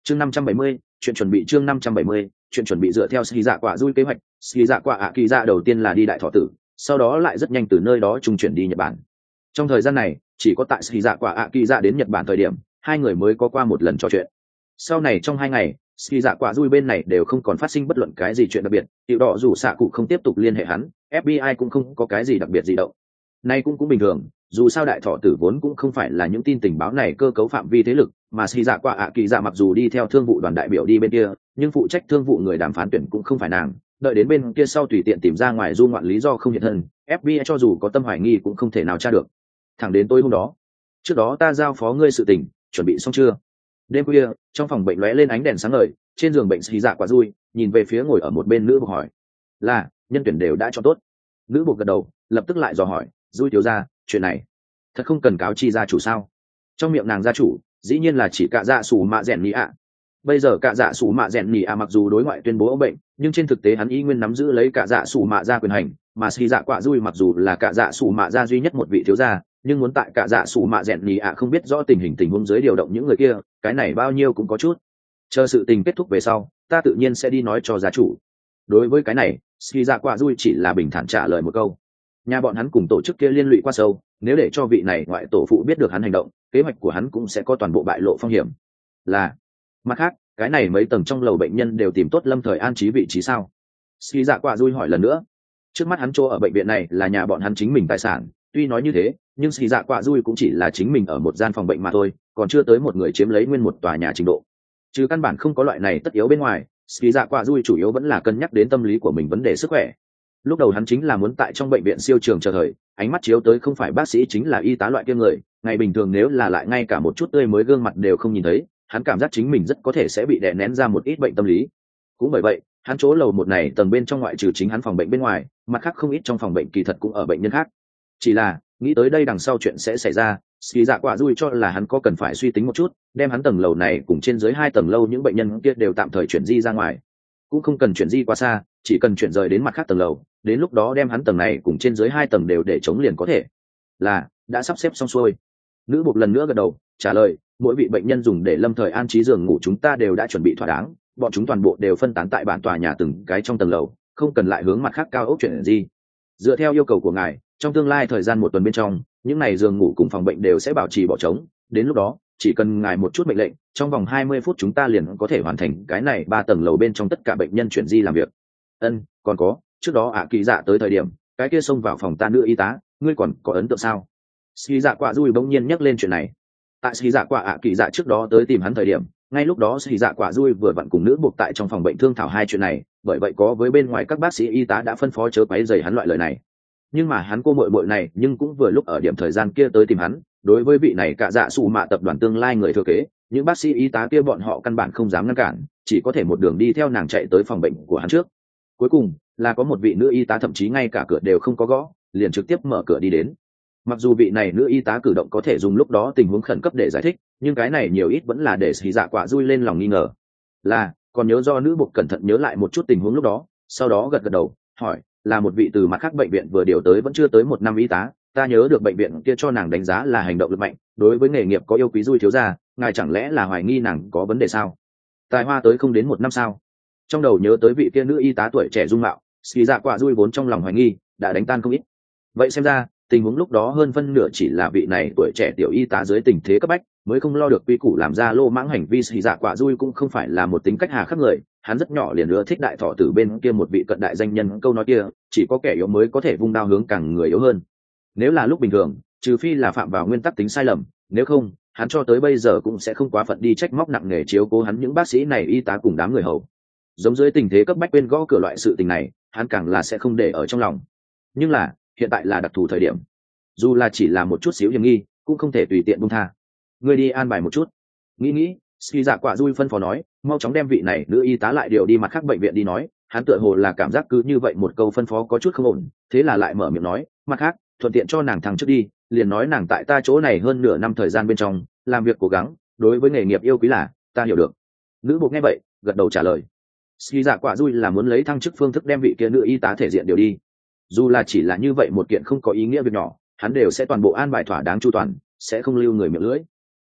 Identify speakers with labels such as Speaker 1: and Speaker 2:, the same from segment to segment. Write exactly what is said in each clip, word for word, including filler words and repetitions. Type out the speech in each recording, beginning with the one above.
Speaker 1: chương năm trăm bảy mươi, chuyện chuẩn bị chương năm trăm bảy mươi, chuyện chuẩn bị dựa theo ski dạ quả dui kế hoạch. Ski dạ quả ạ kỳ dạ đầu tiên là đi đại thọ tử, sau đó lại rất nhanh từ nơi đó trung chuyển đi Nhật Bản. Trong thời gian này chỉ có tại ski dạ quả ạ kỳ dạ đến Nhật Bản thời điểm hai người mới có qua một lần trò chuyện. Sau này trong hai ngày ski dạ quả dui bên này đều không còn phát sinh bất luận cái gì chuyện đặc biệt, tiểu đỏ dù xạ cụ không tiếp tục liên hệ hắn, ép bê i cũng không có cái gì đặc biệt gì động. Nay cũng cũng bình thường, dù sao đại thọ tử vốn cũng không phải là những tin tình báo này cơ cấu phạm vi thế lực, mà ski dạ quả ạ kỳ dạ mặc dù đi theo thương vụ đoàn đại biểu đi bên kia, nhưng phụ trách thương vụ người đàm phán tuyển cũng không phải nàng, đợi đến bên kia sau tùy tiện tìm ra ngoài du ngoạn lý do không hiện thân, ép bê i cho dù có tâm hoài nghi cũng không thể nào tra được. Thẳng đến tối hôm đó, trước đó ta giao phó ngươi sự tình, chuẩn bị xong chưa? Đêm khuya, trong phòng bệnh lóe lên ánh đèn sáng ngời, trên giường bệnh xì dạ quả dui nhìn về phía ngồi ở một bên nữ buộc hỏi: là nhân tuyển đều đã cho tốt? Nữ buộc gật đầu, lập tức lại dò hỏi: dui thiếu gia, chuyện này thật không cần cáo chi gia chủ sao? Trong miệng nàng gia chủ dĩ nhiên là chỉ cả dạ sủ mạ rèn nhị ạ. Bây giờ cả dạ sủ mạ rèn nhị ạ mặc dù đối ngoại tuyên bố ốm bệnh, nhưng trên thực tế hắn y nguyên nắm giữ lấy cả dạ sủ mạ gia quyền hành, mà xì dạ quả dui mặc dù là cả dạ sủ mạ gia duy nhất một vị thiếu gia, nhưng muốn tại cả dạ sủ mạ rèn nhị ạ không biết rõ tình hình tình huống dưới điều động những người kia, cái này bao nhiêu cũng có chút. Chờ sự tình kết thúc về sau, ta tự nhiên sẽ đi nói cho gia chủ. Đối với cái này, xì dạ quả dui chỉ là bình thản trả lời một câu. Nhà bọn hắn cùng tổ chức kia liên lụy quá sâu, nếu để cho vị này ngoại tổ phụ biết được hắn hành động, kế hoạch của hắn cũng sẽ có toàn bộ bại lộ phong hiểm. Là mặt khác, cái này mấy tầng trong lầu bệnh nhân đều tìm tốt lâm thời an trí vị trí sao? Xì dạ quả dui hỏi lần nữa. Trước mắt hắn chỗ ở bệnh viện này là nhà bọn hắn chính mình tài sản, tuy nói như thế, nhưng xì dạ quả dui cũng chỉ là chính mình ở một gian phòng bệnh mà thôi, còn chưa tới một người chiếm lấy nguyên một tòa nhà trình độ. Chứ căn bản không có loại này tất yếu bên ngoài, xì dạ quả dui chủ yếu vẫn là cân nhắc đến tâm lý của mình vấn đề sức khỏe. Lúc đầu hắn chính là muốn tại trong bệnh viện siêu trường chờ thời, ánh mắt chiếu tới không phải bác sĩ chính là y tá loại kia người, ngày bình thường nếu là lại ngay cả một chút tươi mới gương mặt đều không nhìn thấy, hắn cảm giác chính mình rất có thể sẽ bị đè nén ra một ít bệnh tâm lý. Cũng bởi vậy, hắn chỗ lầu một này tầng bên trong ngoại trừ chính hắn phòng bệnh bên ngoài, mặt khác không ít trong phòng bệnh kỳ thật cũng ở bệnh nhân khác. Chỉ là nghĩ tới đây đằng sau chuyện sẽ xảy ra, xì dạ quả dui cho là hắn có cần phải suy tính một chút, đem hắn tầng lầu này cùng trên dưới hai tầng lâu những bệnh nhân kia đều tạm thời chuyển di ra ngoài, cũng không cần chuyển di quá xa, chỉ cần chuyển rời đến mặt khác tầng lầu, đến lúc đó đem hắn tầng này cùng trên dưới hai tầng đều để chống liền có thể. Là đã sắp xếp xong xuôi. Nữ buộc lần nữa gật đầu trả lời: mỗi vị bệnh nhân dùng để lâm thời an trí giường ngủ chúng ta đều đã chuẩn bị thỏa đáng, bọn chúng toàn bộ đều phân tán tại bản tòa nhà từng cái trong tầng lầu, không cần lại hướng mặt khác cao ốc chuyển gì. Dựa theo yêu cầu của ngài, trong tương lai thời gian một tuần bên trong, những này giường ngủ cùng phòng bệnh đều sẽ bảo trì bỏ trống, đến lúc đó chỉ cần ngài một chút mệnh lệnh, trong vòng hai mươi phút chúng ta liền có thể hoàn thành cái này ba tầng lầu bên trong tất cả bệnh nhân chuyển di làm việc. Ân, còn có, trước đó ạ kỳ dạ tới thời điểm, cái kia xông vào phòng ta nữ y tá, ngươi còn có ấn tượng sao? Ski dạ quả dui bỗng nhiên nhắc lên chuyện này. Tại Ski dạ quả ạ kỳ dạ trước đó tới tìm hắn thời điểm, ngay lúc đó Ski dạ quả dui vừa vặn cùng nữ buộc tại trong phòng bệnh thương thảo hai chuyện này, bởi vậy có với bên ngoài các bác sĩ y tá đã phân phó chớ quấy rầy hắn loại lời này. Nhưng mà hắn cô muội muội này nhưng cũng vừa lúc ở điểm thời gian kia tới tìm hắn, đối với vị này cả dạ sủ mạ tập đoàn tương lai người thừa kế, những bác sĩ y tá kia bọn họ căn bản không dám ngăn cản, chỉ có thể một đường đi theo nàng chạy tới phòng bệnh của hắn trước. Cuối cùng là có một vị nữ y tá thậm chí ngay cả cửa đều không có gõ, liền trực tiếp mở cửa đi đến. Mặc dù vị này nữ y tá cử động có thể dùng lúc đó tình huống khẩn cấp để giải thích, nhưng cái này nhiều ít vẫn là để xì dạ quả dui lên lòng nghi ngờ. Là còn nhớ do nữ buộc cẩn thận nhớ lại một chút tình huống lúc đó, sau đó gật gật đầu hỏi: là một vị từ mặt khác bệnh viện vừa điều tới vẫn chưa tới một năm y tá, ta nhớ được bệnh viện kia cho nàng đánh giá là hành động lực mạnh, đối với nghề nghiệp có yêu quý dui thiếu gia, ngài chẳng lẽ là hoài nghi nàng có vấn đề sao? Tài hoa tới không đến một năm sao? Trong đầu nhớ tới vị kia nữ y tá tuổi trẻ dung mạo, xì dạ quả dui vốn trong lòng hoài nghi đã đánh tan không ít. Vậy xem ra tình huống lúc đó hơn phân nửa chỉ là vị này tuổi trẻ tiểu y tá dưới tình thế cấp bách mới không lo được quy củ làm ra lô mãng hành vi. Xì dạ quả dui cũng không phải là một tính cách hà khắc người, hắn rất nhỏ liền ưa thích đại thọ tử bên kia một vị cận đại danh nhân câu nói kia, chỉ có kẻ yếu mới có thể vung đao hướng càng người yếu hơn. Nếu là lúc bình thường, trừ phi là phạm vào nguyên tắc tính sai lầm, nếu không hắn cho tới bây giờ cũng sẽ không quá phận đi trách móc nặng nề chiếu cố hắn những bác sĩ này y tá cùng đám người hầu. Giống dưới tình thế cấp bách quên gõ cửa loại sự tình này, hắn càng là sẽ không để ở trong lòng. Nhưng là hiện tại là đặc thù thời điểm, dù là chỉ là một chút xíu hiểm nghi cũng không thể tùy tiện buông tha. Ngươi đi an bài một chút. Nghĩ nghĩ, Ski dạ quả dui phân phó nói: mau chóng đem vị này nữ y tá lại điều đi mặt khác bệnh viện đi nói. Hắn tựa hồ là cảm giác cứ như vậy một câu phân phó có chút không ổn, thế là lại mở miệng nói: mặt khác thuận tiện cho nàng thằng trước đi, liền nói nàng tại ta chỗ này hơn nửa năm thời gian bên trong làm việc cố gắng, đối với nghề nghiệp yêu quý là ta hiểu được. Nữ buộc nghe vậy gật đầu trả lời. Ski dạ quả dui là muốn lấy thăng chức phương thức đem vị kia nữ y tá thể diện điều đi, dù là chỉ là như vậy một kiện không có ý nghĩa việc nhỏ, hắn đều sẽ toàn bộ an bài thỏa đáng chu toàn, sẽ không lưu người miệng lưỡi.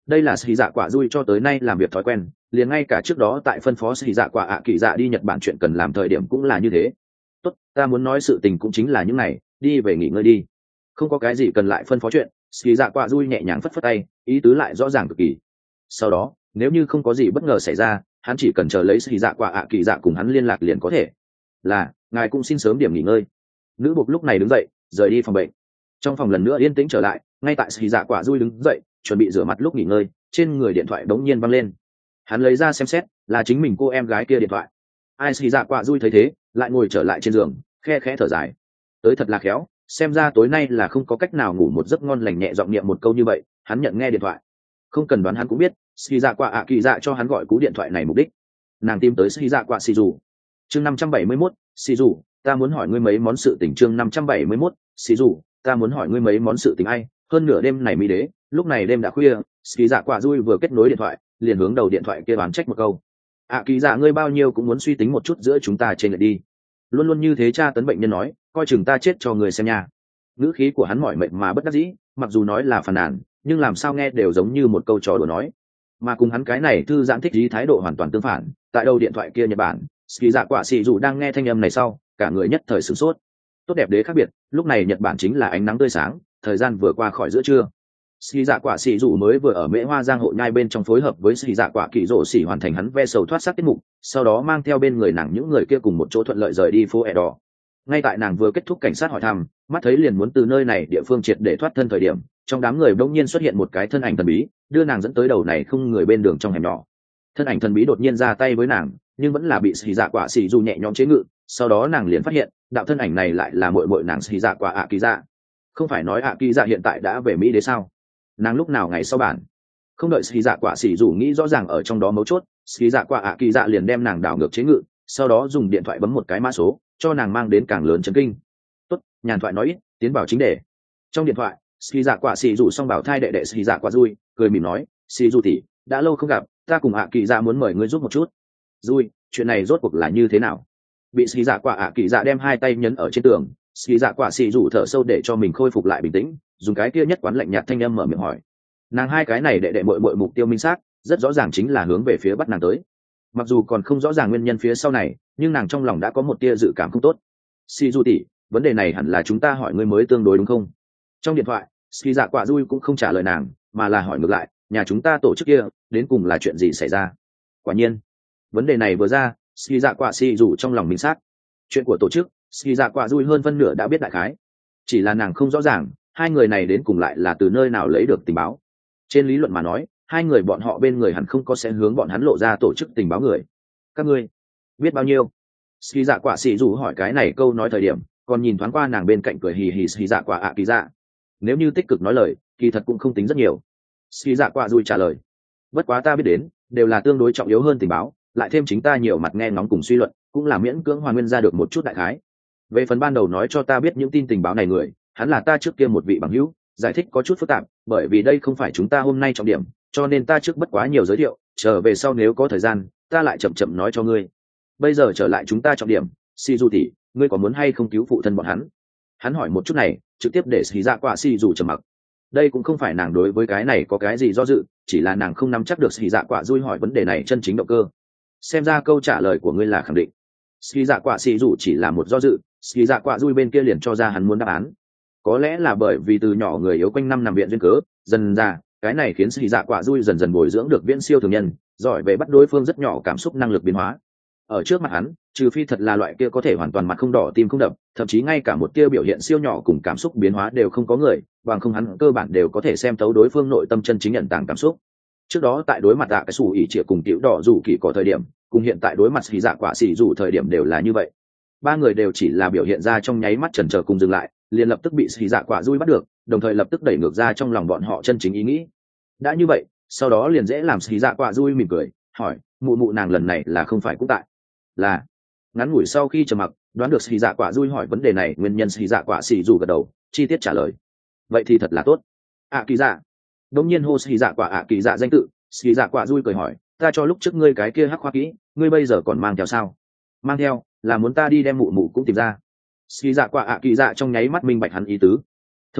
Speaker 1: đây là xì dạ quả dui cho tới nay làm việc thói quen, liền ngay cả trước đó tại phân phó xì dạ quả ạ kỳ dạ đi Nhật Bản chuyện cần làm thời điểm cũng là như thế. Tốt, ta muốn nói sự tình cũng chính là những này, đi về nghỉ ngơi đi, không có cái gì cần lại phân phó chuyện. Xì dạ quả dui nhẹ nhàng phất phất tay, ý tứ lại rõ ràng cực kỳ. Sau đó nếu như không có gì bất ngờ xảy ra, hắn chỉ cần chờ lấy xì dạ quả ạ kỳ dạ cùng hắn liên lạc liền có thể. Là, ngài cũng xin sớm điểm nghỉ ngơi. Nữ buộc lúc này đứng dậy rời đi phòng bệnh. Trong phòng lần nữa yên tĩnh trở lại, ngay tại xì dạ quả dui đứng dậy chuẩn bị rửa mặt lúc nghỉ ngơi, trên người điện thoại bỗng nhiên văng lên. Hắn lấy ra xem xét, là chính mình cô em gái kia điện thoại. Ai xì dạ quả dui thấy thế lại ngồi trở lại trên giường, khe khẽ thở dài. Tới thật là khéo, xem ra tối nay là không có cách nào ngủ một giấc ngon lành, nhẹ giọng niệm một câu như vậy, hắn nhận nghe điện thoại. Không cần đoán hắn cũng biết xì dạ quả ạ kỳ dạ cho hắn gọi cú điện thoại này mục đích. Nàng tìm tới xì dạ quả xì dù. Chương năm trăm bảy mươi mốt, xì dù, ta muốn hỏi ngươi mấy món sự tình. Chương năm trăm bảy mươi mốt, xì dù, ta muốn hỏi ngươi mấy món sự tình. Ai hơn nửa đêm này mỹ đế, lúc này đêm đã khuya, xì dạ quả dui vừa kết nối điện thoại liền hướng đầu điện thoại kia đoán trách một câu. ạ kỳ dạ ngươi bao nhiêu cũng muốn suy tính một chút giữa chúng ta trên lệch đi, luôn luôn như thế. Tra tấn bệnh nhân nói, coi chừng ta chết cho người xem nha. Ngữ khí của hắn mỏi mệt mà bất đắc dĩ, mặc dù nói là phàn nàn nhưng làm sao nghe đều giống như một câu trò đùa nói, mà cùng hắn cái này thư giãn thích ý thái độ hoàn toàn tương phản. Tại đầu điện thoại kia Nhật Bản, xì dạ quả xì dù đang nghe thanh âm này sau, cả người nhất thời sửng sốt. Tốt đẹp đế khác biệt, lúc này Nhật Bản chính là ánh nắng tươi sáng, thời gian vừa qua khỏi giữa trưa. Xì dạ quả xì dù mới vừa ở mễ hoa giang hộ nhai bên trong phối hợp với xì dạ quả kỳ rổ xì hoàn thành hắn ve sầu thoát xác tiết mục, sau đó mang theo bên người nàng những người kia cùng một chỗ thuận lợi rời đi phố ẻ đỏ. Ngay tại nàng vừa kết thúc cảnh sát hỏi thăm, mắt thấy liền muốn từ nơi này địa phương triệt để thoát thân thời điểm, trong đám người bỗng nhiên xuất hiện một cái thân ảnh thần bí, đưa nàng dẫn tới đầu này không người bên đường trong hẻm nhỏ. Thân ảnh thần bí đột nhiên ra tay với nàng, nhưng vẫn là bị xì dạ quả xì dù nhẹ nhõm chế ngự. Sau đó nàng liền phát hiện đạo thân ảnh này lại là muội muội nàng xì dạ quả ạ kỳ dạ. Không phải nói ạ kỳ dạ hiện tại đã về Mỹ đế sao? Nàng lúc nào ngày sau bản? Không đợi xì dạ quả xì dù nghĩ rõ ràng ở trong đó mấu chốt, xì dạ quả ạ kỳ dạ liền đem nàng đảo ngược chế ngự, sau đó dùng điện thoại bấm một cái mã số cho nàng, mang đến càng lớn chấn kinh. Tốt, nhàn thoại nói ít, tiến vào chính đề. Trong điện thoại, xì dạ quả xì dù xong bảo thai đệ đệ xì dạ quả dui cười mỉm nói, xì dù tỷ, đã lâu không gặp, ta cùng ạ kỳ dạ muốn mời ngươi giúp một chút. Dui, chuyện này rốt cuộc là như thế nào? Bị xì dạ quả ạ kỳ dạ đem hai tay nhấn ở trên tường, xì dạ quả xì dù thở sâu để cho mình khôi phục lại bình tĩnh, dùng cái kia nhất quán lạnh nhạt thanh âm mở miệng hỏi. Nàng hai cái này đệ đệ muội muội mục tiêu minh xác, rất rõ ràng chính là hướng về phía bắt nàng tới. Mặc dù còn không rõ ràng nguyên nhân phía sau này, nhưng nàng trong lòng đã có một tia dự cảm không tốt. Xì dù tỷ, vấn đề này hẳn là chúng ta hỏi ngươi mới tương đối đúng không? Trong điện thoại, xì dạ quả dui cũng không trả lời nàng, mà là hỏi ngược lại, nhà chúng ta tổ chức kia đến cùng là chuyện gì xảy ra? Quả nhiên, vấn đề này vừa ra, xì dạ quả xì dù trong lòng minh xác. Chuyện của tổ chức, xì dạ quả dui hơn phân nửa đã biết đại khái, chỉ là nàng không rõ ràng hai người này đến cùng lại là từ nơi nào lấy được tình báo. Trên lý luận mà nói, hai người bọn họ bên người hẳn không có sẽ hướng bọn hắn lộ ra tổ chức tình báo người. Các ngươi biết bao nhiêu? Xì dạ quả xì dù hỏi cái này câu nói thời điểm, còn nhìn thoáng qua nàng bên cạnh cười hì hì xì dạ quả ạ kỳ dạ. Nếu như tích cực nói lời, kỳ thật cũng không tính rất nhiều. Xì dạ quả dùi trả lời, bất quá ta biết đến đều là tương đối trọng yếu hơn tình báo, lại thêm chính ta nhiều mặt nghe ngóng cùng suy luận, cũng là miễn cưỡng hoàn nguyên ra được một chút đại khái. Về phần ban đầu nói cho ta biết những tin tình báo này người, hắn là ta trước kia một vị bằng hữu, giải thích có chút phức tạp, bởi vì đây không phải chúng ta hôm nay trọng điểm, cho nên ta trước bất quá nhiều giới thiệu, trở về sau nếu có thời gian ta lại chậm chậm nói cho ngươi. Bây giờ trở lại chúng ta trọng điểm, si du tỷ, ngươi có muốn hay không cứu phụ thân bọn hắn? Hắn hỏi một chút này trực tiếp để xì dạ quả si dù trầm mặc. Đây cũng không phải nàng đối với cái này có cái gì do dự, chỉ là nàng không nắm chắc được xì dạ quả dui hỏi vấn đề này chân chính động cơ. Xem ra câu trả lời của ngươi là khẳng định. Xì dạ quả si dù chỉ là một do dự, xì dạ quả dui bên kia liền cho ra hắn muốn đáp án. Có lẽ là bởi vì từ nhỏ người yếu quanh năm nằm viện duyên cớ, dần ra cái này khiến xì dạ quả dui dần dần bồi dưỡng được viễn siêu thường nhân, giỏi về bắt đối phương rất nhỏ cảm xúc năng lực biến hóa. Ở trước mặt hắn, trừ phi thật là loại kia có thể hoàn toàn mặt không đỏ tim không đập, thậm chí ngay cả một tia biểu hiện siêu nhỏ cùng cảm xúc biến hóa đều không có người, bằng không hắn cơ bản đều có thể xem thấu đối phương nội tâm chân chính nhận tàng cảm xúc. Trước đó tại đối mặt dạ cái sủ ỉ trịa cùng tiểu đỏ rủ kỳ có thời điểm, cùng hiện tại đối mặt xì dạ quả xì rủ thời điểm đều là như vậy. Ba người đều chỉ là biểu hiện ra trong nháy mắt chần chờ cùng dừng lại, liền lập tức bị xì dạ quả dui bắt được, đồng thời lập tức đẩy ngược ra trong lòng bọn họ chân chính ý nghĩ. Đã như vậy, sau đó liền dễ làm xì dạ quả dui mỉm cười, hỏi, mụ mụ nàng lần này là không phải cũng tại? Là. Ngắn ngủi sau khi trầm mặc, đoán được xì dạ quả dui hỏi vấn đề này nguyên nhân, xì dạ quả xì rủ gật đầu, chi tiết trả lời. Vậy thì thật là tốt. ạ kỳ dạ. Đống nhiên hô xì dạ quả ạ kỳ dạ danh tự, xì dạ quả dui cười hỏi, ta cho lúc trước ngươi cái kia hắc khoa kỹ, ngươi bây giờ còn mang theo sao? Mang theo, là muốn ta đi đem mụ mụ cũng tìm ra. Xì dạ quả ạ kỳ dạ trong nháy mắt minh bạch hắn ý tứ. Thông minh,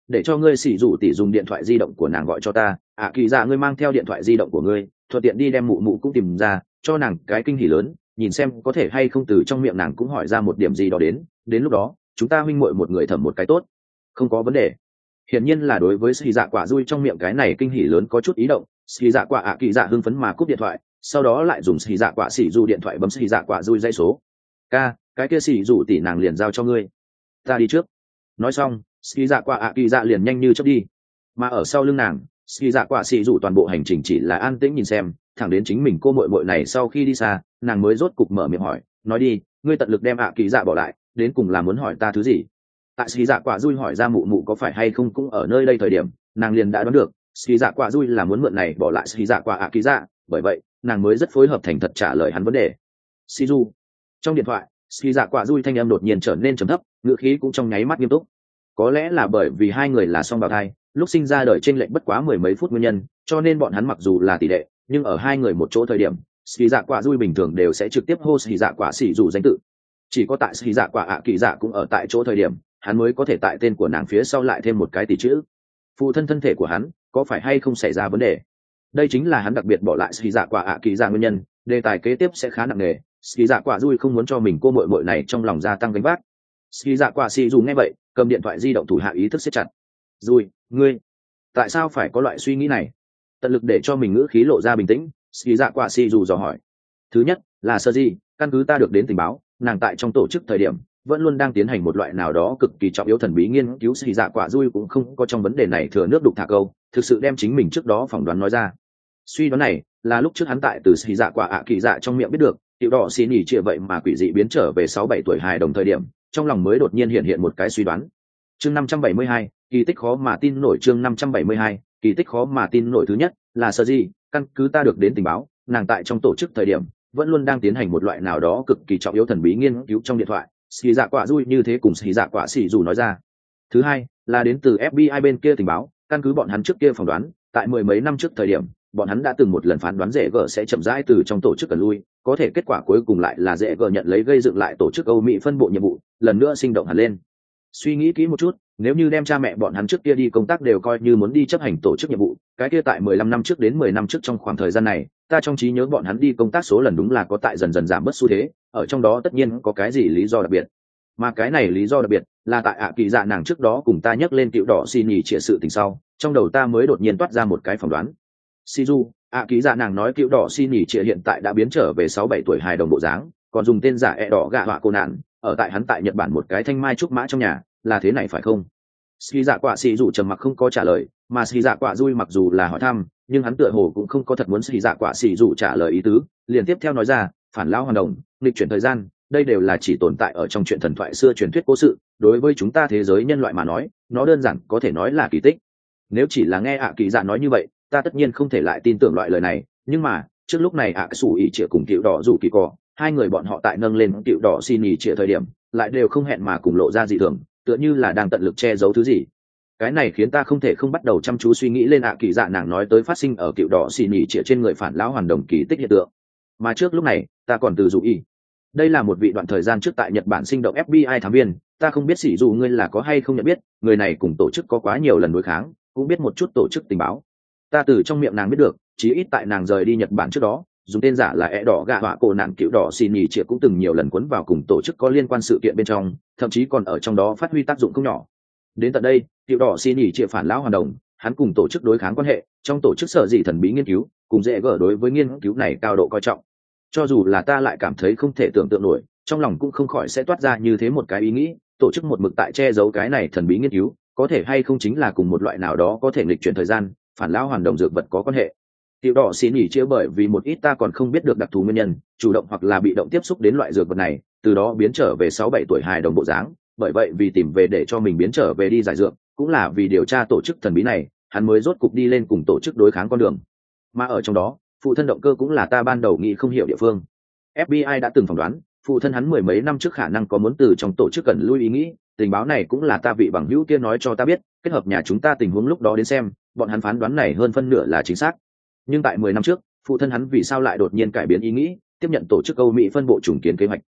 Speaker 1: để cho ngươi xỉ rủ tỷ dùng điện thoại di động của nàng gọi cho ta. ạ kỳ dạ ngươi mang theo điện thoại di động của ngươi, thuận tiện đi đem mụ mụ cũng tìm ra, cho nàng cái kinh hỉ lớn, nhìn xem có thể hay không từ trong miệng nàng cũng hỏi ra một điểm gì đó đến, đến lúc đó chúng ta huynh muội một người thẩm một cái tốt. Không có vấn đề. Hiển nhiên là đối với xì dạ quả dui trong miệng cái này kinh hỉ lớn có chút ý động, xì dạ quả ạ kỳ dạ hưng phấn mà cúp điện thoại, sau đó lại dùng xì dạ quả xỉ dù điện thoại bấm xì dạ quả dui dây số. Ca, cái kia xỉ dù tỷ nàng liền giao cho ngươi, ta đi trước. Nói xong, xì dạ quả ạ kỳ dạ liền nhanh như chớp đi, mà ở sau lưng nàng, xì dạ quả xỉ dù toàn bộ hành trình chỉ là an tĩnh nhìn xem, thẳng đến chính mình cô muội muội này sau khi đi xa, nàng mới rốt cục mở miệng hỏi, nói đi, ngươi tận lực đem ạ kỳ dạ bỏ lại, đến cùng là muốn hỏi ta thứ gì? Tại xì dạ quả dui hỏi ra mụ mụ có phải hay không cũng ở nơi đây thời điểm, nàng liền đã đoán được xì dạ quả dui là muốn mượn này bỏ lại xì dạ quả ạ kỳ dạ, bởi vậy nàng mới rất phối hợp thành thật trả lời hắn vấn đề. Xì du. Trong điện thoại, xì dạ quả dui thanh âm đột nhiên trở nên trầm thấp, ngữ khí cũng trong nháy mắt nghiêm túc. Có lẽ là bởi vì hai người là song bào thai, lúc sinh ra đời trên lệnh bất quá mười mấy phút nguyên nhân, cho nên bọn hắn mặc dù là tỷ đệ, nhưng ở hai người một chỗ thời điểm, xì dạ quả dui bình thường đều sẽ trực tiếp hô xì dạ quả xì dù danh tự. Chỉ có tại xì dạ quả ạ kỳ dạ cũng ở tại chỗ thời điểm, hắn mới có thể tại tên của nàng phía sau lại thêm một cái tỷ chữ. Phụ thân thân thể của hắn có phải hay không xảy ra vấn đề? Đây chính là hắn đặc biệt bỏ lại xì dạ quả ạ kỳ dạ nguyên nhân. Đề tài kế tiếp sẽ khá nặng nề, xì dạ quả dui không muốn cho mình cô muội muội này trong lòng gia tăng gánh vác. Xì dạ quả xì dù nghe vậy, cầm điện thoại di động thủ hạ ý thức siết chặt. Dui, ngươi tại sao phải có loại suy nghĩ này? Tận lực để cho mình ngữ khí lộ ra bình tĩnh, xì dạ quả xì dù dò hỏi. Thứ nhất là sơ di, căn cứ ta được đến tình báo, nàng tại trong tổ chức thời điểm vẫn luôn đang tiến hành một loại nào đó cực kỳ trọng yếu thần bí nghiên cứu. Xì dạ quả dui cũng không có trong vấn đề này thừa nước đục thả câu, thực sự đem chính mình trước đó phỏng đoán nói ra. Suy đoán này là lúc trước hắn tại từ xì dạ quả ạ kỳ dạ trong miệng biết được tiểu đỏ xì nhỉ chia vậy mà quỷ dị biến trở về sáu bảy tuổi hài đồng thời điểm, trong lòng mới đột nhiên hiện hiện một cái suy đoán. Chương năm trăm bảy mươi hai, kỳ tích khó mà tin nổi. Chương năm trăm bảy mươi hai, kỳ tích khó mà tin nổi. Thứ nhất là sơ di, căn cứ ta được đến tình báo, nàng tại trong tổ chức thời điểm vẫn luôn đang tiến hành một loại nào đó cực kỳ trọng yếu thần bí nghiên cứu. Trong điện thoại, xì dạ quả dui như thế cùng xì dạ quả xì dù nói ra. Thứ hai là đến từ ép bê i bên kia tình báo, căn cứ bọn hắn trước kia phỏng đoán, tại mười mấy năm trước thời điểm, bọn hắn đã từng một lần phán đoán dễ gờ sẽ chậm rãi từ trong tổ chức cần lui, có thể kết quả cuối cùng lại là dễ gờ nhận lấy gây dựng lại tổ chức Âu Mỹ phân bộ nhiệm vụ, lần nữa sinh động hẳn lên. Suy nghĩ kỹ một chút, nếu như đem cha mẹ bọn hắn trước kia đi công tác đều coi như muốn đi chấp hành tổ chức nhiệm vụ, cái kia tại mười lăm năm trước đến mười năm trước trong khoảng thời gian này, ta trong trí nhớ bọn hắn đi công tác số lần đúng là có tại dần dần giảm bớt xu thế, ở trong đó tất nhiên có cái gì lý do đặc biệt. Mà cái này lý do đặc biệt là tại ạ kỳ dạ nàng trước đó cùng ta nhắc lên cựu đỏ xin nhì trịa sự tình sau, trong đầu ta mới đột nhiên toát ra một cái phỏng đoán. Shizu, ạ kỳ dạ nàng nói cựu đỏ xin nhì trịa hiện tại đã biến trở về sáu bảy tuổi hài đồng bộ dáng, còn dùng tên giả e đỏ gạ họa cô nạn, ở tại hắn tại Nhật Bản một cái thanh mai trúc mã trong nhà, là thế này phải không? Ski dạ quả xì dù trầm mặc không có trả lời, mà Ski dạ quả dui mặc dù là hỏi thăm, nhưng hắn tựa hồ cũng không có thật muốn Ski dạ quả xì dù trả lời ý tứ, liền tiếp theo nói ra, phản lão hoàn đồng, nghịch chuyển thời gian, đây đều là chỉ tồn tại ở trong chuyện thần thoại xưa truyền thuyết cố sự, đối với chúng ta thế giới nhân loại mà nói, nó đơn giản có thể nói là kỳ tích. Nếu chỉ là nghe ạ kỳ dạ nói như vậy, ta tất nhiên không thể lại tin tưởng loại lời này, nhưng mà trước lúc này ạ sủ ỉ trịa cùng cựu đỏ rủ kỳ cỏ, hai người bọn họ tại nâng lên cựu đỏ xin ỉ trịa thời điểm, lại đều không hẹn mà cùng lộ ra dị thường, tựa như là đang tận lực che giấu thứ gì. Cái này khiến ta không thể không bắt đầu chăm chú suy nghĩ lên ạ kỳ dạ nàng nói tới phát sinh ở cựu đỏ xì nhì trịa trên người phản lão hoàn đồng kỳ tích hiện tượng. Mà trước lúc này ta còn từ dụ y, đây là một vị đoạn thời gian trước tại Nhật Bản sinh động ép bê i thám viên, ta không biết xỉ dù ngươi là có hay không nhận biết, người này cùng tổ chức có quá nhiều lần đối kháng, cũng biết một chút tổ chức tình báo. Ta từ trong miệng nàng biết được, chí ít tại nàng rời đi Nhật Bản trước đó, dùng tên giả là e đỏ gạ họa cổ nạn cựu đỏ xì nhì trịa cũng từng nhiều lần cuốn vào cùng tổ chức có liên quan sự kiện bên trong, thậm chí còn ở trong đó phát huy tác dụng không nhỏ. Đến tận đây, cựu đỏ xì nhì trịa phản lão hoàn đồng, hắn cùng tổ chức đối kháng quan hệ, trong tổ chức sở dị thần bí nghiên cứu, cùng dễ gở đối với nghiên cứu này cao độ coi trọng. Cho dù là ta lại cảm thấy không thể tưởng tượng nổi, trong lòng cũng không khỏi sẽ toát ra như thế một cái ý nghĩ, tổ chức một mực tại che giấu cái này thần bí nghiên cứu, có thể hay không chính là cùng một loại nào đó có thể nghịch chuyển thời gian, phản lão hoàn đồng dược vật có quan hệ. Tiểu đỏ xì nhỉ chia bởi vì một ít ta còn không biết được đặc thù nguyên nhân, chủ động hoặc là bị động tiếp xúc đến loại dược vật này, từ đó biến trở về sáu bảy tuổi hài đồng bộ dáng, bởi vậy vì tìm về để cho mình biến trở về đi giải dược, cũng là vì điều tra tổ chức thần bí này, hắn mới rốt cục đi lên cùng tổ chức đối kháng con đường. Mà ở trong đó, phụ thân động cơ cũng là ta ban đầu nghĩ không hiểu địa phương. ép bê i đã từng phỏng đoán, phụ thân hắn mười mấy năm trước khả năng có muốn từ trong tổ chức cần lui ý nghĩ, tình báo này cũng là ta vị bằng hữu kia nói cho ta biết, kết hợp nhà chúng ta tình huống lúc đó đến xem, bọn hắn phán đoán này hơn phân nửa là chính xác. Nhưng tại mười năm trước, phụ thân hắn vì sao lại đột nhiên cải biến ý nghĩ, tiếp nhận tổ chức Âu Mỹ phân bộ trùng kiến kế hoạch?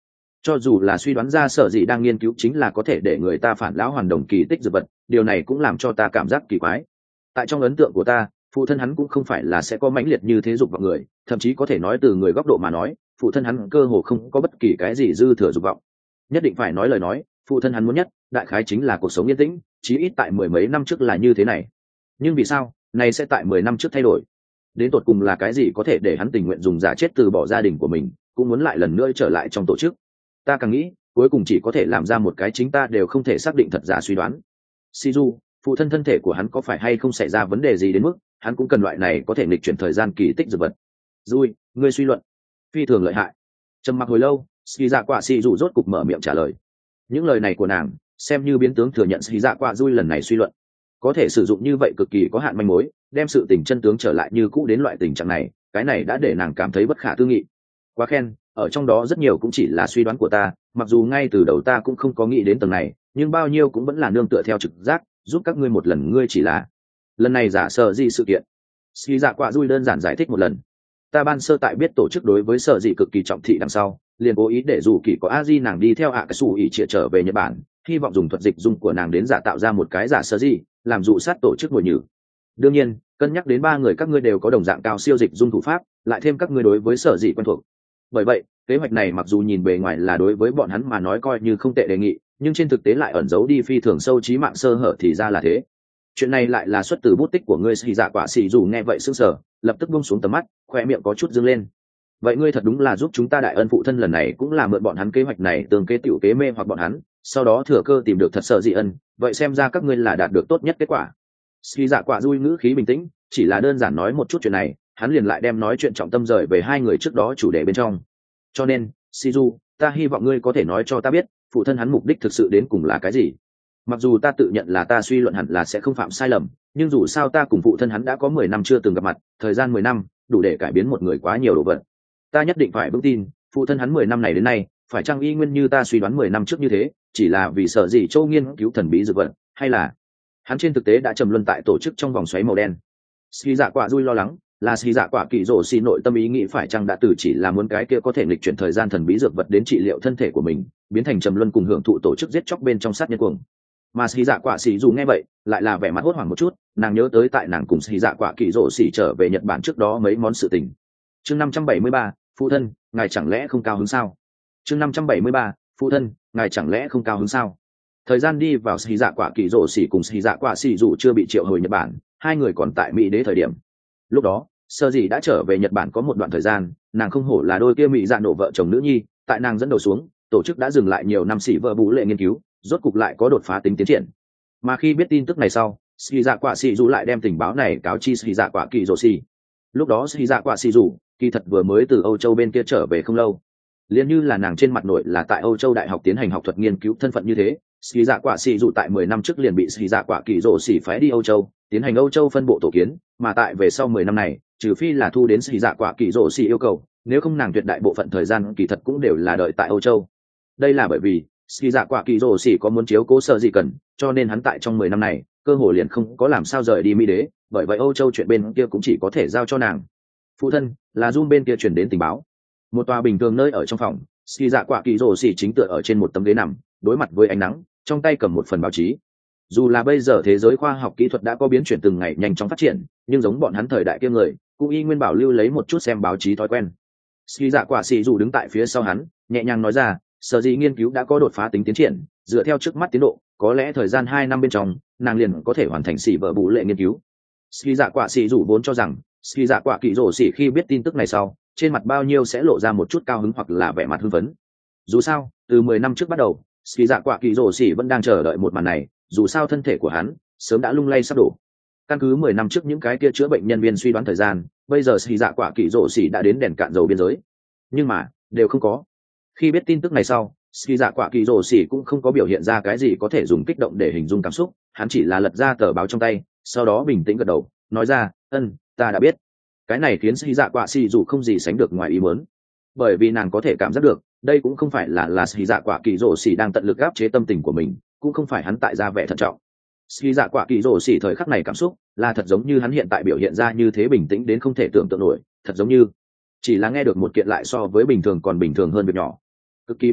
Speaker 1: Cho dù là suy đoán ra sở gì đang nghiên cứu chính là có thể để người ta phản lão hoàn đồng kỳ tích dược vật, điều này cũng làm cho ta cảm giác kỳ quái. Tại trong ấn tượng của ta, phụ thân hắn cũng không phải là sẽ có mãnh liệt như thế dục vọng người, thậm chí có thể nói từ người góc độ mà nói, phụ thân hắn cơ hồ không có bất kỳ cái gì dư thừa dục vọng. Nhất định phải nói lời nói, phụ thân hắn muốn nhất, đại khái chính là cuộc sống yên tĩnh, chí ít tại mười mấy năm trước là như thế này. Nhưng vì sao, này sẽ tại mười năm trước thay đổi? Đến tột cùng là cái gì có thể để hắn tình nguyện dùng giả chết từ bỏ gia đình của mình, cũng muốn lại lần nữa trở lại trong tổ chức? Ta càng nghĩ, cuối cùng chỉ có thể làm ra một cái chính ta đều không thể xác định thật giả suy đoán. Shizu, phụ thân thân thể của hắn có phải hay không xảy ra vấn đề gì đến mức hắn cũng cần loại này có thể nghịch chuyển thời gian kỳ tích dược vật? Dui, ngươi suy luận phi thường lợi hại. Trầm mặc hồi lâu, Ski Dạ Quả Shizu rốt cục mở miệng trả lời. Những lời này của nàng xem như biến tướng thừa nhận Ski Dạ Quả Dui lần này suy luận có thể sử dụng như vậy cực kỳ có hạn manh mối, đem sự tình chân tướng trở lại như cũ đến loại tình trạng này, cái này đã để nàng cảm thấy bất khả tư nghị. Quá khen, ở trong đó rất nhiều cũng chỉ là suy đoán của ta, mặc dù ngay từ đầu ta cũng không có nghĩ đến tầng này, nhưng bao nhiêu cũng vẫn là nương tựa theo trực giác, giúp các ngươi một lần. Ngươi chỉ là lần này giả sở gì sự kiện? Ski Dạ Quả Dui đơn giản giải thích một lần. Ta ban sơ tại biết tổ chức đối với sở gì cực kỳ trọng thị đằng sau, liền cố ý để dù kỳ có a di nàng đi theo ạ cái xù ỉ trịa trở về Nhật Bản, hy vọng dùng thuật dịch dung của nàng đến giả tạo ra một cái giả sở gì, làm dụ sát tổ chức mồi nhử. Đương nhiên, cân nhắc đến ba người các ngươi đều có đồng dạng cao siêu dịch dung thủ pháp, lại thêm các ngươi đối với sở gì quen thuộc. Bởi vậy, kế hoạch này mặc dù nhìn bề ngoài là đối với bọn hắn mà nói coi như không tệ đề nghị, nhưng trên thực tế lại ẩn giấu đi phi thường sâu trí mạng sơ hở thì ra là thế. Chuyện này lại là xuất từ bút tích của ngươi. Sĩ Dạ Quả Sĩ dù nghe vậy sững sờ, lập tức buông xuống tầm mắt, khoe miệng có chút dương lên. Vậy ngươi thật đúng là giúp chúng ta đại ân phụ thân, lần này cũng là mượn bọn hắn kế hoạch này tương kế tiểu kế mê hoặc bọn hắn, sau đó thừa cơ tìm được thật sợ dị ân, vậy xem ra các ngươi là đạt được tốt nhất kết quả. Sĩ Dạ Quả Dui ngữ khí bình tĩnh, chỉ là đơn giản nói một chút chuyện này, hắn liền lại đem nói chuyện trọng tâm rời về hai người trước đó chủ đề bên trong. Cho nên, Shizu, ta hy vọng ngươi có thể nói cho ta biết, phụ thân hắn mục đích thực sự đến cùng là cái gì. Mặc dù ta tự nhận là ta suy luận hẳn là sẽ không phạm sai lầm, nhưng dù sao ta cùng phụ thân hắn đã có mười năm chưa từng gặp mặt, thời gian mười năm đủ để cải biến một người quá nhiều đồ vật. Ta nhất định phải vững tin, phụ thân hắn mười năm này đến nay, phải chăng y nguyên như ta suy đoán mười năm trước như thế, chỉ là vì sợ gì Châu nghiên cứu thần bí dược vật, hay là hắn trên thực tế đã trầm luân tại tổ chức trong vòng xoáy màu đen. Ski Dạ Quả Dui lo lắng, là Ski Dạ Quả Kỳ Rồ xì nội tâm ý nghĩ phải chăng đã từ chỉ là muốn cái kia có thể nghịch chuyển thời gian thần bí dược vật đến trị liệu thân thể của mình, biến thành trầm luân cùng hưởng thụ tổ chức giết chóc bên trong sát nhân cuồng. Mà Ski Dạ Quả Sĩ dù nghe vậy, lại là vẻ mặt hốt hoảng một chút, nàng nhớ tới tại nàng cùng Ski Dạ Quả Kỳ Rồ xì trở về Nhật Bản trước đó mấy món sự tình. Chương năm trăm bảy mươi ba, phụ thân, ngài chẳng lẽ không cao hứng sao? Chương năm trăm bảy mươi ba, phụ thân, ngài chẳng lẽ không cao hứng sao? Thời gian đi vào Ski Dạ Quả Kỳ Rồ xì cùng Ski Dạ Quả Sĩ dù chưa bị triệu hồi Nhật Bản, hai người còn tại Mỹ đế thời điểm. Lúc đó, Sơ Dị đã trở về Nhật Bản có một đoạn thời gian, nàng không hổ là đôi kia mỹ dạ nổ vợ chồng nữ nhi, tại nàng dẫn đầu xuống, tổ chức đã dừng lại nhiều năm xỉ vợ bú lệ nghiên cứu, rốt cục lại có đột phá tính tiến triển. Mà khi biết tin tức này sau, Ski Dạ Quả Sĩ dù lại đem tình báo này cáo chi Ski Dạ Quả Kỳ Rồ xì. Lúc đó Ski Dạ Quả Sĩ dù kỳ thật vừa mới từ Âu Châu bên kia trở về không lâu, liền như là nàng trên mặt nội là tại Âu Châu đại học tiến hành học thuật nghiên cứu thân phận như thế. Ski Dạ Quả Sĩ dù tại mười năm trước liền bị Ski Dạ Quả Kỳ Rồ xì phái đi Âu Châu, tiến hành Âu Châu phân bộ tổ kiến, mà tại về sau mười năm này, trừ phi là thu đến Ski Dạ Quả Kỳ Rồ xì yêu cầu, nếu không nàng tuyệt đại bộ phận thời gian kỳ thật cũng đều là đợi tại Âu Châu. Đây là bởi vì Ski Dạ Quả Kỳ Rồ xì có muốn chiếu cố Sơ Dị cần, cho nên hắn tại trong mười năm này, cơ hội liền không có làm sao rời đi Mỹ đế, bởi vậy Âu Châu chuyện bên kia cũng chỉ có thể giao cho nàng. Phụ thân, là Zoom bên kia truyền đến tình báo. Một tòa bình thường nơi ở trong phòng, Ski Dạ Quả Kỳ Rồ xì chính tựa ở trên một tấm ghế nằm, đối mặt với ánh nắng, trong tay cầm một phần báo chí. Dù là bây giờ thế giới khoa học kỹ thuật đã có biến chuyển từng ngày nhanh chóng phát triển, nhưng giống bọn hắn thời đại kia người, cũng y nguyên bảo lưu lấy một chút xem báo chí thói quen. Ski Dạ Quả xì dù đứng tại phía sau hắn, nhẹ nhàng nói ra, Sở Dị nghiên cứu đã có đột phá tính tiến triển, dựa theo trước mắt tiến độ, có lẽ thời gian hai năm bên trong, nàng liền có thể hoàn thành xỉ vợ bù lệ nghiên cứu. Ski Dạ Quả xì dù vốn cho rằng, Ski Dạ Quả Kỳ Rồ xì khi biết tin tức này sau, trên mặt bao nhiêu sẽ lộ ra một chút cao hứng hoặc là vẻ mặt hưng phấn. Dù sao, từ mười năm trước bắt đầu, Ski Dạ Quả Kỳ Rồ xì vẫn đang chờ đợi một màn này, dù sao thân thể của hắn sớm đã lung lay sắp đổ. Căn cứ mười năm trước những cái kia chữa bệnh nhân viên suy đoán thời gian, bây giờ Ski Dạ Quả Kỳ Rồ xì đã đến đèn cạn dầu biên giới. Nhưng mà, đều không có. Khi biết tin tức này sau, Ski Dạ Quả Kỳ Rồ xì cũng không có biểu hiện ra cái gì có thể dùng kích động để hình dung cảm xúc, hắn chỉ là lật ra tờ báo trong tay, sau đó bình tĩnh gật đầu, nói ra, ân, ta đã biết. Cái này khiến Ski Dạ Quả xì dù không gì sánh được ngoài ý muốn, bởi vì nàng có thể cảm giác được, đây cũng không phải là là Ski Dạ Quả Kỳ Rồ xì đang tận lực áp chế tâm tình của mình, cũng không phải hắn tại ra vẻ thận trọng. Ski Dạ Quả Kỳ Rồ xì thời khắc này cảm xúc là thật giống như hắn hiện tại biểu hiện ra như thế bình tĩnh đến không thể tưởng tượng nổi, thật giống như chỉ là nghe được một kiện lại so với bình thường còn bình thường hơn việc nhỏ, cực kỳ bén nhạy,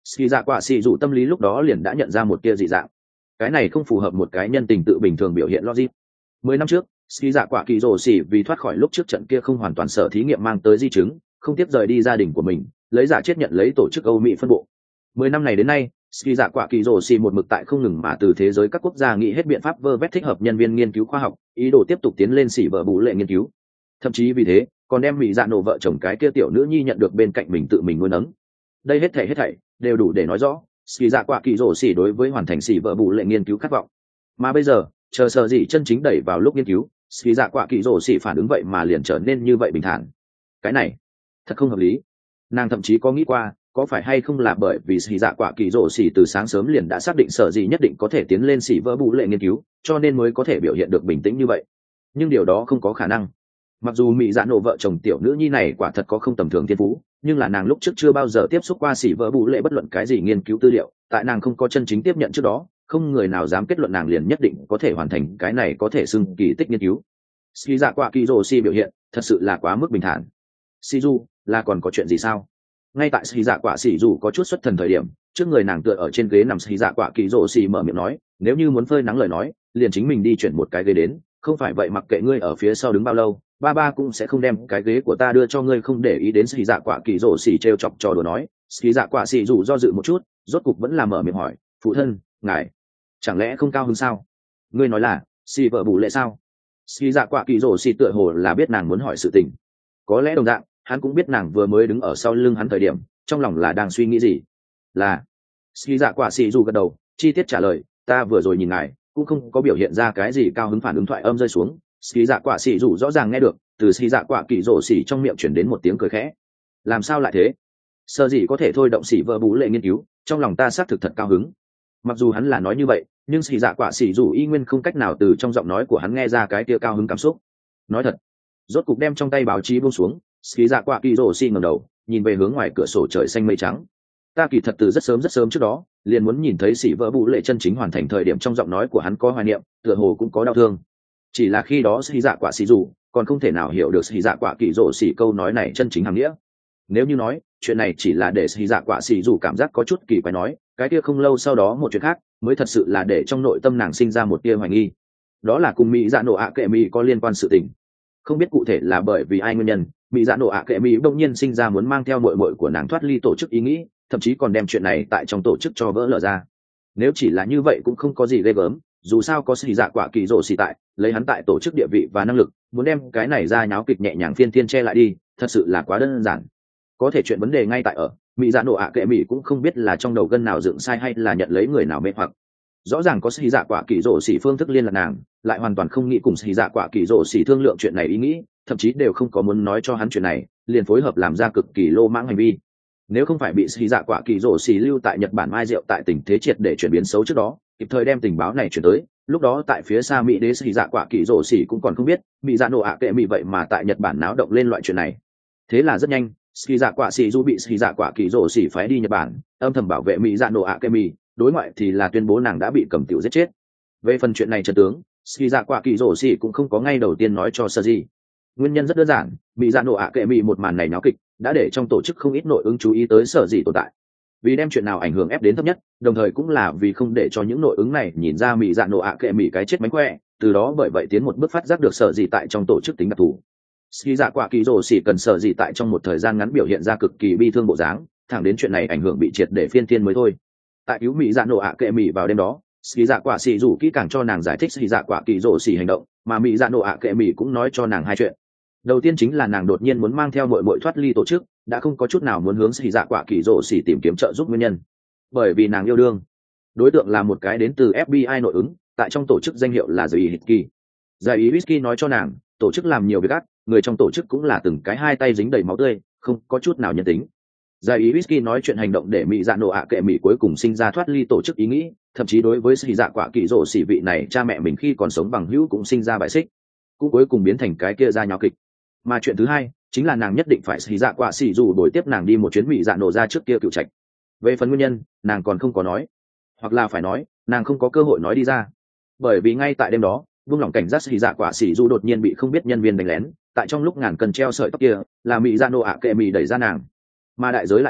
Speaker 1: ski dạ quả xì dù tâm lý lúc đó liền đã nhận ra một tia dị dạng. Cái này không phù hợp một cái nhân tình tự bình thường biểu hiện logic. Mười năm trước, ski dạ quả kỳ rồ xì vì thoát khỏi lúc trước trận kia không hoàn toàn sở thí nghiệm mang tới di chứng, không tiếp rời đi gia đình của mình, lấy giả chết nhận lấy tổ chức Âu Mỹ phân bộ. Mười năm này đến nay, ski dạ quả kỳ rồ xì một mực tại không ngừng mà từ thế giới các quốc gia nghĩ hết biện pháp vơ vét thích hợp nhân viên nghiên cứu khoa học, ý đồ tiếp tục tiến lên xỉ vợ bù lệ nghiên cứu. Thậm chí vì thế, còn đem mỹ dạ nổ vợ chồng cái kia tiểu nữ nhi nhận được bên cạnh mình tự mình nuôi nấng. Đây hết thảy hết thảy đều đủ để nói rõ ski dạ quả kỳ rồ xì đối với hoàn thành xỉ vợ bù lệ nghiên cứu khát vọng. Mà bây giờ, chờ sợ gì chân chính đẩy vào lúc nghiên cứu, ski dạ quả kỳ rồ xì phản ứng vậy mà liền trở nên như vậy bình thản. Cái này thật không hợp lý. Nàng thậm chí có nghĩ qua, có phải hay không là bởi vì xì dạ quả kỳ rồ xì từ sáng sớm liền đã xác định sợ gì nhất định có thể tiến lên xỉ vỡ bù lệ nghiên cứu, cho nên mới có thể biểu hiện được bình tĩnh như vậy. Nhưng điều đó không có khả năng. Mặc dù mỹ dạ nổ vợ chồng tiểu nữ nhi này quả thật có không tầm thường thiên phú, nhưng là nàng lúc trước chưa bao giờ tiếp xúc qua xỉ vỡ bù lệ bất luận cái gì nghiên cứu tư liệu, tại nàng không có chân chính tiếp nhận trước đó, không người nào dám kết luận nàng liền nhất định có thể hoàn thành cái này có thể xưng kỳ tích nghiên cứu. Xì dạ quả kỳ rồ xì biểu hiện thật sự là quá mức bình thản. Shizu, là còn có chuyện gì sao? Ngay tại xì dạ quả xì dù có chút xuất thần thời điểm, trước người nàng tựa ở trên ghế nằm xì dạ quả kỳ rồ xì mở miệng nói, nếu như muốn phơi nắng lời nói, liền chính mình đi chuyển một cái ghế đến, không phải vậy mặc kệ ngươi ở phía sau đứng bao lâu, ba ba cũng sẽ không đem cái ghế của ta đưa cho ngươi. Không để ý đến xì dạ quả kỳ rồ xì trêu chọc trò đùa nói, xì dạ quả xì dù do dự một chút, rốt cục vẫn là mở miệng hỏi, phụ thân, ngài chẳng lẽ không cao hơn sao? Ngươi nói là xì vợ bù lệ sao? Xì dạ quả kỳ rồ xì tựa hồ là biết nàng muốn hỏi sự tình, có lẽ đồng dạng hắn cũng biết nàng vừa mới đứng ở sau lưng hắn thời điểm trong lòng là đang suy nghĩ gì. Là xì dạ quả xì dù gật đầu, chi tiết trả lời, ta vừa rồi nhìn ngài cũng không có biểu hiện ra cái gì cao hứng. Phản ứng thoại âm rơi xuống, xì dạ quả xì dù rõ ràng nghe được từ xì dạ quả kỳ rồ xì trong miệng chuyển đến một tiếng cười khẽ. Làm sao lại thế? Sợ gì có thể thôi động xì vợ bú lệ nghiên cứu, trong lòng ta xác thực thật cao hứng. Mặc dù hắn là nói như vậy, nhưng xì dạ quả xì dù y nguyên không cách nào từ trong giọng nói của hắn nghe ra cái tia cao hứng cảm xúc. Nói thật. Rốt cục đem trong tay báo chí buông xuống, xì dạ quả kỳ rồ xì ngẩng đầu nhìn về hướng ngoài cửa sổ trời xanh mây trắng. Ta kỳ thật từ rất sớm rất sớm trước đó liền muốn nhìn thấy xỉ vỡ bù lệ chân chính hoàn thành. Thời điểm trong giọng nói của hắn có hoài niệm, tựa hồ cũng có đau thương. Chỉ là khi đó xì dạ quả xì dù còn không thể nào hiểu được xì dạ quả kỳ rồ xì câu nói này chân chính hàm nghĩa. Nếu như nói chuyện này chỉ là để xì dạ quả xì dù cảm giác có chút kỳ quái nói, cái kia không lâu sau đó một chuyện khác mới thật sự là để trong nội tâm nàng sinh ra một tia hoài nghi. Đó là cùng mỹ dạ nổ ạ kệ mỹ có liên quan sự tình. Không biết cụ thể là bởi vì ai nguyên nhân, mỹ dạ nổ ạ kệ mỹ đông nhiên sinh ra muốn mang theo muội muội của nàng thoát ly tổ chức ý nghĩ, thậm chí còn đem chuyện này tại trong tổ chức cho vỡ lở ra. Nếu chỉ là như vậy cũng không có gì ghê gớm, dù sao có xì dạ quả kỳ rồ xì tại, lấy hắn tại tổ chức địa vị và năng lực, muốn đem cái này ra nháo kịch nhẹ nhàng phiên thiên che lại đi, thật sự là quá đơn giản. Có thể chuyện vấn đề ngay tại ở, mỹ dạ nổ ạ kệ mỹ cũng không biết là trong đầu gân nào dựng sai hay là nhận lấy người nào mê hoặc. Rõ ràng có xì dạ quả kỳ rồ xì phương thức liên lạc nàng, lại hoàn toàn không nghĩ cùng xì dạ quả kỳ rồ xì thương lượng chuyện này ý nghĩ, thậm chí đều không có muốn nói cho hắn chuyện này, liền phối hợp làm ra cực kỳ lô mãng hành vi. Nếu không phải bị xì dạ quả kỳ rồ xì lưu tại Nhật Bản mai rượu tại tình thế triệt để chuyển biến xấu trước đó, kịp thời đem tình báo này chuyển tới, lúc đó tại phía xa mỹ đế xì dạ quả kỳ rồ xì cũng còn không biết mỹ dạ nổ ạ kệ mỹ vậy mà tại Nhật Bản náo động lên loại chuyện này. Thế là rất nhanh, xì dạ quả xì du bị xì dạ quả kỳ rồ xì phái đi Nhật Bản, âm thầm bảo vệ mỹ dạ nổ ạ kệ mỹ, đối ngoại thì là tuyên bố nàng đã bị cầm tựu giết chết. Về phần chuyện này chân tướng, xì dạ quả kỳ rồ xì cũng không có ngay đầu tiên nói cho sơ gì. Nguyên nhân rất đơn giản, mỹ dạ nổ ạ kệ mỹ một màn này náo kịch đã để trong tổ chức không ít nội ứng chú ý tới sở gì tồn tại. Vì đem chuyện nào ảnh hưởng ép đến thấp nhất, đồng thời cũng là vì không để cho những nội ứng này nhìn ra mỹ dạ nổ ạ kệ mỹ cái chết mánh khỏe, từ đó bởi vậy tiến một bước phát giác được sở gì tại trong tổ chức tính đặc thù. Ski dạ quả kỳ rồ xỉ cần sở gì tại trong một thời gian ngắn biểu hiện ra cực kỳ bi thương bộ dáng, thẳng đến chuyện này ảnh hưởng bị triệt để phiên thiên mới thôi. Tại cứu mỹ dạ nổ ạ kệ mỹ vào đêm đó, Ski dạ quả xỉ rủ kỹ càng cho nàng giải thích Ski dạ quả kỳ rồ xỉ hành động, mà mỹ dạ nổ ạ kệ mỹ cũng nói cho nàng hai chuyện. Đầu tiên chính là nàng đột nhiên muốn mang theo muội muội thoát ly tổ chức, đã không có chút nào muốn hướng Ski dạ quả kỳ rồ xỉ tìm kiếm trợ giúp nguyên nhân, bởi vì nàng yêu đương đối tượng là một cái đến từ ép bê i nội ứng, tại trong tổ chức danh hiệu là Zai Whisky. Zai Whisky nói cho nàng, tổ chức làm nhiều việc ác, người trong tổ chức cũng là từng cái hai tay dính đầy máu tươi, không có chút nào nhân tính. Zai Whisky nói chuyện hành động để mỹ dạ nổ ạ kệ mỹ cuối cùng sinh ra thoát ly tổ chức ý nghĩ, thậm chí đối với Ski dạ quả kỳ rồ xỉ vị này cha mẹ mình khi còn sống bằng hữu cũng sinh ra bài xích, cũng cuối cùng biến thành cái kia ra nháo kịch. Mà chuyện thứ hai chính là nàng nhất định phải Ski dạ quả xỉ dù đổi tiếp nàng đi một chuyến mỹ dạ nổ ra trước kia cựu trạch. Về phần nguyên nhân, nàng còn không có nói, hoặc là phải nói, nàng không có cơ hội nói đi ra, bởi vì ngay tại đêm đó, vung lòng cảnh giác Ski dạ quả xỉ dù đột nhiên bị không biết nhân viên đánh lén, tại trong lúc ngàn cần treo sợi tóc kia, là mỹ dạ nổ ạ kệ mỹ đẩy ra nàng, mà đại giới lại là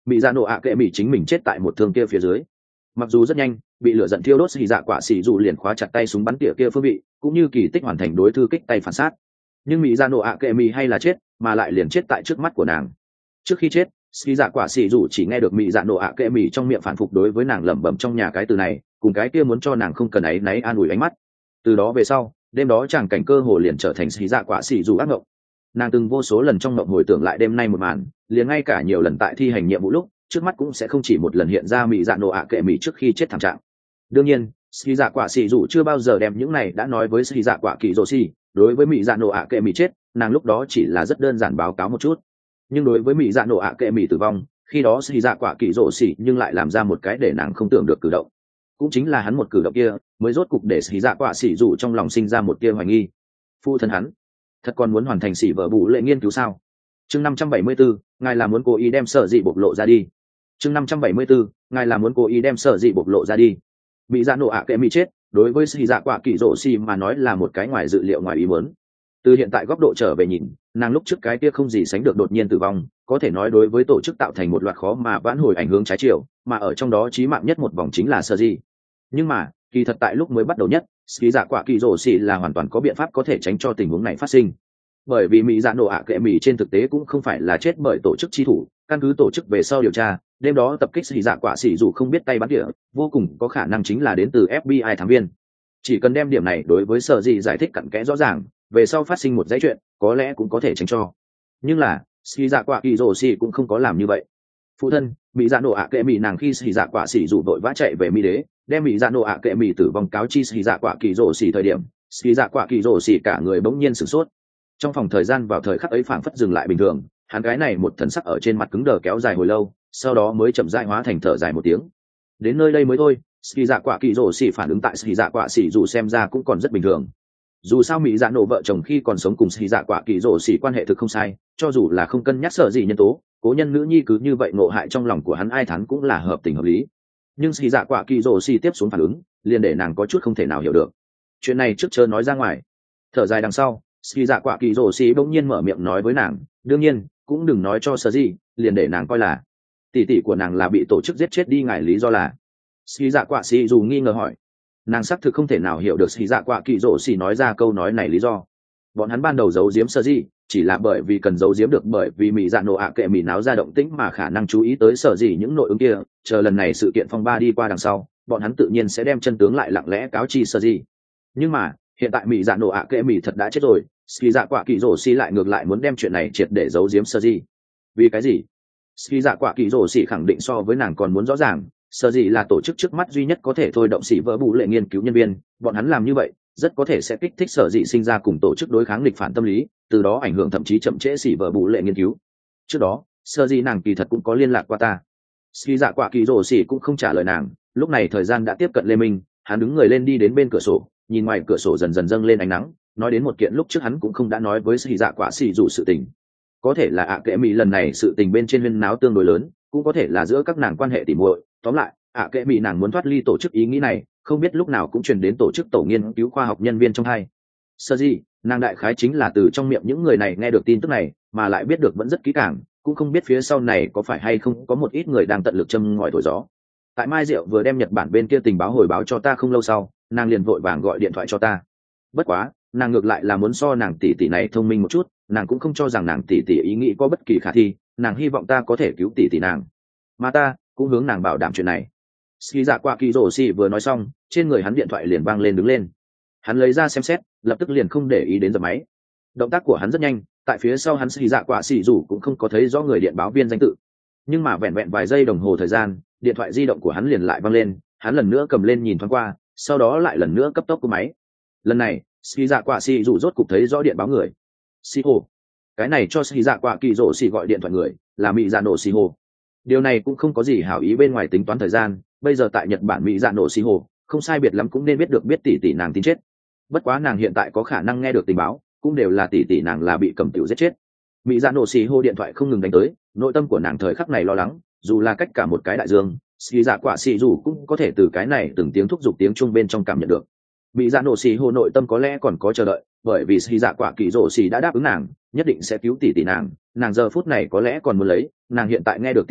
Speaker 1: mỹ dạ nổ ạ kệ mỹ chính mình chết tại một thương kia phía dưới. Mặc dù rất nhanh bị lửa giận thiêu đốt xì dạ quả xì dù liền khóa chặt tay súng bắn tỉa kia phương vị, cũng như kỳ tích hoàn thành đối thư kích tay phản sát, nhưng mỹ dạ nổ ạ kệ mỹ hay là chết, mà lại liền chết tại trước mắt của nàng. Trước khi chết, xì dạ quả xì dù chỉ nghe được mỹ dạ nổ ạ kệ mỹ trong miệng phản phục đối với nàng lẩm bẩm trong nhà cái từ này, cùng cái kia muốn cho nàng không cần áy náy an ủi ánh mắt. Từ đó về sau, đêm đó chàng cảnh cơ hồ liền trở thành xì dạ quả xì dù ác mộng. Nàng từng vô số lần trong mộng hồi tưởng lại đêm nay một màn, liền ngay cả nhiều lần tại thi hành nhiệm vụ lúc, trước mắt cũng sẽ không chỉ một lần hiện ra mỹ dạ nổ ạ kệ mỹ trước khi chết thảm trạng. Đương nhiên, xì dạ quả xì dù chưa bao giờ đem những này đã nói với xì dạ quả kỳ rồ xì. Đối với mỹ dạ nổ ạ kệ mỹ chết, nàng lúc đó chỉ là rất đơn giản báo cáo một chút, nhưng đối với mỹ dạ nổ ạ kệ mỹ tử vong, khi đó xì dạ quả kỳ rồ xì nhưng lại làm ra một cái để nàng không tưởng được cử động. Cũng chính là hắn một cử động kia mới rốt cục để xì dạ quả xì dù trong lòng sinh ra một tia hoài nghi. Phu thân hắn thật còn muốn hoàn thành xỉ vợ bù lệ nghiên cứu sao? Chương năm trăm bảy mươi bốn, ngài là muốn cố ý đem sở dị bộc lộ ra đi. Chương năm trăm bảy mươi bốn, ngài là muốn cố ý đem sở dị bộc lộ ra đi. Mỹ dạ nổ ạ kệ mỹ chết, đối với xì dạ quả kỳ rồ xì mà nói là một cái ngoài dự liệu ngoài ý muốn. Từ hiện tại góc độ trở về nhìn, nàng lúc trước cái kia không gì sánh được đột nhiên tử vong, có thể nói đối với tổ chức tạo thành một loạt khó mà vãn hồi ảnh hưởng trái chiều, mà ở trong đó chí mạng nhất một vòng chính là sở dị. Nhưng mà kỳ thật tại lúc mới bắt đầu nhất, xì dạ quả kỳ rồ xì là hoàn toàn có biện pháp có thể tránh cho tình huống này phát sinh, bởi vì mỹ dạ nổ ạ kệ mỹ trên thực tế cũng không phải là chết bởi tổ chức chi thủ. Căn cứ tổ chức về sau điều tra, đêm đó tập kích xì dạ quả xì dù không biết tay bắn địa, vô cùng có khả năng chính là đến từ ép bê i thám viên. Chỉ cần đem điểm này đối với sở dị giải thích cặn kẽ rõ ràng, về sau phát sinh một dãy chuyện có lẽ cũng có thể tránh cho. Nhưng là xì dạ quả kỳ rồ xì cũng không có làm như vậy. Phụ thân, mỹ dạ nổ ạ kệ mỹ nàng khi xì dạ quả xì dù vội vã chạy về mỹ đế, đem mỹ dạ nổ ạ kệ mỹ tử vong cáo chi xì dạ quả kỳ rồ xì thời điểm, xì dạ quả kỳ rồ xì cả người bỗng nhiên sửng sốt. Trong phòng thời gian vào thời khắc ấy phảng phất dừng lại bình thường, hắn cái này một thần sắc ở trên mặt cứng đờ kéo dài hồi lâu, sau đó mới chậm rãi hóa thành thở dài một tiếng. Đến nơi đây mới thôi, xì dạ quả kỳ rồ xì phản ứng tại xì dạ quả xì dù xem ra cũng còn rất bình thường. Dù sao mỹ dạ nổ vợ chồng khi còn sống cùng xì dạ quả kỳ rồ xì quan hệ thực không sai, cho dù là không cân nhắc sợ gì nhân tố, cố nhân nữ nhi cứ như vậy ngộ hại trong lòng của hắn ai thắn cũng là hợp tình hợp lý. Nhưng xì dạ quả kỳ rồ xì tiếp xuống phản ứng, liền để nàng có chút không thể nào hiểu được. Chuyện này trước chớ nói ra ngoài. Thở dài đằng sau, xì dạ quả kỳ rồ xì bỗng nhiên mở miệng nói với nàng, đương nhiên cũng đừng nói cho sợ gì, liền để nàng coi là tỷ tỷ của nàng là bị tổ chức giết chết đi, ngài lý do là? Xì dạ quả xì dù nghi ngờ hỏi. Nàng xác thực không thể nào hiểu được xì dạ quả kỳ rồ xì nói ra câu nói này lý do. Bọn hắn ban đầu giấu giếm sợ gì, chỉ là bởi vì cần giấu giếm được, bởi vì mỹ dạ nổ ạ kệ mỹ náo ra động tĩnh mà khả năng chú ý tới sợ gì những nội ứng kia. Chờ lần này sự kiện phong ba đi qua đằng sau, bọn hắn tự nhiên sẽ đem chân tướng lại lặng lẽ cáo chi sợ gì. Nhưng mà hiện tại mỹ dạ nổ ạ kệ mỹ thật đã chết rồi, xì dạ quả kỳ rồ xì lại ngược lại muốn đem chuyện này triệt để giấu giếm sợ gì. Vì cái gì? Xì dạ quả kỳ rồ xì khẳng định so với nàng còn muốn rõ ràng. Sợ gì là tổ chức trước mắt duy nhất có thể thôi động xỉ vỡ bù lệ nghiên cứu nhân viên, bọn hắn làm như vậy rất có thể sẽ kích thích sở dị sinh ra cùng tổ chức đối kháng nghịch phản tâm lý, từ đó ảnh hưởng thậm chí chậm trễ xỉ vỡ bù lệ nghiên cứu. Trước đó sở dị nàng kỳ thật cũng có liên lạc qua ta. Xì dạ quả kỳ rồ xỉ cũng không trả lời nàng. Lúc này thời gian đã tiếp cận lê minh, hắn đứng người lên đi đến bên cửa sổ, nhìn ngoài cửa sổ dần dần dâng lên ánh nắng, nói đến một kiện lúc trước hắn cũng không đã nói với xì dạ quả xỉ dù sự tình. Có thể là ạ kệ mỹ lần này sự tình bên trên huyên náo tương đối lớn, cũng có thể là giữa các nàng quan hệ tỉ muội. Tóm lại ạ kệ mỹ nàng muốn thoát ly tổ chức ý nghĩ này không biết lúc nào cũng truyền đến tổ chức tổ nghiên cứu khoa học nhân viên trong hai. Sơ gì nàng đại khái chính là từ trong miệng những người này nghe được tin tức này, mà lại biết được vẫn rất kỹ càng, cũng không biết phía sau này có phải hay không có một ít người đang tận lực châm ngòi thổi gió. Tại Mai Diệu vừa đem Nhật Bản bên kia tình báo hồi báo cho ta không lâu sau, nàng liền vội vàng gọi điện thoại cho ta. Bất quá nàng ngược lại là muốn so nàng tỷ tỷ này thông minh một chút, nàng cũng không cho rằng nàng tỷ tỷ ý nghĩ có bất kỳ khả thi, nàng hy vọng ta có thể cứu tỷ tỷ nàng, mà ta cũng hướng nàng bảo đảm chuyện này. Ski dạ qua kỳ rồ xì vừa nói xong, trên người hắn điện thoại liền vang lên đứng lên. Hắn lấy ra xem xét, lập tức liền không để ý đến giờ máy. Động tác của hắn rất nhanh, tại phía sau hắn Ski dạ qua xì dù cũng không có thấy rõ người điện báo viên danh tự. Nhưng mà vẹn vẹn vài giây đồng hồ thời gian, điện thoại di động của hắn liền lại vang lên, hắn lần nữa cầm lên nhìn thoáng qua, sau đó lại lần nữa cấp tốc của máy. Lần này, Ski dạ qua xì dù rốt cục thấy rõ điện báo người. Shiho. Cái này cho Ski dạ qua kỳ rồ xì gọi điện thoại người là Mị Dạ Nổ Shiho. Điều này cũng không có gì hảo ý bên ngoài tính toán thời gian, bây giờ tại Nhật Bản Mỹ Dạ Nổ Shiho không sai biệt lắm cũng nên biết được biết tỷ tỷ nàng tin chết. Bất quá nàng hiện tại có khả năng nghe được tình báo, cũng đều là tỷ tỷ nàng là bị cầm tù giết chết. Mỹ Dạ Nổ Shiho điện thoại không ngừng đánh tới, nội tâm của nàng thời khắc này lo lắng, dù là cách cả một cái đại dương, Ski Dạ Quả Sĩ dù cũng có thể từ cái này từng tiếng thúc giục tiếng chuông bên trong cảm nhận được. Mỹ Dạ Nổ Shiho nội tâm có lẽ còn có chờ đợi, bởi vì Ski Dạ Quả Kỳ Rồ Xì đã đáp ứng nàng, nhất định sẽ cứu tỷ tỷ nàng, nàng giờ phút này có lẽ còn muốn lấy, nàng hiện tại nghe được tin tức,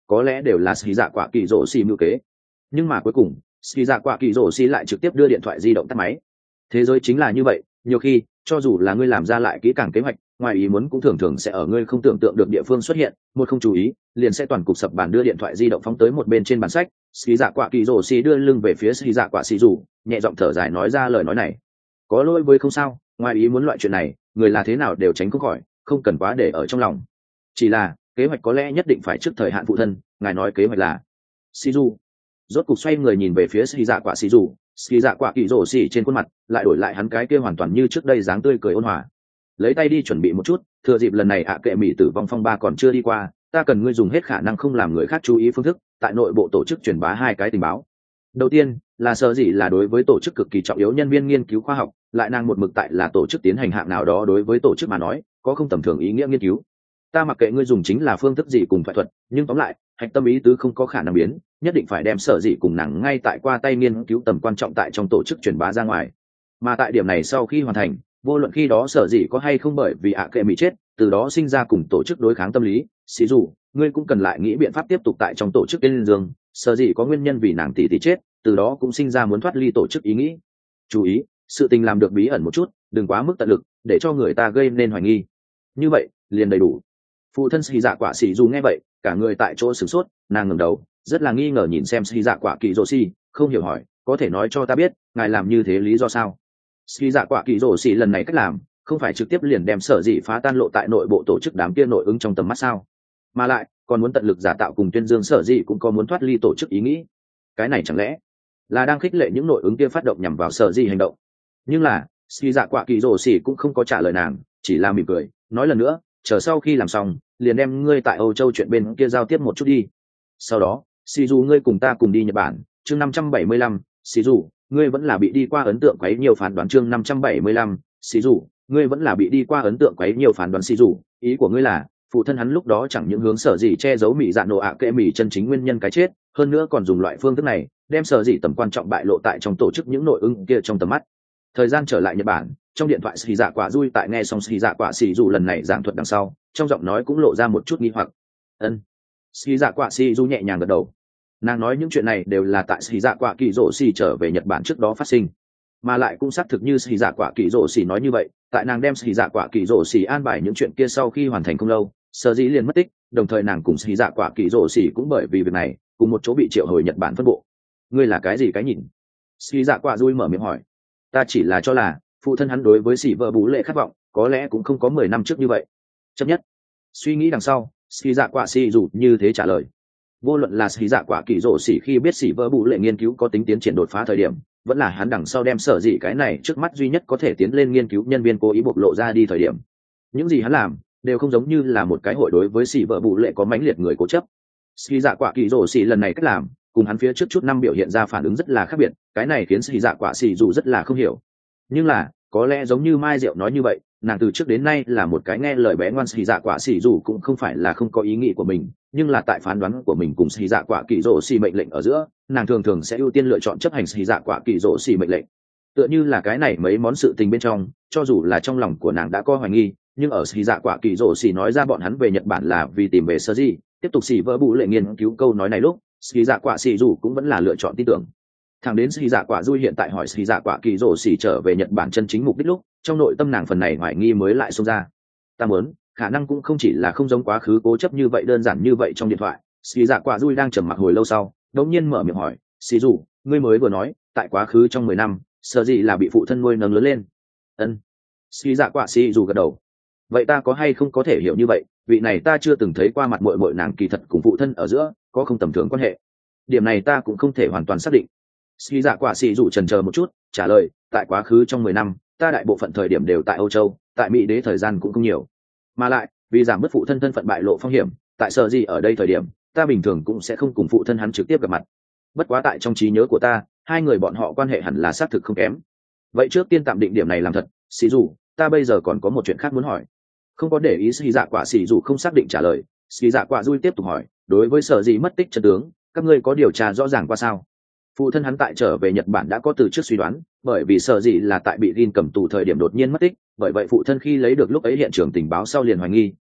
Speaker 1: có lẽ đều là xì dạ quả kỳ rổ xì mưu kế. Nhưng mà cuối cùng xì dạ quả kỳ rổ xì lại trực tiếp đưa điện thoại di động tắt máy. Thế giới chính là như vậy, nhiều khi cho dù là ngươi làm ra lại kỹ càng kế hoạch, ngoài ý muốn cũng thường thường sẽ ở ngươi không tưởng tượng được địa phương xuất hiện, một không chú ý liền sẽ toàn cục sập bàn, đưa điện thoại di động phóng tới một bên trên bàn sách. Xì dạ quả kỳ rổ xì đưa lưng về phía xì dạ quả xì rủ, nhẹ giọng thở dài nói ra lời nói này. Có lỗi với không sao, ngoài ý muốn loại chuyện này người là thế nào đều tránh không khỏi, không cần quá để ở trong lòng. Chỉ là kế hoạch có lẽ nhất định phải trước thời hạn. Phụ thân ngài nói kế hoạch là? Xì rủ rốt cục xoay người nhìn về phía xì dạ quả xì rủ, xì dạ quả kỳ rổ xì trên khuôn mặt lại đổi lại hắn cái kia hoàn toàn như trước đây dáng tươi cười ôn hòa. Lấy tay đi chuẩn bị một chút, thừa dịp lần này ạ kệ mỹ tử vong phong ba còn chưa đi qua, ta cần ngươi dùng hết khả năng không làm người khác chú ý phương thức tại nội bộ tổ chức truyền bá hai cái tình báo. Đầu tiên là sở dĩ là đối với tổ chức cực kỳ trọng yếu nhân viên nghiên cứu khoa học, lại nàng một mực tại là tổ chức tiến hành hạng nào đó đối với tổ chức mà nói có không tầm thường ý nghĩa nghiên cứu. Ta mặc kệ ngươi dùng chính là phương thức gì cùng thoại thuật, nhưng tóm lại hạch tâm ý tứ không có khả năng biến, nhất định phải đem sở dĩ cùng nàng ngay tại qua tay nghiên cứu tầm quan trọng tại trong tổ chức truyền bá ra ngoài. Mà tại điểm này sau khi hoàn thành, vô luận khi đó sở dĩ có hay không bởi vì ạ kệ mỹ chết từ đó sinh ra cùng tổ chức đối kháng tâm lý, xí dù ngươi cũng cần lại nghĩ biện pháp tiếp tục tại trong tổ chức tên dương, sở dĩ có nguyên nhân vì nàng tỷ tỷ chết từ đó cũng sinh ra muốn thoát ly tổ chức ý nghĩ. Chú ý sự tình làm được bí ẩn một chút, đừng quá mức tận lực để cho người ta gây nên hoài nghi, như vậy liền đầy đủ. Phụ thân xì dạ quả xì dù nghe vậy cả người tại chỗ sửng sốt, nàng ngẩng đầu rất là nghi ngờ nhìn xem xì dạ quả kỳ rồ xì, không hiểu hỏi, có thể nói cho ta biết ngài làm như thế lý do sao? Xì dạ quả kỳ rồ xì lần này cách làm không phải trực tiếp liền đem sở dĩ phá tan lộ tại nội bộ tổ chức đám kia nội ứng trong tầm mắt sao, mà lại còn muốn tận lực giả tạo cùng tuyên dương sở dĩ cũng có muốn thoát ly tổ chức ý nghĩ. Cái này chẳng lẽ là đang khích lệ những nội ứng kia phát động nhằm vào sở dĩ hành động? Nhưng là xì dạ quả kỳ rồ xì cũng không có trả lời nàng, chỉ là mỉm cười nói lần nữa, chờ sau khi làm xong liền đem ngươi tại Âu Châu chuyện bên kia giao tiếp một chút đi. Sau đó xì dù ngươi cùng ta cùng đi Nhật Bản. Chương năm trăm bảy mươi lăm, xì dù ngươi vẫn là bị đi qua ấn tượng quấy nhiều phán đoán. Chương năm trăm bảy mươi lăm, xì dù ngươi vẫn là bị đi qua ấn tượng quấy nhiều phán đoán. Xì dù ý của ngươi là phụ thân hắn lúc đó chẳng những hướng sở dĩ che giấu mỹ dạ nổ ạ kệ mỹ chân chính nguyên nhân cái chết, hơn nữa còn dùng loại phương thức này đem sở dĩ tầm quan trọng bại lộ tại trong tổ chức những nội ứng kia trong tầm mắt. Thời gian trở lại Nhật Bản, trong điện thoại xì dạ quả dui tại nghe xong xì dạ quả xì dù lần này giảng thuật đằng sau, trong giọng nói cũng lộ ra một chút nghi hoặc. Ân. Xì dạ quả xì dù nhẹ nhàng gật đầu. Nàng nói những chuyện này đều là tại xì dạ quả kỳ rỗ xì trở về Nhật Bản trước đó phát sinh, mà lại cũng xác thực như xì dạ quả kỳ rỗ xì nói như vậy, tại nàng đem xì dạ quả kỳ rỗ xì an bài những chuyện kia sau khi hoàn thành không lâu, sở dĩ liền mất tích, đồng thời nàng cùng xì dạ quả kỳ rỗ xì cũng bởi vì việc này cùng một chỗ bị triệu hồi Nhật Bản phân bộ. Ngươi là cái gì cái nhìn? Xì dạ quả dui mở miệng hỏi. Ta chỉ là cho là phụ thân hắn đối với xì vợ bú lệ khát vọng có lẽ cũng không có mười năm trước như vậy. Chấp nhất. Suy nghĩ đằng sau, xì dạ quả xì dù như thế trả lời. Vô luận là xì dạ quả kỳ rỗ xì khi biết xì vợ bú lệ nghiên cứu có tính tiến triển đột phá thời điểm, vẫn là hắn đằng sau đem sở dĩ cái này trước mắt duy nhất có thể tiến lên nghiên cứu nhân viên cố ý bộc lộ ra đi thời điểm, những gì hắn làm đều không giống như là một cái hội đối với xì vợ bú lệ có mãnh liệt người cố chấp. Xì dạ quả kỳ rỗ xì lần này cách làm cùng hắn phía trước chút năm biểu hiện ra phản ứng rất là khác biệt, cái này khiến xì dạ quả xì dù rất là không hiểu. Nhưng là có lẽ giống như Mai Diệu nói như vậy, nàng từ trước đến nay là một cái nghe lời bé ngoan. Xì dạ quả xì dù cũng không phải là không có ý nghĩ của mình, nhưng là tại phán đoán của mình cùng xì dạ quả kỳ rỗ xì mệnh lệnh ở giữa, nàng thường thường sẽ ưu tiên lựa chọn chấp hành xì dạ quả kỳ rỗ xì mệnh lệnh. Tựa như là cái này mấy món sự tình bên trong, cho dù là trong lòng của nàng đã có hoài nghi, nhưng ở xì dạ quả kỳ rỗ xì nói ra bọn hắn về Nhật Bản là vì tìm về sơ gì, tiếp tục xì vỡ bụ lệ nghiên cứu câu nói này lúc, xì dạ quả xì dù cũng vẫn là lựa chọn tin tưởng. Thẳng đến xì dạ quả dui hiện tại hỏi xì dạ quả kỳ rỗ xì trở về Nhật Bản chân chính mục đích lúc, trong nội tâm nàng phần này hoài nghi mới lại xông ra. Ta muốn khả năng cũng không chỉ là không giống quá khứ cố chấp như vậy đơn giản như vậy. Trong điện thoại xì dạ quả dui đang trầm mặc hồi lâu sau đống nhiên mở miệng hỏi, xì dù ngươi mới vừa nói tại quá khứ trong mười năm sợ gì là bị phụ thân nuôi nấng lớn lên. Ân. Xì dạ quả xì dù gật đầu. Vậy ta có hay không có thể hiểu như vậy, vị này ta chưa từng thấy qua mặt muội muội nàng kỳ thật cùng phụ thân ở giữa có không tầm thường quan hệ? Điểm này ta cũng không thể hoàn toàn xác định. Xì dạ quả xì dù chần chờ một chút trả lời, tại quá khứ trong mười năm ta đại bộ phận thời điểm đều tại Âu Châu, tại Mỹ đế thời gian cũng không nhiều, mà lại vì giảm bớt phụ thân thân phận bại lộ phong hiểm, tại sợ gì ở đây thời điểm ta bình thường cũng sẽ không cùng phụ thân hắn trực tiếp gặp mặt. Bất quá tại trong trí nhớ của ta hai người bọn họ quan hệ hẳn là xác thực không kém. Vậy trước tiên tạm định điểm này làm thật. Xì dù ta bây giờ còn có một chuyện khác muốn hỏi. Không có để ý xì dạ quả xì dù không xác định trả lời, xì dạ quả dui tiếp tục hỏi, đối với sở gì mất tích chân tướng các ngươi có điều tra rõ ràng qua sao? Phụ thân hắn tại trở về Nhật Bản đã có từ trước suy đoán, bởi vì sở gì là tại bị gin cầm tù thời điểm đột nhiên mất tích, bởi vậy phụ thân khi lấy được lúc ấy hiện trường tình báo sau liền hoài nghi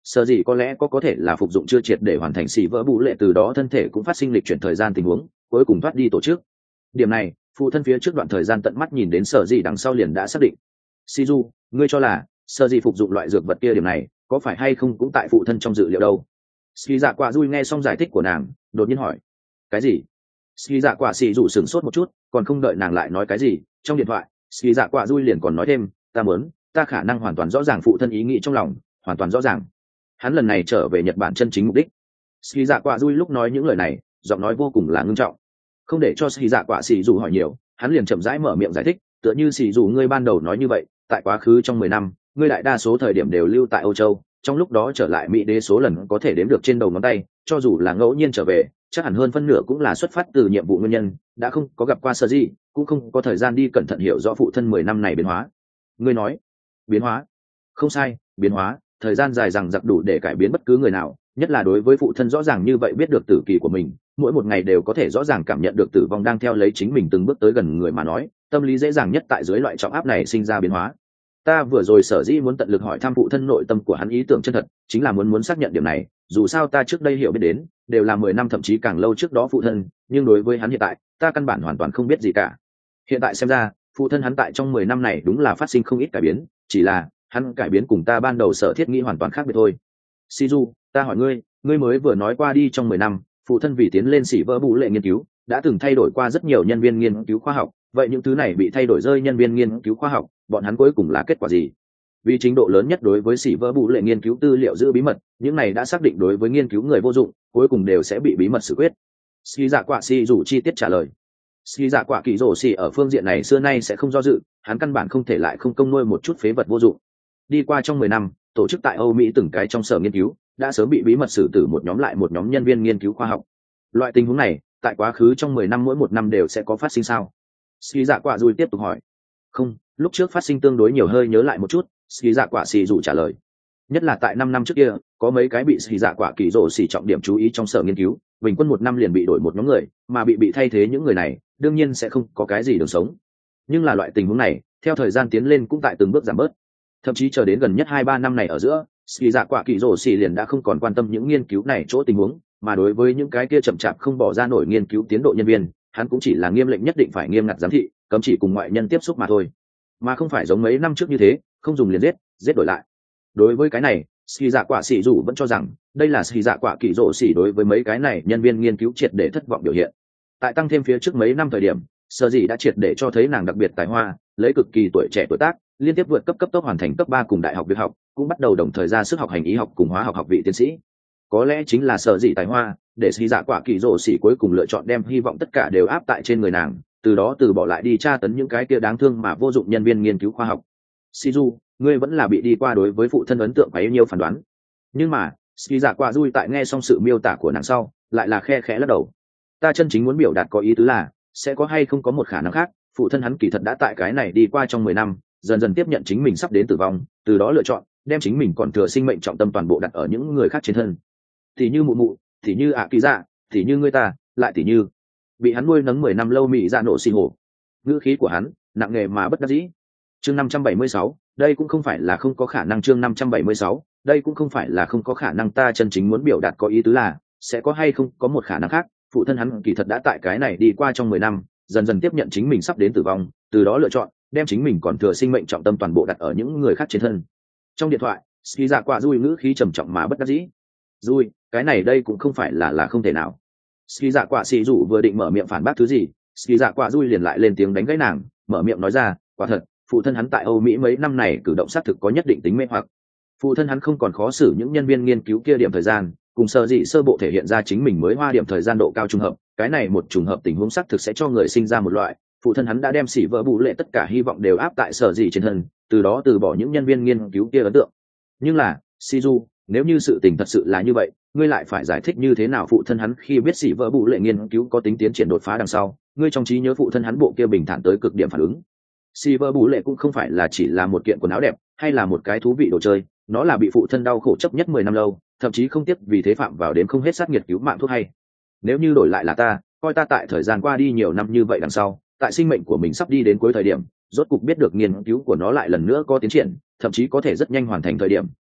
Speaker 1: Sở dĩ có lẽ có có thể là phục dụng chưa triệt để hoàn thành xỉ vỡ bụ lệ, từ đó thân thể cũng phát sinh lịch chuyển thời gian tình huống, cuối cùng thoát đi tổ chức. Điểm này phụ thân phía trước đoạn thời gian tận mắt nhìn đến sở dĩ đằng sau liền đã xác định. Shizu, ngươi cho là sở dĩ phục dụng loại dược vật kia, điểm này có phải hay không cũng tại phụ thân trong dự liệu đâu? Ski dạ quả dui nghe xong giải thích của nàng đột nhiên hỏi. Cái gì? Ski dạ quả xì rủ sửng sốt một chút, còn không đợi nàng lại nói cái gì, trong điện thoại Ski dạ quả dui liền còn nói thêm, ta muốn, ta khả năng hoàn toàn rõ ràng phụ thân ý nghĩ trong lòng, hoàn toàn rõ ràng hắn lần này trở về Nhật Bản chân chính mục đích. Ski dạ quả dui lúc nói những lời này giọng nói vô cùng là ngưng trọng, không để cho Ski dạ quả xì rủ hỏi nhiều, hắn liền chậm rãi mở miệng giải thích, tựa như xì rủ ngươi ban đầu nói như vậy, tại quá khứ trong mười năm ngươi đại đa số thời điểm đều lưu tại Âu Châu, trong lúc đó trở lại Mỹ đế số lần có thể đếm được trên đầu ngón tay, cho dù là ngẫu nhiên trở về chắc hẳn hơn phân nửa cũng là xuất phát từ nhiệm vụ nguyên nhân, đã không có gặp qua sơ gì, cũng không có thời gian đi cẩn thận hiểu rõ phụ thân mười năm này biến hóa. Ngươi nói biến hóa? Không sai, biến hóa. Thời gian dài rằng giặc đủ để cải biến bất cứ người nào, nhất là đối với phụ thân rõ ràng như vậy biết được tử kỳ của mình, mỗi một ngày đều có thể rõ ràng cảm nhận được tử vong đang theo lấy chính mình từng bước tới gần người mà nói, tâm lý dễ dàng nhất tại dưới loại trọng áp này sinh ra biến hóa. Ta vừa rồi sở dĩ muốn tận lực hỏi thăm phụ thân nội tâm của hắn ý tưởng chân thật, chính là muốn muốn xác nhận điểm này, dù sao ta trước đây hiểu biết đến đều là mười năm thậm chí càng lâu trước đó phụ thân, nhưng đối với hắn hiện tại ta căn bản hoàn toàn không biết gì cả. Hiện tại xem ra phụ thân hắn tại trong mười năm này đúng là phát sinh không ít cải biến, chỉ là hắn cải biến cùng ta ban đầu sở thiết nghĩ hoàn toàn khác biệt thôi. Shizu, ta hỏi ngươi, ngươi mới vừa nói qua đi trong mười năm phụ thân vì tiến lên xỉ vỡ bụ lệ nghiên cứu đã từng thay đổi qua rất nhiều nhân viên nghiên cứu khoa học, vậy những thứ này bị thay đổi rơi nhân viên nghiên cứu khoa học, bọn hắn cuối cùng là kết quả gì? Vì trình độ lớn nhất đối với xỉ vỡ bụ lệ nghiên cứu tư liệu giữ bí mật, những này đã xác định đối với nghiên cứu người vô dụng, cuối cùng đều sẽ bị bí mật xử quyết. Ski dạ quả xì rủ chi tiết trả lời. Ski dạ quả kỳ rổ xì ở phương diện này xưa nay sẽ không do dự, hắn căn bản không thể lại không công nuôi một chút phế vật vô dụng. Đi qua trong mười năm, tổ chức tại Âu Mỹ từng cái trong sở nghiên cứu đã sớm bị bí mật xử tử một nhóm lại một nhóm nhân viên nghiên cứu khoa học. Loại tình huống này tại quá khứ trong mười năm mỗi một năm đều sẽ có phát sinh sao? Ski dạ quả dùi tiếp tục hỏi. Không, lúc trước phát sinh tương đối nhiều, hơi nhớ lại một chút, Ski dạ quả xì rủ trả lời. Nhất là tại năm năm trước kia, có mấy cái bị Ski dạ quả kỳ rổ xì trọng điểm chú ý trong sở nghiên cứu, bình quân một năm liền bị đổi một nhóm người, mà bị bị thay thế những người này đương nhiên sẽ không có cái gì đường sống. Nhưng là loại tình huống này theo thời gian tiến lên cũng tại từng bước giảm bớt, thậm chí chờ đến gần nhất hai ba năm này ở giữa, Ski dạ quả kỳ rổ xì liền đã không còn quan tâm những nghiên cứu này chỗ tình huống, mà đối với những cái kia chậm chạp không bỏ ra nổi nghiên cứu tiến độ nhân viên, hắn cũng chỉ là nghiêm lệnh nhất định phải nghiêm ngặt giám thị, cấm chỉ cùng ngoại nhân tiếp xúc mà thôi, mà không phải giống mấy năm trước như thế không dùng liền giết, giết đổi lại. Đối với cái này, Ski dạ quả xỉ dù vẫn cho rằng đây là Ski dạ quả kỳ rổ xỉ đối với mấy cái này nhân viên nghiên cứu triệt để thất vọng biểu hiện. Tại tăng thêm phía trước mấy năm thời điểm, Sở Dĩ đã triệt để cho thấy nàng đặc biệt tài hoa, lấy cực kỳ tuổi trẻ tuổi tác, liên tiếp vượt cấp cấp tốc hoàn thành cấp ba cùng đại học việc học, cũng bắt đầu đồng thời ra sức học hành y học cùng hóa học học vị tiến sĩ. Có lẽ chính là Sở Dĩ tài hoa, để Ski dạ quả kỳ rổ xỉ cuối cùng lựa chọn đem hy vọng tất cả đều áp tại trên người nàng, từ đó từ bỏ lại đi tra tấn những cái kia đáng thương mà vô dụng nhân viên nghiên cứu khoa học. Shizu, ngươi vẫn là bị đi qua đối với phụ thân ấn tượng quá yêu nhiều phán đoán. Nhưng mà Ski dạ quả dui tại nghe xong sự miêu tả của nàng sau lại là khe khẽ lắc đầu. Ta chân chính muốn biểu đạt có ý tứ là sẽ có hay không có một khả năng khác, phụ thân hắn kỳ thật đã tại cái này đi qua trong mười năm dần dần tiếp nhận chính mình sắp đến tử vong, từ đó lựa chọn đem chính mình còn thừa sinh mệnh trọng tâm toàn bộ đặt ở những người khác trên thân, thì như mụ mụ, thì như ạ kỳ dạ, thì như ngươi ta, lại thì như bị hắn nuôi nấng mười năm lâu Mỹ dạ nổ xì hổ. Ngữ khí của hắn nặng nề mà bất đắc dĩ. Chương năm trăm bảy mươi sáu, đây cũng không phải là không có khả năng. Chương năm trăm bảy mươi sáu, đây cũng không phải là không có khả năng. Ta chân chính muốn biểu đạt có ý tứ là sẽ có hay không có một khả năng khác, phụ thân hắn kỳ thật đã tại cái này đi qua trong mười năm dần dần tiếp nhận chính mình sắp đến tử vong, từ đó lựa chọn đem chính mình còn thừa sinh mệnh trọng tâm toàn bộ đặt ở những người khác trên thân. Trong điện thoại Ski dạ quả dui ngữ khí trầm trọng mà bất đắc dĩ. Dui, cái này đây cũng không phải là là không thể nào. Ski dạ quả xì rủ vừa định mở miệng phản bác thứ gì, Ski dạ quả dui liền lại lên tiếng đánh gãy nàng, mở miệng nói ra, quả thật phụ thân hắn tại Âu Mỹ mấy năm này cử động xác thực có nhất định tính mê hoặc. Phụ thân hắn không còn khó xử những nhân viên nghiên cứu kia điểm thời gian, cùng Sở Dĩ sơ bộ thể hiện ra chính mình mới hoa điểm thời gian độ cao trùng hợp, cái này một trùng hợp tình huống xác thực sẽ cho người sinh ra một loại phụ thân hắn đã đem xỉ vỡ bụ lệ tất cả hy vọng đều áp tại Sở Dĩ trên thân, từ đó từ bỏ những nhân viên nghiên cứu kia ấn tượng. Nhưng là Shizu, nếu như sự tình thật sự là như vậy, ngươi lại phải giải thích như thế nào phụ thân hắn khi biết xỉ vỡ bụ lệ nghiên cứu có tính tiến triển đột phá đằng sau, ngươi trong trí nhớ phụ thân hắn bộ kia bình thản tới cực điểm phản ứng. Xỉ vỡ bụ lệ cũng không phải là chỉ là một kiện quần áo đẹp hay là một cái thú vị đồ chơi, nó là bị phụ thân đau khổ chấp nhất mười năm lâu, thậm chí không tiếc vì thế phạm vào đến không hết sát nghiệt cứu mạng thuốc hay. Nếu như đổi lại là ta, coi ta tại thời gian qua đi nhiều năm như vậy đằng sau, tại sinh mệnh của mình sắp đi đến cuối thời điểm, rốt cục biết được nghiên cứu của nó lại lần nữa có tiến triển, thậm chí có thể rất nhanh hoàn thành thời điểm,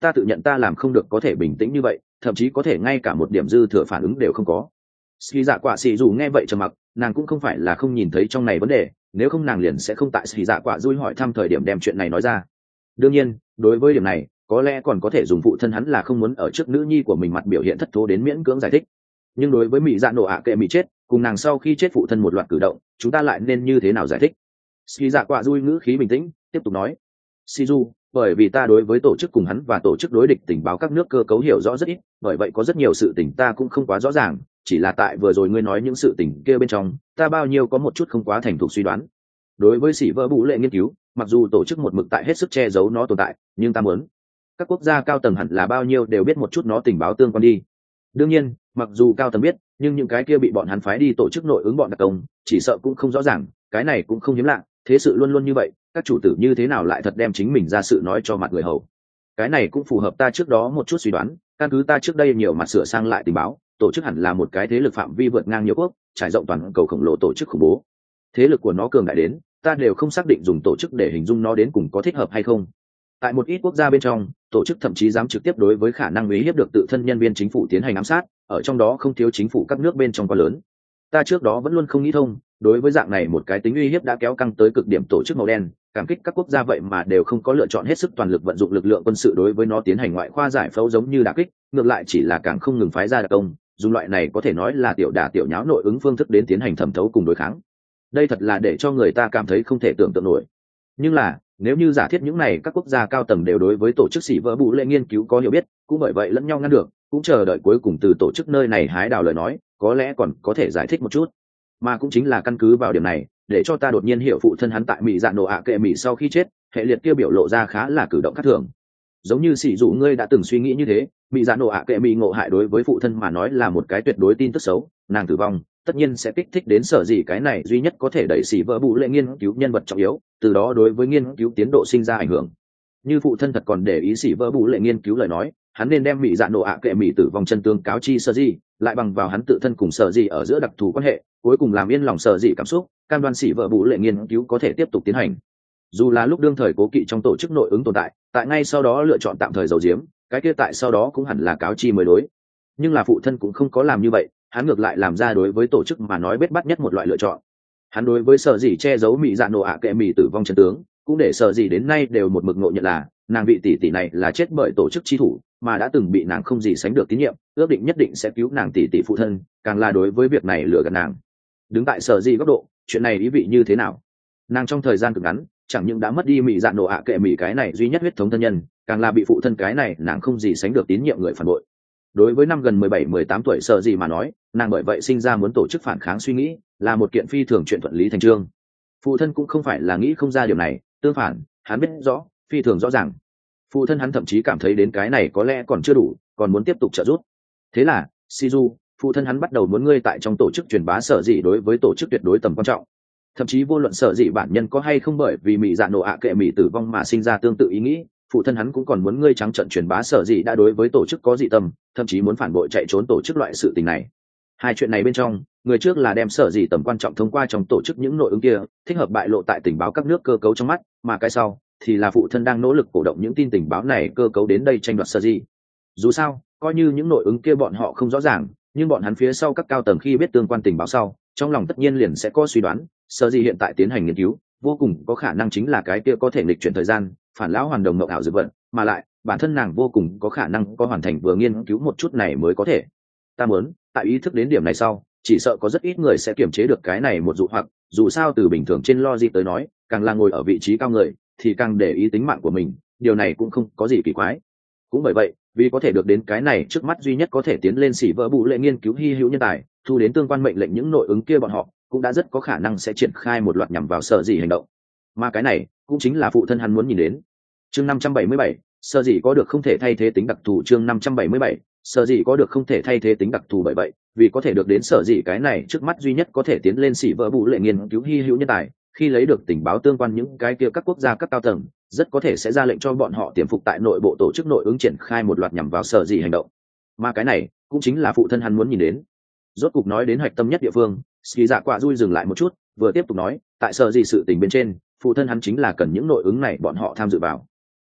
Speaker 1: ta tự nhận ta làm không được có thể bình tĩnh như vậy, thậm chí có thể ngay cả một điểm dư thừa phản ứng đều không có. Ski dạ quả xì dù nghe vậy trầm mặc, nàng cũng không phải là không nhìn thấy trong này vấn đề, nếu không nàng liền sẽ không tại Ski dạ quả dui hỏi thăm thời điểm đem chuyện này nói ra. Đương nhiên, đối với điểm này, có lẽ còn có thể dùng phụ thân hắn là không muốn ở trước nữ nhi của mình mặt biểu hiện thất thố đến miễn cưỡng giải thích. Nhưng đối với mỹ dạ nổ ạ kệ mỹ chết, cùng nàng sau khi chết phụ thân một loạt cử động, chúng ta lại nên như thế nào giải thích? Ski dạ quả dui ngữ khí bình tĩnh, tiếp tục nói: Shizu, bởi vì ta đối với tổ chức cùng hắn và tổ chức đối địch tình báo các nước cơ cấu hiểu rõ rất ít, bởi vậy có rất nhiều sự tình ta cũng không quá rõ ràng, chỉ là tại vừa rồi ngươi nói những sự tình kia bên trong, ta bao nhiêu có một chút không quá thành thục suy đoán. Đối với sĩ vỡ bụ lệ nghiên cứu, mặc dù tổ chức một mực tại hết sức che giấu nó tồn tại, nhưng ta muốn các quốc gia cao tầng hẳn là bao nhiêu đều biết một chút nó tình báo tương quan đi. Đương nhiên, mặc dù cao tầng biết, nhưng những cái kia bị bọn hắn phái đi tổ chức nội ứng bọn đặc công, chỉ sợ cũng không rõ ràng, cái này cũng không hiếm lạ, thế sự luôn luôn như vậy, các chủ tử như thế nào lại thật đem chính mình ra sự nói cho mặt người hầu. Cái này cũng phù hợp ta trước đó một chút suy đoán, căn cứ ta trước đây nhiều mặt sửa sang lại tình báo, tổ chức hẳn là một cái thế lực phạm vi vượt ngang nhiều quốc, trải rộng toàn cầu khổng lồ tổ chức khủng bố. Thế lực của nó cường đại đến, ta đều không xác định dùng tổ chức để hình dung nó đến cùng có thích hợp hay không. Tại một ít quốc gia bên trong, tổ chức thậm chí dám trực tiếp đối với khả năng uy hiếp được tự thân nhân viên chính phủ tiến hành ám sát, ở trong đó không thiếu chính phủ các nước bên trong quá lớn. Ta trước đó vẫn luôn không nghĩ thông, đối với dạng này một cái tính uy hiếp đã kéo căng tới cực điểm tổ chức màu đen, cảm kích các quốc gia vậy mà đều không có lựa chọn hết sức toàn lực vận dụng lực lượng quân sự đối với nó tiến hành ngoại khoa giải phẫu giống như đả kích, ngược lại chỉ là càng không ngừng phái ra đặc công, dùng loại này có thể nói là tiểu đả tiểu nháo nội ứng phương thức đến tiến hành thẩm thấu cùng đối kháng. Đây thật là để cho người ta cảm thấy không thể tưởng tượng nổi. Nhưng là, nếu như giả thiết những này các quốc gia cao tầng đều đối với tổ chức sĩ vỡ bụ lệ nghiên cứu có hiểu biết, cũng bởi vậy lẫn nhau ngăn được, cũng chờ đợi cuối cùng từ tổ chức nơi này hái đào lời nói, có lẽ còn có thể giải thích một chút. Mà cũng chính là căn cứ vào điểm này, để cho ta đột nhiên hiểu phụ thân hắn tại mỹ dạ nổ ạ kệ mỹ sau khi chết, hệ liệt kia biểu lộ ra khá là cử động khác thường. Giống như sĩ dụ ngươi đã từng suy nghĩ như thế, mỹ dạ nổ ạ kệ mỹ ngộ hại đối với phụ thân mà nói là một cái tuyệt đối tin tức xấu, nàng tử vong tất nhiên sẽ kích thích đến sở gì cái này duy nhất có thể đẩy xỉ vỡ bụ lệ nghiên cứu nhân vật trọng yếu, từ đó đối với nghiên cứu tiến độ sinh ra ảnh hưởng. Như phụ thân thật còn để ý xỉ vỡ bụ lệ nghiên cứu lời nói, hắn nên đem mỹ dạ nổ ạ kệ mỹ tử vong chân tương cáo chi sở gì, lại bằng vào hắn tự thân cùng sở gì ở giữa đặc thù quan hệ, cuối cùng làm yên lòng sở gì cảm xúc, cam đoan xỉ vỡ bụ lệ nghiên cứu có thể tiếp tục tiến hành. Dù là lúc đương thời cố kỵ trong tổ chức nội ứng tồn tại, tại ngay sau đó lựa chọn tạm thời giấu giếm, cái kia tại sau đó cũng hẳn là cáo chi mới đối. Nhưng là phụ thân cũng không có làm như vậy, hắn ngược lại làm ra đối với tổ chức mà nói bết bắt nhất một loại lựa chọn. Hắn đối với sở gì che giấu mỹ dạ nổ ạ kệ mỹ tử vong chân tướng, cũng để sở gì đến nay đều một mực ngộ nhận là nàng vị tỷ tỷ này là chết bởi tổ chức chi thủ, mà đã từng bị nàng không gì sánh được tín nhiệm, ước định nhất định sẽ cứu nàng tỷ tỷ phụ thân, càng là đối với việc này lừa gạt nàng. Đứng tại sở gì góc độ, chuyện này ý vị như thế nào? Nàng trong thời gian cực ngắn, chẳng những đã mất đi mỹ dạ nổ ạ kệ mỹ cái này duy nhất huyết thống thân nhân, càng là bị phụ thân cái này nàng không gì sánh được tín nhiệm người phản bội. Đối với năm gần mười bảy mười tám tuổi sở gì mà nói, nàng bởi vậy sinh ra muốn tổ chức phản kháng suy nghĩ, là một kiện phi thường chuyện thuận lý thành trương. Phụ thân cũng không phải là nghĩ không ra điều này, tương phản, hắn biết rõ, phi thường rõ ràng. Phụ thân hắn thậm chí cảm thấy đến cái này có lẽ còn chưa đủ, còn muốn tiếp tục trợ giúp. Thế là, Shizu, phụ thân hắn bắt đầu muốn ngươi tại trong tổ chức truyền bá sở dị đối với tổ chức tuyệt đối tầm quan trọng. Thậm chí vô luận sở dị bản nhân có hay không bởi vì mỹ dạ nổ ạ kệ mỹ tử vong mà sinh ra tương tự ý nghĩ, phụ thân hắn cũng còn muốn ngươi trắng trận truyền bá sở dị đã đối với tổ chức có dị tâm, thậm chí muốn phản bội chạy trốn tổ chức loại sự tình này. Hai chuyện này bên trong, người trước là đem sở dị tầm quan trọng thông qua trong tổ chức những nội ứng kia, thích hợp bại lộ tại tình báo các nước cơ cấu trong mắt, mà cái sau thì là phụ thân đang nỗ lực cổ động những tin tình báo này cơ cấu đến đây tranh đoạt sở dị. Dù sao, coi như những nội ứng kia bọn họ không rõ ràng, nhưng bọn hắn phía sau các cao tầng khi biết tương quan tình báo sau, trong lòng tất nhiên liền sẽ có suy đoán, sở dị hiện tại tiến hành nghiên cứu, vô cùng có khả năng chính là cái kia có thể nghịch chuyển thời gian, phản lão hoàn đồng mộng ảo dược vận, mà lại bản thân nàng vô cùng có khả năng có hoàn thành vừa nghiên cứu một chút này mới có thể. Ta muốn, tại ý thức đến điểm này sau, chỉ sợ có rất ít người sẽ kiềm chế được cái này một dụ hoặc, dù sao từ bình thường trên logic tới nói, càng là ngồi ở vị trí cao người, thì càng để ý tính mạng của mình, điều này cũng không có gì kỳ quái. Cũng bởi vậy, vì có thể được đến cái này trước mắt duy nhất có thể tiến lên xỉ vỡ bụ lệ nghiên cứu hy hữu nhân tài, thu đến tương quan mệnh lệnh những nội ứng kia bọn họ, cũng đã rất có khả năng sẽ triển khai một loạt nhằm vào sở dị hành động. Mà cái này cũng chính là phụ thân hắn muốn nhìn đến. Chương năm trăm bảy mươi bảy, sở dị có được không thể thay thế tính đặc thù. Chương năm trăm bảy mươi bảy, sở dị có được không thể thay thế tính đặc thù. Bởi vậy, vì có thể được đến sở dị cái này trước mắt duy nhất có thể tiến lên xỉ vỡ bụ lệ nghiên cứu hy hữu nhân tài, khi lấy được tình báo tương quan những cái kia các quốc gia các cao tầng, rất có thể sẽ ra lệnh cho bọn họ tiềm phục tại nội bộ tổ chức nội ứng triển khai một loạt nhằm vào sở dị hành động. Mà cái này cũng chính là phụ thân hắn muốn nhìn đến. Rốt cục nói đến hạch tâm nhất địa phương, Ski Dạ Quạ Dui dừng lại một chút, vừa tiếp tục nói, tại sở dị sự tình bên trên, phụ thân hắn chính là cần những nội ứng này bọn họ tham dự vào.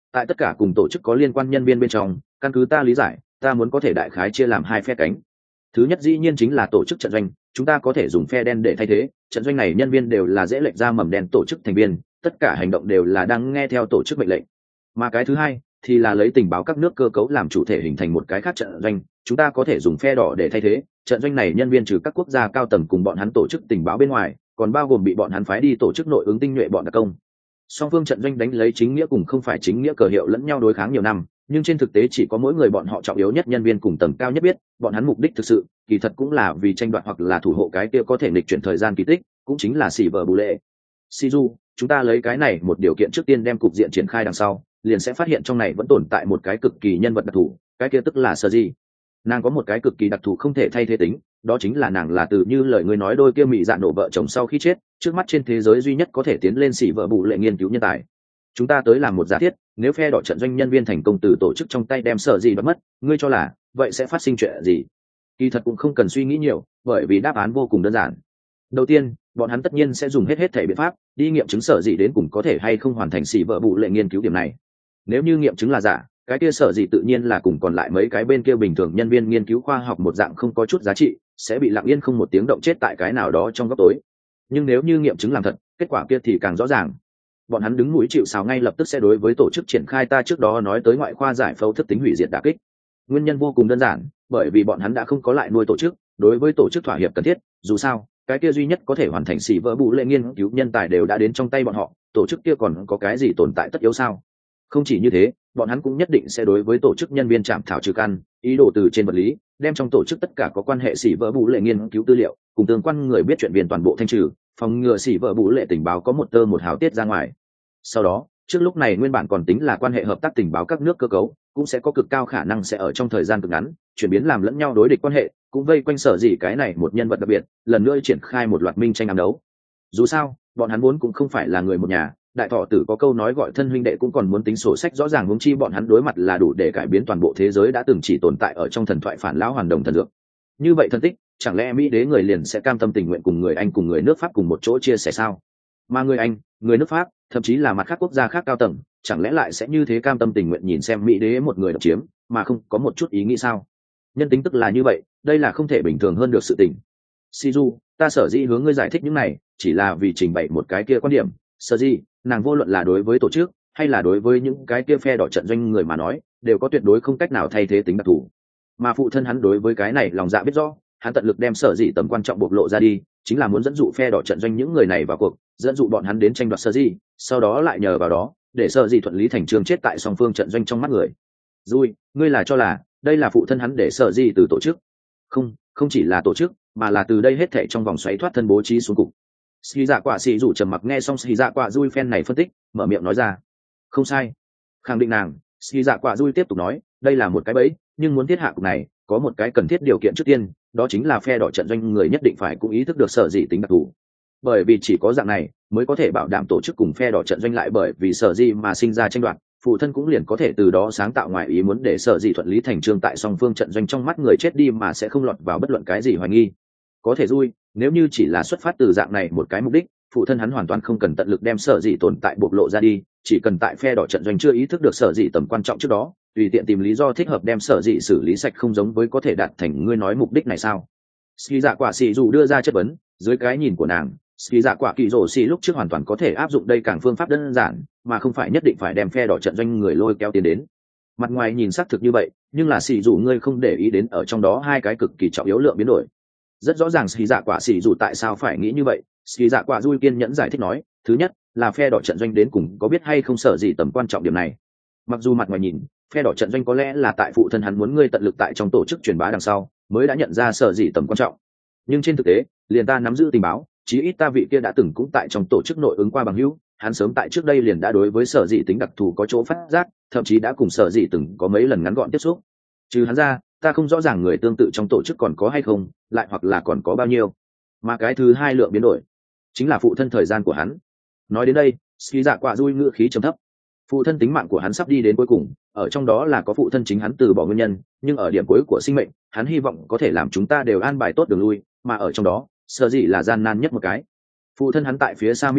Speaker 1: Tại tất cả cùng tổ chức có liên quan nhân viên bên trong, căn cứ ta lý giải, ta muốn có thể đại khái chia làm hai phe cánh. Thứ nhất dĩ nhiên chính là tổ chức trận doanh, chúng ta có thể dùng phe đen để thay thế, trận doanh này nhân viên đều là dễ lệch ra mầm đen tổ chức thành viên, tất cả hành động đều là đang nghe theo tổ chức mệnh lệnh. Mà cái thứ hai thì là lấy tình báo các nước cơ cấu làm chủ thể hình thành một cái khác trận doanh, chúng ta có thể dùng phe đỏ để thay thế, trận doanh này nhân viên trừ các quốc gia cao tầng cùng bọn hắn tổ chức tình báo bên ngoài, còn bao gồm bị bọn hắn phái đi tổ chức nội ứng tinh nhuệ bọn đặc công. Song phương trận doanh đánh lấy chính nghĩa cùng không phải chính nghĩa cờ hiệu lẫn nhau đối kháng nhiều năm, nhưng trên thực tế chỉ có mỗi người bọn họ trọng yếu nhất nhân viên cùng tầng cao nhất biết, bọn hắn mục đích thực sự, kỳ thật cũng là vì tranh đoạt hoặc là thủ hộ cái kia có thể nghịch chuyển thời gian kỳ tích, cũng chính là xỉ vở bù lệ. Shizu, chúng ta lấy cái này một điều kiện trước tiên đem cục diện triển khai đằng sau, liền sẽ phát hiện trong này vẫn tồn tại một cái cực kỳ nhân vật đặc thù, cái kia tức là Sergi. Nàng có một cái cực kỳ đặc thù không thể thay thế tính, đó chính là nàng là từ như lời người nói đôi kia mị dạ nổ vợ chồng sau khi chết, trước mắt trên thế giới duy nhất có thể tiến lên xỉ vợ bù lệ nghiên cứu nhân tài. Chúng ta tới làm một giả thiết, nếu phe đỏ trận doanh nhân viên thành công từ tổ chức trong tay đem Sergi bắt mất, ngươi cho là vậy sẽ phát sinh chuyện gì? Kỳ thật cũng không cần suy nghĩ nhiều, bởi vì đáp án vô cùng đơn giản. Đầu tiên, bọn hắn tất nhiên sẽ dùng hết hết thể biện pháp đi nghiệm chứng Sergi đến cùng có thể hay không hoàn thành xỉ vợ bù lệ nghiên cứu điểm này. Nếu như nghiệm chứng là giả, cái kia Sergi tự nhiên là cùng còn lại mấy cái bên kia bình thường nhân viên nghiên cứu khoa học một dạng không có chút giá trị, sẽ bị lặng yên không một tiếng động chết tại cái nào đó trong góc tối. Nhưng nếu như nghiệm chứng làm thật, kết quả kia thì càng rõ ràng. Bọn hắn đứng mũi chịu sào ngay lập tức sẽ đối với tổ chức triển khai ta trước đó nói tới ngoại khoa giải phẫu thức tính hủy diệt đả kích. Nguyên nhân vô cùng đơn giản, bởi vì bọn hắn đã không có lại nuôi tổ chức, đối với tổ chức thỏa hiệp cần thiết, dù sao, cái kia duy nhất có thể hoàn thành xỉ vỡ bù lệ nghiên cứu nhân tài đều đã đến trong tay bọn họ, tổ chức kia còn có cái gì tồn tại tất yếu sao? Không chỉ như thế, bọn hắn cũng nhất định sẽ đối với tổ chức nhân viên chạm thảo trừ căn, ý đồ từ trên vật lý đem trong tổ chức tất cả có quan hệ xỉ vỡ bù lệ nghiên cứu tư liệu cùng tương quan người biết chuyện viên toàn bộ thanh trừ, phòng ngừa xỉ vỡ bù lệ tình báo có một tơ một hào tiết ra ngoài. Sau đó, trước lúc này nguyên bản còn tính là quan hệ hợp tác tình báo các nước cơ cấu cũng sẽ có cực cao khả năng sẽ ở trong thời gian cực ngắn chuyển biến làm lẫn nhau đối địch quan hệ, cũng vây quanh sở gì cái này một nhân vật đặc biệt lần nữa triển khai một loạt minh tranh ám đấu. Dù sao, bọn hắn vốn cũng không phải là người một nhà, đại thọ tử có câu nói gọi thân huynh đệ cũng còn muốn tính sổ sách rõ ràng, huống chi bọn hắn đối mặt là đủ để cải biến toàn bộ thế giới đã từng chỉ tồn tại ở trong thần thoại phản lão hoàn đồng thần dược. Như vậy thân tích, chẳng lẽ Mỹ đế người liền sẽ cam tâm tình nguyện cùng người Anh cùng người nước Pháp cùng một chỗ chia sẻ sao? Mà người Anh, người nước Pháp, thậm chí là mặt khác quốc gia khác cao tầng, chẳng lẽ lại sẽ như thế cam tâm tình nguyện nhìn xem Mỹ đế một người độc chiếm, mà không có một chút ý nghĩ sao? Nhân tính tức là như vậy, đây là không thể bình thường hơn được sự tình. Shizu, ta sở dĩ hướng ngươi giải thích những này, chỉ là vì trình bày một cái kia quan điểm. Sở dĩ, nàng vô luận là đối với tổ chức hay là đối với những cái kia phe đỏ trận doanh người mà nói, đều có tuyệt đối không cách nào thay thế tính đặc thù. Mà phụ thân hắn đối với cái này lòng dạ biết rõ, hắn tận lực đem sở dĩ tầm quan trọng bộc lộ ra đi, chính là muốn dẫn dụ phe đỏ trận doanh những người này vào cuộc, dẫn dụ bọn hắn đến tranh đoạt sở dĩ, sau đó lại nhờ vào đó để sở dĩ thuận lý thành trương chết tại song phương trận doanh trong mắt người. Rồi, ngươi là cho là đây là phụ thân hắn để sở dĩ từ tổ chức? Không, không chỉ là tổ chức, mà là từ đây hết thảy trong vòng xoáy thoát thân bố trí xuống cục. Ski dạ quả xì rủ trầm mặc nghe xong Ski dạ quả dui phen này phân tích, mở miệng nói ra. Không sai, khẳng định nàng. Ski dạ quả dui tiếp tục nói, đây là một cái bẫy, nhưng muốn thiết hạ cục này, có một cái cần thiết điều kiện trước tiên, đó chính là phe đỏ trận doanh người nhất định phải cũng ý thức được sở dĩ tính đặc thù. Bởi vì chỉ có dạng này mới có thể bảo đảm tổ chức cùng phe đỏ trận doanh lại bởi vì sở dĩ mà sinh ra tranh đoạt, phụ thân cũng liền có thể từ đó sáng tạo ngoại ý muốn để sở dĩ thuận lý thành trương tại song phương trận doanh trong mắt người chết đi mà sẽ không lọt vào bất luận cái gì hoài nghi. Có thể vui, nếu như chỉ là xuất phát từ dạng này một cái mục đích, phụ thân hắn hoàn toàn không cần tận lực đem sở dĩ tồn tại bộc lộ ra đi, chỉ cần tại phe đỏ trận doanh chưa ý thức được sở dĩ tầm quan trọng trước đó, tùy tiện tìm lý do thích hợp đem sở dĩ xử lý sạch, không giống với có thể đạt thành ngươi nói mục đích này sao? Ski dạ quả xì dù đưa ra chất vấn, dưới cái nhìn của nàng, Ski dạ quả kỳ rổ xì lúc trước hoàn toàn có thể áp dụng đây càng phương pháp đơn giản, mà không phải nhất định phải đem phe đỏ trận doanh người lôi kéo tiến đến. Mặt ngoài nhìn xác thực như vậy, nhưng là xì dù ngươi không để ý đến ở trong đó hai cái cực kỳ trọng yếu lượng biến đổi. Rất rõ ràng Ski dạ quả xì dù tại sao phải nghĩ như vậy. Ski dạ quả dui kiên nhẫn giải thích nói, thứ nhất là phe đỏ trận doanh đến cùng có biết hay không sở gì tầm quan trọng điểm này. Mặc dù mặt ngoài nhìn phe đỏ trận doanh có lẽ là tại phụ thân hắn muốn ngươi tận lực tại trong tổ chức truyền bá đằng sau mới đã nhận ra sở gì tầm quan trọng, nhưng trên thực tế liền ta nắm giữ tình báo, chí ít ta vị kia đã từng cũng tại trong tổ chức nội ứng qua bằng hữu, hắn sớm tại trước đây liền đã đối với sở dị tính đặc thù có chỗ phát giác, thậm chí đã cùng sở dị từng có mấy lần ngắn gọn tiếp xúc. Trừ hắn ra, ta không rõ ràng người tương tự trong tổ chức còn có hay không, lại hoặc là còn có bao nhiêu. Mà cái thứ hai lượng biến đổi chính là phụ thân thời gian của hắn. Nói đến đây, Ski dạ quả dui ngữ khí trầm thấp. Phụ thân tính mạng của hắn sắp đi đến cuối cùng, ở trong đó là có phụ thân chính hắn từ bỏ nguyên nhân, nhưng ở điểm cuối của sinh mệnh, hắn hy vọng có thể làm chúng ta đều an bài tốt đường lui, mà ở trong đó, sở dĩ là gian nan nhất một cái. Phụ thân hắn tại phía xa Mỹ đế,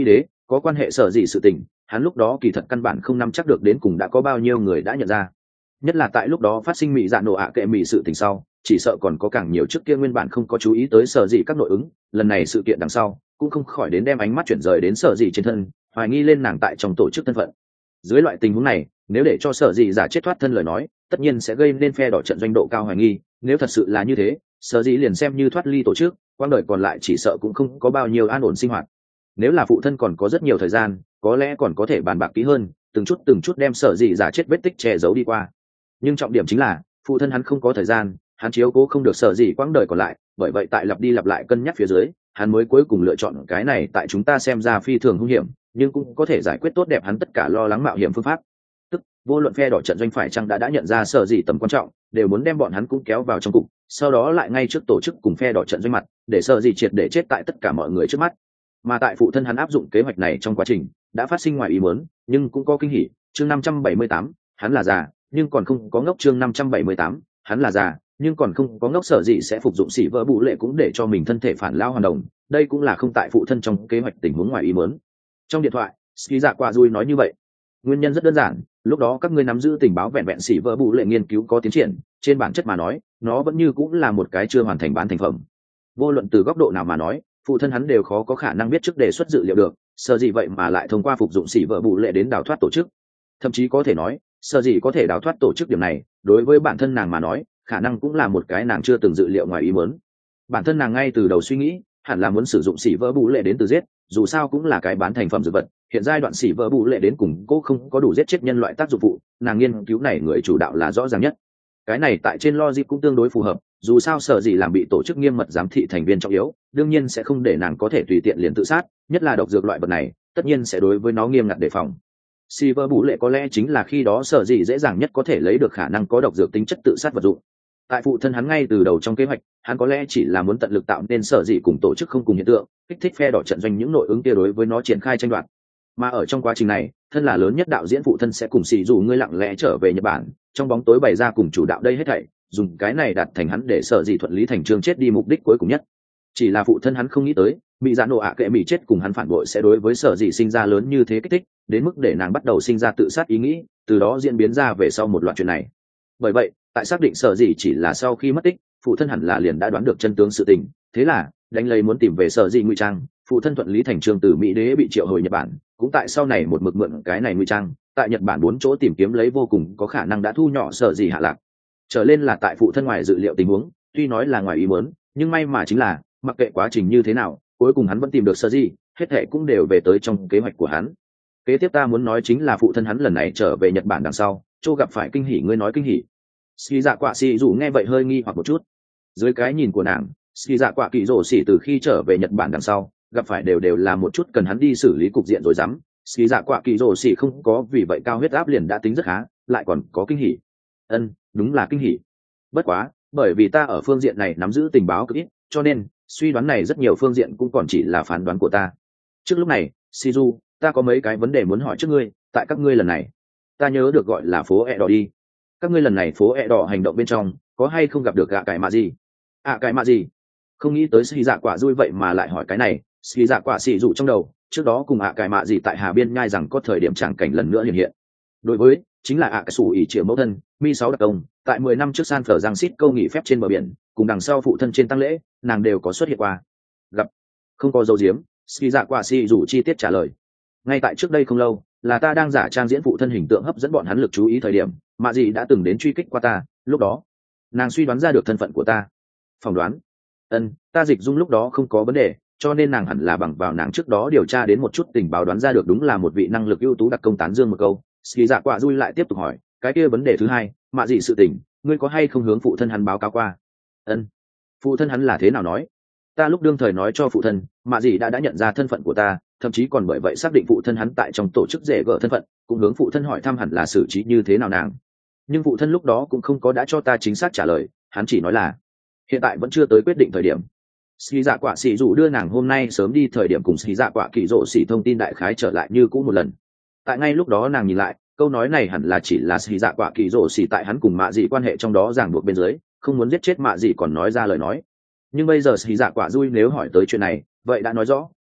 Speaker 1: có quan hệ sở gì sự tình, hắn lúc đó kỳ thật căn bản không nắm chắc được đến cùng đã có bao nhiêu người đã nhận ra. Nhất là tại lúc đó phát sinh mị dạ nổ ạ kệ mị sự tình sau, chỉ sợ còn có càng nhiều trước kia nguyên bản không có chú ý tới sở gì các nội ứng, lần này sự kiện đằng sau cũng không khỏi đến đem ánh mắt chuyển rời đến sở gì trên thân, hoài nghi lên nàng tại trong tổ chức thân phận. Dưới loại tình huống này, nếu để cho sở gì giả chết thoát thân lời nói, tất nhiên sẽ gây nên phe đỏ trận doanh độ cao hoài nghi. Nếu thật sự là như thế, sở gì liền xem như thoát ly tổ chức, quãng đời còn lại chỉ sợ cũng không có bao nhiêu an ổn sinh hoạt. Nếu là phụ thân còn có rất nhiều thời gian, có lẽ còn có thể bàn bạc kỹ hơn, từng chút từng chút đem sở gì giả chết vết tích che giấu đi qua. Nhưng trọng điểm chính là phụ thân hắn không có thời gian, hắn chiếu cố không được sở gì quãng đời còn lại, bởi vậy tại lặp đi lặp lại cân nhắc phía dưới, hắn mới cuối cùng lựa chọn cái này tại chúng ta xem ra phi thường hung hiểm, nhưng cũng có thể giải quyết tốt đẹp hắn tất cả lo lắng mạo hiểm phương pháp. Tức vô luận phe đỏ trận doanh phải chăng đã đã nhận ra sở gì tầm quan trọng, đều muốn đem bọn hắn cũng kéo vào trong cục, sau đó lại ngay trước tổ chức cùng phe đỏ trận doanh mặt, để sở gì triệt để chết tại tất cả mọi người trước mắt. Mà tại phụ thân hắn áp dụng kế hoạch này trong quá trình, đã phát sinh ngoài ý muốn, nhưng cũng có kinh hỉ. Chương năm trăm bảy mươi tám, hắn là già, nhưng còn không có ngốc. Chương năm trăm bảy mươi tám, hắn là già, nhưng còn không có ngốc. Sở gì sẽ phục dụng xỉ vỡ bụ lệ cũng để cho mình thân thể phản lao hoàn đồng, đây cũng là không tại phụ thân trong kế hoạch tình huống ngoài ý muốn. Trong điện thoại, Ski Dạ Quả Dui nói như vậy. Nguyên nhân rất đơn giản, lúc đó các ngươi nắm giữ tình báo vẹn vẹn xỉ vỡ bụ lệ nghiên cứu có tiến triển, trên bản chất mà nói, nó vẫn như cũng là một cái chưa hoàn thành bán thành phẩm. Vô luận từ góc độ nào mà nói, phụ thân hắn đều khó có khả năng biết trước đề xuất dự liệu được, sở gì vậy mà lại thông qua phục dụng xỉ vỡ bụ lệ đến đào thoát tổ chức. Thậm chí có thể nói, sở gì có thể đào thoát tổ chức điểm này, đối với bản thân nàng mà nói, khả năng cũng là một cái nàng chưa từng dự liệu ngoài ý muốn. Bản thân nàng ngay từ đầu suy nghĩ, hẳn là muốn sử dụng xỉ vỡ bụ lệ đến từ giết, dù sao cũng là cái bán thành phẩm dược vật, hiện giai đoạn xỉ vỡ bụ lệ đến cùng cô không có đủ giết chết nhân loại tác dụng phụ, nàng nghiên cứu này người chủ đạo là rõ ràng nhất. Cái này tại trên logic cũng tương đối phù hợp, dù sao sở gì làm bị tổ chức nghiêm mật giám thị thành viên trọng yếu, đương nhiên sẽ không để nàng có thể tùy tiện liền tự sát, nhất là độc dược loại vật này, tất nhiên sẽ đối với nó nghiêm ngặt đề phòng. Silver bụ lệ có lẽ chính là khi đó sở gì dễ dàng nhất có thể lấy được khả năng có độc dược tính chất tự sát vật dụng. Tại phụ thân hắn ngay từ đầu trong kế hoạch, hắn có lẽ chỉ là muốn tận lực tạo nên sở gì cùng tổ chức không cùng hiện tượng, kích thích phe đỏ trận doanh những nội ứng kia đối với nó triển khai tranh đoạt. Mà ở trong quá trình này, thân là lớn nhất đạo diễn phụ thân sẽ cùng xì dù ngươi lặng lẽ trở về Nhật Bản, trong bóng tối bày ra cùng chủ đạo đây hết thảy, dùng cái này đặt thành hắn để sở gì thuận lý thành chương chết đi mục đích cuối cùng nhất. Chỉ là phụ thân hắn không nghĩ tới, bị dạ nổ ạ kệ mỹ chết cùng hắn phản bội sẽ đối với sở gì sinh ra lớn như thế kích thích, đến mức để nàng bắt đầu sinh ra tự sát ý nghĩ, từ đó diễn biến ra về sau một loạt chuyện này. Bởi vậy, tại xác định sở gì chỉ là sau khi mất tích, phụ thân hẳn là liền đã đoán được chân tướng sự tình, thế là đánh lấy muốn tìm về sở gì ngụy trang, phụ thân thuận lý thành chương từ Mỹ đế bị triệu hồi Nhật Bản, cũng tại sau này một mực mượn cái này ngụy trang, tại Nhật Bản bốn chỗ tìm kiếm lấy vô cùng có khả năng đã thu nhỏ sở gì hạ lạc. Trở lên là tại phụ thân ngoài dự liệu tình huống, tuy nói là ngoài ý muốn, nhưng may mà chính là mặc kệ quá trình như thế nào, cuối cùng hắn vẫn tìm được sở gì, hết thảy cũng đều về tới trong kế hoạch của hắn. Kế tiếp ta muốn nói chính là phụ thân hắn lần này trở về Nhật Bản đằng sau, Châu gặp phải kinh hỉ. Ngươi nói kinh hỉ? Ski Dạ Quả Sĩ dù nghe vậy hơi nghi hoặc một chút. Dưới cái nhìn của nàng, Ski Dạ Quả Kỳ Rồ Sĩ từ khi trở về Nhật Bản đằng sau, gặp phải đều đều là một chút cần hắn đi xử lý cục diện rồi dám. Ski Dạ Quả Kỳ Rồ Sĩ không có vì vậy cao huyết áp liền đã tính rất khá, lại còn có kinh hỉ. Ân, đúng là kinh hỉ. Bất quá, bởi vì ta ở phương diện này nắm giữ tình báo cực ít, cho nên suy đoán này rất nhiều phương diện cũng còn chỉ là phán đoán của ta. Trước lúc này, Shizu, ta có mấy cái vấn đề muốn hỏi trước ngươi. Tại các ngươi lần này, ta nhớ được gọi là phố ẹ đỏ đi. Các ngươi lần này phố ẹ đỏ hành động bên trong, có hay không gặp được gạ cải mạ gì? À cải mạ gì? Không nghĩ tới Ski Dạ Quả Dui vậy mà lại hỏi cái này. Ski Dạ Quả xì dụ trong đầu, trước đó cùng ạ cải mạ gì tại Hà Biên nhai rằng có thời điểm tràng cảnh lần nữa hiện hiện. Đối với chính là ạ cái sủ ỉ triệu mẫu thân mi sáu đặc công tại mười năm trước San Francisco câu nghỉ phép trên bờ biển, cùng đằng sau phụ thân trên tăng lễ, nàng đều có xuất hiện qua. Gặp không có dấu diếm, Ski Dạ Quả xì dụ chi tiết trả lời. Ngay tại trước đây không lâu, là ta đang giả trang diễn phụ thân hình tượng hấp dẫn bọn hắn lực chú ý thời điểm, mạ gì đã từng đến truy kích qua ta. Lúc đó nàng suy đoán ra được thân phận của ta. Phỏng đoán? Ân, ta dịch dung lúc đó không có vấn đề, cho nên nàng hẳn là bằng vào nàng trước đó điều tra đến một chút tình báo đoán ra được đúng là một vị năng lực ưu tú đặc công tán dương một câu. Ski Dạ Quả Dui lại tiếp tục hỏi, cái kia vấn đề thứ hai, mạ gì sự tình, ngươi có hay không hướng phụ thân hắn báo cáo qua? Ân, phụ thân hắn là thế nào nói? Ta lúc đương thời nói cho phụ thân, mạ gì đã đã nhận ra thân phận của ta, thậm chí còn bởi vậy xác định phụ thân hắn tại trong tổ chức rể gỡ thân phận, cũng hướng phụ thân hỏi thăm hẳn là xử trí như thế nào nàng. Nhưng phụ thân lúc đó cũng không có đã cho ta chính xác trả lời, hắn chỉ nói là hiện tại vẫn chưa tới quyết định thời điểm. Ski Dạ Quả xì dụ đưa nàng hôm nay sớm đi thời điểm cùng Ski Dạ Quả Kỳ Rộ xì thông tin đại khái trở lại như cũ một lần. Tại ngay lúc đó nàng nhìn lại, câu nói này hẳn là chỉ là Ski Dạ Quả Kỳ Rộ xì tại hắn cùng mạ dị quan hệ trong đó ràng buộc bên dưới, không muốn giết chết mạ dị còn nói ra lời nói. Nhưng bây giờ Ski Dạ Quả Dui nếu hỏi tới chuyện này, vậy đã nói rõ,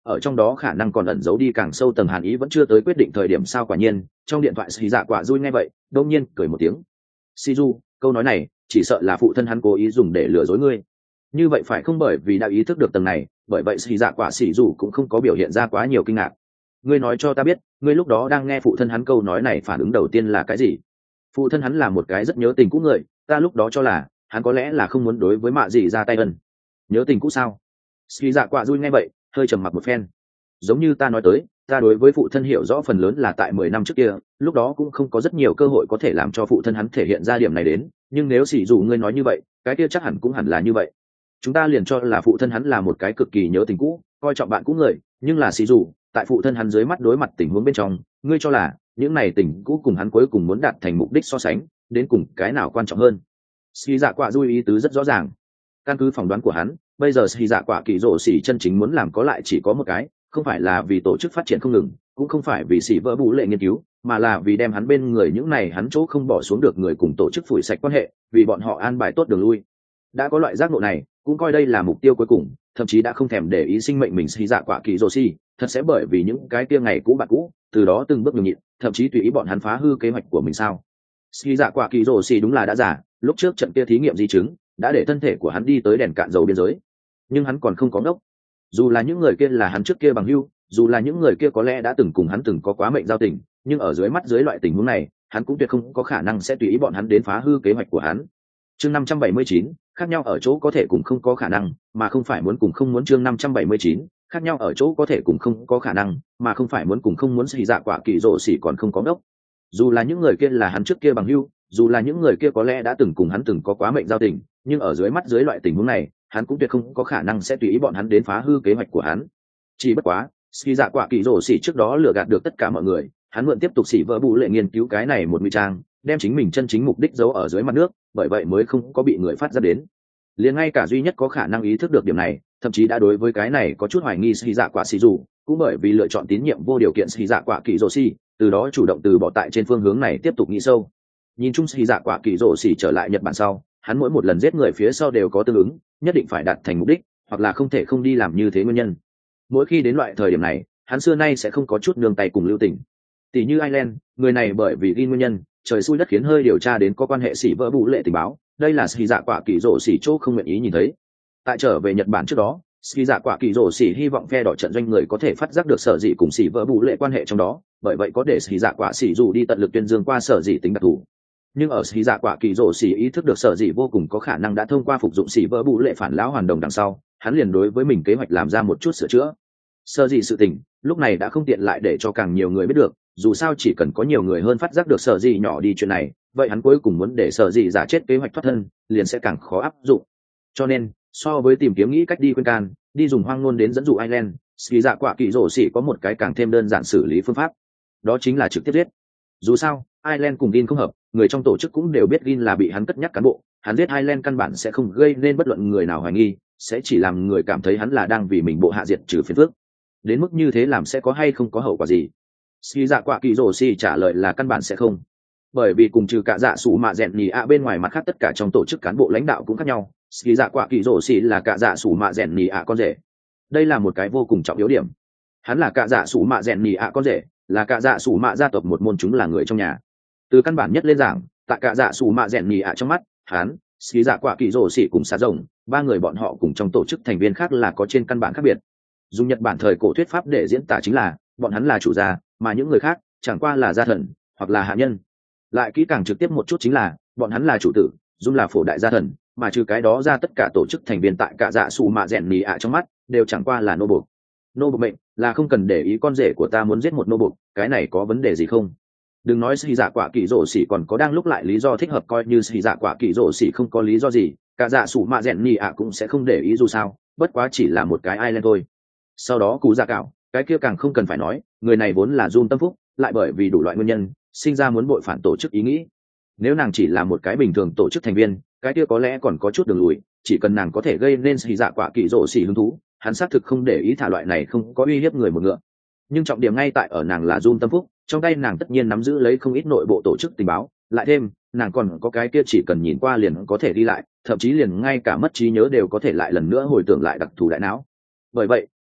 Speaker 1: ở trong đó khả năng còn ẩn giấu đi càng sâu tầng hàn ý vẫn chưa tới quyết định thời điểm sao. Quả nhiên trong điện thoại xì dạ quả dui nghe vậy đông nhiên cười một tiếng. Shizu, câu nói này chỉ sợ là phụ thân hắn cố ý dùng để lừa dối ngươi. Như vậy phải không? Bởi vì đã ý thức được tầng này, bởi vậy xì dạ quả xì dù cũng không có biểu hiện ra quá nhiều kinh ngạc. Ngươi nói cho ta biết, ngươi lúc đó đang nghe phụ thân hắn câu nói này phản ứng đầu tiên là cái gì? Phụ thân hắn là một cái rất nhớ tình cũ người, ta lúc đó cho là hắn có lẽ là không muốn đối với mạ gì ra tay ân. Nhớ tình cũ sao? Xì dạ quả dui nghe vậy hơi trầm mặc một phen. Giống như ta nói tới, ta đối với phụ thân hiểu rõ phần lớn là tại mười năm trước kia, lúc đó cũng không có rất nhiều cơ hội có thể làm cho phụ thân hắn thể hiện ra điểm này đến, nhưng nếu xì dù ngươi nói như vậy, cái kia chắc hẳn cũng hẳn là như vậy. Chúng ta liền cho là phụ thân hắn là một cái cực kỳ nhớ tình cũ, coi trọng bạn cũ người, nhưng là xì dù, tại phụ thân hắn dưới mắt đối mặt tình huống bên trong, ngươi cho là những này tình cũ cùng hắn cuối cùng muốn đạt thành mục đích so sánh, đến cùng cái nào quan trọng hơn? Xì dạ quả dui ý tứ rất rõ ràng. Căn cứ phỏng đoán của hắn, bây giờ xì dạ quả kỳ rổ xỉ chân chính muốn làm có lại chỉ có một cái, không phải là vì tổ chức phát triển không ngừng, cũng không phải vì xỉ vỡ bù lệ nghiên cứu, mà là vì đem hắn bên người những này hắn chỗ không bỏ xuống được người cùng tổ chức phủi sạch quan hệ, vì bọn họ an bài tốt đường lui. Đã có loại giác ngộ này, cũng coi đây là mục tiêu cuối cùng, thậm chí đã không thèm để ý sinh mệnh mình xì dạ quả kỳ rổ xỉ, thật sẽ bởi vì những cái kia ngày cũ bạn cũ, từ đó từng bước nhường nhịn, thậm chí tùy ý bọn hắn phá hư kế hoạch của mình sao? Xì dạ quả kỳ rổ xỉ đúng là đã giả, lúc trước trận kia thí nghiệm di chứng đã để thân thể của hắn đi tới đèn cạn dầu biên giới, nhưng hắn còn không có ngốc. Dù là những người kia là hắn trước kia bằng hữu, dù là những người kia có lẽ đã từng cùng hắn từng có quá mệnh giao tình, nhưng ở dưới mắt dưới loại tình huống này, hắn cũng tuyệt không có khả năng sẽ tùy ý bọn hắn đến phá hư kế hoạch của hắn. Chương năm trăm bảy mươi chín, khác nhau ở chỗ có thể cùng không có khả năng, mà không phải muốn cùng không muốn. Chương năm trăm bảy mươi chín, khác nhau ở chỗ có thể cùng không có khả năng, mà không phải muốn cùng không muốn. Xì dạ quả kỳ rổ xỉ còn không có ngốc. Dù là những người kia là hắn trước kia bằng hữu, dù là những người kia có lẽ đã từng cùng hắn từng có quá mệnh giao tình, nhưng ở dưới mắt dưới loại tình huống này, hắn cũng tuyệt không có khả năng sẽ tùy ý bọn hắn đến phá hư kế hoạch của hắn. Chỉ bất quá, Ski Dạ Quả Kỳ Rồ Xỉ trước đó lừa gạt được tất cả mọi người, hắn mượn tiếp tục xỉ vỡ bù lệ nghiên cứu cái này một ngụy trang, đem chính mình chân chính mục đích giấu ở dưới mặt nước, bởi vậy mới không có bị người phát ra đến. Liền ngay cả duy nhất có khả năng ý thức được điểm này, thậm chí đã đối với cái này có chút hoài nghi Ski Dạ Quả Xỉ dù, cũng bởi vì lựa chọn tín nhiệm vô điều kiện Ski Dạ Quả Kỳ Rồ Xỉ, từ đó chủ động từ bỏ tại trên phương hướng này tiếp tục nghĩ sâu. Nhìn chung Ski Dạ Quả Kỳ Rồ Xỉ trở lại Nhật Bản sau, hắn mỗi một lần giết người phía sau đều có tương ứng, nhất định phải đạt thành mục đích, hoặc là không thể không đi làm như thế nguyên nhân. Mỗi khi đến loại thời điểm này, hắn xưa nay sẽ không có chút nương tay cùng lưu tình. Tỷ như Ireland, người này bởi vì ghi nguyên nhân, trời xui đất khiến hơi điều tra đến có quan hệ xỉ vỡ bù lệ tình báo, đây là Ski Dạ Quả Kỳ Rồ Xỉ chỗ không nguyện ý nhìn thấy. Tại trở về Nhật Bản trước đó, Ski Dạ Quả Kỳ Rồ Xỉ hy vọng phe đỏ trận doanh người có thể phát giác được sở dị cùng xỉ vỡ bù lệ quan hệ trong đó, bởi vậy có để Ski Dạ Quả Xỉ dù đi tận lực tuyên dương qua sở dị tính đặc thù. Nhưng ở Ski Dạ Quả Kỳ Rồ Xỉ ý thức được sở dị vô cùng có khả năng đã thông qua phục dụng xỉ vỡ bù lệ phản lão hoàn đồng đằng sau, hắn liền đối với mình kế hoạch làm ra một chút sửa chữa. Sở dị sự tình lúc này đã không tiện lại để cho càng nhiều người biết được, dù sao chỉ cần có nhiều người hơn phát giác được sở dị nhỏ đi chuyện này, vậy hắn cuối cùng muốn để sở dị giả chết kế hoạch thoát thân liền sẽ càng khó áp dụng. Cho nên so với tìm kiếm nghĩ cách đi khuyên can, đi dùng hoang ngôn đến dẫn dụ Ireland, Ski Dạ Quả Kỳ Rồ Xỉ có một cái càng thêm đơn giản xử lý phương pháp, đó chính là trực tiếp giết. Dù sao Ireland cùng Gin không hợp, người trong tổ chức cũng đều biết Gin là bị hắn cất nhắc cán bộ, hắn giết Ireland căn bản sẽ không gây nên bất luận người nào hoài nghi, sẽ chỉ làm người cảm thấy hắn là đang vì mình bộ hạ diệt trừ phiền phức. Đến mức như thế làm sẽ có hay không có hậu quả gì? Ski Dạ Quả Kỳ Rồ Xỉ trả lời là căn bản sẽ không, bởi vì cùng trừ cả dạ sủ mạ rèn nhì ạ bên ngoài mặt khác tất cả trong tổ chức cán bộ lãnh đạo cũng khác nhau. Ski Dạ Quả Kỳ Rồ Xỉ là cả dạ sủ mạ rèn nhì ạ con rể, đây là một cái vô cùng trọng yếu điểm. Hắn là cả dạ sủ mạ rèn nhì ạ con rể, là cả dạ sủ mạ gia tộc một môn chúng là người trong nhà. Từ căn bản nhất lên giảng, tại cả dạ sủ mạ rèn nhì ạ trong mắt hắn, Ski Dạ Quả Kỳ Rồ Xỉ cùng xà rồng ba người bọn họ cùng trong tổ chức thành viên khác là có trên căn bản khác biệt. Dùng Nhật Bản thời cổ thuyết pháp để diễn tả chính là bọn hắn là chủ gia, mà những người khác chẳng qua là gia thần hoặc là hạ nhân. Lại kỹ càng trực tiếp một chút chính là bọn hắn là chủ tử, Dung là phổ đại gia thần, mà trừ cái đó ra tất cả tổ chức thành viên tại cả dạ sủ mạ rèn nhì ạ trong mắt đều chẳng qua là nô bộc. Nô bộc mệnh là không cần để ý con rể của ta muốn giết một nô bộc, cái này có vấn đề gì không? Đừng nói Ski Dạ Quả Kỳ Rồ Xỉ còn có đang lúc lại lý do thích hợp, coi như Ski Dạ Quả Kỳ Rồ Xỉ không có lý do gì, cả dạ sủ mạ rèn nhì ạ cũng sẽ không để ý dù sao, bất quá chỉ là một cái Ireland thôi. Sau đó Cú Dạ Cảo, cái kia càng không cần phải nói, người này vốn là Jun tâm phúc, lại bởi vì đủ loại nguyên nhân, sinh ra muốn bội phản tổ chức ý nghĩ. Nếu nàng chỉ là một cái bình thường tổ chức thành viên, cái kia có lẽ còn có chút đường lùi, chỉ cần nàng có thể gây nên Ski Dạ Quả Kỳ Rồ Xỉ hứng thú, hắn xác thực không để ý thả loại này không có uy hiếp người một ngựa. Nhưng trọng điểm ngay tại ở nàng là Jun tâm phúc, trong tay nàng tất nhiên nắm giữ lấy không ít nội bộ tổ chức tình báo, lại thêm nàng còn có cái kia chỉ cần nhìn qua liền có thể đi lại, thậm chí liền ngay cả mất trí nhớ đều có thể lại lần nữa hồi tưởng lại đặc thù đại não. Bởi vậy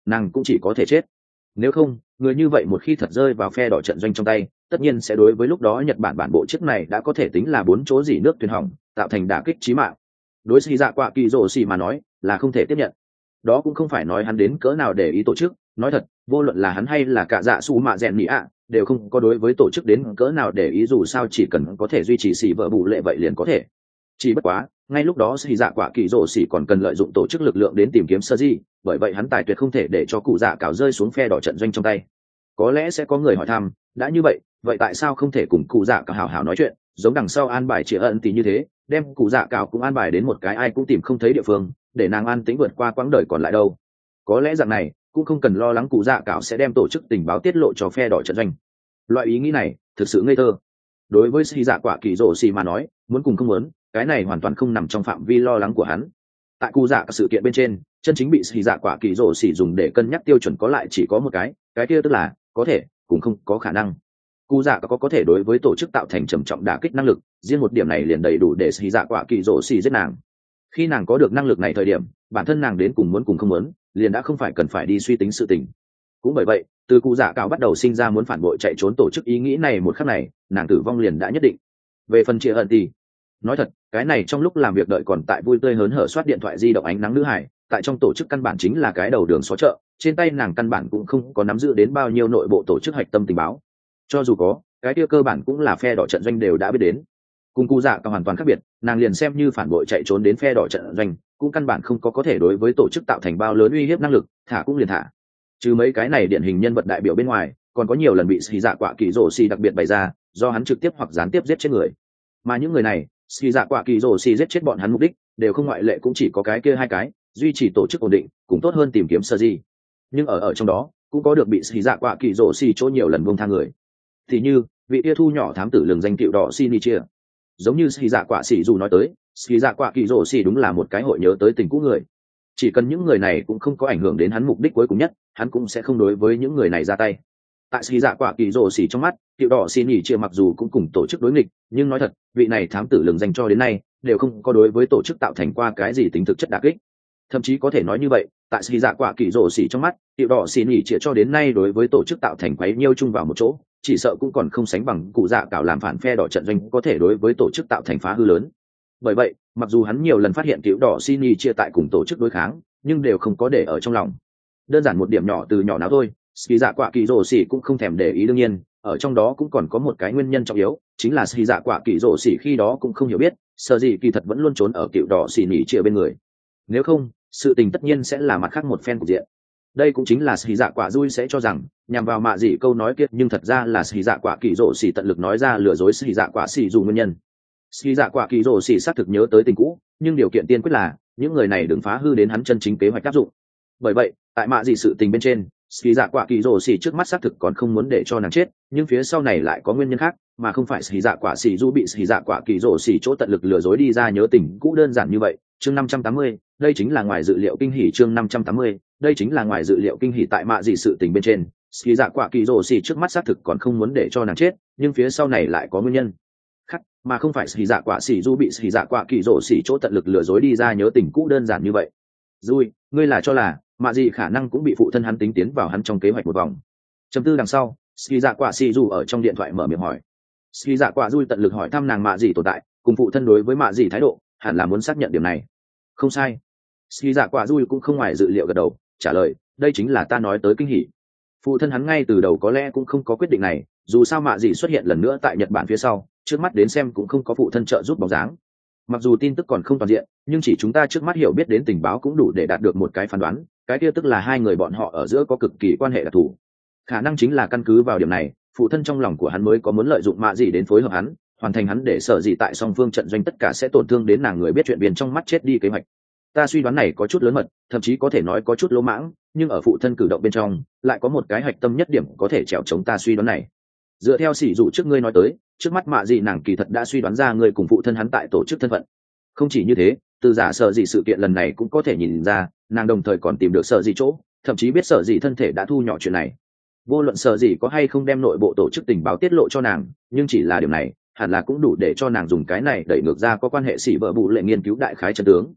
Speaker 1: nàng cũng chỉ có thể chết. Nếu không, người như vậy một khi thật rơi vào phe đỏ trận doanh trong tay, tất nhiên sẽ đối với lúc đó Nhật Bản bản bộ chiếc này đã có thể tính là bốn chỗ dỉ nước thuyền hỏng, tạo thành đả kích chí mạng. Đối xì dạ quạ kỳ rồ xì mà nói là không thể tiếp nhận. Đó cũng không phải nói hắn đến cỡ nào để ý tổ chức, nói thật, vô luận là hắn hay là cả dạ su mạ rèn nhị ạ đều không có đối với tổ chức đến cỡ nào để ý, dù sao chỉ cần có thể duy trì xì vợ bù lệ vậy liền có thể. Chỉ bất quá ngay lúc đó xì dạ quả kỳ rồ xì còn cần lợi dụng tổ chức lực lượng đến tìm kiếm sơ di, bởi vậy hắn tài tuyệt không thể để cho cụ dạ cào rơi xuống phe đỏ trận doanh trong tay. Có lẽ sẽ có người hỏi thăm, đã như vậy vậy tại sao không thể cùng cụ dạ cào hảo hảo nói chuyện, giống đằng sau an bài chị ẩn thì như thế, đem cụ dạ cào cũng an bài đến một cái ai cũng tìm không thấy địa phương, để nàng an tĩnh vượt qua quãng đời còn lại đâu. Có lẽ dạng này cũng không cần lo lắng cụ dạ cào sẽ đem tổ chức tình báo tiết lộ cho phe đỏ trận doanh. Loại ý nghĩ này thực sự ngây thơ. Đối với xì dạ quả kỳ rồ xì mà nói, muốn cùng không muốn, cái này hoàn toàn không nằm trong phạm vi lo lắng của hắn. Tại cụ dạ các sự kiện bên trên, chân chính bị xì dạ quả kỳ rồ xì dùng để cân nhắc tiêu chuẩn có lại chỉ có một cái, cái kia tức là có thể cũng không có khả năng. Cụ dạ có có thể đối với tổ chức tạo thành trầm trọng đả kích năng lực, riêng một điểm này liền đầy đủ để xì dạ quả kỳ rồ xì giết nàng. Khi nàng có được năng lực này thời điểm, bản thân nàng đến cùng muốn cùng không muốn, liền đã không phải cần phải đi suy tính sự tình. Cũng bởi vậy, từ cụ dạ cào bắt đầu sinh ra muốn phản bội chạy trốn tổ chức ý nghĩ này, một khắc này nàng tử vong liền đã nhất định. Về phần chia hận thì nói thật, cái này trong lúc làm việc đợi còn tại vui tươi hớn hở soát điện thoại di động ánh nắng nữ hải, tại trong tổ chức căn bản chính là cái đầu đường xó chợ, trên tay nàng căn bản cũng không có nắm giữ đến bao nhiêu nội bộ tổ chức hạch tâm tình báo. Cho dù có, cái kia cơ bản cũng là phe đỏ trận doanh đều đã biết đến. Cùng cụ dạ cào hoàn toàn khác biệt, nàng liền xem như phản bội chạy trốn đến phe đỏ trận doanh, cũng căn bản không có có thể đối với tổ chức tạo thành bao lớn uy hiếp năng lực, thả cũng liền thả. Trừ mấy cái này điển hình nhân vật đại biểu bên ngoài, còn có nhiều lần bị xì dạ quả kỳ rồ xì đặc biệt bày ra, do hắn trực tiếp hoặc gián tiếp giết chết người. Mà những người này, xì dạ quả kỳ rồ xì giết chết bọn hắn mục đích đều không ngoại lệ cũng chỉ có cái kia hai cái, duy trì tổ chức ổn định cũng tốt hơn tìm kiếm sơ di. Nhưng ở ở trong đó cũng có được bị xì dạ quả kỳ rồ xì chỗ nhiều lần buông tha người, thì như vị kia thu nhỏ thám tử lường danh cựu đỏ Shinichia. Giống như xì dạ quả xì dù nói tới, xì dạ quả kỳ rồ xì đúng là một cái hội nhớ tới tình cũ người. Chỉ cần những người này cũng không có ảnh hưởng đến hắn mục đích cuối cùng nhất, hắn cũng sẽ không đối với những người này ra tay. Tại xì dạ quả kỳ rồ xì trong mắt, cựu đỏ Shinichia mặc dù cũng cùng tổ chức đối nghịch, nhưng nói thật, vị này thám tử lường danh cho đến nay đều không có đối với tổ chức tạo thành qua cái gì tính thực chất đả kích. Thậm chí có thể nói như vậy, tại xì dạ quả kỳ rồ xì trong mắt, cựu đỏ Shinichia cho đến nay đối với tổ chức tạo thành quấy nhiêu chung vào một chỗ, chỉ sợ cũng còn không sánh bằng cụ dạ cào làm phản phe đỏ trận doanh có thể đối với tổ chức tạo thành phá hư lớn. Bởi vậy, mặc dù hắn nhiều lần phát hiện cựu đỏ Shinichia tại cùng tổ chức đối kháng, nhưng đều không có để ở trong lòng. Đơn giản một điểm nhỏ từ nhỏ nào thôi, xì dạ quả kỳ rồ xì cũng không thèm để ý. Đương nhiên, ở trong đó cũng còn có một cái nguyên nhân trọng yếu, chính là xì dạ quả kỳ rồ xì khi đó cũng không hiểu biết sở dĩ kỳ thật vẫn luôn trốn ở cựu đỏ Shinichia bên người. Nếu không, sự tình tất nhiên sẽ là mặt khác một phen cục diện. Đây cũng chính là xì dạ quả dui sẽ cho rằng nhằm vào mạ dị câu nói kiệt, nhưng thật ra là xì dạ quả kỳ rồ xì tận lực nói ra lừa dối xì dạ quả xì dù nguyên nhân. Xì dạ quả kỳ rồ xì xác thực nhớ tới tình cũ, nhưng điều kiện tiên quyết là những người này đừng phá hư đến hắn chân chính kế hoạch áp dụng. Bởi vậy, tại mạ dị sự tình bên trên, xì dạ quả kỳ rồ xì trước mắt xác thực còn không muốn để cho nàng chết, nhưng phía sau này lại có nguyên nhân khác, mà không phải xì dạ quả xì du bị xì dạ quả kỳ rồ xì chỗ tận lực lừa dối đi ra nhớ tình cũ đơn giản như vậy. Chương năm trăm tám mươi, đây chính là ngoài dự liệu kinh hỉ. Chương năm trăm tám mươi, đây chính là ngoài dự liệu kinh hỉ. Tại mạ dị sự tình bên trên, xì dạ quả kỳ rồ xì trước mắt xác thực còn không muốn để cho nàng chết, nhưng phía sau này lại có nguyên nhân khác, mà không phải xì dạ quả xì du bị xì dạ quả kỳ rồ xì chỗ tận lực lừa dối đi ra nhớ tình cũ đơn giản như vậy. Dui, ngươi là cho là mạ dị khả năng cũng bị phụ thân hắn tính tiến vào hắn trong kế hoạch một vòng. Chấm tư đằng sau, xì dạ quả xì du ở trong điện thoại mở miệng hỏi. Xì dạ quả Dui tận lực hỏi thăm nàng mạ dị tồn tại cùng phụ thân đối với mạ dị thái độ, hẳn là muốn xác nhận điểm này. Không sai. Xì dạ quả Dui cũng không ngoài dự liệu gật đầu, trả lời, đây chính là ta nói tới kinh hỉ. Phụ thân hắn ngay từ đầu có lẽ cũng không có quyết định này, dù sao mạ dị xuất hiện lần nữa tại Nhật Bản phía sau, trước mắt đến xem cũng không có phụ thân trợ giúp bóng dáng. Mặc dù tin tức còn không toàn diện, nhưng chỉ chúng ta trước mắt hiểu biết đến tình báo cũng đủ để đạt được một cái phán đoán, cái kia tức là hai người bọn họ ở giữa có cực kỳ quan hệ đặc thù. Khả năng chính là căn cứ vào điểm này, phụ thân trong lòng của hắn mới có muốn lợi dụng mạ dị đến phối hợp hắn, hoàn thành hắn để sở dị tại song phương trận doanh tất cả sẽ tổn thương đến nàng người biết chuyện biên trong mắt chết đi kế hoạch. Ta suy đoán này có chút lớn mật, thậm chí có thể nói có chút lỗ mãng, nhưng ở phụ thân cử động bên trong lại có một cái hạch tâm nhất điểm có thể trèo chống ta suy đoán này. Dựa theo sỉ dụ trước ngươi nói tới, trước mắt mạ dị nàng kỳ thật đã suy đoán ra ngươi cùng phụ thân hắn tại tổ chức thân phận. Không chỉ như thế, từ giả sở dị sự kiện lần này cũng có thể nhìn ra, nàng đồng thời còn tìm được sở dị chỗ, thậm chí biết sở dị thân thể đã thu nhỏ chuyện này. Vô luận sở dị có hay không đem nội bộ tổ chức tình báo tiết lộ cho nàng, nhưng chỉ là điều này hẳn là cũng đủ để cho nàng dùng cái này đẩy ngược ra có quan hệ xỉ vợ bụ lệ nghiên cứu đại khái chân tướng.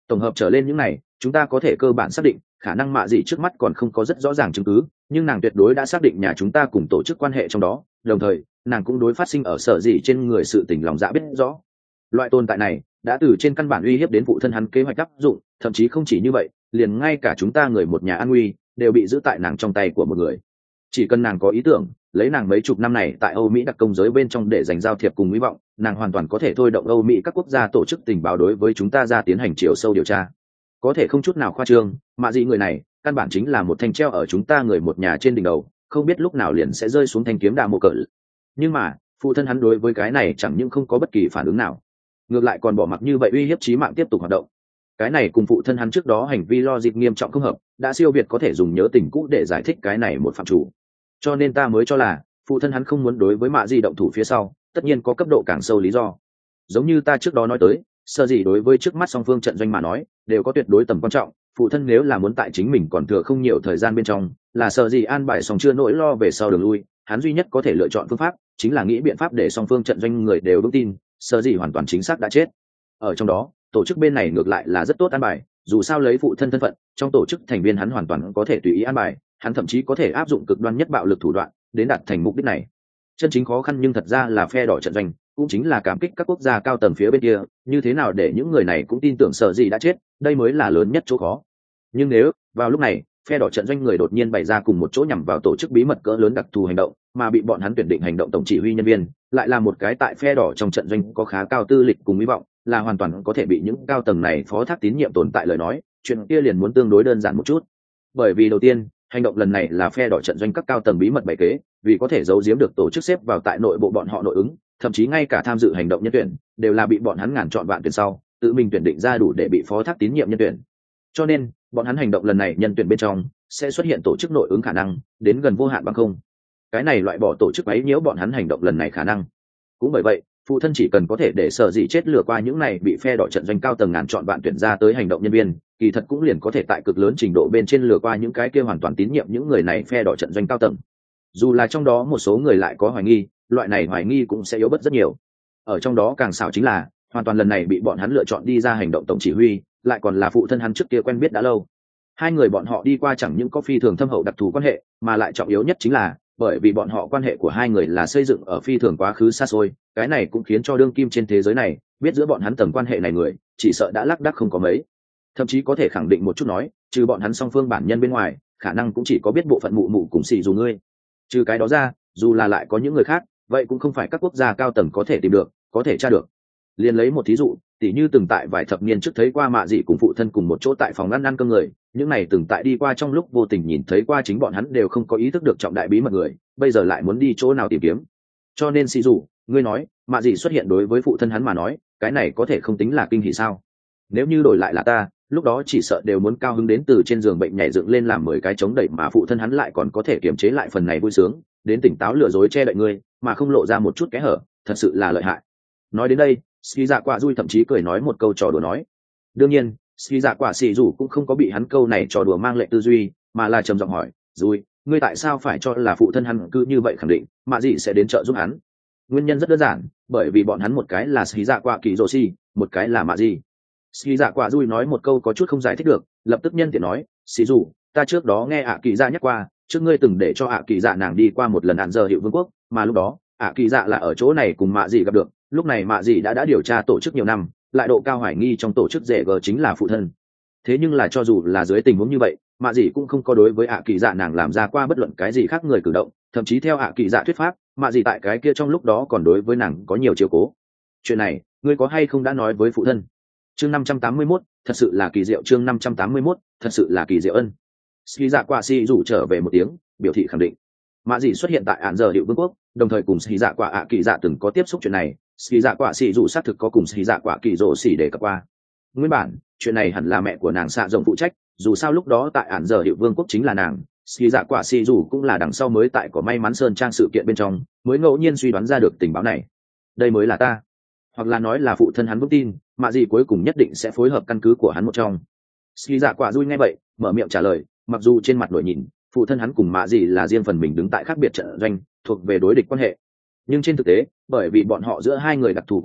Speaker 1: tổng hợp trở lên những này chúng ta có thể cơ bản xác định khả năng mạ dị trước mắt còn không có rất rõ ràng chứng cứ, nhưng nàng tuyệt đối đã xác định nhà chúng ta cùng tổ chức quan hệ trong đó, đồng thời nàng cũng đối phát sinh ở sở dị trên người sự tình lòng dạ biết rõ. Loại tồn tại này đã từ trên căn bản uy hiếp đến phụ thân hắn kế hoạch áp dụng, thậm chí không chỉ như vậy, liền ngay cả chúng ta người một nhà an nguy đều bị giữ tại nàng trong tay của một người. Chỉ cần nàng có ý tưởng, lấy nàng mấy chục năm này tại Âu Mỹ đặc công giới bên trong để giành giao thiệp cùng hy vọng, nàng hoàn toàn có thể thôi động Âu Mỹ các quốc gia tổ chức tình báo đối với chúng ta ra tiến hành chiều sâu điều tra. Có thể không chút nào khoa trương, mạ dị người này căn bản chính là một thanh treo ở chúng ta người một nhà trên đỉnh đầu, không biết lúc nào liền sẽ rơi xuống thanh kiếm đà mộ cỡ. Nhưng mà phụ thân hắn đối với cái này chẳng những không có bất kỳ phản ứng nào, ngược lại còn bỏ mặc như vậy uy hiếp chí mạng tiếp tục hoạt động. Cái này cùng phụ thân hắn trước đó hành vi logic nghiêm trọng không hợp, đã siêu việt có thể dùng nhớ tình cũ để giải thích cái này một phạm chủ. Cho nên ta mới cho là phụ thân hắn không muốn đối với mạ dị động thủ phía sau tất nhiên có cấp độ càng sâu lý do. Giống như ta trước đó nói tới, sở dĩ đối với trước mắt song phương trận doanh mà nói đều có tuyệt đối tầm quan trọng, phụ thân nếu là muốn tại chính mình còn thừa không nhiều thời gian bên trong là sở dĩ an bài xong chưa nỗi lo về sau đường lui, hắn duy nhất có thể lựa chọn phương pháp chính là nghĩ biện pháp để song phương trận doanh người đều vững tin sở dĩ hoàn toàn chính xác đã chết. Ở trong đó tổ chức bên này ngược lại là rất tốt an bài, dù sao lấy phụ thân thân phận trong tổ chức thành viên hắn hoàn toàn có thể tùy ý an bài, hắn thậm chí có thể áp dụng cực đoan nhất bạo lực thủ đoạn đến đạt thành mục đích này. Chân chính khó khăn nhưng thật ra là phe đỏ trận doanh, cũng chính là cảm kích các quốc gia cao tầng phía bên kia, như thế nào để những người này cũng tin tưởng sở dĩ đã chết, đây mới là lớn nhất chỗ khó. Nhưng nếu vào lúc này phe đỏ trận doanh người đột nhiên bày ra cùng một chỗ nhằm vào tổ chức bí mật cỡ lớn đặc thù hành động, mà bị bọn hắn tuyển định hành động tổng chỉ huy nhân viên lại là một cái tại phe đỏ trong trận doanh có khá cao tư lịch cùng hy vọng, là hoàn toàn có thể bị những cao tầng này phó thác tín nhiệm tồn tại lời nói, chuyện kia liền muốn tương đối đơn giản một chút. Bởi vì đầu tiên, hành động lần này là phe đỏ trận doanh các cao tầng bí mật bày kế, vì có thể giấu giếm được tổ chức xếp vào tại nội bộ bọn họ nội ứng, thậm chí ngay cả tham dự hành động nhân tuyển đều là bị bọn hắn ngàn chọn vạn tuyển sau tự mình tuyển định ra đủ để bị phó thác tín nhiệm nhân tuyển. Cho nên bọn hắn hành động lần này nhân tuyển bên trong sẽ xuất hiện tổ chức nội ứng khả năng đến gần vô hạn bằng không. Cái này loại bỏ tổ chức ấy nhiễu bọn hắn hành động lần này khả năng. Cũng bởi vậy phụ thân chỉ cần có thể để sở dĩ chết lừa qua những này bị phe đỏ trận doanh cao tầng ngàn chọn vạn tuyển ra tới hành động nhân viên, kỳ thật cũng liền có thể tại cực lớn trình độ bên trên lừa qua những cái kia hoàn toàn tín nhiệm những người này phe đỏ trận doanh cao tầng. Dù là trong đó một số người lại có hoài nghi, loại này hoài nghi cũng sẽ yếu bớt rất nhiều. Ở trong đó càng xảo chính là hoàn toàn lần này bị bọn hắn lựa chọn đi ra hành động tổng chỉ huy lại còn là phụ thân hắn trước kia quen biết đã lâu. Hai người bọn họ đi qua chẳng những có phi thường thâm hậu đặc thù quan hệ, mà lại trọng yếu nhất chính là bởi vì bọn họ quan hệ của hai người là xây dựng ở phi thường quá khứ xa xôi, cái này cũng khiến cho đương kim trên thế giới này biết giữa bọn hắn tầng quan hệ này người chỉ sợ đã lác đác không có mấy. Thậm chí có thể khẳng định một chút nói, trừ bọn hắn song phương bản nhân bên ngoài, khả năng cũng chỉ có biết bộ phận mụ mụ cùng xì dù ngươi. Trừ cái đó ra, dù là lại có những người khác, vậy cũng không phải các quốc gia cao tầng có thể tìm được, có thể tra được. Liên lấy một thí dụ, tỉ như từng tại vài thập niên trước thấy qua mạ dị cùng phụ thân cùng một chỗ tại phòng ăn ăn cơm người, những này từng tại đi qua trong lúc vô tình nhìn thấy qua chính bọn hắn đều không có ý thức được trọng đại bí mật người, bây giờ lại muốn đi chỗ nào tìm kiếm. Cho nên xì dù ngươi nói mạ dị xuất hiện đối với phụ thân hắn mà nói, cái này có thể không tính là kinh hỉ sao? Nếu như đổi lại là ta, lúc đó chỉ sợ đều muốn cao hứng đến từ trên giường bệnh nhảy dựng lên làm mười cái chống đẩy, mà phụ thân hắn lại còn có thể kiềm chế lại phần này vui sướng, đến tỉnh táo lừa dối che đậy ngươi, mà không lộ ra một chút kẽ hở, thật sự là lợi hại. Nói đến đây, ski dạ quả dui thậm chí cười nói một câu trò đùa nói. Đương nhiên ski dạ quả xì dù cũng không có bị hắn câu này trò đùa mang lệ tư duy, mà là trầm giọng hỏi, dui ngươi tại sao phải cho là phụ thân hắn cứ như vậy khẳng định mạ dị sẽ đến trợ giúp hắn? Nguyên nhân rất đơn giản, bởi vì bọn hắn một cái là ski dạ quả kỳ rồ xì, một cái là mạ dị. Ski dạ quả dui nói một câu có chút không giải thích được, lập tức nhân tiện nói, xì dù ta trước đó nghe ạ kỳ dạ nhắc qua, trước ngươi từng để cho ạ kỳ dạ nàng đi qua một lần hạn giờ hiệu vương quốc, mà lúc đó ạ kỳ dạ là ở chỗ này cùng mạ dị gặp được, lúc này mạ dị đã đã điều tra tổ chức nhiều năm, lại độ cao hoài nghi trong tổ chức dễ gờ chính là phụ thân. Thế nhưng là cho dù là dưới tình huống như vậy, mạ dị cũng không có đối với ạ kỳ dạ nàng làm ra qua bất luận cái gì khác người cử động, thậm chí theo ạ kỳ dạ thuyết pháp, mạ dị tại cái kia trong lúc đó còn đối với nàng có nhiều chiếu cố. Chuyện này ngươi có hay không đã nói với phụ thân? Chương năm trăm tám mươi mốt, thật sự là kỳ diệu. Chương năm trăm tám mươi mốt, thật sự là kỳ diệu ân. Ski dạ quả xì rủ trở về một tiếng, biểu thị khẳng định. Mạ dị xuất hiện tại án giờ hiệu vương quốc, đồng thời cùng Ski dạ quả ạ kỳ dạ từng có tiếp xúc chuyện này, Ski dạ quả xì rủ xác thực có cùng Ski dạ quả kỳ rồ xì để cập qua. Nguyên bản, chuyện này hẳn là mẹ của nàng xạ rộng phụ trách, dù sao lúc đó tại án giờ hiệu vương quốc chính là nàng, Ski dạ quả xì rủ cũng là đằng sau mới tại có may mắn sơn trang sự kiện bên trong, mới ngẫu nhiên suy đoán ra được tình báo này. Đây mới là ta, hoặc là nói là phụ thân hắn vững tin mạ dị cuối cùng nhất định sẽ phối hợp căn cứ của hắn một trong. Ski dạ quả dui nghe vậy mở miệng trả lời, mặc dù trên mặt nổi nhìn phụ thân hắn cùng mạ dị là riêng phần mình đứng tại khác biệt trận doanh, thuộc về đối địch quan hệ, nhưng trên thực tế bởi vì bọn họ giữa hai người đặc thù quan hệ,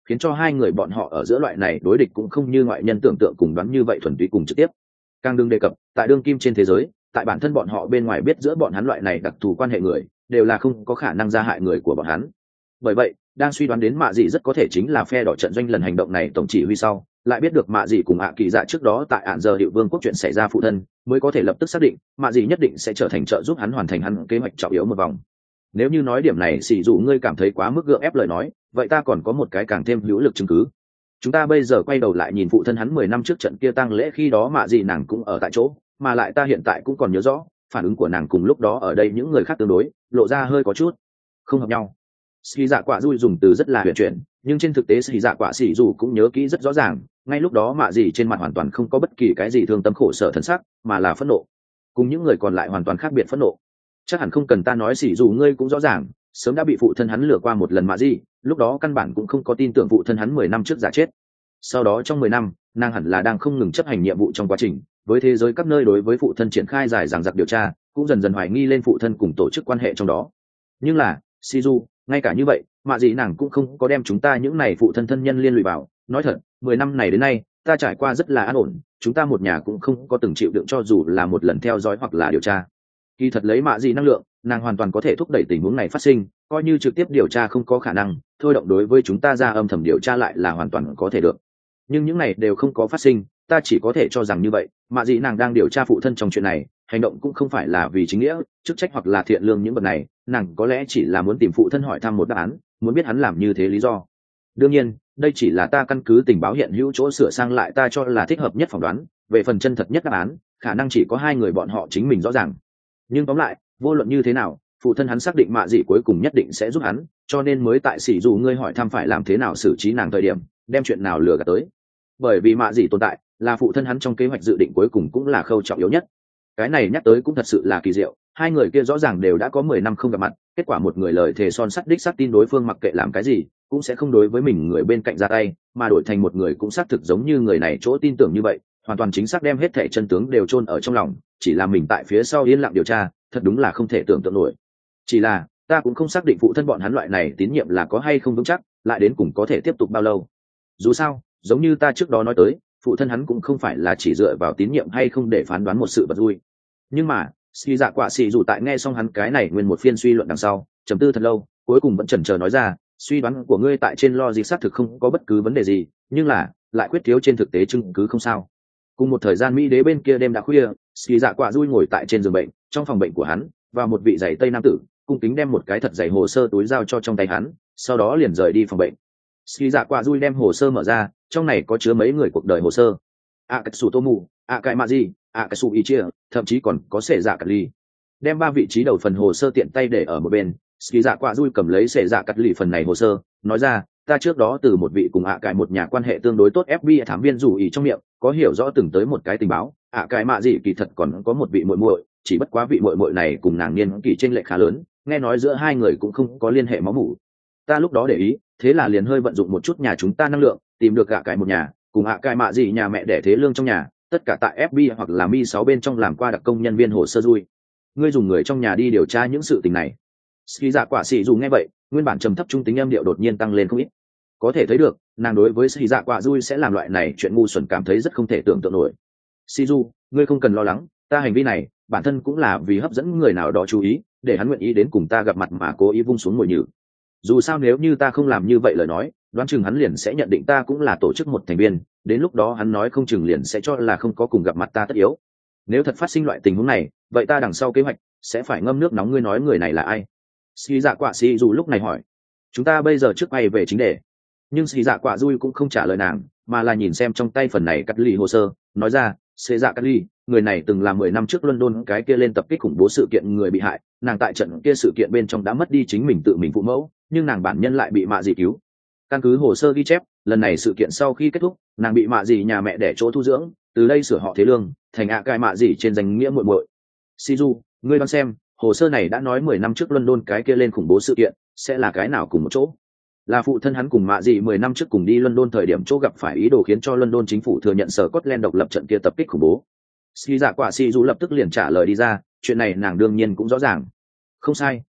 Speaker 1: khiến cho hai người bọn họ ở giữa loại này đối địch cũng không như ngoại nhân tưởng tượng cùng đoán như vậy thuần túy cùng trực tiếp. Càng đừng đề cập tại đương kim trên thế giới, tại bản thân bọn họ bên ngoài biết giữa bọn hắn loại này đặc thù quan hệ người đều là không có khả năng gia hại người của bọn hắn. Bởi vậy đang suy đoán đến mạ dị rất có thể chính là phe đỏ trận doanh lần hành động này tổng chỉ huy sau, lại biết được mạ dị cùng ạ kỳ dạ trước đó tại ạn giờ hiệu vương quốc chuyện xảy ra phụ thân, mới có thể lập tức xác định mạ dị nhất định sẽ trở thành trợ giúp hắn hoàn thành hắn kế hoạch trọng yếu một vòng. Nếu như nói điểm này xỉ dù ngươi cảm thấy quá mức gượng ép lời nói, vậy ta còn có một cái càng thêm hữu lực chứng cứ. Chúng ta bây giờ quay đầu lại nhìn phụ thân hắn mười năm trước trận kia tang lễ, khi đó mạ dị nàng cũng ở tại chỗ, mà lại ta hiện tại cũng còn nhớ rõ phản ứng của nàng cùng lúc đó ở đây những người khác tương đối lộ ra hơi có chút không hợp nhau. Ski dạ quả dui dùng từ rất là huyền chuyển, nhưng trên thực tế ski dạ quả xỉ dù cũng nhớ kỹ rất rõ ràng, ngay lúc đó mạ dị trên mặt hoàn toàn không có bất kỳ cái gì thương tâm khổ sở thần sắc, mà là phẫn nộ, cùng những người còn lại hoàn toàn khác biệt phẫn nộ. Chắc hẳn không cần ta nói xỉ dù ngươi cũng rõ ràng, sớm đã bị phụ thân hắn lừa qua một lần mạ dị, lúc đó căn bản cũng không có tin tưởng phụ thân hắn mười năm trước giả chết. Sau đó trong mười năm nàng hẳn là đang không ngừng chấp hành nhiệm vụ trong quá trình với thế giới các nơi đối với phụ thân triển khai dài dằng dặc điều tra, cũng dần dần hoài nghi lên phụ thân cùng tổ chức quan hệ trong đó. Nhưng là Shizu, ngay cả như vậy mạ dị nàng cũng không có đem chúng ta những này phụ thân thân nhân liên lụy vào. Nói thật, mười năm này đến nay ta trải qua rất là an ổn, chúng ta một nhà cũng không có từng chịu đựng cho dù là một lần theo dõi hoặc là điều tra. Kỳ thật lấy mạ dị năng lượng, nàng hoàn toàn có thể thúc đẩy tình huống này phát sinh, coi như trực tiếp điều tra không có khả năng, thôi động đối với chúng ta ra âm thầm điều tra lại là hoàn toàn có thể được. Nhưng những này đều không có phát sinh, ta chỉ có thể cho rằng như vậy mạ dị nàng đang điều tra phụ thân trong chuyện này, hành động cũng không phải là vì chính nghĩa chức trách hoặc là thiện lương những vật này, nàng có lẽ chỉ là muốn tìm phụ thân hỏi thăm một đáp án, muốn biết hắn làm như thế lý do. Đương nhiên đây chỉ là ta căn cứ tình báo hiện hữu chỗ sửa sang lại ta cho là thích hợp nhất phỏng đoán, về phần chân thật nhất đáp án khả năng chỉ có hai người bọn họ chính mình rõ ràng. Nhưng tóm lại vô luận như thế nào phụ thân hắn xác định mạ dị cuối cùng nhất định sẽ giúp hắn, cho nên mới tại xỉ dù ngươi hỏi thăm phải làm thế nào xử trí nàng thời điểm đem chuyện nào lừa gạt tới. Bởi vì mạ dị tồn tại là phụ thân hắn trong kế hoạch dự định cuối cùng cũng là khâu trọng yếu nhất. Cái này nhắc tới cũng thật sự là kỳ diệu, hai người kia rõ ràng đều đã có mười năm không gặp mặt, kết quả một người lời thề son sắt đích xác tin đối phương mặc kệ làm cái gì cũng sẽ không đối với mình người bên cạnh ra tay, mà đổi thành một người cũng xác thực giống như người này chỗ tin tưởng như vậy, hoàn toàn chính xác đem hết thảy chân tướng đều chôn ở trong lòng, chỉ là mình tại phía sau yên lặng điều tra, thật đúng là không thể tưởng tượng nổi. Chỉ là ta cũng không xác định phụ thân bọn hắn loại này tín nhiệm là có hay không vững chắc, lại đến cùng có thể tiếp tục bao lâu. Dù sao giống như ta trước đó nói tới, phụ thân hắn cũng không phải là chỉ dựa vào tín nhiệm hay không để phán đoán một sự vật vui. Nhưng mà ski dạ quả xì dù tại nghe xong hắn cái này nguyên một phiên suy luận đằng sau trầm tư thật lâu, cuối cùng vẫn chần chờ nói ra, suy đoán của ngươi tại trên logic xác thực không có bất cứ vấn đề gì, nhưng là lại quyết thiếu trên thực tế chứng cứ không sao. Cùng một thời gian mỹ đế bên kia đêm đã khuya, ski dạ quả dui ngồi tại trên giường bệnh trong phòng bệnh của hắn, và một vị giày tây nam tử cung kính đem một cái thật dày hồ sơ túi giao cho trong tay hắn, sau đó liền rời đi phòng bệnh. Ski dạ quả dui đem hồ sơ mở ra, trong này có chứa mấy người cuộc đời hồ sơ, Akatsu Tomu, Akai Maji, Akatsu Ichia, thậm chí còn có Sệ Dạ Cát Ly. Đem ba vị trí đầu phần hồ sơ tiện tay để ở một bên, Ski Dạ Quả Dui cầm lấy Sệ Dạ Cát Ly phần này hồ sơ, nói ra, ta trước đó từ một vị cùng Akai một nhà quan hệ tương đối tốt ép bê i thám viên rủ ý trong miệng, có hiểu rõ từng tới một cái tình báo, Akai Maji kỳ thật còn có một vị muội muội, chỉ bất quá vị muội muội này cùng nàng niên kỷ chênh lệch khá lớn, nghe nói giữa hai người cũng không có liên hệ máu mủ. Ta lúc đó để ý, thế là liền hơi vận dụng một chút nhà chúng ta năng lượng, tìm được gạ cải một nhà, cùng ạ cải mạ gì nhà mẹ đẻ thế lương trong nhà, tất cả tại ép bê i hoặc là mi sáu bên trong làm qua đặc công nhân viên hồ sơ dui. Ngươi dùng người trong nhà đi điều tra những sự tình này. Ski dạ quả xì dù nghe vậy, nguyên bản trầm thấp trung tính âm điệu đột nhiên tăng lên không ít. Có thể thấy được, nàng đối với Ski dạ quả dui sẽ làm loại này chuyện ngu xuẩn cảm thấy rất không thể tưởng tượng nổi. Shizu, ngươi không cần lo lắng, ta hành vi này, bản thân cũng là vì hấp dẫn người nào đó chú ý, để hắn nguyện ý đến cùng ta gặp mặt mà cố ý vung xuống mồi nhử. Dù sao nếu như ta không làm như vậy lời nói, đoán chừng hắn liền sẽ nhận định ta cũng là tổ chức một thành viên, đến lúc đó hắn nói không chừng liền sẽ cho là không có cùng gặp mặt ta tất yếu. Nếu thật phát sinh loại tình huống này, vậy ta đằng sau kế hoạch sẽ phải ngâm nước nóng. Ngươi nói người này là ai? Ski dạ quả xì dù lúc này hỏi. Chúng ta bây giờ trước quay về chính đề. Nhưng Ski dạ quả dui cũng không trả lời nàng, mà là nhìn xem trong tay phần này cắt lì hồ sơ, nói ra, Sệ Dạ Cát Ly, người này từng là mười năm trước London cái kia lên tập kích khủng bố sự kiện người bị hại, nàng tại trận kia sự kiện bên trong đã mất đi chính mình tự mình phụ mẫu, nhưng nàng bản nhân lại bị mạ dì cứu. Căn cứ hồ sơ ghi chép, lần này sự kiện sau khi kết thúc, nàng bị mạ dì nhà mẹ đẻ chỗ thu dưỡng, từ đây sửa họ thế lương, thành ạ cai mạ dì trên danh nghĩa muội muội. Shizu, ngươi đoán xem, hồ sơ này đã nói mười năm trước London cái kia lên khủng bố sự kiện sẽ là cái nào cùng một chỗ? Là phụ thân hắn cùng mạ dì mười năm trước cùng đi London thời điểm chỗ gặp phải ý đồ khiến cho London chính phủ thừa nhận Scotland độc lập trận kia tập kích khủng bố. Ski dạ quả Shizu lập tức liền trả lời đi ra, chuyện này nàng đương nhiên cũng rõ ràng. Không sai,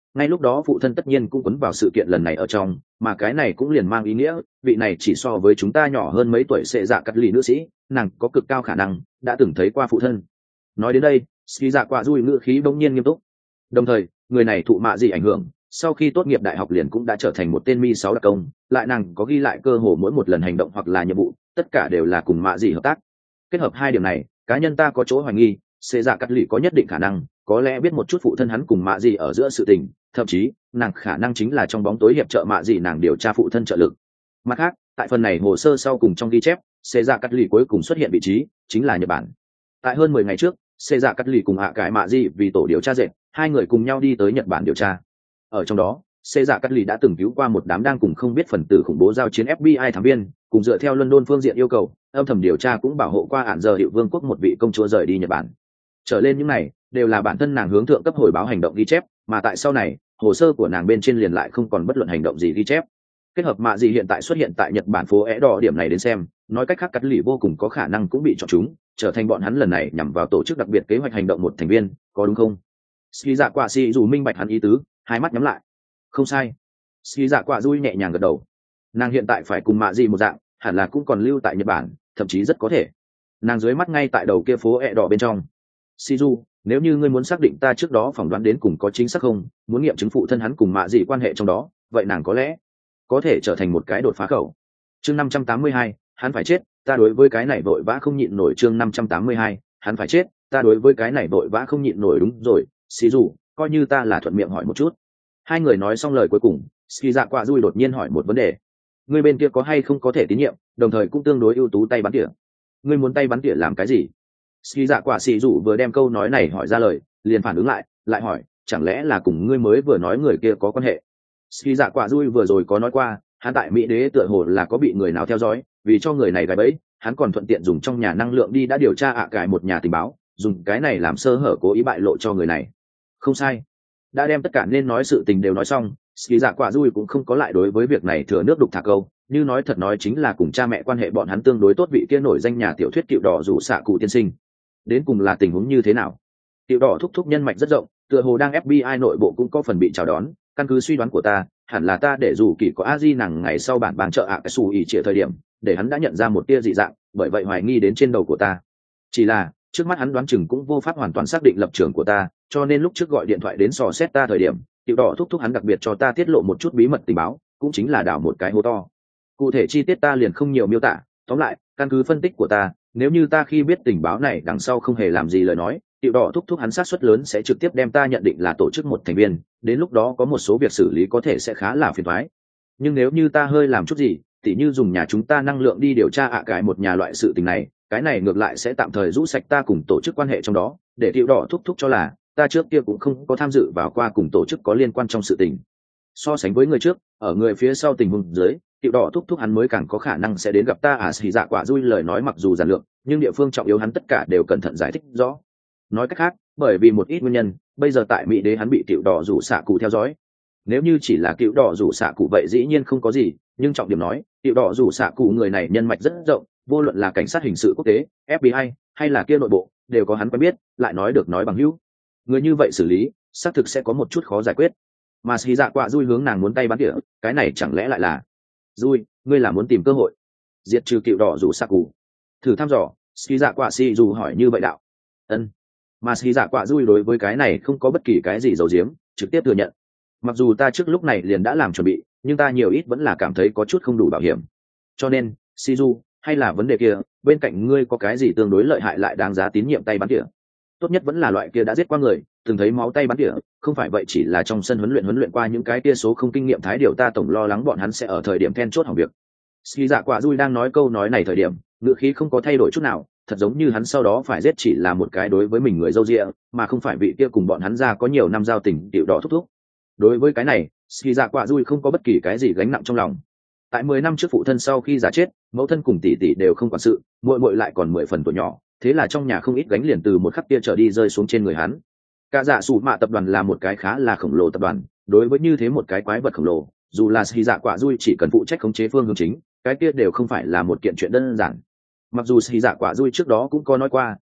Speaker 1: ngay lúc đó phụ thân tất nhiên cũng quấn vào sự kiện lần này ở trong, mà cái này cũng liền mang ý nghĩa vị này chỉ so với chúng ta nhỏ hơn mấy tuổi sệ dạ cắt lì nữ sĩ, nàng có cực cao khả năng đã từng thấy qua phụ thân. Nói đến đây ski dạ quả dùi ngữ khí bỗng nhiên nghiêm túc. Đồng thời người này thụ mạ gì ảnh hưởng, sau khi tốt nghiệp đại học liền cũng đã trở thành một tên mi sáu đặc công, lại nàng có ghi lại cơ hồ mỗi một lần hành động hoặc là nhiệm vụ tất cả đều là cùng mạ gì hợp tác. Kết hợp hai điểm này, cá nhân ta có chỗ hoài nghi sệ dạ cắt lì có nhất định khả năng có lẽ biết một chút phụ thân hắn cùng mạ gì ở giữa sự tình, thậm chí nàng khả năng chính là trong bóng tối hiệp trợ mạ gì nàng điều tra phụ thân trợ lực. Mặt khác tại phần này hồ sơ sau cùng trong ghi chép, sệ dạ cắt lì cuối cùng xuất hiện vị trí chính là Nhật Bản. Tại hơn mười ngày trước, sệ dạ cắt lì cùng hạ cải mạ gì vì tổ điều tra dệt, hai người cùng nhau đi tới Nhật Bản điều tra. Ở trong đó sệ dạ cắt lì đã từng cứu qua một đám đang cùng không biết phần tử khủng bố giao chiến ép bê i thám viên, cùng dựa theo London phương diện yêu cầu âm thầm điều tra cũng bảo hộ qua ản giờ hiệu vương quốc một vị công chúa rời đi Nhật Bản. Trở lên những này đều là bản thân nàng hướng thượng cấp hồi báo hành động ghi chép, mà tại sau này hồ sơ của nàng bên trên liền lại không còn bất luận hành động gì ghi chép. Kết hợp mạ gì hiện tại xuất hiện tại Nhật Bản phố é đỏ điểm này đến xem, nói cách khác cắt lì vô cùng có khả năng cũng bị chọn chúng trở thành bọn hắn lần này nhằm vào tổ chức đặc biệt kế hoạch hành động một thành viên, có đúng không? Ski dạ quả si dù minh bạch hắn ý tứ, hai mắt nhắm lại. Không sai. Ski dạ quả dui nhẹ nhàng gật đầu. Nàng hiện tại phải cùng mạ gì một dạng, hẳn là cũng còn lưu tại Nhật Bản, thậm chí rất có thể nàng dưới mắt ngay tại đầu kia phố ẹ đỏ bên trong. Shizu, nếu như ngươi muốn xác định ta trước đó phỏng đoán đến cùng có chính xác không, muốn nghiệm chứng phụ thân hắn cùng mạ gì quan hệ trong đó, vậy nàng có lẽ có thể trở thành một cái đột phá khẩu. Chương năm trăm tám mươi hai, hắn phải chết, ta đối với cái này vội vã không nhịn nổi. Chương năm trăm tám mươi hai, hắn phải chết, ta đối với cái này vội vã không nhịn nổi. Đúng rồi, Shizu, coi như ta là thuận miệng hỏi một chút. Hai người nói xong lời cuối cùng, Ski Dạ Quạ Dui đột nhiên hỏi một vấn đề. Ngươi bên kia có hay không có thể tín nhiệm, đồng thời cũng tương đối ưu tú tay bắn tỉa. Ngươi muốn tay bắn tỉa làm cái gì? Ski Dạ Quạ Sĩ Dụ vừa đem câu nói này hỏi ra lời, liền phản ứng lại, lại hỏi, chẳng lẽ là cùng ngươi mới vừa nói người kia có quan hệ? Ski Dạ Quạ Dui vừa rồi có nói qua, hắn tại Mỹ đế tựa hồ là có bị người nào theo dõi, vì cho người này gài bẫy, hắn còn thuận tiện dùng trong nhà năng lượng đi đã điều tra ạ cải một nhà tình báo, dùng cái này làm sơ hở cố ý bại lộ cho người này. Không sai. Đã đem tất cả nên nói sự tình đều nói xong, Ski Dạ Quạ Dui cũng không có lại đối với việc này thừa nước đục thả câu, như nói thật nói chính là cùng cha mẹ quan hệ bọn hắn tương đối tốt vị kia nổi danh nhà tiểu thuyết cựu đỏ rủ xạ cụ tiên sinh. Đến cùng là tình huống như thế nào? Cựu đỏ thúc thúc nhân mạch rất rộng, tựa hồ đang ép bê i nội bộ cũng có phần bị chào đón, căn cứ suy đoán của ta, hẳn là ta để dù kỳ có a di nàng ngày sau bản bàn trợ ạ cái xù ỉ trịa thời điểm, để hắn đã nhận ra một tia dị dạng, bởi vậy hoài nghi đến trên đầu của ta. Chỉ là trước mắt hắn đoán chừng cũng vô pháp hoàn toàn xác định lập trường của ta, cho nên lúc trước gọi điện thoại đến sò xét ta thời điểm, Tiểu đỏ thúc thúc hắn đặc biệt cho ta tiết lộ một chút bí mật tình báo, cũng chính là đào một cái hố to. Cụ thể chi tiết ta liền không nhiều miêu tả, tóm lại, căn cứ phân tích của ta, nếu như ta khi biết tình báo này đằng sau không hề làm gì lời nói, Tiểu đỏ thúc thúc hắn sát suất lớn sẽ trực tiếp đem ta nhận định là tổ chức một thành viên, đến lúc đó có một số việc xử lý có thể sẽ khá là phiền toái. Nhưng nếu như ta hơi làm chút gì, tỉ như dùng nhà chúng ta năng lượng đi điều tra ạ cái một nhà loại sự tình này, cái này ngược lại sẽ tạm thời rũ sạch ta cùng tổ chức quan hệ trong đó, để Tiểu đỏ thúc thúc cho là ta trước kia cũng không có tham dự vào qua cùng tổ chức có liên quan trong sự tình. So sánh với người trước, ở người phía sau tình huống dưới, Tiểu đỏ thúc thúc hắn mới càng có khả năng sẽ đến gặp ta. À xì dạ quả dui lời nói mặc dù giản lược, nhưng địa phương trọng yếu hắn tất cả đều cẩn thận giải thích rõ. Nói cách khác, bởi vì một ít nguyên nhân, bây giờ tại Mỹ đế hắn bị Tiểu đỏ rủ xạ cụ theo dõi. Nếu như chỉ là Tiểu đỏ rủ xạ cụ vậy dĩ nhiên không có gì, nhưng trọng điểm nói, Tiểu đỏ rủ xạ cụ người này nhân mạch rất rộng, vô luận là cảnh sát hình sự quốc tế, ép bê i hay là kia nội bộ, đều có hắn quen biết, lại nói được nói bằng hữu. Người như vậy xử lý, xác thực sẽ có một chút khó giải quyết. Mà xì dạ quạ dui hướng nàng muốn tay bắn tỉa, cái này chẳng lẽ lại là dui, ngươi là muốn tìm cơ hội diệt trừ Cựu đỏ rủ xạ cụ? Thử thăm dò, xì dạ quạ xì dù hỏi như vậy đạo. Ân. Mà xì dạ quạ dui đối với cái này không có bất kỳ cái gì giấu giếm, trực tiếp thừa nhận. Mặc dù ta trước lúc này liền đã làm chuẩn bị, nhưng ta nhiều ít vẫn là cảm thấy có chút không đủ bảo hiểm. Cho nên, Shizu, hay là vấn đề kia, bên cạnh ngươi có cái gì tương đối lợi hại lại đáng giá tín nhiệm tay bắn tỉa? Tốt nhất vẫn là loại kia đã giết qua người, từng thấy máu tay bắn tỉa, không phải vậy chỉ là trong sân huấn luyện huấn luyện qua những cái kia số không kinh nghiệm thái điều, ta tổng lo lắng bọn hắn sẽ ở thời điểm then chốt hỏng việc. Ski Dạ Quả Dui đang nói câu nói này thời điểm, ngữ khí không có thay đổi chút nào, thật giống như hắn sau đó phải giết chỉ là một cái đối với mình người dâu dịa, mà không phải vị kia cùng bọn hắn ra có nhiều năm giao tình Tiểu đỏ thúc thúc. Đối với cái này, Ski Dạ Quả Dui không có bất kỳ cái gì gánh nặng trong lòng. Tại mười năm trước phụ thân sau khi già chết, mẫu thân cùng tỷ tỷ đều không quản sự, muội muội lại còn mười phần tuổi nhỏ, thế là trong nhà không ít gánh liền từ một khắc kia trở đi rơi xuống trên người hắn. Cả dạ sủ mạ tập đoàn là một cái khá là khổng lồ tập đoàn, đối với như thế một cái quái vật khổng lồ, dù là Ski Dạ Quả Dui chỉ cần phụ trách khống chế phương hướng chính, cái kia đều không phải là một kiện chuyện đơn giản. Mặc dù Ski Dạ Quả Dui trước đó cũng có nói qua,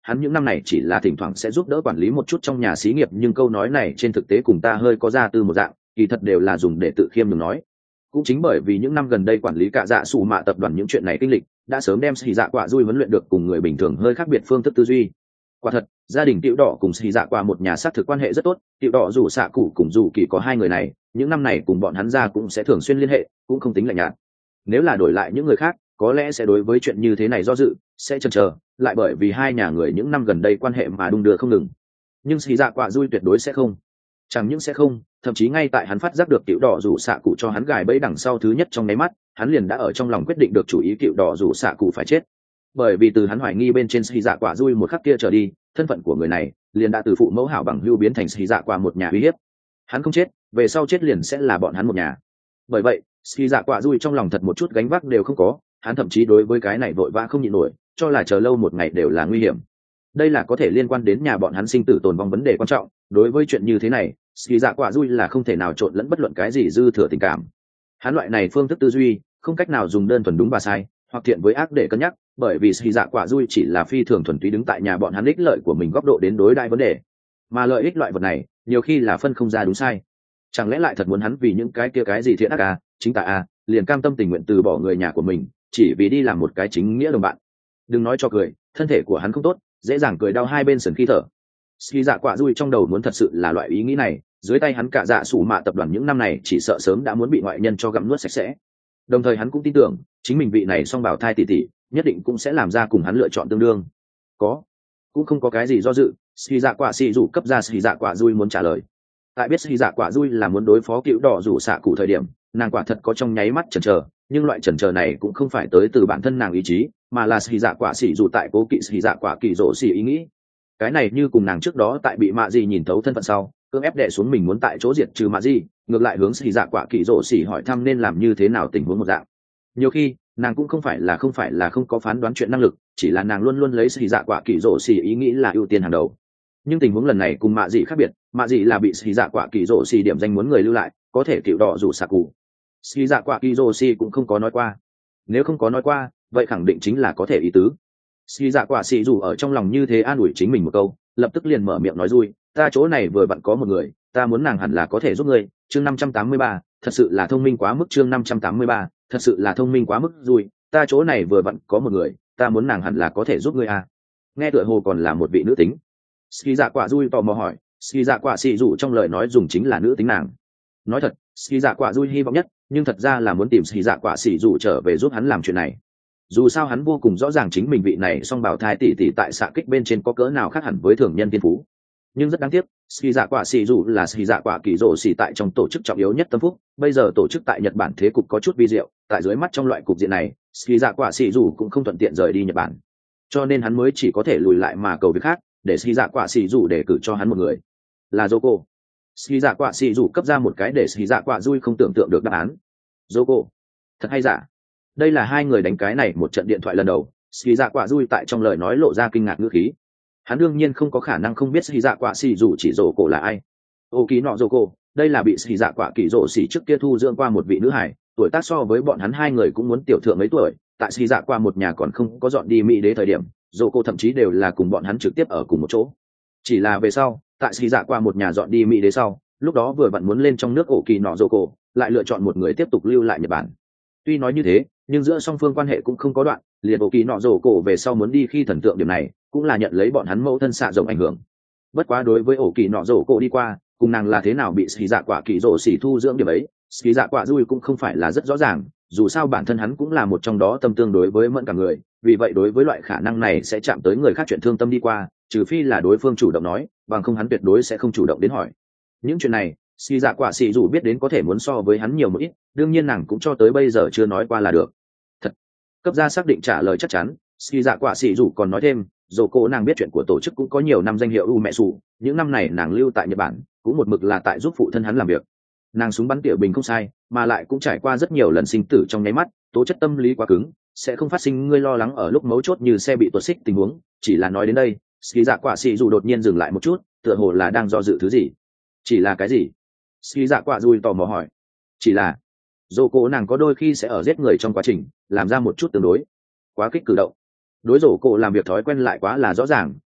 Speaker 1: hắn những năm này chỉ là thỉnh thoảng sẽ giúp đỡ quản lý một chút trong nhà xí nghiệp, nhưng câu nói này trên thực tế cùng ta hơi có ra tư một dạng, kỳ thật đều là dùng để tự khiêm đừng nói. Cũng chính bởi vì những năm gần đây quản lý cả dạ sủ mạ tập đoàn những chuyện này kinh lịch, đã sớm đem xì dạ quả dui huấn luyện được cùng người bình thường hơi khác biệt phương thức tư duy. Quả thật, gia đình Tiểu Đỏ cùng xì dạ quả một nhà xác thực quan hệ rất tốt, Tiểu Đỏ dù xạ cụ cùng dù kỳ có hai người này, những năm này cùng bọn hắn ra cũng sẽ thường xuyên liên hệ, cũng không tính lạnh nhạt. Nếu là đổi lại những người khác, có lẽ sẽ đối với chuyện như thế này do dự, sẽ chần chờ, lại bởi vì hai nhà người những năm gần đây quan hệ mà đung đưa không ngừng. Nhưng xì dạ quả dui tuyệt đối sẽ không. Chẳng những sẽ không, thậm chí ngay tại hắn phát giác được Tiểu Đỏ rủ xạ cụ cho hắn gài bẫy đằng sau thứ nhất trong nháy mắt, hắn liền đã ở trong lòng quyết định được chủ ý Tiểu Đỏ rủ xạ cụ phải chết. Bởi vì từ hắn hoài nghi bên trên xì dạ quả dui một khắc kia trở đi, thân phận của người này liền đã từ phụ mẫu hảo bằng hưu biến thành xì dạ quả một nhà uy hiếp. Hắn không chết, về sau chết liền sẽ là bọn hắn một nhà. Bởi vậy, xì dạ quả dui trong lòng thật một chút gánh vác đều không có, hắn thậm chí đối với cái này vội vã không nhịn nổi, cho là chờ lâu một ngày đều là nguy hiểm. Đây là có thể liên quan đến nhà bọn hắn sinh tử tồn vong vấn đề quan trọng, đối với chuyện như thế này, xì dạ quả dui là không thể nào trộn lẫn bất luận cái gì dư thừa tình cảm. Hắn loại này phương thức tư duy không cách nào dùng đơn thuần đúng và sai hoặc thiện với ác để cân nhắc, bởi vì xì dạ quả dui chỉ là phi thường thuần túy đứng tại nhà bọn hắn ích lợi của mình góc độ đến đối đại vấn đề, mà lợi ích loại vật này nhiều khi là phân không ra đúng sai. Chẳng lẽ lại thật muốn hắn vì những cái kia cái gì thiện ác à, chính tà à, liền cam tâm tình nguyện từ bỏ người nhà của mình chỉ vì đi làm một cái chính nghĩa đồng bạn? Đừng nói cho cười, thân thể của hắn không tốt, dễ dàng cười đau hai bên sườn khi thở. Ski dạ quả dui trong đầu muốn thật sự là loại ý nghĩ này, dưới tay hắn cả dạ sủ mạ tập đoàn những năm này chỉ sợ sớm đã muốn bị ngoại nhân cho gặm nuốt sạch sẽ. Đồng thời hắn cũng tin tưởng chính mình vị này song bảo thai tỷ tỷ nhất định cũng sẽ làm ra cùng hắn lựa chọn tương đương. Có, cũng không có cái gì do dự, Ski dạ quả xì rủ cấp ra Ski dạ quả dui muốn trả lời. Tại biết Ski dạ quả dui là muốn đối phó Cựu Đỏ rủ xạ cụ thời điểm, nàng quả thật có trong nháy mắt chần chờ, nhưng loại chần chờ này cũng không phải tới từ bản thân nàng ý chí, mà là Ski dạ quả xì rủ tại cố kỵ Ski dạ quả kỳ rỗ xì ý nghĩ. Cái này như cùng nàng trước đó tại bị mạ gì nhìn thấu thân phận sau cưỡng ép đè xuống mình muốn tại chỗ diệt trừ mạ gì, ngược lại hướng xì dạ quả kỳ rỗ xỉ hỏi thăm nên làm như thế nào tình huống một dạng. Nhiều khi nàng cũng không phải là không phải là không có phán đoán chuyện năng lực, chỉ là nàng luôn luôn lấy xì dạ quả kỳ rỗ xỉ ý nghĩ là ưu tiên hàng đầu. Nhưng tình huống lần này cùng mạ gì khác biệt, mạ gì là bị xì dạ quả kỳ rỗ xỉ điểm danh muốn người lưu lại, có thể Cựu Đỏ rủ xạ cụ. Xì dạ quả kỳ rỗ xỉ cũng không có nói qua, nếu không có nói qua vậy khẳng định chính là có thể ý tứ. Xì dạ quả xì dù ở trong lòng như thế an ủi chính mình một câu, lập tức liền mở miệng nói vui, ta chỗ này vừa vặn có một người, ta muốn nàng hẳn là có thể giúp ngươi. Chương năm trăm tám mươi ba, thật sự là thông minh quá mức. Chương năm trăm tám mươi ba, thật sự là thông minh quá mức. Vui, ta chỗ này vừa vặn có một người, ta muốn nàng hẳn là có thể giúp ngươi à. Nghe tựa hồ còn là một vị nữ tính. Xì dạ quả vui tò mò hỏi, xì dạ quả xì dù trong lời nói dùng chính là nữ tính nàng. Nói thật, xì dạ quả vui hy vọng nhất, nhưng thật ra là muốn tìm xì dạ quả xì dù trở về giúp hắn làm chuyện này. Dù sao hắn vô cùng rõ ràng chính mình vị này song bảo thai tỷ tỷ tại xạ kích bên trên có cỡ nào khác hẳn với thường nhân thiên phú. Nhưng rất đáng tiếc, ski dạ quả xì dù là ski dạ quả kỳ rỗ xì tại trong tổ chức trọng yếu nhất tâm phúc, bây giờ tổ chức tại Nhật Bản thế cục có chút vi diệu, tại dưới mắt trong loại cục diện này, ski dạ quả xì dù cũng không thuận tiện rời đi Nhật Bản, cho nên hắn mới chỉ có thể lùi lại mà cầu việc khác, để ski dạ quả xì dù đề cử cho hắn một người, là Yoko. Ski dạ quả xì dù cấp ra một cái để ski dạ quả vui không tưởng tượng được đáp án. Yoko, thật hay giả? Đây là hai người đánh cái này một trận điện thoại lần đầu, ski dạ quả vui tại trong lời nói lộ ra kinh ngạc ngữ khí. Hắn đương nhiên không có khả năng không biết ski dạ quả xì dù chỉ rổ cổ là ai. Ô ký nọ rổ cổ, đây là bị ski dạ quả kỳ rổ xì trước kia thu dưỡng qua một vị nữ hải, tuổi tác so với bọn hắn hai người cũng muốn tiểu thượng mấy tuổi. Tại ski dạ quả một nhà còn không có dọn đi Mỹ đế thời điểm, rổ cổ thậm chí đều là cùng bọn hắn trực tiếp ở cùng một chỗ. Chỉ là về sau, tại ski dạ quả một nhà dọn đi Mỹ đế sau, lúc đó vừa vặn muốn lên trong nước ổ kỳ nọ rổ cổ, lại lựa chọn một người tiếp tục lưu lại Nhật Bản. Tuy nói như thế, nhưng giữa song phương quan hệ cũng không có đoạn, liền ổ kỳ nọ rổ cổ về sau muốn đi khi thần tượng điểm này cũng là nhận lấy bọn hắn mẫu thân xạ rộng ảnh hưởng. Bất quá đối với ổ kỳ nọ rổ cổ đi qua cùng nàng là thế nào bị ski dạ quả kỳ rổ xỉ thu dưỡng điểm ấy, ski dạ quả vui cũng không phải là rất rõ ràng, dù sao bản thân hắn cũng là một trong đó tâm tương đối với mẫn cả người, vì vậy đối với loại khả năng này sẽ chạm tới người khác chuyện thương tâm đi qua, trừ phi là đối phương chủ động nói, bằng không hắn tuyệt đối sẽ không chủ động đến hỏi. Những chuyện này ski dạ quả xỉ dù biết đến có thể muốn so với hắn nhiều một ít, đương nhiên nàng cũng cho tới bây giờ chưa nói qua là được. Thật, cấp ra xác định trả lời chắc chắn. Ski dạ quả xỉ dù còn nói thêm, dù cô nàng biết chuyện của tổ chức cũng có nhiều năm danh hiệu u mẹ sủ, những năm này nàng lưu tại Nhật Bản cũng một mực là tại giúp phụ thân hắn làm việc. Nàng súng bắn tỉa bình không sai, mà lại cũng trải qua rất nhiều lần sinh tử trong nháy mắt, tố chất tâm lý quá cứng, sẽ không phát sinh ngươi lo lắng ở lúc mấu chốt như xe bị tuột xích tình huống. Chỉ là nói đến đây, Ski dạ quả xỉ dù đột nhiên dừng lại một chút, tựa hồ là đang do dự thứ gì. Chỉ là cái gì? Ski dạ quả dùi tò mò hỏi. Chỉ là dô cổ nàng có đôi khi sẽ ở giết người trong quá trình làm ra một chút tương đối quá kích cử động. Đối rổ cổ làm việc thói quen lại quá là rõ ràng,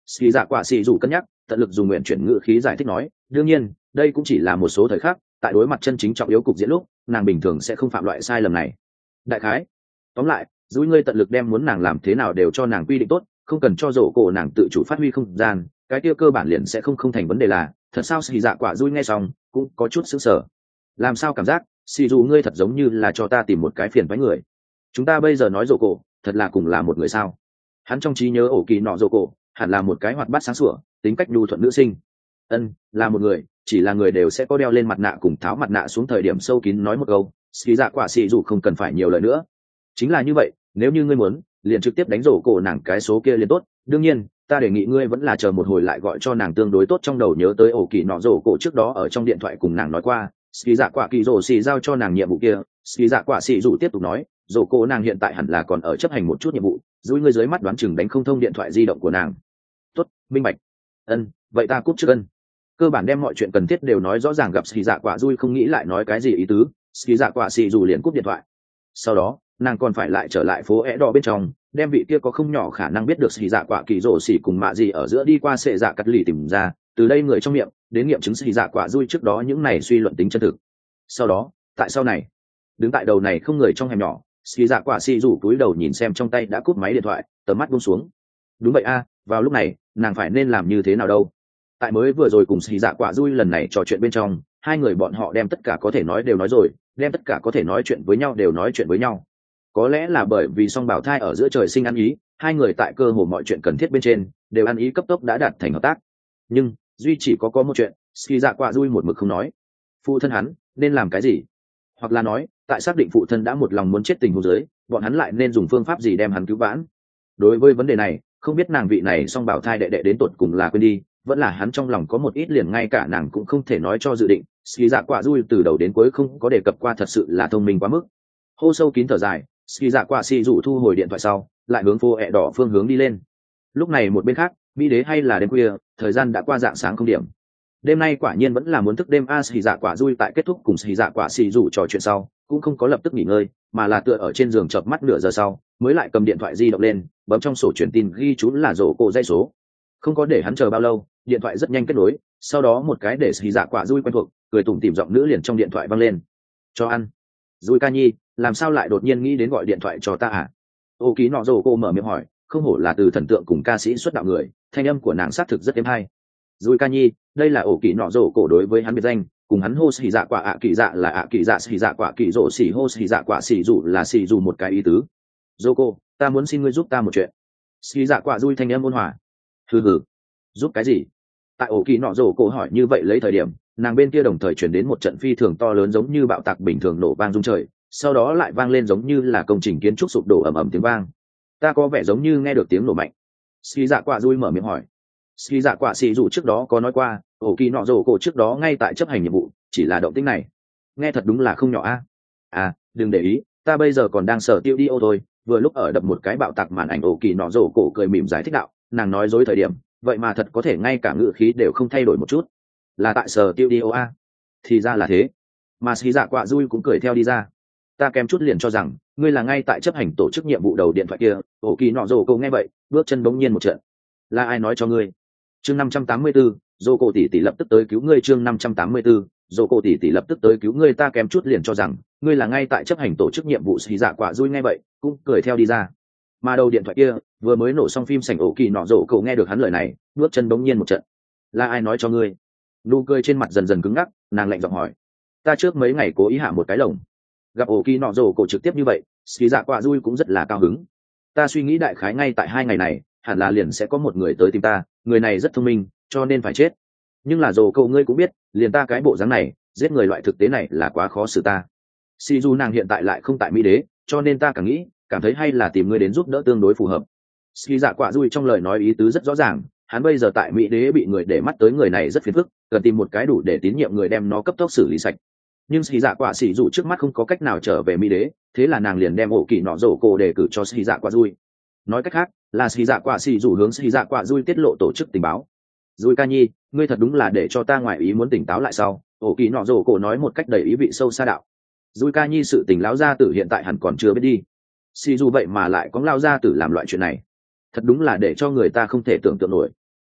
Speaker 1: Ski dạ quả xì dù cân nhắc tận lực dùng nguyện chuyển ngữ khí giải thích nói, đương nhiên đây cũng chỉ là một số thời khắc, tại đối mặt chân chính trọng yếu cục diễn lúc nàng bình thường sẽ không phạm loại sai lầm này. Đại khái tóm lại, dũi ngươi tận lực đem muốn nàng làm thế nào đều cho nàng quy định tốt, không cần cho rổ cổ nàng tự chủ phát huy không gian, cái kia cơ bản liền sẽ không không thành vấn đề. Là thật sao? Xì dạ quả dũi nghe xong cũng có chút sững sờ. Làm sao cảm giác xì dù ngươi thật giống như là cho ta tìm một cái phiền với người. Chúng ta bây giờ nói rổ cổ thật là cùng là một người sao? Hắn trong trí nhớ ổ kỳ nọ rổ cổ hẳn là một cái hoạt bát sáng sủa, tính cách nhu thuận nữ sinh. Ân, là một người, chỉ là người đều sẽ có đeo lên mặt nạ cùng tháo mặt nạ xuống thời điểm sâu kín nói một câu. Xì dạ quả xì dù không cần phải nhiều lời nữa. Chính là như vậy, nếu như ngươi muốn liền trực tiếp đánh rổ cổ nàng cái số kia liền tốt. Đương nhiên ta đề nghị ngươi vẫn là chờ một hồi lại gọi cho nàng tương đối tốt. Trong đầu nhớ tới ổ kỳ nọ rổ cổ trước đó ở trong điện thoại cùng nàng nói qua, ski dạ quả kỳ rổ xì giao cho nàng nhiệm vụ kia. Ski dạ quả xì rủ tiếp tục nói, rổ cổ nàng hiện tại hẳn là còn ở chấp hành một chút nhiệm vụ, dũi ngươi dưới mắt đoán chừng đánh không thông điện thoại di động của nàng. Tốt, minh bạch. Ân, vậy ta cúp trước ân. Cơ bản đem mọi chuyện cần thiết đều nói rõ ràng, gặp ski dạ quả dui không nghĩ lại nói cái gì ý tứ, ski dạ quả xì rủ liền cúp điện thoại. Sau đó nàng còn phải lại trở lại phố é đỏ bên trong, đem vị kia có không nhỏ khả năng biết được ski dạ quả kỳ rổ xì cùng mạ gì ở giữa đi qua sệ dạ cắt lì tìm ra, từ đây người trong miệng đến nghiệm chứng ski dạ quả dui trước đó những này suy luận tính chân thực. Sau đó tại sau này đứng tại đầu này không người trong hẻm nhỏ, ski dạ quả xì rủ cúi đầu nhìn xem trong tay đã cúp máy điện thoại, tầm mắt buông xuống. Đúng vậy a, vào lúc này nàng phải nên làm như thế nào đâu? Tại mới vừa rồi cùng ski dạ quả dui lần này trò chuyện bên trong, hai người bọn họ đem tất cả có thể nói đều nói rồi, đem tất cả có thể nói chuyện với nhau đều nói chuyện với nhau. Có lẽ là bởi vì song bảo thai ở giữa trời sinh ăn ý, hai người tại cơ hồ mọi chuyện cần thiết bên trên đều ăn ý cấp tốc đã đạt thành hợp tác. Nhưng duy chỉ có có một chuyện ski dạ quả dui một mực không nói. Phụ thân hắn nên làm cái gì, hoặc là nói tại xác định phụ thân đã một lòng muốn chết tình huống dưới, bọn hắn lại nên dùng phương pháp gì đem hắn cứu vãn. Đối với vấn đề này, không biết nàng vị này song bảo thai đệ đệ đến tột cùng là quên đi, vẫn là hắn trong lòng có một ít liền ngay cả nàng cũng không thể nói cho dự định. Ski dạ quả dui từ đầu đến cuối không có đề cập qua, thật sự là thông minh quá mức. Hô sâu kín thở dài, ski dạ quả xì rủ thu hồi điện thoại sau lại hướng phố ẹ đỏ phương hướng đi lên. Lúc này một bên khác, mỹ đế hay là đêm khuya, thời gian đã qua dạng sáng không điểm. Đêm nay quả nhiên vẫn là muốn thức đêm a. Ski dạ quả dui tại kết thúc cùng ski dạ quả xì rủ trò chuyện sau cũng không có lập tức nghỉ ngơi, mà là tựa ở trên giường chợp mắt nửa giờ sau mới lại cầm điện thoại di động lên, bấm trong sổ truyền tin ghi chú là rổ cổ dây số. Không có để hắn chờ bao lâu, điện thoại rất nhanh kết nối, sau đó một cái để ski dạ quả dui quen thuộc cười tủm tỉm giọng nữ liền trong điện thoại vang lên. Cho ăn. Dui ca nhi, làm sao lại đột nhiên nghĩ đến gọi điện thoại cho ta à? Ô ký nọ rổ cô mở miệng hỏi, không hổ là từ thần tượng cùng ca sĩ xuất đạo người, thanh âm của nàng xác thực rất êm hay. Dui ca nhi, đây là ổ ký nọ rổ cổ đối với hắn biệt danh, cùng hắn hô xì dạ quả ạ kỳ dạ là ạ kỳ dạ, xì dạ quả kỳ rổ xì hô xì dạ quả xì dù là xì dù một cái ý tứ. Rổ cô, ta muốn xin ngươi giúp ta một chuyện. Xì dạ quả Dui thanh âm ôn hòa. Hừ hừ, giúp cái gì? Tại ổ kỳ nọ rổ cổ hỏi như vậy lấy thời điểm, nàng bên kia đồng thời chuyển đến một trận phi thường to lớn giống như bạo tạc bình thường nổ vang rung trời, sau đó lại vang lên giống như là công trình kiến trúc sụp đổ ầm ầm tiếng vang. Ta có vẻ giống như nghe được tiếng nổ mạnh. Ski dạ quả Dui mở miệng hỏi. Ski dạ quả xì dù trước đó có nói qua, ổ kỳ nọ rổ cổ trước đó ngay tại chấp hành nhiệm vụ, chỉ là động tĩnh này nghe thật đúng là không nhỏ a. À? à đừng để ý, ta bây giờ còn đang sở tiêu đi ô thôi, vừa lúc ở đập một cái bạo tạc màn ảnh. Ổ kỳ nọ rổ cổ cười mỉm giải thích đạo, nàng nói dối thời điểm vậy mà thật có thể ngay cả ngữ khí đều không thay đổi một chút. Là tại sở tiêu đi ô a? Thì ra là thế. Mà Ski dạ quả Dui cũng cười theo đi ra. Ta kém chút liền cho rằng ngươi là ngay tại chấp hành tổ chức nhiệm vụ đầu điện thoại kia. Ổ kỳ nọ rổ cổ nghe vậy bước chân bỗng nhiên một trận. Là ai nói cho ngươi? Chương năm trăm tám mươi tư, dô cổ tỷ tỷ lập tức tới cứu ngươi. Chương năm trăm tám mươi tư, dô cổ tỷ tỷ lập tức tới cứu ngươi. Ta kém chút liền cho rằng ngươi là ngay tại chấp hành tổ chức nhiệm vụ. Ski dạ quả Dui nghe vậy cũng cười theo đi ra. Mà đầu điện thoại kia vừa mới nổ xong phim sảnh, ổ kỳ nọ rổ cổ nghe được hắn lời này bước chân bỗng nhiên một trận. Là ai nói cho ngươi? Nụ cười trên mặt dần dần cứng ngắc, nàng lạnh giọng hỏi. Ta trước mấy ngày cố ý hạ một cái lồng. Gặp ổ kỳ nọ rổ cổ trực tiếp như vậy, Ski dạ quả Dui cũng rất là cao hứng. Ta suy nghĩ đại khái ngay tại hai ngày này hẳn là liền sẽ có một người tới tìm ta, người này rất thông minh cho nên phải chết. Nhưng là rổ cổ ngươi cũng biết, liền ta cái bộ dáng này giết người loại thực tế này là quá khó xử ta. Si dù nàng hiện tại lại không tại mỹ đế, cho nên ta càng nghĩ cảm thấy hay là tìm ngươi đến giúp đỡ tương đối phù hợp. Ski dạ quả Dui trong lời nói ý tứ rất rõ ràng, hắn bây giờ tại mỹ đế bị người để mắt tới, người này rất phiền phức, cần tìm một cái đủ để tín nhiệm người đem nó cấp tốc xử lý sạch. Nhưng Ski dạ quả xỉ dụ trước mắt không có cách nào trở về mỹ đế, thế là nàng liền đem ổ kỳ nọ rổ cổ đề cử cho Ski dạ quả Dui. Nói cách khác là Ski dạ quả xỉ dụ hướng Ski dạ quả Dui tiết lộ tổ chức tình báo. Dui ca nhi, ngươi thật đúng là để cho ta ngoài ý muốn tỉnh táo lại sau. Ổ kỳ nọ rổ cổ nói một cách đầy ý vị sâu xa đạo. Dui ca nhi, sự tình lão gia tử hiện tại hẳn còn chưa biết đi. Si dù vậy mà lại có lão gia tử làm loại chuyện này, thật đúng là để cho người ta không thể tưởng tượng nổi.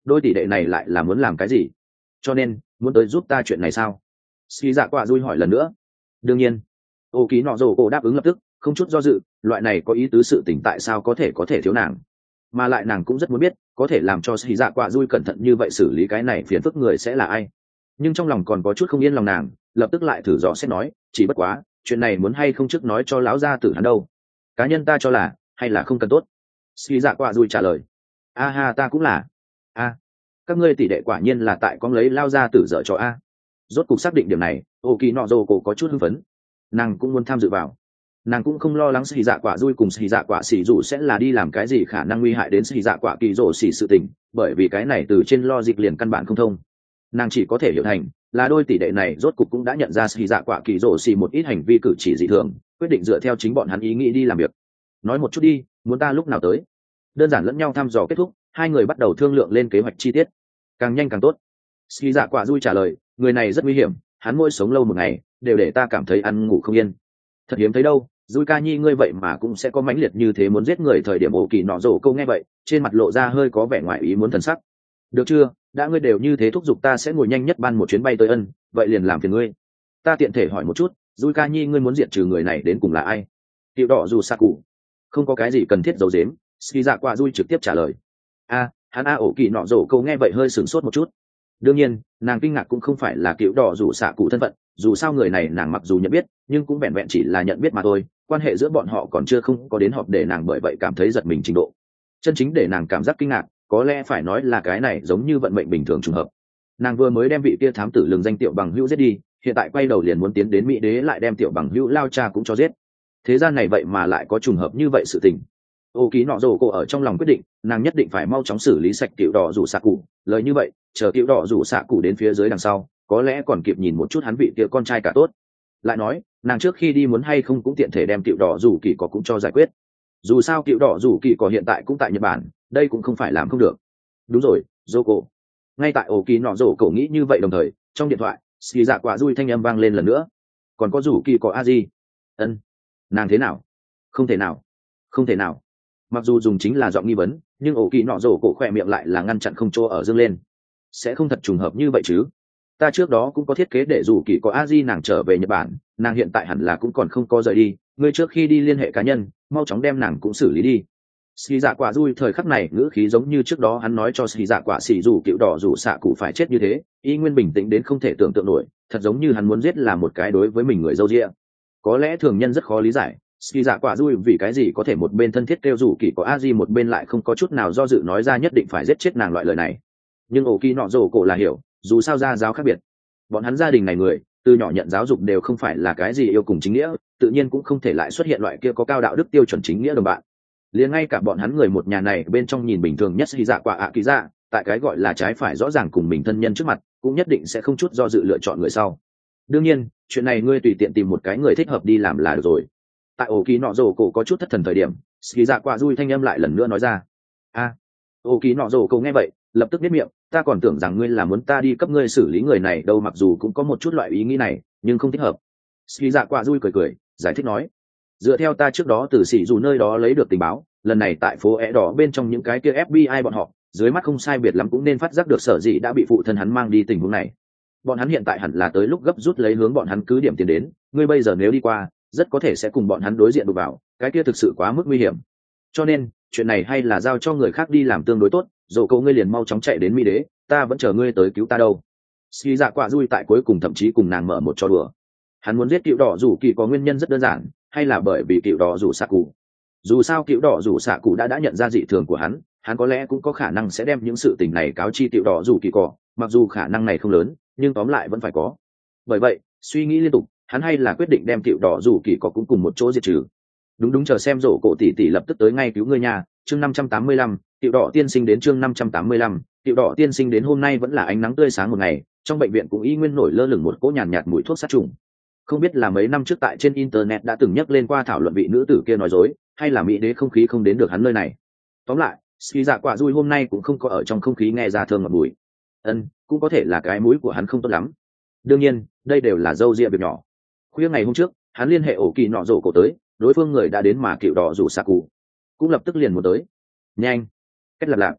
Speaker 1: đôi tỷ đệ này lại là muốn làm cái gì? Cho nên muốn tới giúp ta chuyện này sao? Ski Dạ Quả Dui hỏi lần nữa. Đương nhiên. Ô Ký Nọ Rồ cổ đáp ứng lập tức, không chút do dự, loại này có ý tứ sự tình tại sao có thể có thể thiếu nàng, mà lại nàng cũng rất muốn biết có thể làm cho Ski Dạ Quả Dui cẩn thận như vậy xử lý cái này phiền phức người sẽ là ai. Nhưng trong lòng còn có chút không yên lòng nàng, lập tức lại thử dò xét nói, chỉ bất quá chuyện này muốn hay không trước nói cho lão gia tử hắn đâu. Cá nhân ta cho là hay là không cần tốt. Ski Dạ Quả Dui trả lời. A ha, ta cũng là. A, các ngươi tỷ đệ quả nhiên là tại con lấy lao gia tử dở cho a. Rốt cục xác định điểm này, Ô Kỳ Nọ Rồ cổ có chút hưng phấn, nàng cũng muốn tham dự vào. Nàng cũng không lo lắng Ski Dạ Quả Dui cùng Ski Dạ Quả Xỉ dù sẽ là đi làm cái gì khả năng nguy hại đến Ski Dạ Quả Kỳ Rồ Xỉ sự tình, bởi vì cái này từ trên logic liền căn bản không thông. Nàng chỉ có thể hiểu thành là đôi tỷ đệ này rốt cục cũng đã nhận ra Ski Dạ Quả Kỳ Rồ Xỉ một ít hành vi cử chỉ dị thường, quyết định dựa theo chính bọn hắn ý nghĩ đi làm việc. Nói một chút đi, muốn ta lúc nào tới? Đơn giản lẫn nhau thăm dò kết thúc, hai người bắt đầu thương lượng lên kế hoạch chi tiết. Càng nhanh càng tốt. Ski Dạ Quả Dui trả lời, người này rất nguy hiểm, hắn mỗi sống lâu một ngày đều để ta cảm thấy ăn ngủ không yên. Thật hiếm thấy đâu, Dui ca nhi ngươi vậy mà cũng sẽ có mãnh liệt như thế muốn giết người. Thời điểm Ổ Kỳ Nọ Rồ câu nghe vậy, trên mặt lộ ra hơi có vẻ ngoài ý muốn thần sắc. Được chưa, đã ngươi đều như thế thúc giục ta sẽ ngồi nhanh nhất ban một chuyến bay tới ân, vậy liền làm phiền ngươi. Ta tiện thể hỏi một chút, Dui ca nhi ngươi muốn diệt trừ người này đến cùng là ai? Tiểu đỏ dù sa cụ. Không có cái gì cần thiết giấu giếm, Ski Dạ Quả Dui trực tiếp trả lời. A, hắn a Ổ Kỳ Nọ Rồ câu nghe vậy hơi sửng sốt một chút. Đương nhiên nàng kinh ngạc cũng không phải là kiểu đỏ rủ xạ cụ thân phận, dù sao người này nàng mặc dù nhận biết nhưng cũng vẹn vẹn chỉ là nhận biết mà thôi, quan hệ giữa bọn họ còn chưa không có đến họp để nàng bởi vậy cảm thấy giật mình trình độ. Chân chính để nàng cảm giác kinh ngạc có lẽ phải nói là cái này giống như vận mệnh bình thường trùng hợp. Nàng vừa mới đem vị kia thám tử lừng danh tiểu bằng hữu giết đi, hiện tại quay đầu liền muốn tiến đến Mỹ đế lại đem tiểu bằng hữu lao cha cũng cho giết. Thế gian này vậy mà lại có trùng hợp như vậy sự tình. Ô Ký Nọ Rồ cổ ở trong lòng quyết định, nàng nhất định phải mau chóng xử lý sạch tiểu đỏ rủ xạ cụ. Lời như vậy, chờ tiểu đỏ rủ xạ cụ đến phía dưới đằng sau, có lẽ còn kịp nhìn một chút hắn vị kia con trai cả tốt. Lại nói, nàng trước khi đi muốn hay không cũng tiện thể đem tiểu đỏ rủ kỳ có cũng cho giải quyết. Dù sao tiểu đỏ rủ kỳ có hiện tại cũng tại Nhật Bản, đây cũng không phải làm không được. Đúng rồi, Doko. Ngay tại Ô Ký Nọ Rồ cổ nghĩ như vậy đồng thời, trong điện thoại, Ski Dạ Quả Dui thanh âm vang lên lần nữa. Còn có rủ kỳ có a gì? Ân, nàng thế nào? Không thể nào, không thể nào. Mặc dù dùng chính là giọng nghi vấn, nhưng Ổ Kỳ Nọ Rồ cổ khỏe miệng lại là ngăn chặn không cho ở dương lên. Sẽ không thật trùng hợp như vậy chứ? Ta trước đó cũng có thiết kế để dù kỳ có a di nàng trở về Nhật Bản, nàng hiện tại hẳn là cũng còn không có rời đi. Ngươi trước khi đi liên hệ cá nhân, mau chóng đem nàng cũng xử lý đi. Ski Dạ Quả Dui thời khắc này ngữ khí giống như trước đó hắn nói cho Ski Dạ Quả xỉ dù cựu đỏ dù xạ cụ phải chết như thế, y nguyên bình tĩnh đến không thể tưởng tượng nổi, thật giống như hắn muốn giết là một cái đối với mình người dâu dịa. Có lẽ thường nhân rất khó lý giải. Ski Dạ Quả Dui vì cái gì có thể một bên thân thiết kêu rủ kỳ có a di một bên lại không có chút nào do dự nói ra nhất định phải giết chết nàng loại lời này. Nhưng Ổ Kỳ Nọ Rồ cổ là hiểu, dù sao gia giáo khác biệt, bọn hắn gia đình này người từ nhỏ nhận giáo dục đều không phải là cái gì yêu cùng chính nghĩa, tự nhiên cũng không thể lại xuất hiện loại kia có cao đạo đức tiêu chuẩn chính nghĩa đồng bạn. Liền ngay cả bọn hắn người một nhà này bên trong nhìn bình thường nhất Ski Dạ Quả ạ kỳ dạ, tại cái gọi là trái phải rõ ràng cùng mình thân nhân trước mặt, cũng nhất định sẽ không chút do dự lựa chọn người sau. Đương nhiên, chuyện này ngươi tùy tiện tìm một cái người thích hợp đi làm là được rồi. Tại Ổ Kỳ Nọ Rồ cổ có chút thất thần thời điểm, Ski Dạ Quả Dui thanh âm lại lần nữa nói ra. A, Ổ Kỳ Nọ Rồ cổ nghe vậy, lập tức biết miệng, ta còn tưởng rằng ngươi là muốn ta đi cấp ngươi xử lý người này đâu, mặc dù cũng có một chút loại ý nghĩ này, nhưng không thích hợp. Ski Dạ Quả Dui cười cười, giải thích nói, dựa theo ta trước đó từ sĩ dù nơi đó lấy được tình báo, lần này tại phố é đỏ bên trong những cái kia ép bê i bọn họ, dưới mắt không sai biệt lắm cũng nên phát giác được sở dĩ đã bị phụ thân hắn mang đi tình huống này. Bọn hắn hiện tại hẳn là tới lúc gấp rút lấy hướng bọn hắn cứ điểm tiến đến, ngươi bây giờ nếu đi qua, rất có thể sẽ cùng bọn hắn đối diện đụng vào, cái kia thực sự quá mức nguy hiểm. Cho nên, chuyện này hay là giao cho người khác đi làm tương đối tốt, dồ cậu ngươi liền mau chóng chạy đến Mỹ đế, ta vẫn chờ ngươi tới cứu ta đâu. Ski Dạ Quả Dui tại cuối cùng thậm chí cùng nàng mở một trò đùa. Hắn muốn giết cựu đỏ rủ kỳ có nguyên nhân rất đơn giản, hay là bởi vì cựu đỏ rủ xạ cụ. Dù sao cựu đỏ rủ xạ cụ đã đã nhận ra dị thường của hắn, hắn có lẽ cũng có khả năng sẽ đem những sự tình này cáo chi cựu đỏ rủ kỳ cỏ, mặc dù khả năng này không lớn, nhưng tóm lại vẫn phải có. Bởi vậy, suy nghĩ liên tục, hắn hay là quyết định đem cựu đỏ rủ kỳ cỏ cũng cùng một chỗ diệt trừ. Đúng đúng, chờ xem rổ cổ tỷ tỷ lập tức tới ngay cứu ngươi nhà. Chương năm trăm tám mươi lăm, cựu đỏ tiên sinh đến. Chương năm trăm tám mươi lăm, cựu đỏ tiên sinh đến. Hôm nay vẫn là ánh nắng tươi sáng một ngày, trong bệnh viện cũng y nguyên nổi lơ lửng một cỗ nhàn nhạt mùi thuốc sát trùng. Không biết là mấy năm trước tại trên internet đã từng nhắc lên qua thảo luận vị nữ tử kia nói dối, hay là mỹ đế không khí không đến được hắn nơi này. Tóm lại, Ski Dạ Quả Dui hôm nay cũng không có ở trong không khí nghe ra thơm ngọt mùi. Ân, cũng có thể là cái mũi của hắn không tốt lắm. Đương nhiên, đây đều là dâu ria việc nhỏ. Khuya ngày hôm trước, hắn liên hệ Ổ Kỳ Nọ Rồ cổ tới, đối phương người đã đến mà cựu đỏ rủ xạ cụ cũng lập tức liền muốn tới. Nhanh, cách lật lạc.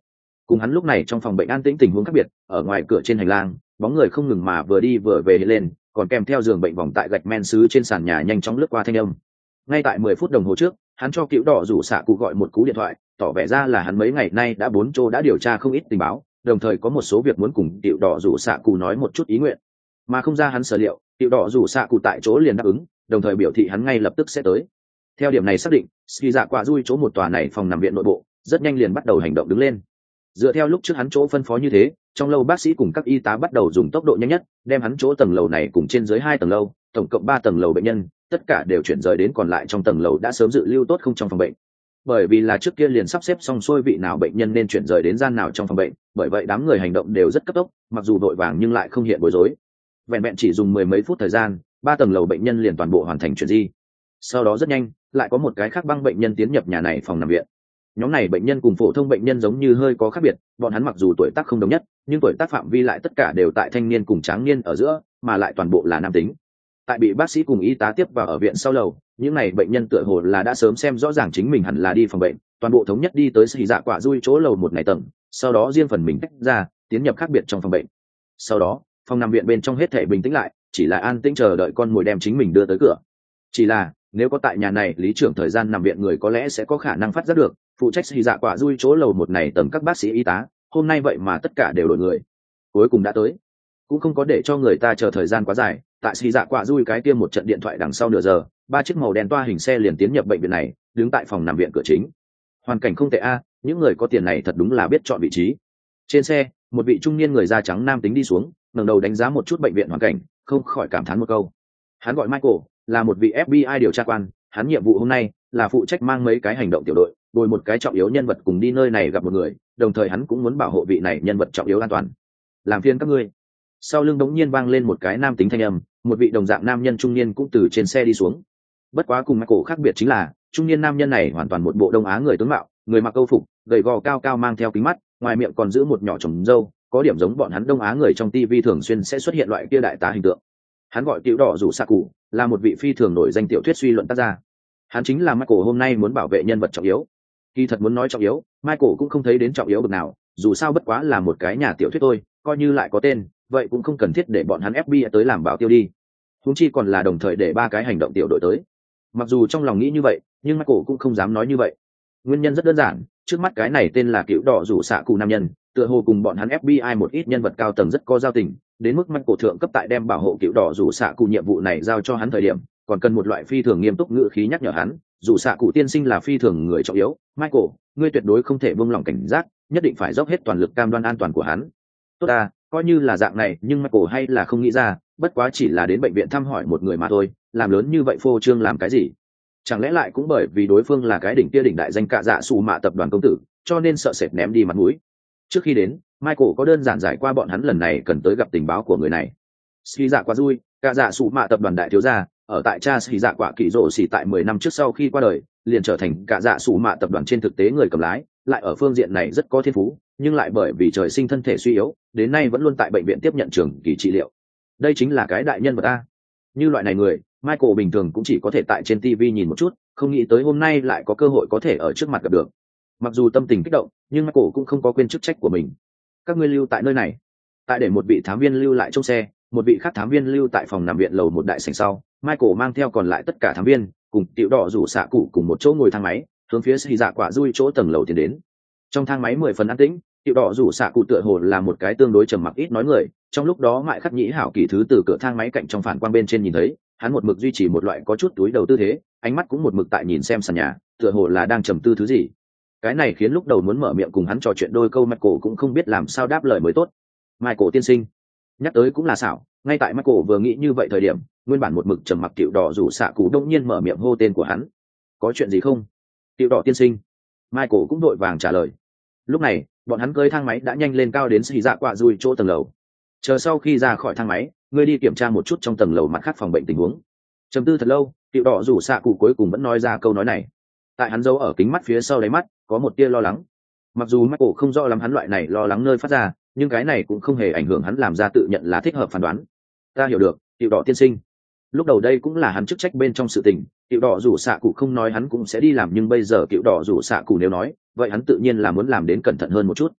Speaker 1: Cùng hắn lúc này trong phòng bệnh an tĩnh tình huống khác biệt, ở ngoài cửa trên hành lang bóng người không ngừng mà vừa đi vừa về hiện lên, còn kèm theo giường bệnh vòng tại gạch men sứ trên sàn nhà nhanh chóng lướt qua thanh âm. Ngay tại mười phút đồng hồ trước, hắn cho cựu đỏ rủ xạ cụ gọi một cú điện thoại, tỏ vẻ ra là hắn mấy ngày nay đã bốn chỗ đã điều tra không ít tình báo, đồng thời có một số việc muốn cùng cựu đỏ rủ xạ cụ nói một chút ý nguyện. Mà không ra hắn sở liệu, cựu đỏ rủ xạ cụ tại chỗ liền đáp ứng, đồng thời biểu thị hắn ngay lập tức sẽ tới. Theo điểm này xác định, ski dạ quả dui chỗ một tòa này phòng nằm viện nội bộ rất nhanh liền bắt đầu hành động đứng lên. Dựa theo lúc trước hắn chỗ phân phó như thế, trong lâu bác sĩ cùng các y tá bắt đầu dùng tốc độ nhanh nhất đem hắn chỗ tầng lầu này cùng trên dưới hai tầng lâu, tổng cộng ba tầng lầu bệnh nhân, tất cả đều chuyển rời đến còn lại trong tầng lầu đã sớm dự lưu tốt không trong phòng bệnh. Bởi vì là trước kia liền sắp xếp xong xuôi vị nào bệnh nhân nên chuyển rời đến gian nào trong phòng bệnh, bởi vậy đám người hành động đều rất cấp tốc, mặc dù vội vàng nhưng lại không hiện bối rối. Vẹn vẹn chỉ dùng mười mấy phút thời gian, ba tầng lầu bệnh nhân liền toàn bộ hoàn thành chuyển di. Sau đó rất nhanh, lại có một cái khác băng bệnh nhân tiến nhập nhà này phòng nằm viện. Nhóm này bệnh nhân cùng phổ thông bệnh nhân giống như hơi có khác biệt, bọn hắn mặc dù tuổi tác không đồng nhất, nhưng tuổi tác phạm vi lại tất cả đều tại thanh niên cùng tráng niên ở giữa, mà lại toàn bộ là nam tính. Tại bị bác sĩ cùng y tá tiếp vào ở viện sau lầu, những này bệnh nhân tựa hồ là đã sớm xem rõ ràng chính mình hẳn là đi phòng bệnh, toàn bộ thống nhất đi tới xì dạ quả dui chỗ lầu một này tầng, sau đó riêng phần mình tách ra, tiến nhập khác biệt trong phòng bệnh. Sau đó, phòng nằm viện bên trong hết thể bình tĩnh lại, chỉ là an tĩnh chờ đợi con mồi đem chính mình đưa tới cửa. Chỉ là, nếu có tại nhà này lý trưởng thời gian nằm viện người có lẽ sẽ có khả năng phát giác được, phụ trách xì dạ quả dui chỗ lầu một này tầng các bác sĩ y tá, hôm nay vậy mà tất cả đều đổi người. Cuối cùng đã tới, cũng không có để cho người ta chờ thời gian quá dài, tại xì dạ quả dui cái kia một trận điện thoại đằng sau nửa giờ, ba chiếc màu đen toa hình xe liền tiến nhập bệnh viện này, đứng tại phòng nằm viện cửa chính. Hoàn cảnh không tệ a, những người có tiền này thật đúng là biết chọn vị trí. Trên xe, một vị trung niên người da trắng nam tính đi xuống, ngẩng đầu đánh giá một chút bệnh viện hoàn cảnh, không khỏi cảm thán một câu. Hắn gọi Michael, là một vị ép bê i điều tra quan, hắn nhiệm vụ hôm nay là phụ trách mang mấy cái hành động tiểu đội, bồi một cái trọng yếu nhân vật cùng đi nơi này gặp một người, đồng thời hắn cũng muốn bảo hộ vị này nhân vật trọng yếu an toàn. Làm phiền các ngươi. Sau lưng đống nhiên vang lên một cái nam tính thanh âm, một vị đồng dạng nam nhân trung niên cũng từ trên xe đi xuống. Bất quá cùng Michael khác biệt chính là, trung niên nam nhân này hoàn toàn một bộ Đông Á người tướng mạo, người mặc câu phục, gầy gò cao cao mang theo kính mắt, ngoài miệng còn giữ một nhỏ trồng râu, có điểm giống bọn hắn Đông Á người trong ti vi thường xuyên sẽ xuất hiện loại kia đại tá hình tượng. Hắn gọi Cựu Đỏ Rủ Sạ Cụ, là một vị phi thường nổi danh tiểu thuyết suy luận tác gia. Hắn chính là Michael hôm nay muốn bảo vệ nhân vật trọng yếu. Khi thật muốn nói trọng yếu, Michael cũng không thấy đến trọng yếu bậc nào, dù sao bất quá là một cái nhà tiểu thuyết thôi, coi như lại có tên, vậy cũng không cần thiết để bọn hắn ép bê i tới làm bảo tiêu đi. Huống chi còn là đồng thời để ba cái hành động tiểu đội tới. Mặc dù trong lòng nghĩ như vậy, nhưng Michael cũng không dám nói như vậy. Nguyên nhân rất đơn giản, trước mắt cái này tên là Cựu Đỏ Rủ Sạ Cụ nam nhân, tựa hồ cùng bọn hắn ép bê i một ít nhân vật cao tầng rất có giao tình, đến mức Michael thượng cấp tại đem bảo hộ Cựu Đỏ Rủ Sạ Cụ nhiệm vụ này giao cho hắn thời điểm, còn cần một loại phi thường nghiêm túc ngữ khí nhắc nhở hắn, dù Sạ Cụ tiên sinh là phi thường người trọng yếu, Michael, ngươi tuyệt đối không thể buông lỏng cảnh giác, nhất định phải dốc hết toàn lực cam đoan an toàn của hắn. Tốt à, coi như là dạng này, nhưng Michael hay là không nghĩ ra, bất quá chỉ là đến bệnh viện thăm hỏi một người mà thôi, làm lớn như vậy phô trương làm cái gì? Chẳng lẽ lại cũng bởi vì đối phương là cái đỉnh kia đỉnh đại danh cạ dạ sủ mạ tập đoàn công tử, cho nên sợ sệt ném đi mặt mũi. Trước khi đến, Michael có đơn giản giải qua bọn hắn lần này cần tới gặp tình báo của người này. Ski dạ quá vui, cạ dạ sủ mạ tập đoàn đại thiếu gia, ở tại cha Ski dạ quả kỳ rộ xỉ tại mười năm trước sau khi qua đời, liền trở thành cạ dạ sủ mạ tập đoàn trên thực tế người cầm lái, lại ở phương diện này rất có thiên phú, nhưng lại bởi vì trời sinh thân thể suy yếu, đến nay vẫn luôn tại bệnh viện tiếp nhận trường kỳ trị liệu. Đây chính là cái đại nhân vật a. Như loại này người, Michael bình thường cũng chỉ có thể tại trên ti vi nhìn một chút, không nghĩ tới hôm nay lại có cơ hội có thể ở trước mặt gặp được. Mặc dù tâm tình kích động, nhưng Michael cũng không có quên chức trách của mình. Các ngươi lưu tại nơi này. Tại để một vị thám viên lưu lại trong xe, một vị khác thám viên lưu tại phòng nằm viện lầu một đại sảnh sau, Michael mang theo còn lại tất cả thám viên, cùng Tiểu Đỏ Rủ Sạ Cụ cùng một chỗ ngồi thang máy, hướng phía xì dạ quả dui chỗ tầng lầu tiến đến. Trong thang máy mười phần an tĩnh, Tiểu Đỏ Rủ Sạ Cụ tựa hồ là một cái tương đối trầm mặc ít nói người, trong lúc đó Mại Khắc Nhĩ Hảo kỳ thứ từ cửa thang máy cạnh trong phản quang bên trên nhìn thấy, hắn một mực duy trì một loại có chút túi đầu tư thế, ánh mắt cũng một mực tại nhìn xem sàn nhà, tựa hồ là đang trầm tư thứ gì. Cái này khiến lúc đầu muốn mở miệng cùng hắn trò chuyện đôi câu Michael cũng không biết làm sao đáp lời mới tốt. Michael tiên sinh, nhắc tới cũng là xảo, ngay tại Michael vừa nghĩ như vậy thời điểm, nguyên bản một mực trầm mặc Tiểu Đỏ Rủ Sạ Cụ đông nhiên mở miệng hô tên của hắn. Có chuyện gì không? Tiểu Đỏ tiên sinh. Michael cũng đội vàng trả lời. Lúc này, bọn hắn cưỡi thang máy đã nhanh lên cao đến xì dạ quả dùi chỗ tầng lầu. Chờ sau khi ra khỏi thang máy, ngươi đi kiểm tra một chút trong tầng lầu mặt khác phòng bệnh tình huống. Trầm tư thật lâu, Tiểu Đỏ Rủ Sạ Cụ cuối cùng vẫn nói ra câu nói này. Tại hắn giấu ở kính mắt phía sau đáy mắt, có một tia lo lắng. Mặc dù Michael không rõ lắm hắn loại này lo lắng nơi phát ra, nhưng cái này cũng không hề ảnh hưởng hắn làm ra tự nhận là thích hợp phán đoán. Ta hiểu được, Tiểu Đỏ tiên sinh. Lúc đầu đây cũng là hắn chức trách bên trong sự tình, Tiểu Đỏ Rủ Sạ Cụ không nói hắn cũng sẽ đi làm, nhưng bây giờ Tiểu Đỏ Rủ Sạ Cụ nếu nói, vậy hắn tự nhiên là muốn làm đến cẩn thận hơn một chút.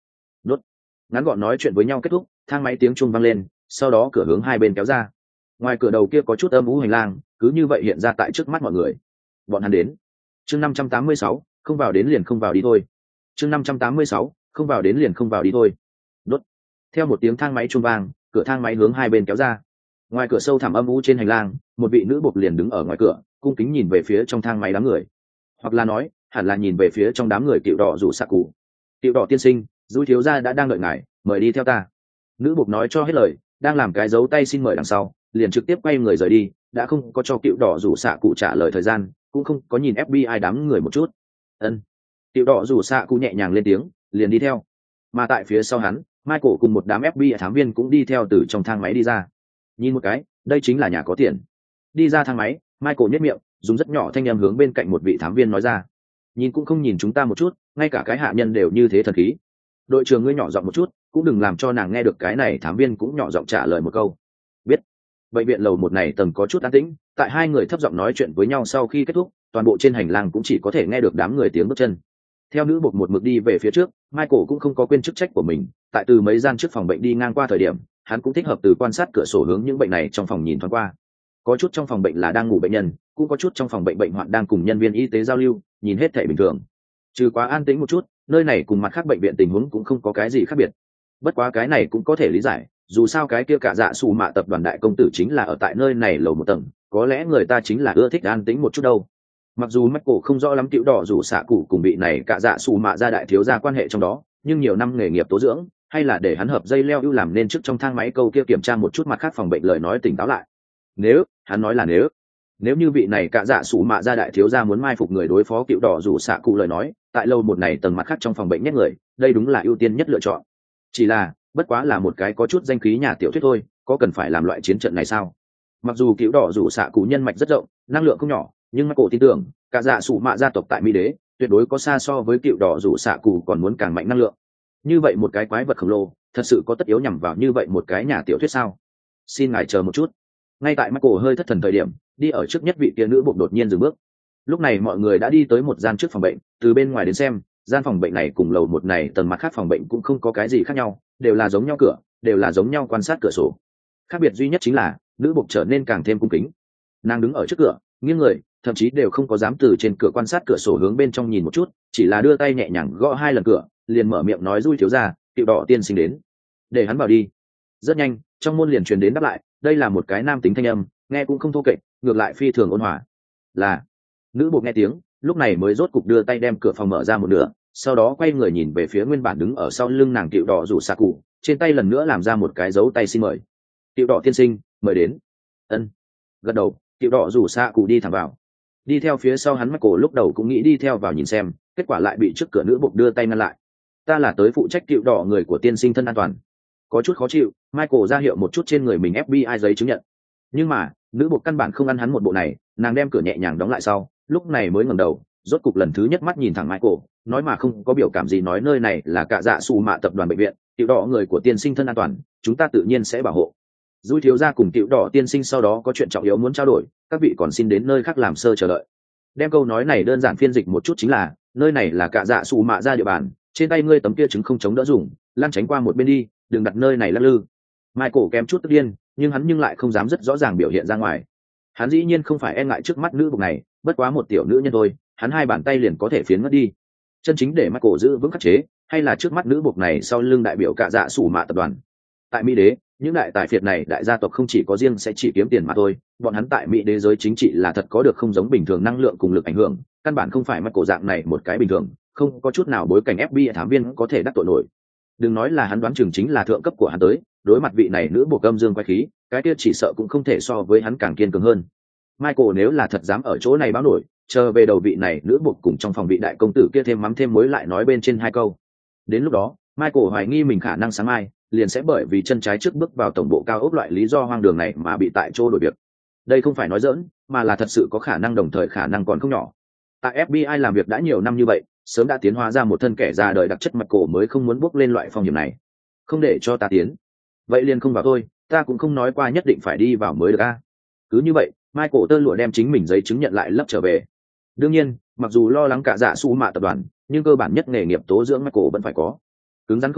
Speaker 1: Đốt. Ngắn gọn nói chuyện với nhau kết thúc, thang máy tiếng chuông vang lên, sau đó cửa hướng hai bên kéo ra. Ngoài cửa đầu kia có chút âm u hành lang, cứ như vậy hiện ra tại trước mắt mọi người. Bọn hắn đến. Chương năm trăm tám mươi sáu, không vào đến liền không vào đi thôi. Chương năm trăm tám mươi sáu, không vào đến liền không vào đi thôi. Đốt. Theo một tiếng thang máy chuông vang, cửa thang máy hướng hai bên kéo ra. Ngoài cửa sâu thẳm âm u trên hành lang, một vị nữ bộc liền đứng ở ngoài cửa, cung kính nhìn về phía trong thang máy đám người. Hoặc là nói, hẳn là nhìn về phía trong đám người Cựu Đỏ rủ Sạ Cụ. Cựu Đỏ tiên sinh, Dui thiếu gia đã đang đợi ngài, mời đi theo ta. Nữ bộc nói cho hết lời, đang làm cái dấu tay xin mời đằng sau, liền trực tiếp quay người rời đi, đã không có cho Cựu Đỏ rủ Sạ Cụ trả lời thời gian, cũng không có nhìn ép bê i đám người một chút. Ân. Cựu Đỏ rủ Sạ Cụ nhẹ nhàng lên tiếng, liền đi theo. Mà tại phía sau hắn, Michael cùng một đám ép bê i thám viên cũng đi theo từ trong thang máy đi ra. Nhìn một cái, đây chính là nhà có tiền. Đi ra thang máy, Michael nhếch miệng, dùng rất nhỏ thanh âm hướng bên cạnh một vị thám viên nói ra. Nhìn cũng không nhìn chúng ta một chút, ngay cả cái hạ nhân đều như thế thần khí. Đội trưởng ngươi nhỏ giọng một chút, cũng đừng làm cho nàng nghe được cái này. Thám viên cũng nhỏ giọng trả lời một câu. Biết. Bệnh viện lầu một này tầng có chút an tĩnh, tại hai người thấp giọng nói chuyện với nhau sau khi kết thúc, toàn bộ trên hành lang cũng chỉ có thể nghe được đám người tiếng bước chân. Theo nữ bột một mực đi về phía trước, Michael cũng không có quên chức trách của mình, tại từ mấy gian trước phòng bệnh đi ngang qua thời điểm, hắn cũng thích hợp từ quan sát cửa sổ hướng những bệnh này trong phòng nhìn thoáng qua. Có chút trong phòng bệnh là đang ngủ bệnh nhân, cũng có chút trong phòng bệnh bệnh hoạn đang cùng nhân viên y tế giao lưu, nhìn hết thể bình thường. Trừ quá an tĩnh một chút, nơi này cùng mặt khác bệnh viện tình huống cũng không có cái gì khác biệt. Bất quá cái này cũng có thể lý giải, dù sao cái kia cả dạ xù mạ tập đoàn đại công tử chính là ở tại nơi này lầu một tầng, có lẽ người ta chính là ưa thích an tĩnh một chút đâu. Mặc dù Michael không rõ lắm Cựu Đỏ rủ Sạ Cụ cùng vị này cả dạ xù mạ gia đại thiếu gia quan hệ trong đó, nhưng nhiều năm nghề nghiệp tố dưỡng, hay là để hắn hợp dây leo ưu làm nên trước trong thang máy câu kia kiểm tra một chút mặt khác phòng bệnh lời nói tỉnh táo lại. Nếu, hắn nói là nếu, nếu như vị này cả dạ xù mạ gia đại thiếu gia muốn mai phục người đối phó Cựu Đỏ rủ Sạ Cụ lời nói, tại lâu một này tầng mặt khác trong phòng bệnh nhét người, đây đúng là ưu tiên nhất lựa chọn. Chỉ là, bất quá là một cái có chút danh khí nhà tiểu thuyết thôi, có cần phải làm loại chiến trận này sao? Mặc dù Cựu Đỏ rủ Sạ Cụ nhân mạch rất rộng, năng lượng không nhỏ, nhưng Michael tin tưởng cả dạ sủ mạ gia tộc tại Mỹ đế tuyệt đối có xa so với Cựu Đỏ rủ Sạ Cụ còn muốn càng mạnh năng lượng. Như vậy một cái quái vật khổng lồ thật sự có tất yếu nhằm vào như vậy một cái nhà tiểu thuyết sao? Xin ngài chờ một chút. Ngay tại Michael hơi thất thần thời điểm, đi ở trước nhất vị kia nữ bộc đột nhiên dừng bước. Lúc này mọi người đã đi tới một gian trước phòng bệnh, từ bên ngoài đến xem, gian phòng bệnh này cùng lầu một này tầng mặt khác phòng bệnh cũng không có cái gì khác nhau, đều là giống nhau cửa, đều là giống nhau quan sát cửa sổ. Khác biệt duy nhất chính là nữ bộc trở nên càng thêm cung kính. Nàng đứng ở trước cửa, nghiêng người, thậm chí đều không có dám từ trên cửa quan sát cửa sổ hướng bên trong nhìn một chút, chỉ là đưa tay nhẹ nhàng gõ hai lần cửa, liền mở miệng nói Dui thiếu gia, Cựu Đỏ tiên sinh đến, để hắn vào đi. Rất nhanh, trong môn liền truyền đến đáp lại, đây là một cái nam tính thanh âm, nghe cũng không thô kệch, ngược lại phi thường ôn hòa. Là. Nữ bộc nghe tiếng, lúc này mới rốt cục đưa tay đem cửa phòng mở ra một nửa, sau đó quay người nhìn về phía nguyên bản đứng ở sau lưng nàng Cựu Đỏ rủ Sạ Cụ, trên tay lần nữa làm ra một cái dấu tay xin mời. Cựu Đỏ tiên sinh, mời đến. Ân. Gật đầu, Cựu Đỏ rủ Sạ Cụ đi thẳng vào. Đi theo phía sau hắn Michael lúc đầu cũng nghĩ đi theo vào nhìn xem, kết quả lại bị trước cửa nữ bộc đưa tay ngăn lại. Ta là tới phụ trách Cựu Đỏ người của tiên sinh thân an toàn. Có chút khó chịu, Michael ra hiệu một chút trên người mình ép bê i giấy chứng nhận. Nhưng mà, nữ bộc căn bản không ăn hắn một bộ này, nàng đem cửa nhẹ nhàng đóng lại sau, lúc này mới ngẩng đầu, rốt cục lần thứ nhất mắt nhìn thẳng Michael, nói mà không có biểu cảm gì nói nơi này là cả dạ sủ mạ tập đoàn bệnh viện, Cựu Đỏ người của tiên sinh thân an toàn, chúng ta tự nhiên sẽ bảo hộ. Dui thiếu gia cùng Cựu Đỏ tiên sinh sau đó có chuyện trọng yếu muốn trao đổi, các vị còn xin đến nơi khác làm sơ chờ đợi. Đem câu nói này đơn giản phiên dịch một chút chính là, nơi này là cả dạ sủ mạ ra địa bàn, trên tay ngươi tấm kia chứng không chống đỡ dùng, lăn tránh qua một bên đi, đừng đặt nơi này lắc lư. Michael kém chút tức điên, nhưng hắn nhưng lại không dám rất rõ ràng biểu hiện ra ngoài. Hắn dĩ nhiên không phải e ngại trước mắt nữ bộc này, bất quá một tiểu nữ nhân thôi, hắn hai bàn tay liền có thể phiến mất đi. Chân chính để Michael giữ vững khắc chế, hay là trước mắt nữ bộc này sau lưng đại biểu cả dạ sủ mạ tập đoàn. Tại Mỹ đế, những đại tài phiệt này đại gia tộc không chỉ có riêng sẽ chỉ kiếm tiền mà thôi, bọn hắn tại Mỹ đế giới chính trị là thật có được không giống bình thường năng lượng cùng lực ảnh hưởng, căn bản không phải Michael dạng này một cái bình thường, không có chút nào bối cảnh ép bê i thám viên có thể đắc tội nổi. Đừng nói là hắn đoán chừng chính là thượng cấp của hắn tới, đối mặt vị này nữ bộc âm dương quái khí, cái kia chỉ sợ cũng không thể so với hắn càng kiên cường hơn. Michael nếu là thật dám ở chỗ này báo nổi, chờ về đầu vị này nữ bộc cùng trong phòng vị đại công tử kia thêm mắm thêm muối lại nói bên trên hai câu. Đến lúc đó, Michael hoài nghi mình khả năng sáng mai liền sẽ bởi vì chân trái trước bước vào tổng bộ cao ốc loại lý do hoang đường này mà bị tại chỗ đổi việc. Đây không phải nói giỡn, mà là thật sự có khả năng, đồng thời khả năng còn không nhỏ. Tại ép bê i làm việc đã nhiều năm như vậy, sớm đã tiến hóa ra một thân kẻ già đời đặc chất Michael mới không muốn bước lên loại phong hiểm này. Không để cho ta tiến, vậy liền không vào thôi, ta cũng không nói qua nhất định phải đi vào mới được a. Cứ như vậy, Michael tơ lụa đem chính mình giấy chứng nhận lại lấp trở về. Đương nhiên, mặc dù lo lắng cả dạ su mạ tập đoàn, nhưng cơ bản nhất nghề nghiệp tố dưỡng Michael vẫn phải có. Cứng rắn không được,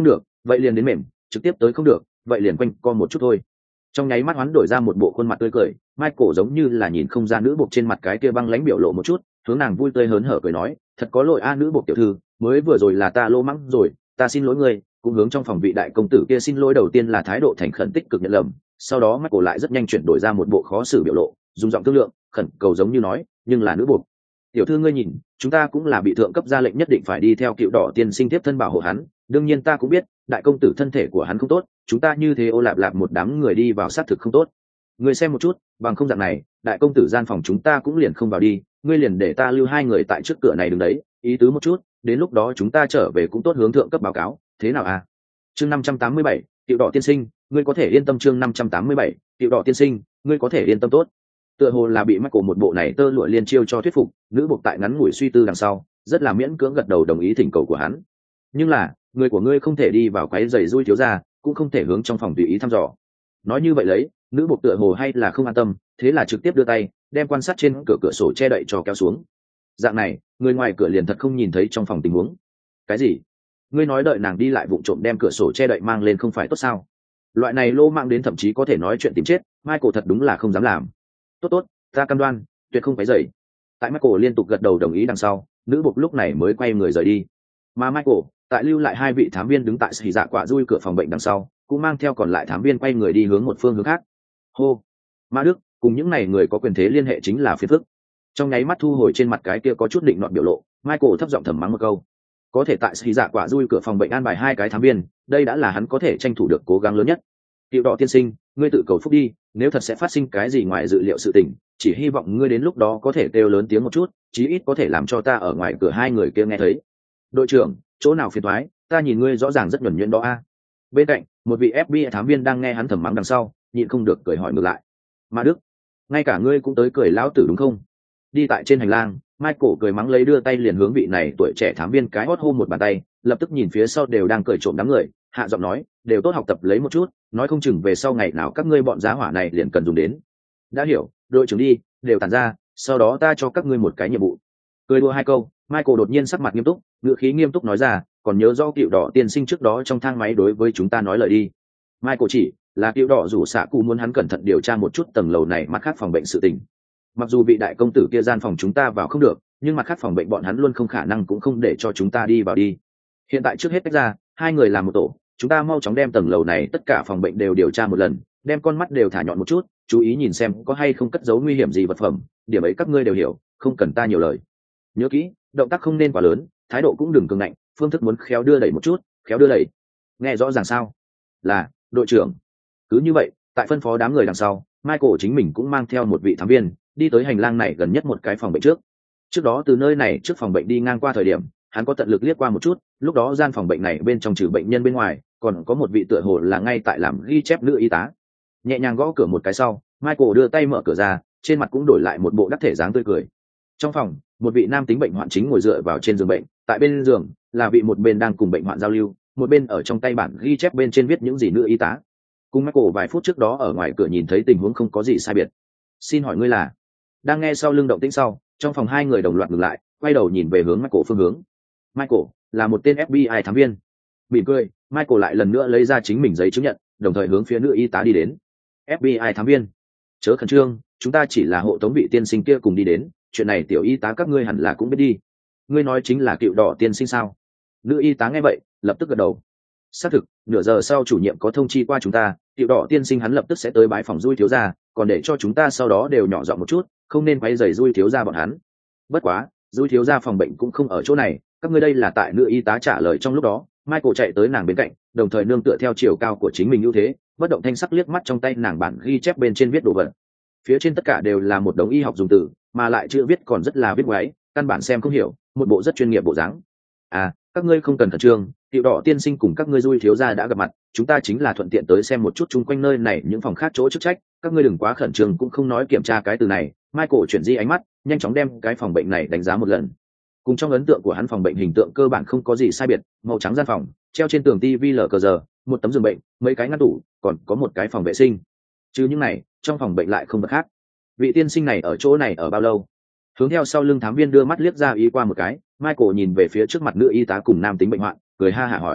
Speaker 1: vậy liền đến mềm, trực tiếp tới không được, vậy liền quanh co một chút thôi. Trong nháy mắt hoán đổi ra một bộ khuôn mặt tươi cười, Michael giống như là nhìn không ra nữ buộc trên mặt cái kia băng lãnh biểu lộ một chút, hướng nàng vui tươi hớn hở cười nói, thật có lỗi a nữ buộc tiểu thư, mới vừa rồi là ta lô mắng rồi, ta xin lỗi ngươi. Cũng hướng trong phòng vị đại công tử kia xin lỗi, đầu tiên là thái độ thành khẩn tích cực nhận lầm, sau đó Michael lại rất nhanh chuyển đổi ra một bộ khó xử biểu lộ, dùng giọng thương lượng, khẩn cầu giống như nói, nhưng là nữ buộc tiểu thư ngươi nhìn, chúng ta cũng là bị thượng cấp ra lệnh nhất định phải đi theo cựu đỏ tiên sinh tiếp thân bảo hộ hắn, đương nhiên ta cũng biết đại công tử thân thể của hắn không tốt, chúng ta như thế ô lạp lạp một đám người đi vào xác thực không tốt. Ngươi xem một chút, bằng không dạng này đại công tử gian phòng chúng ta cũng liền không vào đi, ngươi liền để ta lưu hai người tại trước cửa này đứng đấy, ý tứ một chút, đến lúc đó chúng ta trở về cũng tốt hướng thượng cấp báo cáo, thế nào à? Chương năm trăm tám mươi bảy, cựu đỏ tiên sinh, ngươi có thể yên tâm. Chương năm trăm tám mươi bảy, cựu đỏ tiên sinh, ngươi có thể yên tâm. Tốt. Tựa hồ là bị Michael một bộ này tơ lụa liên chiêu cho thuyết phục, nữ buộc tại ngắn ngủi suy tư đằng sau, rất là miễn cưỡng gật đầu đồng ý thỉnh cầu của hắn. Nhưng là, người của ngươi không thể đi vào quấy rầy Dui thiếu gia, cũng không thể hướng trong phòng tùy ý thăm dò. Nói như vậy lấy, nữ buộc tựa hồ hay là không an tâm, thế là trực tiếp đưa tay, đem quan sát trên cửa cửa sổ che đậy cho kéo xuống. Dạng này, người ngoài cửa liền thật không nhìn thấy trong phòng tình huống. Cái gì? Ngươi nói đợi nàng đi lại vụng trộm đem cửa sổ che đậy mang lên không phải tốt sao? Loại này lô mang đến thậm chí có thể nói chuyện tìm chết, Michael thật đúng là không dám làm. Tốt tốt, ta cam đoan, tuyệt không phải dậy. Tại Michael liên tục gật đầu đồng ý đằng sau, nữ buộc lúc này mới quay người rời đi. Mà Michael, tại lưu lại hai vị thám viên đứng tại xì dạ quả Dui cửa phòng bệnh đằng sau, cũng mang theo còn lại thám viên quay người đi hướng một phương hướng khác. Hô, Ma Đức, cùng những này người có quyền thế liên hệ chính là phiền phức. Trong nháy mắt thu hồi trên mặt cái kia có chút định nọt biểu lộ, Michael thấp giọng thầm mắng một câu. Có thể tại xì dạ quả Dui cửa phòng bệnh an bài hai cái thám viên, đây đã là hắn có thể tranh thủ được cố gắng lớn nhất. Cựu đỏ tiên sinh, ngươi tự cầu phúc đi, nếu thật sẽ phát sinh cái gì ngoài dự liệu sự tình, chỉ hy vọng ngươi đến lúc đó có thể kêu lớn tiếng một chút, chí ít có thể làm cho ta ở ngoài cửa hai người kia nghe thấy. Đội trưởng, chỗ nào phiền toái, ta nhìn ngươi rõ ràng rất nhuần nhuyễn đó a. Bên cạnh, một vị ép bê i thám viên đang nghe hắn thầm mắng đằng sau, nhịn không được cười hỏi ngược lại. Ma Đức, ngay cả ngươi cũng tới cười lão tử đúng không? Đi tại trên hành lang, Michael cười mắng lấy đưa tay liền hướng vị này tuổi trẻ thám viên cái hót hôn một bàn tay, lập tức nhìn phía sau đều đang cười trộm đám người, hạ giọng nói, đều tốt học tập lấy một chút, nói không chừng về sau ngày nào các ngươi bọn giá hỏa này liền cần dùng đến. Đã hiểu, đội trưởng đi, đều tản ra, sau đó ta cho các ngươi một cái nhiệm vụ. Cười đùa hai câu, Michael đột nhiên sắc mặt nghiêm túc, ngữ khí nghiêm túc nói ra, còn nhớ rõ cựu đỏ tiên sinh trước đó trong thang máy đối với chúng ta nói lời đi. Michael chỉ là cựu đỏ rủ xạ cụ muốn hắn cẩn thận điều tra một chút tầng lầu này mặt khác phòng bệnh sự tình. Mặc dù vị đại công tử kia gian phòng chúng ta vào không được, nhưng mặt khác phòng bệnh bọn hắn luôn không khả năng cũng không để cho chúng ta đi vào đi. Hiện tại trước hết tách ra, hai người làm một tổ, chúng ta mau chóng đem tầng lầu này tất cả phòng bệnh đều điều tra một lần, đem con mắt đều thả nhọn một chút, chú ý nhìn xem có hay không cất giấu nguy hiểm gì vật phẩm, điểm ấy các ngươi đều hiểu, không cần ta nhiều lời. Nhớ kỹ, động tác không nên quá lớn, thái độ cũng đừng cường ngạnh, phương thức muốn khéo đưa đẩy một chút, khéo đưa đẩy. Nghe rõ ràng sao? Là, đội trưởng. Cứ như vậy, tại phân phó đám người đằng sau, Michael chính mình cũng mang theo một vị thám viên, đi tới hành lang này gần nhất một cái phòng bệnh trước. Trước đó từ nơi này trước phòng bệnh đi ngang qua thời điểm, hắn có tận lực liếc qua một chút, lúc đó gian phòng bệnh này bên trong trừ bệnh nhân bên ngoài, còn có một vị tựa hồ là ngay tại làm ghi chép nữ y tá. Nhẹ nhàng gõ cửa một cái sau, Michael đưa tay mở cửa ra, trên mặt cũng đổi lại một bộ đắc thể dáng tươi cười. Trong phòng, một vị nam tính bệnh hoạn chính ngồi dựa vào trên giường bệnh, tại bên giường là vị một bên đang cùng bệnh hoạn giao lưu, một bên ở trong tay bản ghi chép bên trên viết những gì nữ y tá. Cùng Michael vài phút trước đó ở ngoài cửa nhìn thấy tình huống không có gì sai biệt. Xin hỏi ngươi là? Đang nghe sau lưng động tĩnh sau, trong phòng hai người đồng loạt ngừng lại, quay đầu nhìn về hướng Michael phương hướng. Michael là một tên ép bê i thám viên. Mỉm cười, Michael lại lần nữa lấy ra chính mình giấy chứng nhận, đồng thời hướng phía nữ y tá đi đến. ép bê i thám viên, chớ khẩn trương, chúng ta chỉ là hộ tống vị tiên sinh kia cùng đi đến, chuyện này tiểu y tá các ngươi hẳn là cũng biết đi. Ngươi nói chính là cựu đỏ tiên sinh sao? Nữ y tá nghe vậy, lập tức gật đầu. Xác thực, nửa giờ sau chủ nhiệm có thông chi qua chúng ta, cựu đỏ tiên sinh hắn lập tức sẽ tới bái phòng Dui thiếu gia, còn để cho chúng ta sau đó đều nhỏ giọng một chút, không nên quấy rầy Dui thiếu gia bọn hắn. Bất quá, Dui thiếu gia phòng bệnh cũng không ở chỗ này, các ngươi đây là tại nữ y tá trả lời trong lúc đó, Michael chạy tới nàng bên cạnh, đồng thời nương tựa theo chiều cao của chính mình ưu thế, bất động thanh sắc liếc mắt trong tay nàng bản ghi chép bên trên viết đồ vật. Phía trên tất cả đều là một đống y học dùng từ, mà lại chữ viết còn rất là viết ngoáy, căn bản xem không hiểu, một bộ rất chuyên nghiệp bộ dáng. À, các ngươi không cần khẩn trương, Tiểu Đỏ tiên sinh cùng các ngươi Dui thiếu gia đã gặp mặt, chúng ta chính là thuận tiện tới xem một chút chung quanh nơi này những phòng khác chỗ chức trách, các ngươi đừng quá khẩn trương cũng không nói kiểm tra cái từ này. Michael chuyển di ánh mắt, nhanh chóng đem cái phòng bệnh này đánh giá một lần. Cùng trong ấn tượng của hắn phòng bệnh hình tượng cơ bản không có gì sai biệt, màu trắng gian phòng, treo trên tường tivi lờ cờ giờ, một tấm giường bệnh, mấy cái ngăn tủ, còn có một cái phòng vệ sinh. Chứ những này, trong phòng bệnh lại không vật khác. Vị tiên sinh này ở chỗ này ở bao lâu? Hướng theo sau lưng thám viên đưa mắt liếc ra ý qua một cái, Michael nhìn về phía trước mặt nữ y tá cùng nam tính bệnh hoạn, cười ha hả hỏi.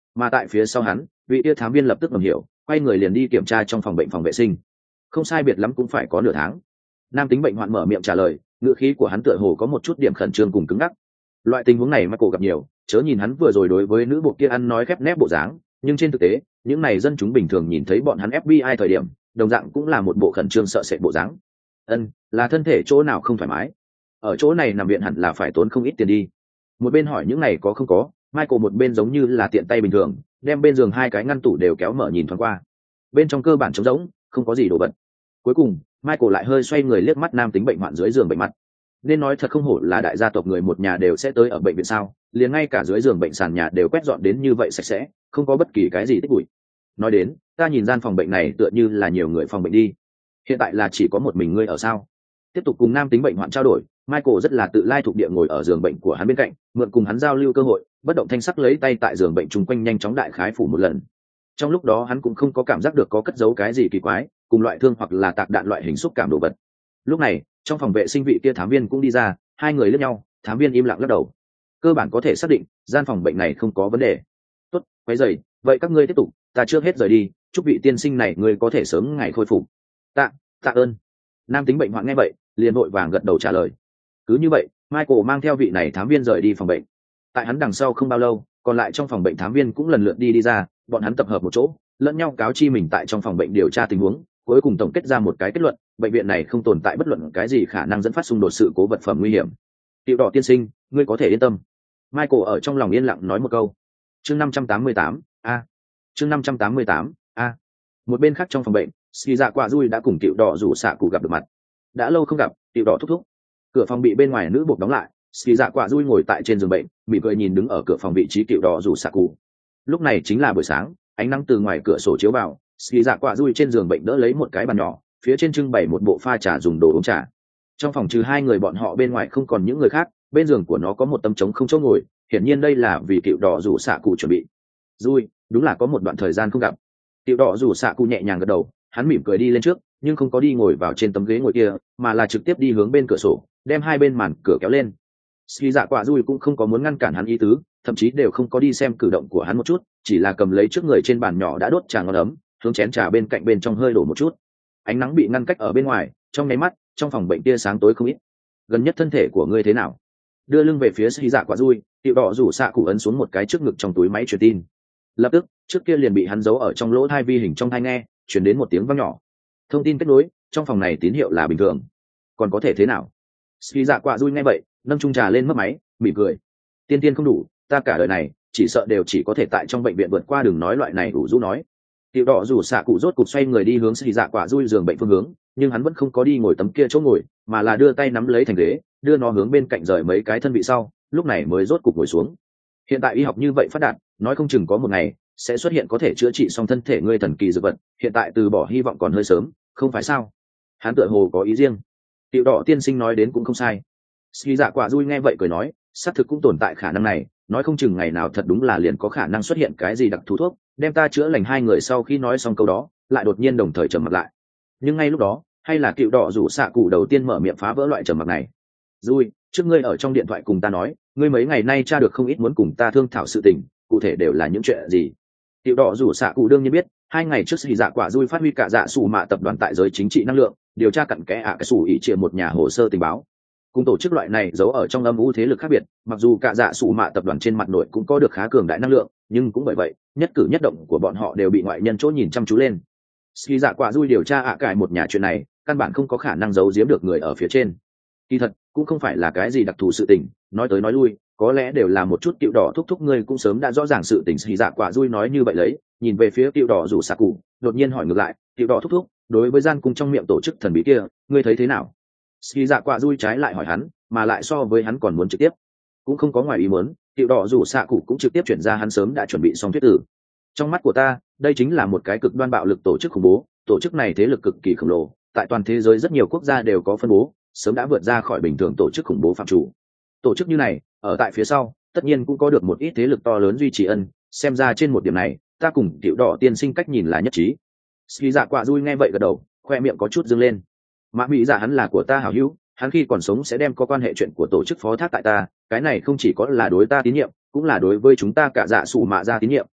Speaker 1: Mà tại phía sau hắn, vị tia thám viên lập tức ngầm hiểu, quay người liền đi kiểm tra trong phòng bệnh phòng vệ sinh. Không sai biệt lắm cũng phải có nửa tháng. Nam tính bệnh hoạn mở miệng trả lời, ngữ khí của hắn tựa hồ có một chút điểm khẩn trương cùng cứng ngắc. Loại tình huống này Michael gặp nhiều, chớ nhìn hắn vừa rồi đối với nữ bộ kia ăn nói khép nép bộ dáng, nhưng trên thực tế, những này dân chúng bình thường nhìn thấy bọn hắn ép bê i thời điểm, đồng dạng cũng là một bộ khẩn trương sợ sệt bộ dáng. Ân, là thân thể chỗ nào không thoải mái? Ở chỗ này nằm viện hẳn là phải tốn không ít tiền đi. Một bên hỏi những này có không có, Michael một bên giống như là tiện tay bình thường, đem bên giường hai cái ngăn tủ đều kéo mở nhìn thoáng qua. Bên trong cơ bản trống rỗng, không có gì đồ vật. Cuối cùng, Michael lại hơi xoay người liếc mắt nam tính bệnh hoạn dưới giường bệnh mặt. Nên nói thật không hổ là đại gia tộc người một nhà đều sẽ tới ở bệnh viện sao, liền ngay cả dưới giường bệnh sàn nhà đều quét dọn đến như vậy sạch sẽ, không có bất kỳ cái gì tích bụi. Nói đến, ta nhìn gian phòng bệnh này tựa như là nhiều người phòng bệnh đi. Hiện tại là chỉ có một mình ngươi ở sao? Tiếp tục cùng nam tính bệnh hoạn trao đổi, Michael rất là tự lai thuộc địa ngồi ở giường bệnh của hắn bên cạnh, mượn cùng hắn giao lưu cơ hội, bất động thanh sắc lấy tay tại giường bệnh chung quanh nhanh chóng đại khái phủ một lần. Trong lúc đó hắn cũng không có cảm giác được có cất giấu cái gì kỳ quái, cùng loại thương hoặc là tạc đạn loại hình xúc cảm đồ vật. Lúc này, trong phòng vệ sinh vị kia thám viên cũng đi ra, hai người liếc nhau, thám viên im lặng lắc đầu. Cơ bản có thể xác định, gian phòng bệnh này không có vấn đề. Tốt, quấy rầy, vậy các ngươi tiếp tục, ta trước hết rời đi, chúc vị tiên sinh này ngươi có thể sớm ngày khôi phục. Tạ, tạ ơn. Nam tính bệnh hoạn nghe vậy, liền vội vàng gật đầu trả lời. Cứ như vậy, Michael mang theo vị này thám viên rời đi phòng bệnh. Tại hắn đằng sau không bao lâu, còn lại trong phòng bệnh thám viên cũng lần lượt đi đi ra, bọn hắn tập hợp một chỗ, lẫn nhau cáo chi mình tại trong phòng bệnh điều tra tình huống, cuối cùng tổng kết ra một cái kết luận, bệnh viện này không tồn tại bất luận cái gì khả năng dẫn phát xung đột sự cố vật phẩm nguy hiểm. Tiểu đỏ tiên sinh, ngươi có thể yên tâm. Michael ở trong lòng yên lặng nói một câu. Chương năm trăm tám mươi tám, a. Chương năm trăm tám mươi tám, a. Một bên khác trong phòng bệnh, Ski Dạ Quả Dui đã cùng Tiểu đỏ rủ xạ cụ gặp được mặt. Đã lâu không gặp, Tiểu đỏ thúc thúc. Cửa phòng bị bên ngoài nữ buộc đóng lại, Ski Dạ Quả Dui ngồi tại trên giường bệnh, mỉm cười nhìn đứng ở cửa phòng vị trí Tiểu đỏ rủ xạ cụ. Lúc này chính là buổi sáng, ánh nắng từ ngoài cửa sổ chiếu vào, Ski Dạ Quả Dui trên giường bệnh đỡ lấy một cái bàn nhỏ, phía trên trưng bày một bộ pha trà dùng đồ uống trà. Trong phòng trừ hai người bọn họ bên ngoài không còn những người khác, bên giường của nó có một tấm trống không chỗ ngồi, hiển nhiên đây là vì Tiểu đỏ rủ xạ cụ chuẩn bị. Dui, đúng là có một đoạn thời gian không gặp. Tiểu đỏ rủ xạ cụ nhẹ nhàng gật đầu, hắn mỉm cười đi lên trước, nhưng không có đi ngồi vào trên tấm ghế ngồi kia, mà là trực tiếp đi hướng bên cửa sổ, đem hai bên màn cửa kéo lên. Ski Dạ Quả Dui cũng không có muốn ngăn cản hắn ý tứ, thậm chí đều không có đi xem cử động của hắn một chút, chỉ là cầm lấy trước người trên bàn nhỏ đã đốt trà ngon ấm, hướng chén trà bên cạnh bên trong hơi đổ một chút. Ánh nắng bị ngăn cách ở bên ngoài, trong nháy mắt, trong phòng bệnh tia sáng tối không ít. Gần nhất thân thể của ngươi thế nào? Đưa lưng về phía Ski Dạ Quả Dui, Tiểu đỏ rủ xạ cụ ấn xuống một cái trước ngực trong túi máy truyền tin. Lập tức, trước kia liền bị hắn giấu ở trong lỗ tai vi hình trong tai nghe, truyền đến một tiếng vang nhỏ. Thông tin kết nối, trong phòng này tín hiệu là bình thường. Còn có thể thế nào? Ski Dạ Quả Dui nghe vậy, nâng chung trà lên mấp máy, mỉm cười. Tiên tiên không đủ, ta cả đời này chỉ sợ đều chỉ có thể tại trong bệnh viện vượt qua đường nói loại này đủ rũ nói. Tiểu đỏ rủ xạ cụ rốt cục xoay người đi hướng Ski Dạ Quả Dui giường bệnh phương hướng, nhưng hắn vẫn không có đi ngồi tấm kia chỗ ngồi, mà là đưa tay nắm lấy thành ghế, đưa nó hướng bên cạnh rời mấy cái thân vị sau, lúc này mới rốt cục ngồi xuống. Hiện tại y học như vậy phát đạt, nói không chừng có một ngày sẽ xuất hiện có thể chữa trị xong thân thể ngươi thần kỳ dược vật, hiện tại từ bỏ hy vọng còn hơi sớm, không phải sao? Hắn tựa hồ có ý riêng. Tiểu đỏ tiên sinh nói đến cũng không sai. Ski Dạ Quả Dui nghe vậy cười nói, xác thực cũng tồn tại khả năng này, nói không chừng ngày nào thật đúng là liền có khả năng xuất hiện cái gì đặc thù thuốc, đem ta chữa lành. Hai người sau khi nói xong câu đó, lại đột nhiên đồng thời trầm mặt lại. Nhưng ngay lúc đó, hay là Tiểu đỏ rủ xạ cụ đầu tiên mở miệng phá vỡ loại trầm mặc này. Dui, trước ngươi ở trong điện thoại cùng ta nói, ngươi mấy ngày nay tra được không ít muốn cùng ta thương thảo sự tình, cụ thể đều là những chuyện gì? Tiểu đỏ rủ xạ cụ đương nhiên biết, hai ngày trước Ski Dạ Quả Dui phát huy cả dạ sủ mạ tập đoàn tại giới chính trị năng lượng, điều tra cặn kẽ ạ cái sủ ý chia một nhà hồ sơ tình báo. Cùng tổ chức loại này giấu ở trong âm u thế lực khác biệt, mặc dù cả dạ sủ mạ tập đoàn trên mặt nội cũng có được khá cường đại năng lượng, nhưng cũng bởi vậy, nhất cử nhất động của bọn họ đều bị ngoại nhân chỗ nhìn chăm chú lên. Ski Dạ Quả Dui điều tra ạ cải một nhà chuyện này, căn bản không có khả năng giấu giếm được người ở phía trên. Kỳ thật, cũng không phải là cái gì đặc thù sự tình, nói tới nói lui, có lẽ đều là một chút Tiểu đỏ thúc thúc ngươi cũng sớm đã rõ ràng sự tình. Ski Dạ Quả Dui nói như vậy lấy, nhìn về phía Tiểu đỏ rủ xạ cụ, đột nhiên hỏi ngược lại, Tiểu đỏ thúc thúc, đối với gian cung trong miệng tổ chức thần bí kia, ngươi thấy thế nào? Ski Dạ Quả Dui trái lại hỏi hắn, mà lại so với hắn còn muốn trực tiếp. Cũng không có ngoài ý muốn, Tiểu đỏ rủ xạ cụ cũng trực tiếp chuyển ra hắn sớm đã chuẩn bị xong thuyết tử. Trong mắt của ta, đây chính là một cái cực đoan bạo lực tổ chức khủng bố, tổ chức này thế lực cực kỳ khổng lồ, tại toàn thế giới rất nhiều quốc gia đều có phân bố, sớm đã vượt ra khỏi bình thường tổ chức khủng bố phạm chủ. Tổ chức như này, ở tại phía sau, tất nhiên cũng có được một ít thế lực to lớn duy trì ân, xem ra trên một điểm này, ta cùng Tiểu đỏ tiên sinh cách nhìn là nhất trí. Ski Dạ Quả Dui nghe vậy gật đầu, khoe miệng có chút dương lên. Mã Mỹ Dạ hắn là của ta hảo hữu, hắn khi còn sống sẽ đem có quan hệ chuyện của tổ chức phó thác tại ta, cái này không chỉ có là đối ta tín nhiệm, cũng là đối với chúng ta cả dạ sủ mạ ra tín nhiệm.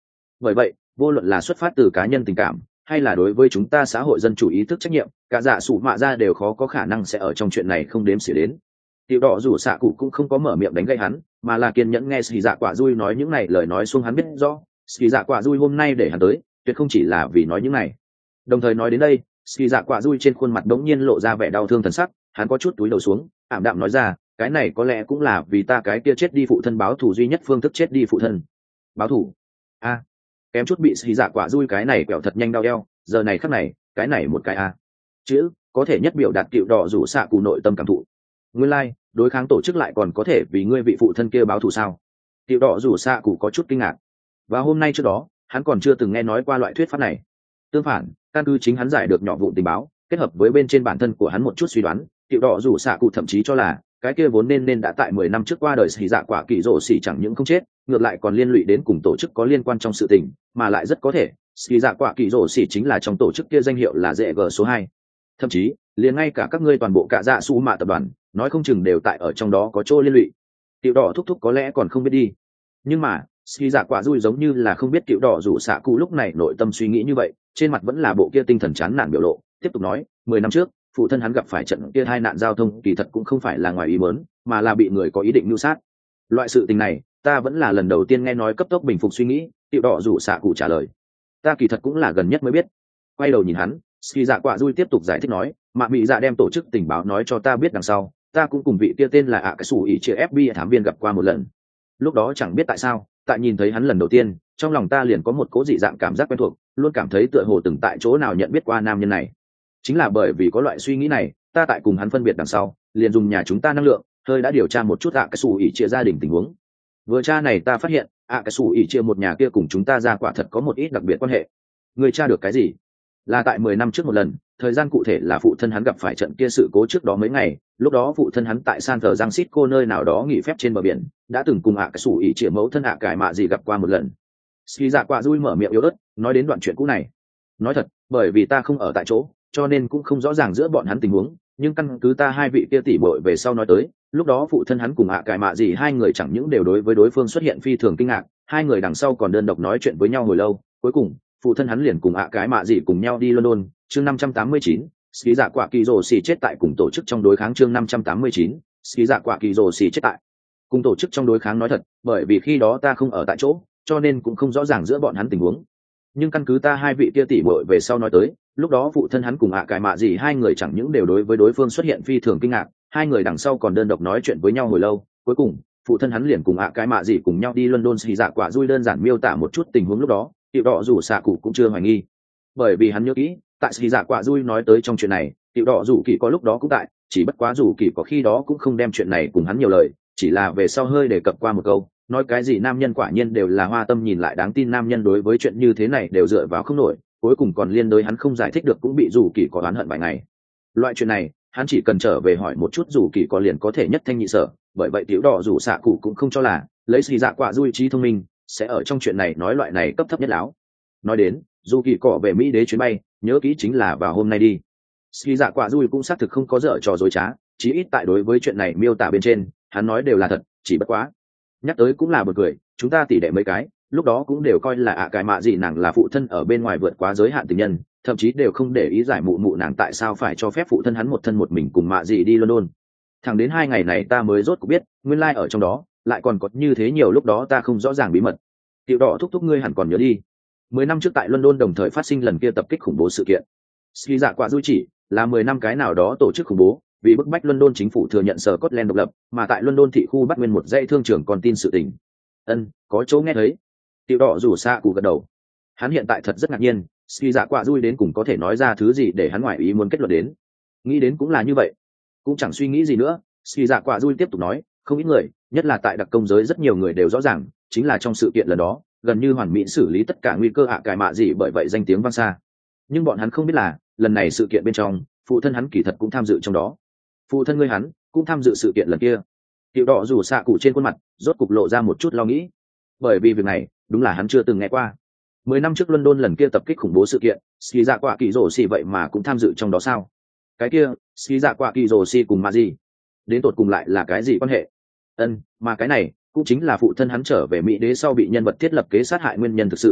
Speaker 1: Bởi vậy vô luận là xuất phát từ cá nhân tình cảm hay là đối với chúng ta xã hội dân chủ ý thức trách nhiệm, cả dạ sủ mạ ra đều khó có khả năng sẽ ở trong chuyện này không đếm xỉa đến. Tiểu đỏ rủ xạ cụ cũng không có mở miệng đánh gây hắn, mà là kiên nhẫn nghe Sĩ Dạ Quả Dui nói những này lời nói xuống hắn biết rõ, Sĩ Dạ Quả Dui hôm nay để hắn tới, tuyệt không chỉ là vì nói những này. Đồng thời nói đến đây, Sĩ Dạ Quả Dui trên khuôn mặt đống nhiên lộ ra vẻ đau thương thần sắc, hắn có chút túi đầu xuống, ảm đạm nói ra, cái này có lẽ cũng là vì ta cái kia chết đi phụ thân báo thù duy nhất phương thức chết đi phụ thân. Báo thù? A. Kém chút bị Sĩ Dạ Quả Dui cái này quẹo thật nhanh đau eo, giờ này khắc này, cái này một cái a. Chữ, có thể nhất biểu đạt Tiểu đỏ rủ xạ cụ nội tâm cảm thụ. Nguyên lai, like, đối kháng tổ chức lại còn có thể vì ngươi vị phụ thân kia báo thù sao? Tiểu đỏ rủ xạ cụ có chút kinh ngạc. Và hôm nay trước đó, hắn còn chưa từng nghe nói qua loại thuyết pháp này. Tương phản, căn cứ chính hắn giải được nhỏ vụn tình báo, kết hợp với bên trên bản thân của hắn một chút suy đoán, Tiểu đỏ rủ xạ cụ thậm chí cho là cái kia vốn nên nên đã tại mười năm trước qua đời Sĩ Dạ Quả Kỳ Rồ Sĩ chẳng những không chết, ngược lại còn liên lụy đến cùng tổ chức có liên quan trong sự tình, mà lại rất có thể, Sĩ Dạ Quả Kỳ Rồ Sĩ chính là trong tổ chức kia danh hiệu là dễ gờ số hai. Thậm chí, liền ngay cả các ngươi toàn bộ cả dạ su mạ tập đoàn, nói không chừng đều tại ở trong đó có chỗ liên lụy. Tiểu đỏ thúc thúc có lẽ còn không biết đi, nhưng mà Sĩ Dạ Quả Dui giống như là không biết Tiểu đỏ rủ xạ cụ lúc này nội tâm suy nghĩ như vậy, trên mặt vẫn là bộ kia tinh thần chán nản biểu lộ, tiếp tục nói, mười năm trước phụ thân hắn gặp phải trận kia hai nạn giao thông kỳ thật cũng không phải là ngoài ý muốn, mà là bị người có ý định mưu sát. Loại sự tình này ta vẫn là lần đầu tiên nghe nói. Cấp tốc bình phục suy nghĩ, Tiểu đỏ rủ xạ cụ trả lời, ta kỳ thật cũng là gần nhất mới biết. Quay đầu nhìn hắn, Sĩ Dạ Quả Dui tiếp tục giải thích nói, mạ mị dạ đem tổ chức tình báo nói cho ta biết đằng sau, ta cũng cùng vị kia tên là ạ cái sủ ỉ chia ép bê i thám viên gặp qua một lần. Lúc đó chẳng biết tại sao, tại nhìn thấy hắn lần đầu tiên, trong lòng ta liền có một cố dị dạng cảm giác quen thuộc, luôn cảm thấy tựa hồ từng tại chỗ nào nhận biết qua nam nhân này. Chính là bởi vì có loại suy nghĩ này, ta tại cùng hắn phân biệt đằng sau, liền dùng nhà chúng ta năng lượng, hơi đã điều tra một chút ạ cái sủ ỉ chia gia đình tình huống. Vừa tra này ta phát hiện, ạ cái sủ ỉ chia một nhà kia cùng chúng ta ra quả thật có một ít đặc biệt quan hệ. Người tra được cái gì? Là tại mười năm trước một lần, thời gian cụ thể là phụ thân hắn gặp phải trận kia sự cố trước đó mấy ngày, lúc đó phụ thân hắn tại San Francisco nơi nào đó nghỉ phép trên bờ biển, đã từng cùng ạ cái sủ ỉ chĩa mẫu thân ạ cải mạ gì gặp qua một lần. Sĩ Dạ Quả Dui mở miệng yếu ớt, nói đến đoạn chuyện cũ này. Nói thật, bởi vì ta không ở tại chỗ, cho nên cũng không rõ ràng giữa bọn hắn tình huống, nhưng căn cứ ta hai vị kia tỉ muội về sau nói tới, lúc đó phụ thân hắn cùng ạ cải mạ gì hai người chẳng những đều đối với đối phương xuất hiện phi thường kinh ngạc, hai người đằng sau còn đơn độc nói chuyện với nhau hồi lâu, cuối cùng phụ thân hắn liền cùng ạ cái mạ gì cùng nhau đi London. Chương năm trăm tám mươi chín, Sĩ Dạ Quả Kỳ Rồ Sĩ chết tại cùng tổ chức trong đối kháng. Chương năm trăm tám mươi chín, Sĩ Dạ Quả Kỳ Rồ Sĩ chết tại cùng tổ chức trong đối kháng. Nói thật, bởi vì khi đó ta không ở tại chỗ, cho nên cũng không rõ ràng giữa bọn hắn tình huống. Nhưng căn cứ ta hai vị kia tỉ muội về sau nói tới, lúc đó phụ thân hắn cùng ạ cái mạ gì hai người chẳng những đều đối với đối phương xuất hiện phi thường kinh ngạc, hai người đằng sau còn đơn độc nói chuyện với nhau hồi lâu, cuối cùng phụ thân hắn liền cùng ạ cái mạ gì cùng nhau đi London. Sĩ Dạ Quả Dui đơn giản miêu tả một chút tình huống lúc đó, Tiểu đỏ rủ xạ cụ cũng chưa hoài nghi, bởi vì hắn nhớ kỹ tại Sĩ Dạ Quả Dui nói tới trong chuyện này, Tiểu đỏ rủ kỳ có lúc đó cũng tại, chỉ bất quá rủ kỳ có khi đó cũng không đem chuyện này cùng hắn nhiều lời, chỉ là về sau hơi đề cập qua một câu, nói cái gì nam nhân quả nhiên đều là hoa tâm nhìn lại đáng tin nam nhân, đối với chuyện như thế này đều dựa vào không nổi, cuối cùng còn liên đối hắn không giải thích được cũng bị rủ kỳ có oán hận vài ngày. Loại chuyện này hắn chỉ cần trở về hỏi một chút rủ kỳ có liền có thể nhất thanh nhị sở, bởi vậy Tiểu đỏ rủ xạ cụ cũng không cho là lấy Sĩ Dạ Quả Dui trí thông minh sẽ ở trong chuyện này nói loại này cấp thấp nhất láo. Nói đến dù kỳ cọ về Mỹ đế chuyến bay, nhớ kỹ chính là vào hôm nay đi. Sĩ Dạ Quả Dui cũng xác thực không có dở trò dối trá, chí ít tại đối với chuyện này miêu tả bên trên hắn nói đều là thật, chỉ bất quá nhắc tới cũng là bật cười, chúng ta tỉ đệ mấy cái lúc đó cũng đều coi là ạ cái mạ gì nàng là phụ thân ở bên ngoài vượt quá giới hạn tình nhân, thậm chí đều không để ý giải mụ mụ nàng tại sao phải cho phép phụ thân hắn một thân một mình cùng mạ gì đi London. Thẳng đến hai ngày này ta mới rốt cuộc biết, nguyên lai like ở trong đó lại còn có như thế nhiều lúc đó ta không rõ ràng bí mật. Tiểu đỏ thúc thúc ngươi hẳn còn nhớ đi, mười năm trước tại London đồng thời phát sinh lần kia tập kích khủng bố sự kiện. Sĩ Dạ Quả Dui chỉ là mười năm cái nào đó tổ chức khủng bố vì bức bách London chính phủ thừa nhận sở Scotland độc lập, mà tại London thị khu bắt nguyên một dãy thương trường còn tin sự tình. Ân, có chỗ nghe thấy. Tiểu đỏ rủ xạ cụ gật đầu. Hắn hiện tại thật rất ngạc nhiên, Sĩ Dạ Quả Dui đến cùng có thể nói ra thứ gì để hắn ngoại ý muốn kết luận đến. Nghĩ đến cũng là như vậy, cũng chẳng suy nghĩ gì nữa. Sĩ Dạ Quả Dui tiếp tục nói, không ít người, nhất là tại đặc công giới rất nhiều người đều rõ ràng, chính là trong sự kiện lần đó gần như hoàn mỹ xử lý tất cả nguy cơ ạ cải mạ gì, bởi vậy danh tiếng vang xa. Nhưng bọn hắn không biết là lần này sự kiện bên trong phụ thân hắn kỳ thật cũng tham dự trong đó. Phụ thân ngươi hắn cũng tham dự sự kiện lần kia. Tiểu đỏ rủ xạ cụ trên khuôn mặt rốt cục lộ ra một chút lo nghĩ, bởi vì việc này đúng là hắn chưa từng nghe qua. Mười năm trước London lần kia tập kích khủng bố sự kiện, Sĩ Dạ Quả Kỳ Rồ Sĩ vậy mà cũng tham dự trong đó sao? Cái kia Sĩ Dạ Quả Kỳ Rồ Sĩ cùng mà gì đến tột cùng lại là cái gì quan hệ? Ân, mà cái này cũng chính là phụ thân hắn trở về Mỹ đế sau bị nhân vật thiết lập kế sát hại nguyên nhân thực sự.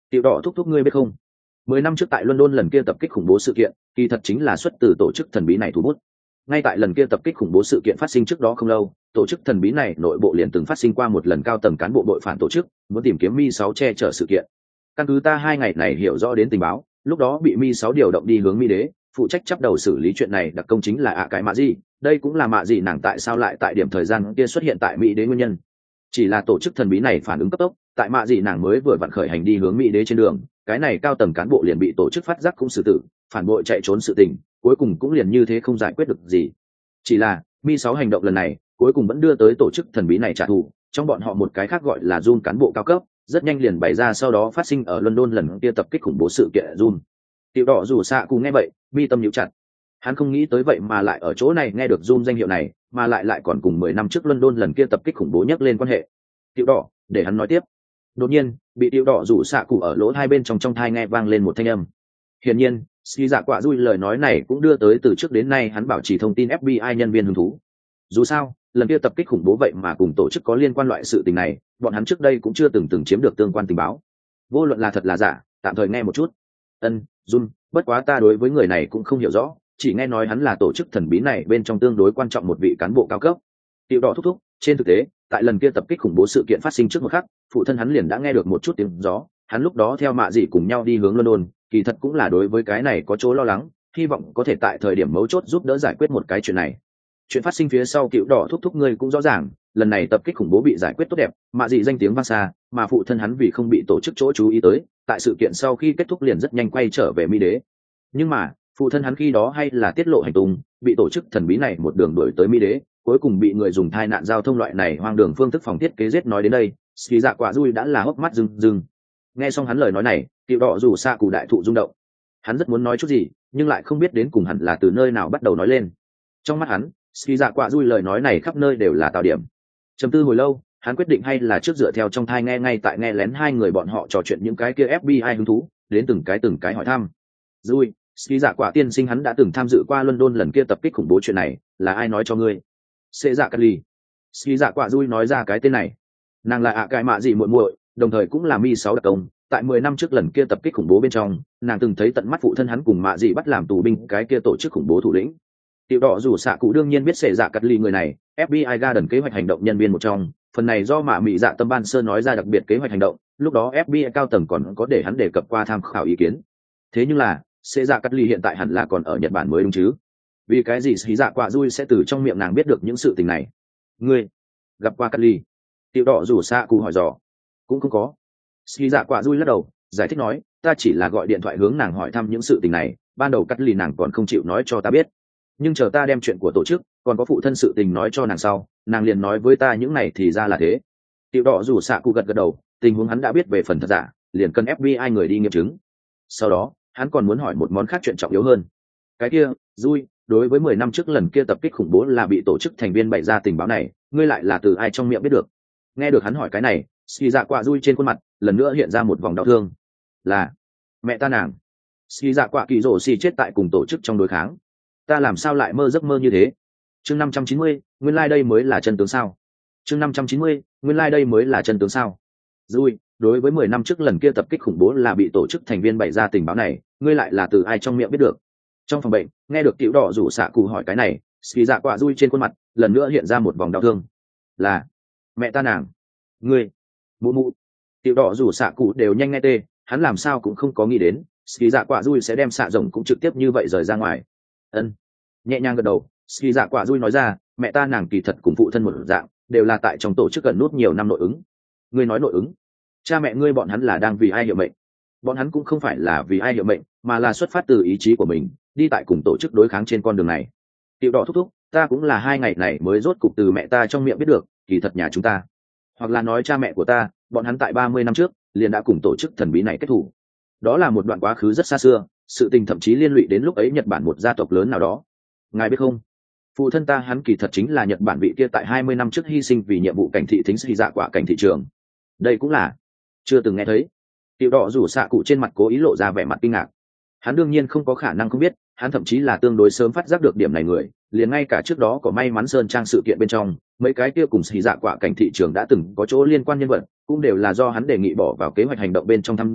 Speaker 1: Tiểu đỏ thúc thúc ngươi biết không, mười năm trước tại London lần kia tập kích khủng bố sự kiện kỳ thật chính là xuất từ tổ chức thần bí này thủ bút. Ngay tại lần kia tập kích khủng bố sự kiện phát sinh trước đó không lâu, tổ chức thần bí này nội bộ liền từng phát sinh qua một lần cao tầng cán bộ đội phản tổ chức muốn tìm kiếm mi sáu che chở sự kiện. Căn cứ ta hai ngày này hiểu rõ đến tình báo, lúc đó bị mi sáu điều động đi hướng mi đế, phụ trách chấp đầu xử lý chuyện này đặc công chính là ạ cái mạ gì, đây cũng là mạ gì nàng tại sao lại tại điểm thời gian kia xuất hiện tại mỹ đế nguyên nhân. Chỉ là tổ chức thần bí này phản ứng cấp tốc, tại mạ gì nàng mới vừa vặn khởi hành đi hướng mỹ đế trên đường, cái này cao tầng cán bộ liền bị tổ chức phát giác cũng xử tử, phản bội chạy trốn sự tình, cuối cùng cũng liền như thế không giải quyết được gì. Chỉ là mi sáu hành động lần này cuối cùng vẫn đưa tới tổ chức thần bí này trả thù, trong bọn họ một cái khác gọi là Jun cán bộ cao cấp rất nhanh liền bày ra sau đó phát sinh ở London lần kia tập kích khủng bố sự kiện Jun. Tiểu đỏ rủ xạ cùng nghe vậy mi tâm nhíu chặt, hắn không nghĩ tới vậy mà lại ở chỗ này nghe được Jun danh hiệu này, mà lại lại còn cùng mười năm trước London lần kia tập kích khủng bố nhắc lên quan hệ. Tiểu đỏ, để hắn nói tiếp. Đột nhiên bị tiểu đỏ rủ xạ cụ ở lỗ hai bên trong trong thai nghe vang lên một thanh âm. Hiển nhiên Ski Dạ Quả Dui lời nói này cũng đưa tới từ trước đến nay hắn bảo trì thông tin ép bi ai nhân viên hứng thú. Dù sao lần kia tập kích khủng bố vậy mà cùng tổ chức có liên quan loại sự tình này, bọn hắn trước đây cũng chưa từng từng chiếm được tương quan tình báo. Vô luận là thật là giả, tạm thời nghe một chút. Ân, Jun, bất quá ta đối với người này cũng không hiểu rõ, chỉ nghe nói hắn là tổ chức thần bí này bên trong tương đối quan trọng một vị cán bộ cao cấp. Tiểu đỏ thúc thúc, trên thực tế tại lần kia tập kích khủng bố sự kiện phát sinh trước một khắc, phụ thân hắn liền đã nghe được một chút tiếng gió, hắn lúc đó theo mạ dị cùng nhau đi hướng London, kỳ thật cũng là đối với cái này có chỗ lo lắng, hy vọng có thể tại thời điểm mấu chốt giúp đỡ giải quyết một cái chuyện này. Chuyện phát sinh phía sau cựu đỏ thúc thúc ngươi cũng rõ ràng, lần này tập kích khủng bố bị giải quyết tốt đẹp, mạ dị danh tiếng vang xa, mà phụ thân hắn vì không bị tổ chức chỗ chú ý tới, tại sự kiện sau khi kết thúc liền rất nhanh quay trở về mi đế. Nhưng mà phụ thân hắn khi đó hay là tiết lộ hành tung, bị tổ chức thần bí này một đường đuổi tới mi đế, cuối cùng bị người dùng tai nạn giao thông loại này hoang đường phương thức phòng thiết kế giết. Nói đến đây Ski Dạ Quả Dui đã là hốc mắt rưng rưng. Nghe xong hắn lời nói này, tiểu đỏ rủ xạ cụ đại thụ rung động, hắn rất muốn nói chút gì nhưng lại không biết đến cùng hẳn là từ nơi nào bắt đầu nói lên. Trong mắt hắn Ski Dạ Quả Dui lời nói này khắp nơi đều là tạo điểm. Trầm tư hồi lâu hắn quyết định hay là trước dựa theo trong thai nghe ngay tại nghe lén hai người bọn họ trò chuyện những cái kia ép bi ai hứng thú, đến từng cái từng cái hỏi thăm. Dui, Ski Dạ Quả tiên sinh hắn đã từng tham dự qua London lần kia tập kích khủng bố chuyện này, là ai nói cho ngươi? Xê Dạ Cát Ly. Ski Dạ Quả Dui nói ra cái tên này. Nàng là ạ cái mạ gì muội muội, đồng thời cũng là mi sáu đặc công. Tại mười năm trước lần kia tập kích khủng bố bên trong, nàng từng thấy tận mắt phụ thân hắn cùng mạ dị bắt làm tù binh cái kia tổ chức khủng bố thủ lĩnh. Tiểu đỏ rủ xạ cụ đương nhiên biết Xê Dạ Cát Ly người này, ép bi ai Garden kế hoạch hành động nhân viên một trong, phần này do mạ mị dạ tâm ban sơ nói ra đặc biệt kế hoạch hành động, lúc đó ép bi ai cao tầng còn có để hắn đề cập qua tham khảo ý kiến. Thế nhưng là Xê Dạ Cát Ly hiện tại hẳn là còn ở Nhật Bản mới đúng chứ? Vì cái gì Ski Dạ Quả Dui sẽ từ trong miệng nàng biết được những sự tình này? Ngươi gặp qua Cát Ly? Tiểu đỏ rủ xạ cụ hỏi dò. Cũng không có. Ski Dạ Quả Dui lắc đầu giải thích nói, ta chỉ là gọi điện thoại hướng nàng hỏi thăm những sự tình này, ban đầu Cát Ly nàng còn không chịu nói cho ta biết, nhưng chờ ta đem chuyện của tổ chức còn có phụ thân sự tình nói cho nàng sau, nàng liền nói với ta những này thì ra là thế. Tiểu đỏ rủ xạ cụ gật gật đầu, tình huống hắn đã biết về phần thật giả, liền cần ép bi ai người đi nghiệm chứng. Sau đó hắn còn muốn hỏi một món khác chuyện trọng yếu hơn. Cái kia Dui, đối với mười năm trước lần kia tập kích khủng bố là bị tổ chức thành viên bày ra tình báo này, ngươi lại là từ ai trong miệng biết được? Nghe được hắn hỏi cái này, Ski Dạ Quả Dui trên khuôn mặt lần nữa hiện ra một vòng đau thương. Là mẹ ta nàng. Ski Dạ Quả Kỳ Rồ xì chết tại cùng tổ chức trong đối kháng. Ta làm sao lại mơ giấc mơ như thế? Chương năm trăm chín mươi, nguyên lai like đây mới là chân tướng sao? Chương năm trăm chín mươi, nguyên lai like đây mới là chân tướng sao? Dui, đối với mười năm trước lần kia tập kích khủng bố là bị tổ chức thành viên bày ra tình báo này, ngươi lại là từ ai trong miệng biết được? Trong phòng bệnh nghe được tiểu đỏ rủ xạ cụ hỏi cái này, Ski Dạ Quả Dui trên khuôn mặt lần nữa hiện ra một vòng đau thương. Là mẹ ta nàng. Ngươi mụ mụ. Tiểu đỏ rủ xạ cụ đều nhanh nghe tê, hắn làm sao cũng không có nghĩ đến Ski Dạ Quả Dui sẽ đem xạ rồng cũng trực tiếp như vậy rời ra ngoài. Ân, nhẹ nhàng gật đầu, Ski Dạ Quả Dui nói ra, mẹ ta nàng kỳ thật cùng phụ thân một dạng, đều là tại trong tổ chức gần nút nhiều năm nội ứng. Ngươi nói nội ứng? Cha mẹ ngươi bọn hắn là đang vì ai hiệu mệnh? Bọn hắn cũng không phải là vì ai hiệu mệnh, mà là xuất phát từ ý chí của mình, đi tại cùng tổ chức đối kháng trên con đường này. Tiểu đỏ thúc thúc, ta cũng là hai ngày này mới rốt cục từ mẹ ta trong miệng biết được, kỳ thật nhà chúng ta, hoặc là nói cha mẹ của ta, bọn hắn tại ba mươi năm trước liền đã cùng tổ chức thần bí này kết thủ. Đó là một đoạn quá khứ rất xa xưa, sự tình thậm chí liên lụy đến lúc ấy Nhật Bản một gia tộc lớn nào đó. Ngài biết không, phụ thân ta hắn kỳ thật chính là Nhật Bản vị kia tại hai mươi năm trước hy sinh vì nhiệm vụ cảnh thị thính Ski Dạ Quả cảnh thị trường. Đây cũng là chưa từng nghe thấy. Tiểu đỏ rủ xạ cụ trên mặt cố ý lộ ra vẻ mặt kinh ngạc. Hắn đương nhiên không có khả năng không biết, hắn thậm chí là tương đối sớm phát giác được điểm này người, liền ngay cả trước đó có may mắn sơn trang sự kiện bên trong, mấy cái kia cùng Ski Dạ Quả cảnh thị trường đã từng có chỗ liên quan nhân vật, cũng đều là do hắn đề nghị bỏ vào kế hoạch hành động bên trong thăm dò,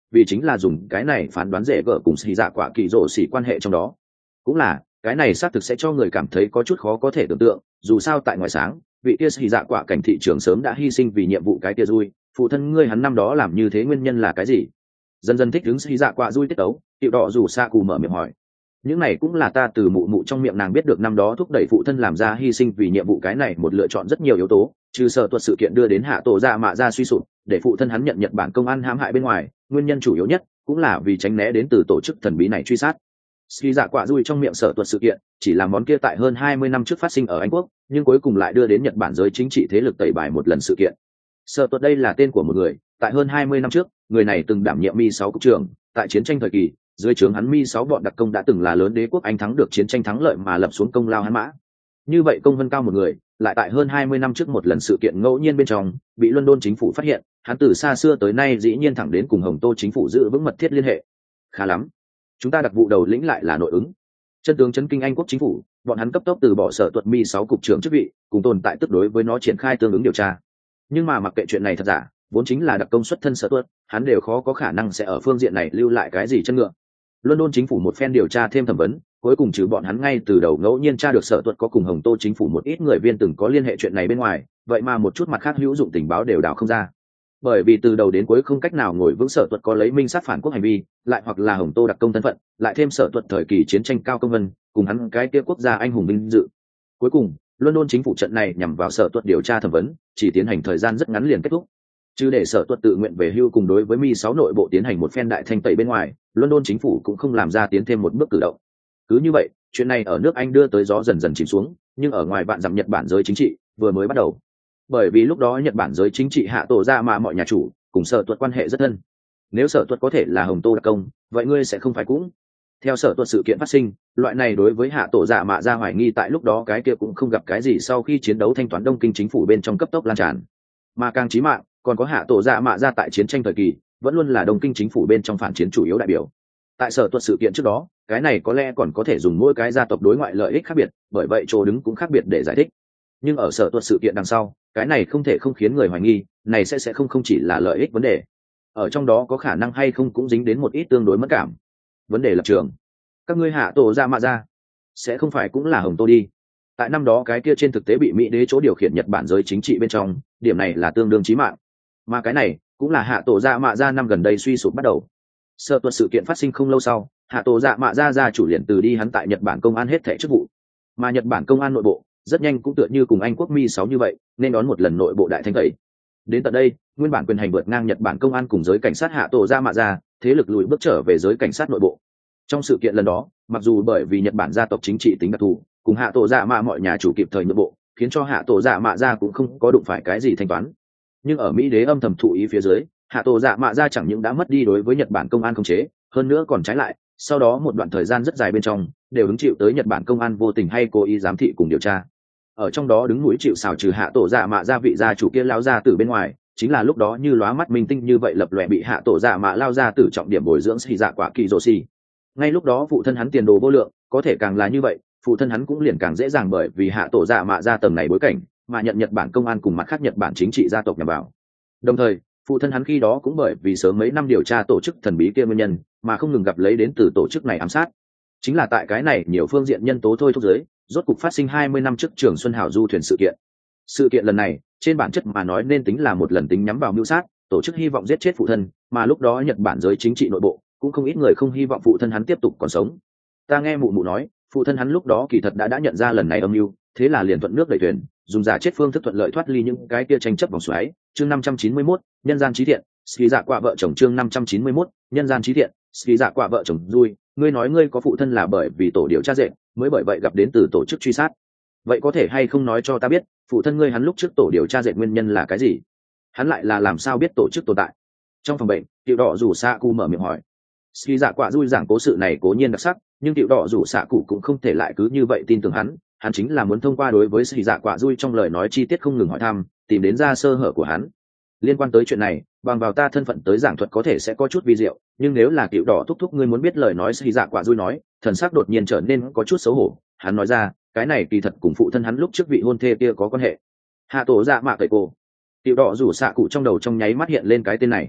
Speaker 1: vì chính là dùng cái này phán đoán dễ gỡ cùng xì dạ quả kỳ rổ xỉ quan hệ trong đó. Cũng là cái này xác thực sẽ cho người cảm thấy có chút khó có thể tưởng tượng, dù sao tại ngoài sáng vị kia xì dạ quả cảnh thị trường sớm đã hy sinh vì nhiệm vụ cái kia vui, phụ thân ngươi hắn năm đó làm như thế nguyên nhân là cái gì? Dần dần thích ứng xì dạ quả vui tiết ấu, tiểu đỏ rủ xạ cù mở miệng hỏi. Những này cũng là ta từ mụ mụ trong miệng nàng biết được năm đó thúc đẩy phụ thân làm ra hy sinh vì nhiệm vụ cái này một lựa chọn rất nhiều yếu tố, trừ sở tuật sự kiện đưa đến hạ tổ dạ mạ ra suy sụp để phụ thân hắn nhận Nhật Bản công an hãm hại bên ngoài, nguyên nhân chủ yếu nhất cũng là vì tránh né đến từ tổ chức thần bí này truy sát. Ski dạ quả dùi trong miệng sở tuật sự kiện chỉ là món kia tại hơn hai mươi năm trước phát sinh ở Anh Quốc, nhưng cuối cùng lại đưa đến Nhật Bản giới chính trị thế lực tẩy bài một lần sự kiện. Sở tuật đây là tên của một người, tại hơn hai mươi năm trước, người này từng đảm nhiệm mi sáu cục trưởng, tại chiến tranh thời kỳ, dưới trướng hắn mi sáu bọn đặc công đã từng là lớn đế quốc Anh thắng được chiến tranh thắng lợi mà lập xuống công lao hắn mã. Như vậy công vân cao một người, lại tại hơn hai mươi năm trước một lần sự kiện ngẫu nhiên bên trong, bị London chính phủ phát hiện, hắn từ xa xưa tới nay dĩ nhiên thẳng đến cùng Hồng Tô chính phủ giữ vững mật thiết liên hệ. Khá lắm, chúng ta đặc vụ đầu lĩnh lại là nội ứng. Chân tướng chấn kinh Anh quốc chính phủ, bọn hắn cấp tốc từ bỏ sở tuật mi sáu cục trưởng chức vị, cùng tồn tại tức đối với nó triển khai tương ứng điều tra. Nhưng mà mặc kệ chuyện này thật giả, vốn chính là đặc công xuất thân sở tuật, hắn đều khó có khả năng sẽ ở phương diện này lưu lại cái gì chân ngựa. London chính phủ một phen điều tra thêm thẩm vấn, cuối cùng trừ bọn hắn ngay từ đầu ngẫu nhiên tra được sở tuật có cùng Hồng Tô chính phủ một ít người viên từng có liên hệ chuyện này bên ngoài, vậy mà một chút mặt khác hữu dụng tình báo đều đào không ra. Bởi vì từ đầu đến cuối không cách nào ngồi vững sở tuật có lấy minh sát phản quốc hành vi, lại hoặc là Hồng Tô đặc công thân phận, lại thêm sở tuật thời kỳ chiến tranh cao công vân, cùng hắn cái kia quốc gia anh hùng vinh dự. Cuối cùng, London chính phủ trận này nhằm vào sở tuật điều tra thẩm vấn, chỉ tiến hành thời gian rất ngắn liền kết thúc. Chứ để sở tuật tự nguyện về hưu cùng đối với mi sáu nội bộ tiến hành một phen đại thanh tẩy bên ngoài, London chính phủ cũng không làm ra tiến thêm một bước cử động. Cứ như vậy, chuyện này ở nước Anh đưa tới gió dần dần chìm xuống, nhưng ở ngoài bạn dặm Nhật Bản giới chính trị vừa mới bắt đầu. Bởi vì lúc đó Nhật Bản giới chính trị hạ tổ ra mà mọi nhà chủ cùng sở tuật quan hệ rất thân. Nếu sở tuật có thể là Hồng Tô đặc công, vậy ngươi sẽ không phải cũng. Theo sở tuật sự kiện phát sinh, loại này đối với hạ tổ dạ mạ ra hoài nghi tại lúc đó cái kia cũng không gặp cái gì sau khi chiến đấu thanh toán Đông Kinh chính phủ bên trong cấp tốc lan tràn. Mà càng chí mạng, còn có hạ tổ dạ mạ ra tại chiến tranh thời kỳ, vẫn luôn là Đông Kinh chính phủ bên trong phản chiến chủ yếu đại biểu. Tại sở tuật sự kiện trước đó, cái này có lẽ còn có thể dùng mỗi cái gia tộc đối ngoại lợi ích khác biệt, bởi vậy chỗ đứng cũng khác biệt để giải thích. Nhưng ở sở tuật sự kiện đằng sau, cái này không thể không khiến người hoài nghi, này sẽ sẽ không không chỉ là lợi ích vấn đề. Ở trong đó có khả năng hay không cũng dính đến một ít tương đối mất cảm. Vấn đề lập trường. Các ngươi hạ tổ dạ mạ ra, sẽ không phải cũng là Hồng Tô đi. Tại năm đó cái kia trên thực tế bị Mỹ đế chỗ điều khiển Nhật Bản giới chính trị bên trong, điểm này là tương đương chí mạng. Mà cái này cũng là hạ tổ dạ mạ ra năm gần đây suy sụp bắt đầu. Sở tuật sự kiện phát sinh không lâu sau, hạ tổ dạ mạ ra ra chủ liền từ đi hắn tại Nhật Bản công an hết thẻ chức vụ. Mà Nhật Bản công an nội bộ rất nhanh cũng tựa như cùng Anh quốc mi sáu như vậy, nên đón một lần nội bộ đại thanh tẩy. Đến tận đây, nguyên bản quyền hành vượt ngang Nhật Bản công an cùng giới cảnh sát hạ tổ dạ mạ ra, thế lực lùi bước trở về giới cảnh sát nội bộ. Trong sự kiện lần đó, mặc dù bởi vì Nhật Bản gia tộc chính trị tính đặc thù, cùng hạ tổ dạ mạ mọi nhà chủ kịp thời nhượng bộ, khiến cho hạ tổ dạ mạ ra cũng không có đụng phải cái gì thanh toán. Nhưng ở Mỹ đế âm thầm thụ ý phía dưới, hạ tổ dạ mạ ra chẳng những đã mất đi đối với Nhật Bản công an khống chế, hơn nữa còn trái lại, sau đó một đoạn thời gian rất dài bên trong đều hứng chịu tới Nhật Bản công an vô tình hay cố ý giám thị cùng điều tra. Ở trong đó đứng mũi chịu sào trừ hạ tổ dạ mạ ra vị gia chủ kia lao ra từ bên ngoài, chính là lúc đó như lóa mắt minh tinh như vậy lập lòe bị hạ tổ dạ mạ lao ra từ trọng điểm bồi dưỡng xì dạ quả kỳ rồ xì. Ngay lúc đó phụ thân hắn tiền đồ vô lượng, có thể càng là như vậy, phụ thân hắn cũng liền càng dễ dàng bởi vì hạ tổ dạ mạ ra tầng này bối cảnh mà nhận Nhật Bản công an cùng mặt khác Nhật Bản chính trị gia tộc nhằm vào. Đồng thời, phụ thân hắn khi đó cũng bởi vì sớm mấy năm điều tra tổ chức thần bí kia nguyên nhân mà không ngừng gặp lấy đến từ tổ chức này ám sát. Chính là tại cái này nhiều phương diện nhân tố thôi thúc giới, rốt cục phát sinh hai mươi năm trước Trường Xuân Hào du thuyền sự kiện. Sự kiện lần này, trên bản chất mà nói nên tính là một lần tính nhắm vào mưu sát, tổ chức hy vọng giết chết phụ thân, mà lúc đó Nhật Bản giới chính trị nội bộ cũng không ít người không hy vọng phụ thân hắn tiếp tục còn sống. Ta nghe mụ mụ nói, phụ thân hắn lúc đó kỳ thật đã đã nhận ra lần này âm mưu, thế là liền thuận nước đẩy thuyền, dùng giả chết phương thức thuận lợi thoát ly những cái kia tranh chấp vòng xoáy. Chương năm trăm chín mươi mốt, nhân gian trí thiện, ski dạ quả vợ chồng chương năm trăm chín mươi mốt, nhân gian trí thiện, ski dạ quả vợ chồng vui, ngươi nói ngươi có phụ thân là bởi vì tổ điều tra dệt, mới bởi vậy gặp đến từ tổ chức truy sát. Vậy có thể hay không nói cho ta biết, phụ thân ngươi hắn lúc trước tổ điều tra dệt nguyên nhân là cái gì? Hắn lại là làm sao biết tổ chức tồn tại? Trong phòng bệnh, Tiểu Đỏ rủ Sa Cụ mở miệng hỏi. Ski dạ quả vui giảng cố sự này cố nhiên đặc sắc, nhưng Tiểu Đỏ rủ Sa Cụ cũng không thể lại cứ như vậy tin tưởng hắn, hắn chính là muốn thông qua đối với Ski dạ quả vui trong lời nói chi tiết không ngừng hỏi thăm, tìm đến ra sơ hở của hắn. Liên quan tới chuyện này, bằng vào ta thân phận tới giảng thuật có thể sẽ có chút vi diệu, nhưng nếu là Tiểu Đỏ thúc thúc ngươi muốn biết lời nói Ski dạ quả vui nói, thần sắc đột nhiên trở nên có chút xấu hổ, hắn nói ra, cái này kỳ thật cùng phụ thân hắn lúc trước vị hôn thê kia có quan hệ. Hạ tổ dạ mạ cậy cô. Tiểu Đỏ rủ Sa Cụ trong đầu trong nháy mắt hiện lên cái tên này.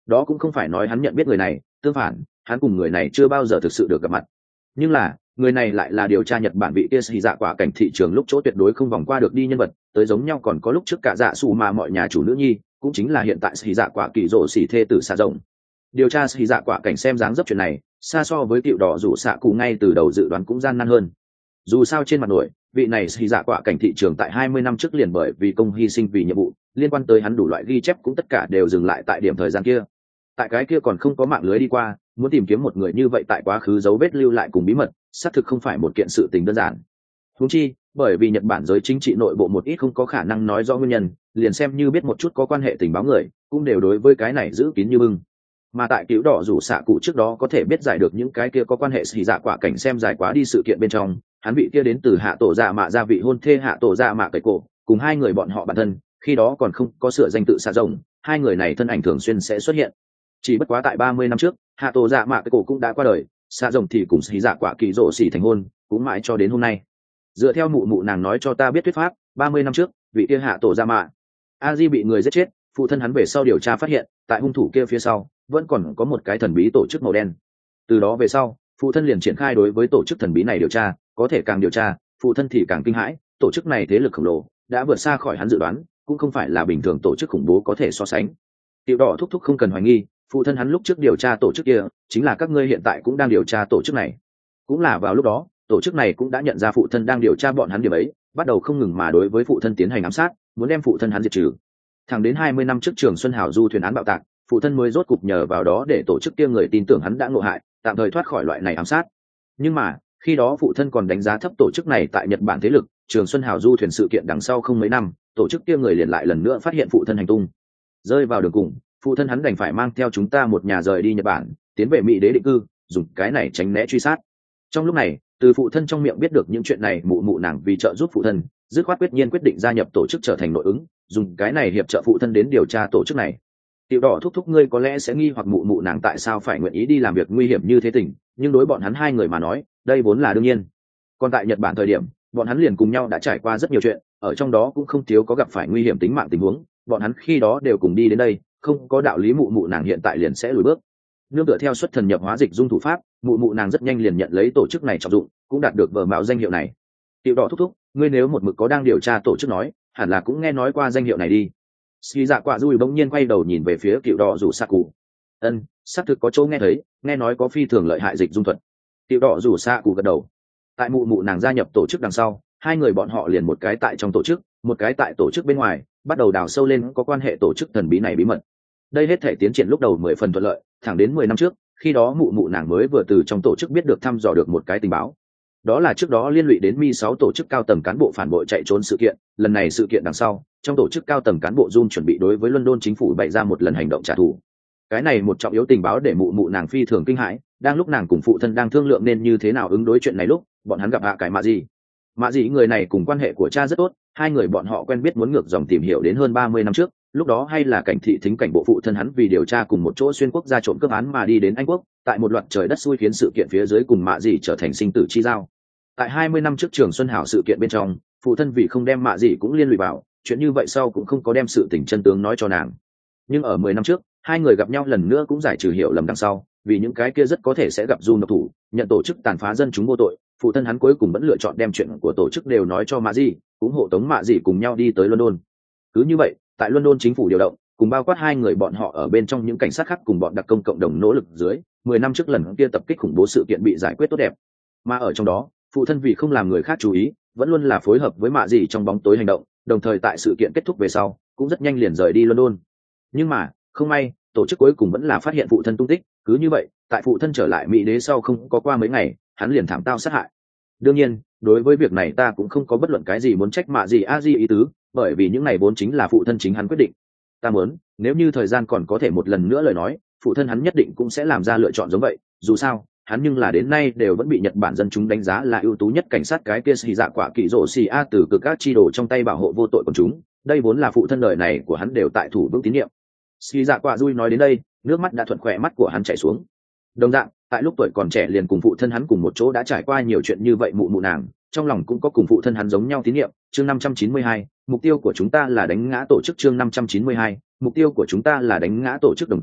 Speaker 1: đó cũng không phải nói hắn nhận biết người này, tương phản hắn cùng người này chưa bao giờ thực sự được gặp mặt. Nhưng là người này lại là điều tra Nhật Bản vị kia xì dạ quả cảnh thị trường lúc chỗ tuyệt đối không vòng qua được đi nhân vật, tới giống nhau còn có lúc trước cả dạ sủ mà mọi nhà chủ nữ nhi, cũng chính là hiện tại xì dạ quả kỳ rộ xỉ thê tử xạ rộng. Điều tra xì dạ quả cảnh xem dáng dấp chuyện này xa so với cựu đỏ rủ xạ cụ ngay từ đầu dự đoán cũng gian nan hơn. Dù sao trên mặt nổi vị này xì dạ quả cảnh thị trường tại hai mươi năm trước liền bởi vì công hy sinh vì nhiệm vụ liên quan tới hắn đủ loại ghi chép cũng tất cả đều dừng lại tại điểm thời gian kia. Tại cái kia còn không có mạng lưới đi qua, muốn tìm kiếm một người như vậy tại quá khứ dấu vết lưu lại cùng bí mật xác thực không phải một kiện sự tình đơn giản. Huống chi bởi vì Nhật Bản giới chính trị nội bộ một ít không có khả năng nói rõ nguyên nhân, liền xem như biết một chút có quan hệ tình báo người cũng đều đối với cái này giữ kín như bưng. Mà tại cứu đỏ rủ xạ cụ trước đó có thể biết giải được những cái kia có quan hệ xì dạ quả cảnh xem dài quá đi sự kiện bên trong, hắn vị kia đến từ hạ tổ dạ mạ gia vị hôn thê hạ tổ dạ mạ cậy cổ cùng hai người bọn họ bản thân khi đó còn không có sửa danh tự xạ rồng, hai người này thân ảnh thường xuyên sẽ xuất hiện. Chỉ bất quá tại ba mươi năm trước hạ tổ dạ mạ cậy cổ cũng đã qua đời, xạ rồng thì cùng xì dạ quả kỳ rộ xỉ thành hôn, cũng mãi cho đến hôm nay. Dựa theo mụ mụ nàng nói cho ta biết thuyết pháp, ba mươi năm trước vị kia hạ tổ dạ mạ a di bị người giết chết, phụ thân hắn về sau điều tra phát hiện tại hung thủ kia phía sau vẫn còn có một cái thần bí tổ chức màu đen. Từ đó về sau phụ thân liền triển khai đối với tổ chức thần bí này điều tra, có thể càng điều tra phụ thân thì càng kinh hãi, tổ chức này thế lực khổng lồ đã vượt xa khỏi hắn dự đoán, cũng không phải là bình thường tổ chức khủng bố có thể so sánh. Tiểu đỏ thúc thúc không cần hoài nghi, phụ thân hắn lúc trước điều tra tổ chức kia chính là các ngươi hiện tại cũng đang điều tra tổ chức này. Cũng là vào lúc đó tổ chức này cũng đã nhận ra phụ thân đang điều tra bọn hắn điểm ấy, bắt đầu không ngừng mà đối với phụ thân tiến hành ám sát, muốn đem phụ thân hắn diệt trừ. Thẳng đến hai mươi năm trước Trường Xuân Hào du thuyền án bạo tạc, phụ thân mới rốt cục nhờ vào đó để tổ chức kia người tin tưởng hắn đã ngộ hại, tạm thời thoát khỏi loại này ám sát. Nhưng mà khi đó phụ thân còn đánh giá thấp tổ chức này tại Nhật Bản thế lực, Trường Xuân Hào du thuyền sự kiện đằng sau không mấy năm, tổ chức kia người liền lại lần nữa phát hiện phụ thân hành tung. Rơi vào đường cùng, phụ thân hắn đành phải mang theo chúng ta một nhà rời đi Nhật Bản, tiến về Mỹ đế định cư, dùng cái này tránh né truy sát. Trong lúc này, từ phụ thân trong miệng biết được những chuyện này, mụ mụ nàng vì trợ giúp phụ thân, dứt khoát quyết nhiên quyết định gia nhập tổ chức trở thành nội ứng, dùng cái này hiệp trợ phụ thân đến điều tra tổ chức này. Tiểu đỏ thúc thúc ngươi có lẽ sẽ nghi hoặc mụ mụ nàng tại sao phải nguyện ý đi làm việc nguy hiểm như thế tình, nhưng đối bọn hắn hai người mà nói, đây vốn là đương nhiên. Còn tại Nhật Bản thời điểm, bọn hắn liền cùng nhau đã trải qua rất nhiều chuyện, ở trong đó cũng không thiếu có gặp phải nguy hiểm tính mạng tình huống, bọn hắn khi đó đều cùng đi đến đây, không có đạo lý mụ mụ nàng hiện tại liền sẽ lùi bước. Nương tựa theo xuất thần nhập hóa dịch dung thủ pháp, mụ mụ nàng rất nhanh liền nhận lấy tổ chức này trọng dụng, cũng đạt được vở mạo danh hiệu này. Tiểu đỏ thúc thúc, ngươi nếu một mực có đang điều tra tổ chức nói, hẳn là cũng nghe nói qua danh hiệu này đi. Ski dạ quả dùi bỗng nhiên quay đầu nhìn về phía cựu đỏ rủ xạ cụ. Ân, xác thực có chỗ nghe thấy, nghe nói có phi thường lợi hại dịch dung thuật. Cựu đỏ rủ xạ cụ gật đầu. Tại mụ mụ nàng gia nhập tổ chức đằng sau, hai người bọn họ liền một cái tại trong tổ chức, một cái tại tổ chức bên ngoài, bắt đầu đào sâu lên có quan hệ tổ chức thần bí này bí mật. Đây hết thể tiến triển lúc đầu mười phần thuận lợi, thẳng đến mười năm trước, khi đó mụ mụ nàng mới vừa từ trong tổ chức biết được thăm dò được một cái tình báo. Đó là trước đó liên lụy đến Mi sáu tổ chức cao tầng cán bộ phản bội chạy trốn sự kiện, lần này sự kiện đằng sau, trong tổ chức cao tầng cán bộ Jun chuẩn bị đối với London chính phủ bày ra một lần hành động trả thù. Cái này một trọng yếu tình báo để mụ mụ nàng phi thường kinh hãi, đang lúc nàng cùng phụ thân đang thương lượng nên như thế nào ứng đối chuyện này lúc, bọn hắn gặp hạ cái mạ gì. Mạ gì người này cùng quan hệ của cha rất tốt, hai người bọn họ quen biết muốn ngược dòng tìm hiểu đến hơn ba mươi năm trước, lúc đó hay là cảnh thị thính cảnh bộ phụ thân hắn vì điều tra cùng một chỗ xuyên quốc gia trộm cướp án mà đi đến Anh quốc, tại một loạt trời đất xui khiến sự kiện phía dưới cùng mạ gì trở thành sinh tử chi giao. Tại hai mươi năm trước Trường Xuân Hảo sự kiện bên trong, phụ thân vì không đem mạ gì cũng liên lụy vào, chuyện như vậy sau cũng không có đem sự tình chân tướng nói cho nàng. Nhưng ở mười năm trước, hai người gặp nhau lần nữa cũng giải trừ hiểu lầm đằng sau, vì những cái kia rất có thể sẽ gặp Jun độc thủ, nhận tổ chức tàn phá dân chúng vô tội, phụ thân hắn cuối cùng vẫn lựa chọn đem chuyện của tổ chức đều nói cho mạ gì, cũng hộ tống mạ gì cùng nhau đi tới London. Cứ như vậy, tại London chính phủ điều động, cùng bao quát hai người bọn họ ở bên trong những cảnh sát khác cùng bọn đặc công cộng đồng nỗ lực dưới, mười năm trước lần kia tập kích khủng bố sự kiện bị giải quyết tốt đẹp. Mà ở trong đó, phụ thân vì không làm người khác chú ý, vẫn luôn là phối hợp với mạ gì trong bóng tối hành động, đồng thời tại sự kiện kết thúc về sau, cũng rất nhanh liền rời đi London. Nhưng mà, không may, tổ chức cuối cùng vẫn là phát hiện phụ thân tung tích, cứ như vậy, tại phụ thân trở lại Mỹ đế sau không có qua mấy ngày, hắn liền thảm tao sát hại. Đương nhiên, đối với việc này ta cũng không có bất luận cái gì muốn trách mạ gì a di ý tứ, bởi vì những này vốn chính là phụ thân chính hắn quyết định. Ta muốn, nếu như thời gian còn có thể một lần nữa lời nói, phụ thân hắn nhất định cũng sẽ làm ra lựa chọn giống vậy, dù sao, hắn nhưng là đến nay đều vẫn bị Nhật Bản dân chúng đánh giá là ưu tú nhất cảnh sát cái kia xì dạ quả kỳ rổ xì a từ cực các chi đồ trong tay bảo hộ vô tội của chúng, đây vốn là phụ thân đời này của hắn đều tại thủ vững tín nhiệm. Xì dạ quả Dui nói đến đây, nước mắt đã thuận khỏe mắt của hắn chảy xuống. Đồng dạng, tại lúc tuổi còn trẻ liền cùng phụ thân hắn cùng một chỗ đã trải qua nhiều chuyện như vậy, mụ mụ nàng trong lòng cũng có cùng phụ thân hắn giống nhau tín nhiệm. Chương năm trăm chín mươi hai, mục tiêu của chúng ta là đánh ngã tổ chức. Chương năm trăm chín mươi hai, mục tiêu của chúng ta là đánh ngã tổ chức. Đồng dạng,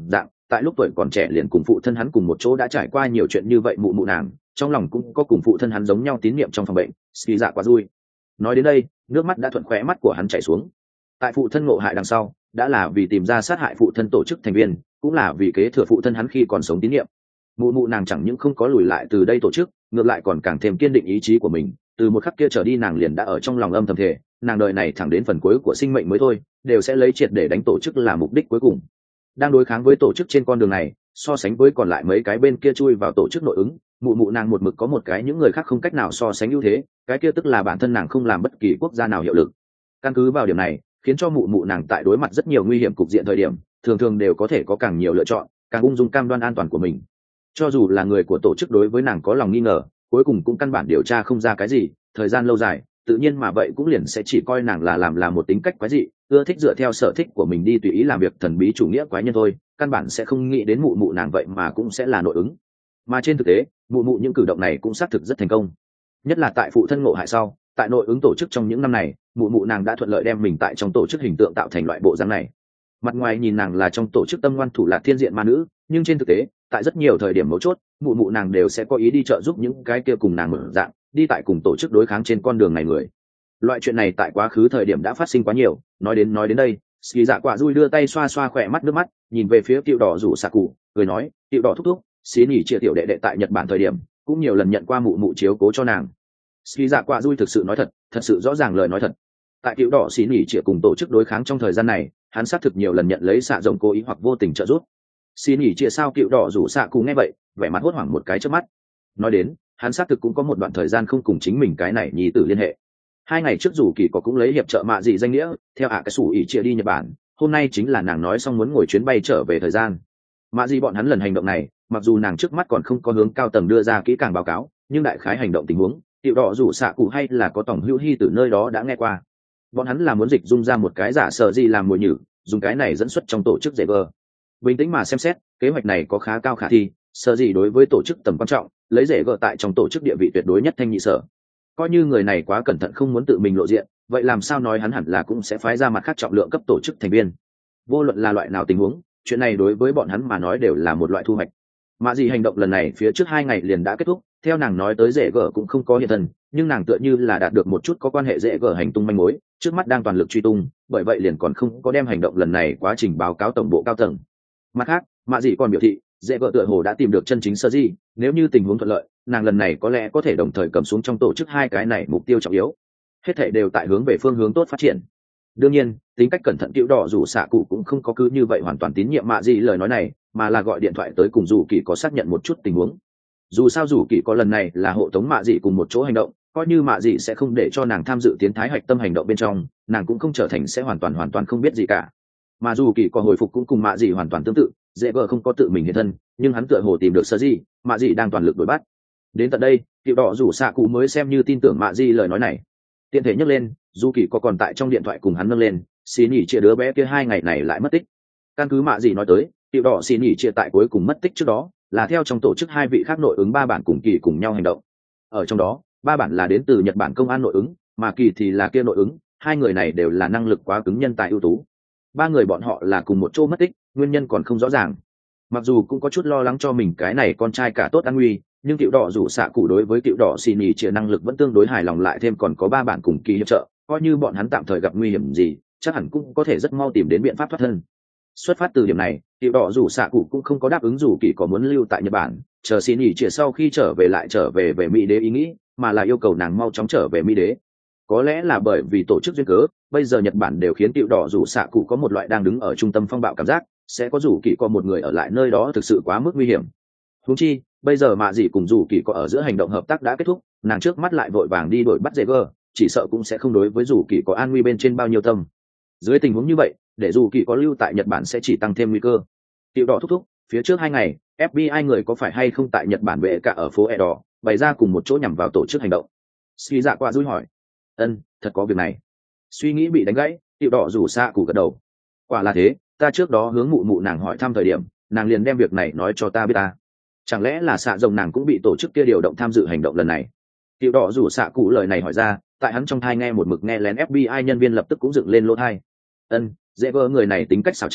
Speaker 1: tại lúc tuổi còn trẻ liền cùng phụ thân hắn cùng một chỗ đã trải qua nhiều chuyện như vậy mụ mụ nàng trong lòng cũng có cùng phụ thân hắn giống nhau tín niệm trong phòng bệnh ski dạ quả vui. Nói đến đây nước mắt đã thuận khóe mắt của hắn chảy xuống. Tại phụ thân ngộ hại đằng sau đã là vì tìm ra sát hại phụ thân tổ chức thành viên, cũng là vì kế thừa phụ thân hắn khi còn sống tín niệm. Mụ mụ nàng chẳng những không có lùi lại từ đây tổ chức, ngược lại còn càng thêm kiên định ý chí của mình. Từ một khắc kia trở đi nàng liền đã ở trong lòng âm thầm thề, nàng đời này thẳng đến phần cuối của sinh mệnh mới thôi đều sẽ lấy triệt để đánh tổ chức là mục đích cuối cùng. Đang đối kháng với tổ chức trên con đường này, so sánh với còn lại mấy cái bên kia chui vào tổ chức nội ứng, mụ mụ nàng một mực có một cái những người khác không cách nào so sánh ưu thế, cái kia tức là bản thân nàng không làm bất kỳ quốc gia nào hiệu lực. Căn cứ vào điểm này khiến cho mụ mụ nàng tại đối mặt rất nhiều nguy hiểm cục diện thời điểm thường thường đều có thể có càng nhiều lựa chọn, càng ung dung cam đoan an toàn của mình. Cho dù là người của tổ chức đối với nàng có lòng nghi ngờ, cuối cùng cũng căn bản điều tra không ra cái gì, thời gian lâu dài tự nhiên mà vậy cũng liền sẽ chỉ coi nàng là làm là một tính cách quái dị, ưa thích dựa theo sở thích của mình đi tùy ý làm việc thần bí chủ nghĩa quái nhân thôi, căn bản sẽ không nghĩ đến mụ mụ nàng vậy mà cũng sẽ là nội ứng. Mà trên thực tế mụ mụ những cử động này cũng xác thực rất thành công, nhất là tại phụ thân ngộ hại sau, tại nội ứng tổ chức trong những năm này mụ mụ nàng đã thuận lợi đem mình tại trong tổ chức hình tượng tạo thành loại bộ dáng này. Mặt ngoài nhìn nàng là trong tổ chức tâm ngoan thủ lạc thiên diện ma nữ, nhưng trên thực tế tại rất nhiều thời điểm mấu chốt mụ mụ nàng đều sẽ có ý đi trợ giúp những cái kia cùng nàng mở dạng đi tại cùng tổ chức đối kháng trên con đường này người. Loại chuyện này tại quá khứ thời điểm đã phát sinh quá nhiều. Nói đến nói đến đây ski dạ quả dui đưa tay xoa xoa khỏe mắt nước mắt, nhìn về phía Cựu Đỏ rủ xạ cụ cười nói, Cựu Đỏ thúc thúc, xí nhỉ chia tiểu đệ đệ tại Nhật Bản thời điểm cũng nhiều lần nhận qua mụ mụ chiếu cố cho nàng. Ski dạ quả dui thực sự nói thật, thật sự rõ ràng lời nói thật. Tại Cựu Đỏ xí nhỉ chia cùng tổ chức đối kháng trong thời gian này hắn xác thực nhiều lần nhận lấy xạ rồng cố ý hoặc vô tình trợ giúp. Xí nhỉ chia sao Cựu Đỏ rủ xạ cụ nghe vậy vẻ mặt hốt hoảng một cái trước mắt. Nói đến hắn xác thực cũng có một đoạn thời gian không cùng chính mình cái này nhi tử liên hệ. Hai ngày trước dù kỳ có cũng lấy hiệp trợ mạ gì danh nghĩa theo ạ cái sủ ỉ chia đi Nhật Bản, hôm nay chính là nàng nói xong muốn ngồi chuyến bay trở về thời gian. Mạ gì bọn hắn lần hành động này mặc dù nàng trước mắt còn không có hướng cao tầng đưa ra kỹ càng báo cáo, nhưng đại khái hành động tình huống Tiểu Đỏ rủ xạ cụ hay là có tổng hữu hy từ nơi đó đã nghe qua. Bọn hắn là muốn dịch dung ra một cái giả sở gì làm mồi nhử, dùng cái này dẫn xuất trong tổ chức dễ vờ. Bình tĩnh mà xem xét kế hoạch này có khá cao khả thi, sở gì đối với tổ chức tầm quan trọng lấy dễ vờ tại trong tổ chức địa vị tuyệt đối nhất thanh nhị sở. Coi như người này quá cẩn thận không muốn tự mình lộ diện, vậy làm sao nói hắn hẳn là cũng sẽ phái ra mặt khác trọng lượng cấp tổ chức thành viên. Vô luận là loại nào tình huống, chuyện này đối với bọn hắn mà nói đều là một loại thu hoạch. Mà gì hành động lần này phía trước hai ngày liền đã kết thúc, theo nàng nói tới dễ gở cũng không có hiện thân, nhưng nàng tựa như là đạt được một chút có quan hệ dễ gở hành tung manh mối, trước mắt đang toàn lực truy tung, bởi vậy liền còn không có đem hành động lần này quá trình báo cáo tổng bộ cao tầng. Mặt khác, Mạ Dị còn biểu thị, dễ gở tựa hồ đã tìm được chân chính sơ gì, nếu như tình huống thuận lợi, nàng lần này có lẽ có thể đồng thời cầm xuống trong tổ chức hai cái này mục tiêu trọng yếu. Hết thảy đều tại hướng về phương hướng tốt phát triển. Đương nhiên, tính cách cẩn thận Cựu Đỏ rủ xạ cụ cũng không có cứ như vậy hoàn toàn tín nhiệm Mạ Dị lời nói này, mà là gọi điện thoại tới cùng Dù Kỳ có xác nhận một chút tình huống. Dù sao Dù Kỳ có lần này là hộ tống Mạ Dị cùng một chỗ hành động, coi như Mạ Dị sẽ không để cho nàng tham dự tiến thái hạch tâm hành động bên trong, nàng cũng không trở thành sẽ hoàn toàn hoàn toàn không biết gì cả. Mà Dù Kỳ có hồi phục cũng cùng Mạ Dị hoàn toàn tương tự, dễ vợ không có tự mình hiện thân, nhưng hắn tựa hồ tìm được sơ gì, Mạ Dị đang toàn lực đuổi bắt. Đến tận đây, Cựu Đỏ rủ xạ cụ mới xem như tin tưởng Mạ Dị lời nói này. Tiện thể nhắc lên, Dù Kỳ có còn tại trong điện thoại cùng hắn nâng lên, xin nhỉ chia đứa bé kia hai ngày này lại mất tích. Căn cứ Mạ Dị nói tới, Cựu Đỏ xin nhỉ chia tại cuối cùng mất tích trước đó, là theo trong tổ chức hai vị khác nội ứng ba bản cùng Kỳ cùng nhau hành động. Ở trong đó, ba bản là đến từ Nhật Bản công an nội ứng, mà Kỳ thì là kia nội ứng, hai người này đều là năng lực quá cứng nhân tài ưu tú. Ba người bọn họ là cùng một chỗ mất tích, nguyên nhân còn không rõ ràng. Mặc dù cũng có chút lo lắng cho mình cái này con trai cả tốt an nguy, nhưng Cựu Đỏ rủ xạ cụ đối với Cựu Đỏ xì nhì chia năng lực vẫn tương đối hài lòng, lại thêm còn có ba bản cùng Kỳ hiệp trợ, coi như bọn hắn tạm thời gặp nguy hiểm gì, chắc hẳn cũng có thể rất mau tìm đến biện pháp thoát thân. Xuất phát từ điểm này, Cựu Đỏ rủ xạ cụ cũng không có đáp ứng Dù Kỳ có muốn lưu tại Nhật Bản, chờ xì nhì chia sau khi trở về lại trở về về Mỹ đế ý nghĩ, mà là yêu cầu nàng mau chóng trở về Mỹ đế. Có lẽ là bởi vì tổ chức duyên cớ, bây giờ Nhật Bản đều khiến Cựu Đỏ rủ xạ cụ có một loại đang đứng ở trung tâm phong bạo cảm giác, sẽ có Dù Kỳ có một người ở lại nơi đó thực sự quá mức nguy hiểm. Huống chi bây giờ Mạ Dị cùng Dù Kỳ có ở giữa hành động hợp tác đã kết thúc, nàng trước mắt lại vội vàng đi đuổi bắt Jaeger, chỉ sợ cũng sẽ không đối với Dù Kỳ có an nguy bên trên bao nhiêu tâm. Dưới tình huống như vậy, để Dù Kỳ có lưu tại Nhật Bản sẽ chỉ tăng thêm nguy cơ. Cựu Đỏ thúc thúc, phía trước hai ngày ép bê i người có phải hay không tại Nhật Bản vệ cả ở phố Edo bày ra cùng một chỗ nhằm vào tổ chức hành động? Ski dạ qua dúi hỏi. Ân, thật có việc này. Suy nghĩ bị đánh gãy, Cựu Đỏ rủ xạ cụ gật đầu. Quả là thế, ta trước đó hướng mụ mụ nàng hỏi thăm thời điểm, nàng liền đem việc này nói cho ta biết ta. Chẳng lẽ là xạ rồng nàng cũng bị tổ chức kia điều động tham dự hành động lần này? Cựu Đỏ rủ xạ cụ lời này hỏi ra, tại hắn trong thai nghe một mực nghe lén ép bê i nhân viên lập tức cũng dựng lên lỗ thai. Ân, dễ vỡ người này tính cách xảo trá,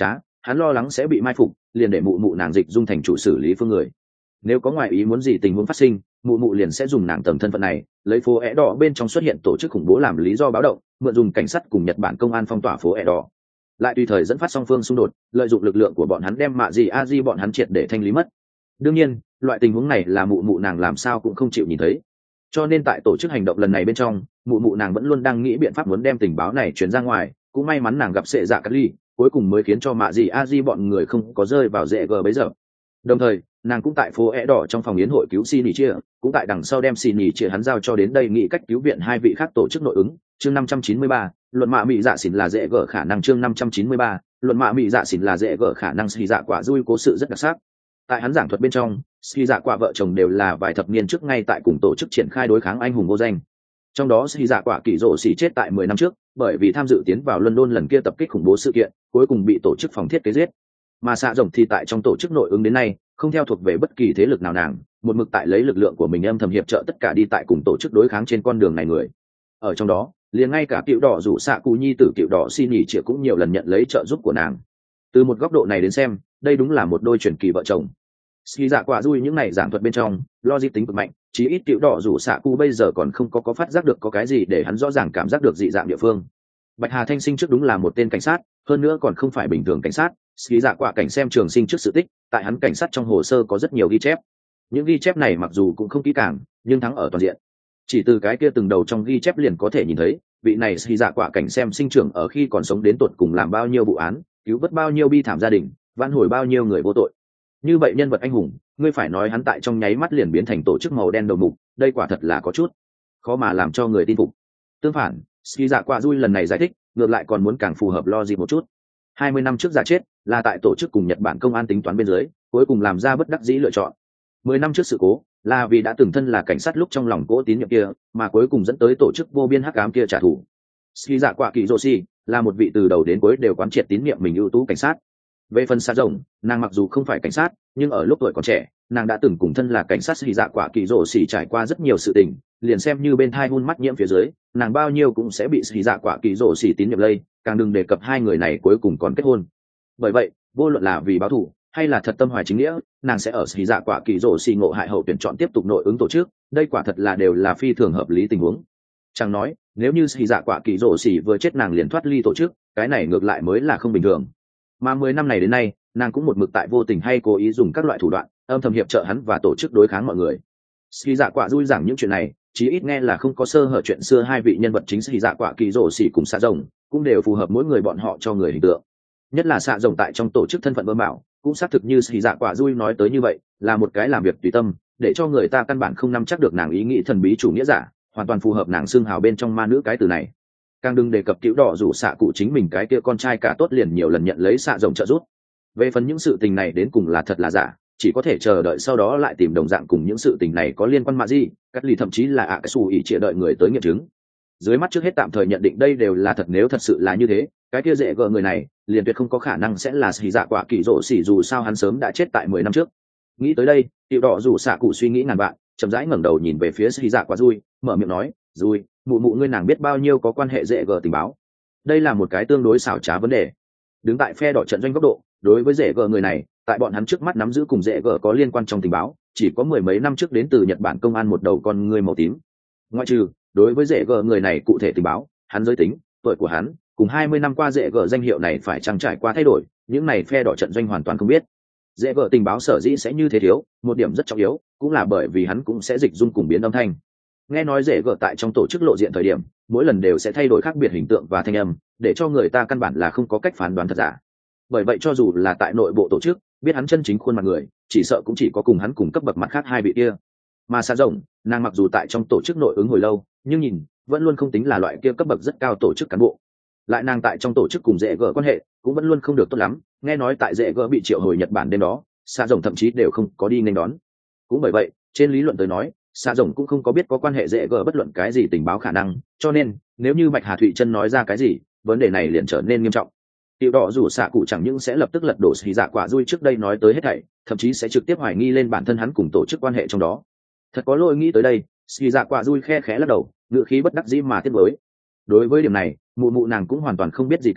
Speaker 1: hắn lo lắng sẽ bị mai phục, liền để mụ mụ nàng dịch dung thành chủ xử lý phương người. Nếu có ngoại ý muốn gì tình huống phát sinh, mụ mụ liền sẽ dùng nàng tầng thân phận này, lấy phố ẻ đỏ bên trong xuất hiện tổ chức khủng bố làm lý do báo động, mượn dùng cảnh sát cùng Nhật Bản công an phong tỏa phố ẻ đỏ, lại tùy thời dẫn phát song phương xung đột, lợi dụng lực lượng của bọn hắn đem mạ gì a di bọn hắn triệt để thanh lý mất. Đương nhiên, loại tình huống này là mụ mụ nàng làm sao cũng không chịu nhìn thấy. Cho nên tại tổ chức hành động lần này bên trong, mụ mụ nàng vẫn luôn đang nghĩ biện pháp muốn đem tình báo này truyền ra ngoài, cũng may mắn nàng gặp sệ dạ cát ly, cuối cùng mới khiến cho mạ gì a di bọn người không có rơi vào dễ gờ bấy giờ. Đồng thời, nàng cũng tại phố ẻ đỏ trong phòng yến hội cứu xin nghỉ chia, cũng tại đằng sau đem xin nghỉ chia hắn giao cho đến đây nghĩ cách cứu viện hai vị khác tổ chức nội ứng. Chương năm trăm chín mươi ba, luận mạ mị dạ xỉn là dễ gỡ khả năng. Chương năm trăm chín mươi ba, luận mạ mị dạ xỉn là dễ gỡ khả năng. Xì dạ quả dui cố sự rất đặc sắc. Tại hắn giảng thuật bên trong, xì dạ quả vợ chồng đều là vài thập niên trước ngay tại cùng tổ chức triển khai đối kháng anh hùng vô danh. Trong đó xì dạ quả kỳ rổ xỉ chết tại mười năm trước, bởi vì tham dự tiến vào London lần kia tập kích khủng bố sự kiện, cuối cùng bị tổ chức phòng thiết kế giết. Mà xạ rồng thì tại trong tổ chức nội ứng đến nay, không theo thuộc về bất kỳ thế lực nào nàng, một mực tại lấy lực lượng của mình âm thầm hiệp trợ tất cả đi tại cùng tổ chức đối kháng trên con đường này người. Ở trong đó, liền ngay cả cựu đỏ rủ xạ cụ nhi tử cựu đỏ xin nhỉ chĩa cũng nhiều lần nhận lấy trợ giúp của nàng. Từ một góc độ này đến xem, đây đúng là một đôi truyền kỳ vợ chồng. Ski dạ quả dui những này giảng thuật bên trong, logic tính cực mạnh, chí ít cựu đỏ rủ xạ cụ bây giờ còn không có có phát giác được có cái gì để hắn rõ ràng cảm giác được dị dạng địa phương. Bạch Hà Thanh sinh trước đúng là một tên cảnh sát, hơn nữa còn không phải bình thường cảnh sát. Ski dạ quả cảnh xem trường sinh trước sự tích, tại hắn cảnh sát trong hồ sơ có rất nhiều ghi chép. Những ghi chép này mặc dù cũng không kỹ càng, nhưng thắng ở toàn diện. Chỉ từ cái kia từng đầu trong ghi chép liền có thể nhìn thấy, vị này Ski dạ quả cảnh xem sinh trưởng ở khi còn sống đến tột cùng làm bao nhiêu vụ án, cứu vớt bao nhiêu bi thảm gia đình, vãn hồi bao nhiêu người vô tội. Như vậy nhân vật anh hùng, ngươi phải nói hắn tại trong nháy mắt liền biến thành tổ chức màu đen đầu mục, đây quả thật là có chút khó mà làm cho người tin phục. Tương phản, Ski dạ quả dui lần này giải thích, ngược lại còn muốn càng phù hợp logic một chút. hai mươi năm trước giả chết, là tại tổ chức cùng Nhật Bản công an tính toán bên dưới, cuối cùng làm ra bất đắc dĩ lựa chọn. mười năm trước sự cố, là vì đã từng thân là cảnh sát lúc trong lòng cố tín nhiệm kia, mà cuối cùng dẫn tới tổ chức vô biên hắc ám kia trả thù. Ski dạ quả kỳ Roshi là một vị từ đầu đến cuối đều quán triệt tín nhiệm mình ưu tú cảnh sát. Về phần xa rồng, nàng mặc dù không phải cảnh sát, nhưng ở lúc tuổi còn trẻ, nàng đã từng cùng thân là cảnh sát Ski dạ quả kỳ Roshi trải qua rất nhiều sự tình, liền xem như bên thai hun mắt nhiễm phía dưới, nàng bao nhiêu cũng sẽ bị Ski dạ quả kỳ Roshi tín nhiệm lây, càng đừng đề cập hai người này cuối cùng còn kết hôn. Bởi vậy, vô luận là vì báo thù hay là thật tâm hoài chính nghĩa, nàng sẽ ở Ski dạ quả kỳ Roshi ngộ hại hậu tuyển chọn tiếp tục nội ứng tổ chức, đây quả thật là đều là phi thường hợp lý tình huống. Chẳng nói, nếu như Ski dạ quả kỳ Roshi vừa chết nàng liền thoát ly tổ chức, cái này ngược lại mới là không bình thường. Mà mười năm này đến nay, nàng cũng một mực tại vô tình hay cố ý dùng các loại thủ đoạn, âm thầm hiệp trợ hắn và tổ chức đối kháng mọi người. Ski dạ quả dui giảng những chuyện này, chí ít nghe là không có sơ hở chuyện xưa hai vị nhân vật chính Ski dạ quả kỳ Roshi cùng xạ rồng, cũng đều phù hợp mỗi người bọn họ cho người hình tượng. Nhất là xạ rồng tại trong tổ chức thân phận bơm bảo, cũng xác thực như Ski dạ quả dui nói tới như vậy, là một cái làm việc tùy tâm, để cho người ta căn bản không nắm chắc được nàng ý nghĩ thần bí chủ nghĩa giả, hoàn toàn phù hợp nàng xương hào bên trong ma nữ cái từ này. Càng đừng đề cập cựu đỏ rủ xạ cụ chính mình cái kia con trai cả tốt liền nhiều lần nhận lấy xạ rồng trợ giúp. Về phần những sự tình này đến cùng là thật là giả, chỉ có thể chờ đợi sau đó lại tìm đồng dạng cùng những sự tình này có liên quan mà gì, cắt lì thậm chí là ạ cái xù ỉ trịa đợi người tới nghiệm chứng. Dưới mắt trước hết tạm thời nhận định đây đều là thật, nếu thật sự là như thế, cái kia dễ gỡ người này liền tuyệt không có khả năng sẽ là Ski dạ quả kỳ rỗ xỉ, dù sao hắn sớm đã chết tại mười năm trước. Nghĩ tới đây, tiểu đỏ rủ xạ cụ suy nghĩ ngàn vạn, chậm rãi ngẩng đầu nhìn về phía Ski dạ quả dui, mở miệng nói, dui, mụ mụ ngươi nàng biết bao nhiêu có quan hệ dễ gỡ tình báo. Đây là một cái tương đối xảo trá vấn đề. Đứng tại phe đỏ trận doanh góc độ, đối với dễ gỡ người này, tại bọn hắn trước mắt nắm giữ cùng dễ gỡ có liên quan trong tình báo, chỉ có mười mấy năm trước đến từ Nhật Bản công an một đầu con người màu tím. Ngoại trừ đối với dễ gỡ người này cụ thể tình báo, hắn giới tính, tuổi của hắn, cùng hai mươi năm qua dễ gỡ danh hiệu này phải chăng trải qua thay đổi, những này phe đỏ trận doanh hoàn toàn không biết. Dễ gỡ tình báo sở dĩ sẽ như thế thiếu, một điểm rất trọng yếu, cũng là bởi vì hắn cũng sẽ dịch dung cùng biến âm thanh. Nghe nói dễ gỡ tại trong tổ chức lộ diện thời điểm, mỗi lần đều sẽ thay đổi khác biệt hình tượng và thanh âm, để cho người ta căn bản là không có cách phán đoán thật giả. Bởi vậy cho dù là tại nội bộ tổ chức, biết hắn chân chính khuôn mặt người, chỉ sợ cũng chỉ có cùng hắn cùng cấp bậc mặt khác hai vị kia. Mà xa rộng, nàng mặc dù tại trong tổ chức nội ứng hồi lâu, nhưng nhìn vẫn luôn không tính là loại kia cấp bậc rất cao tổ chức cán bộ. Lại nàng tại trong tổ chức cùng dễ gỡ quan hệ cũng vẫn luôn không được tốt lắm, nghe nói tại dễ gỡ bị triệu hồi Nhật Bản đêm đó, xa rộng thậm chí đều không có đi nên đón. Cũng bởi vậy, trên lý luận tới nói, xa rộng cũng không có biết có quan hệ dễ gỡ bất luận cái gì tình báo khả năng, cho nên nếu như Bạch Hà Thụy Chân nói ra cái gì, vấn đề này liền trở nên nghiêm trọng. Tiểu đỏ rủ xạ cụ chẳng những sẽ lập tức lật đổ Ski dạ quả dui trước đây nói tới hết thảy, thậm chí sẽ trực tiếp hoài nghi lên bản thân hắn cùng tổ chức quan hệ trong đó. Thật có lỗi nghĩ tới đây, Ski dạ quả dui khe khẽ lắc đầu, ngữ khí bất đắc dĩ mà tiếc nuối. Đối với điểm này, mụ mụ nàng cũng hoàn toàn không biết gì cả,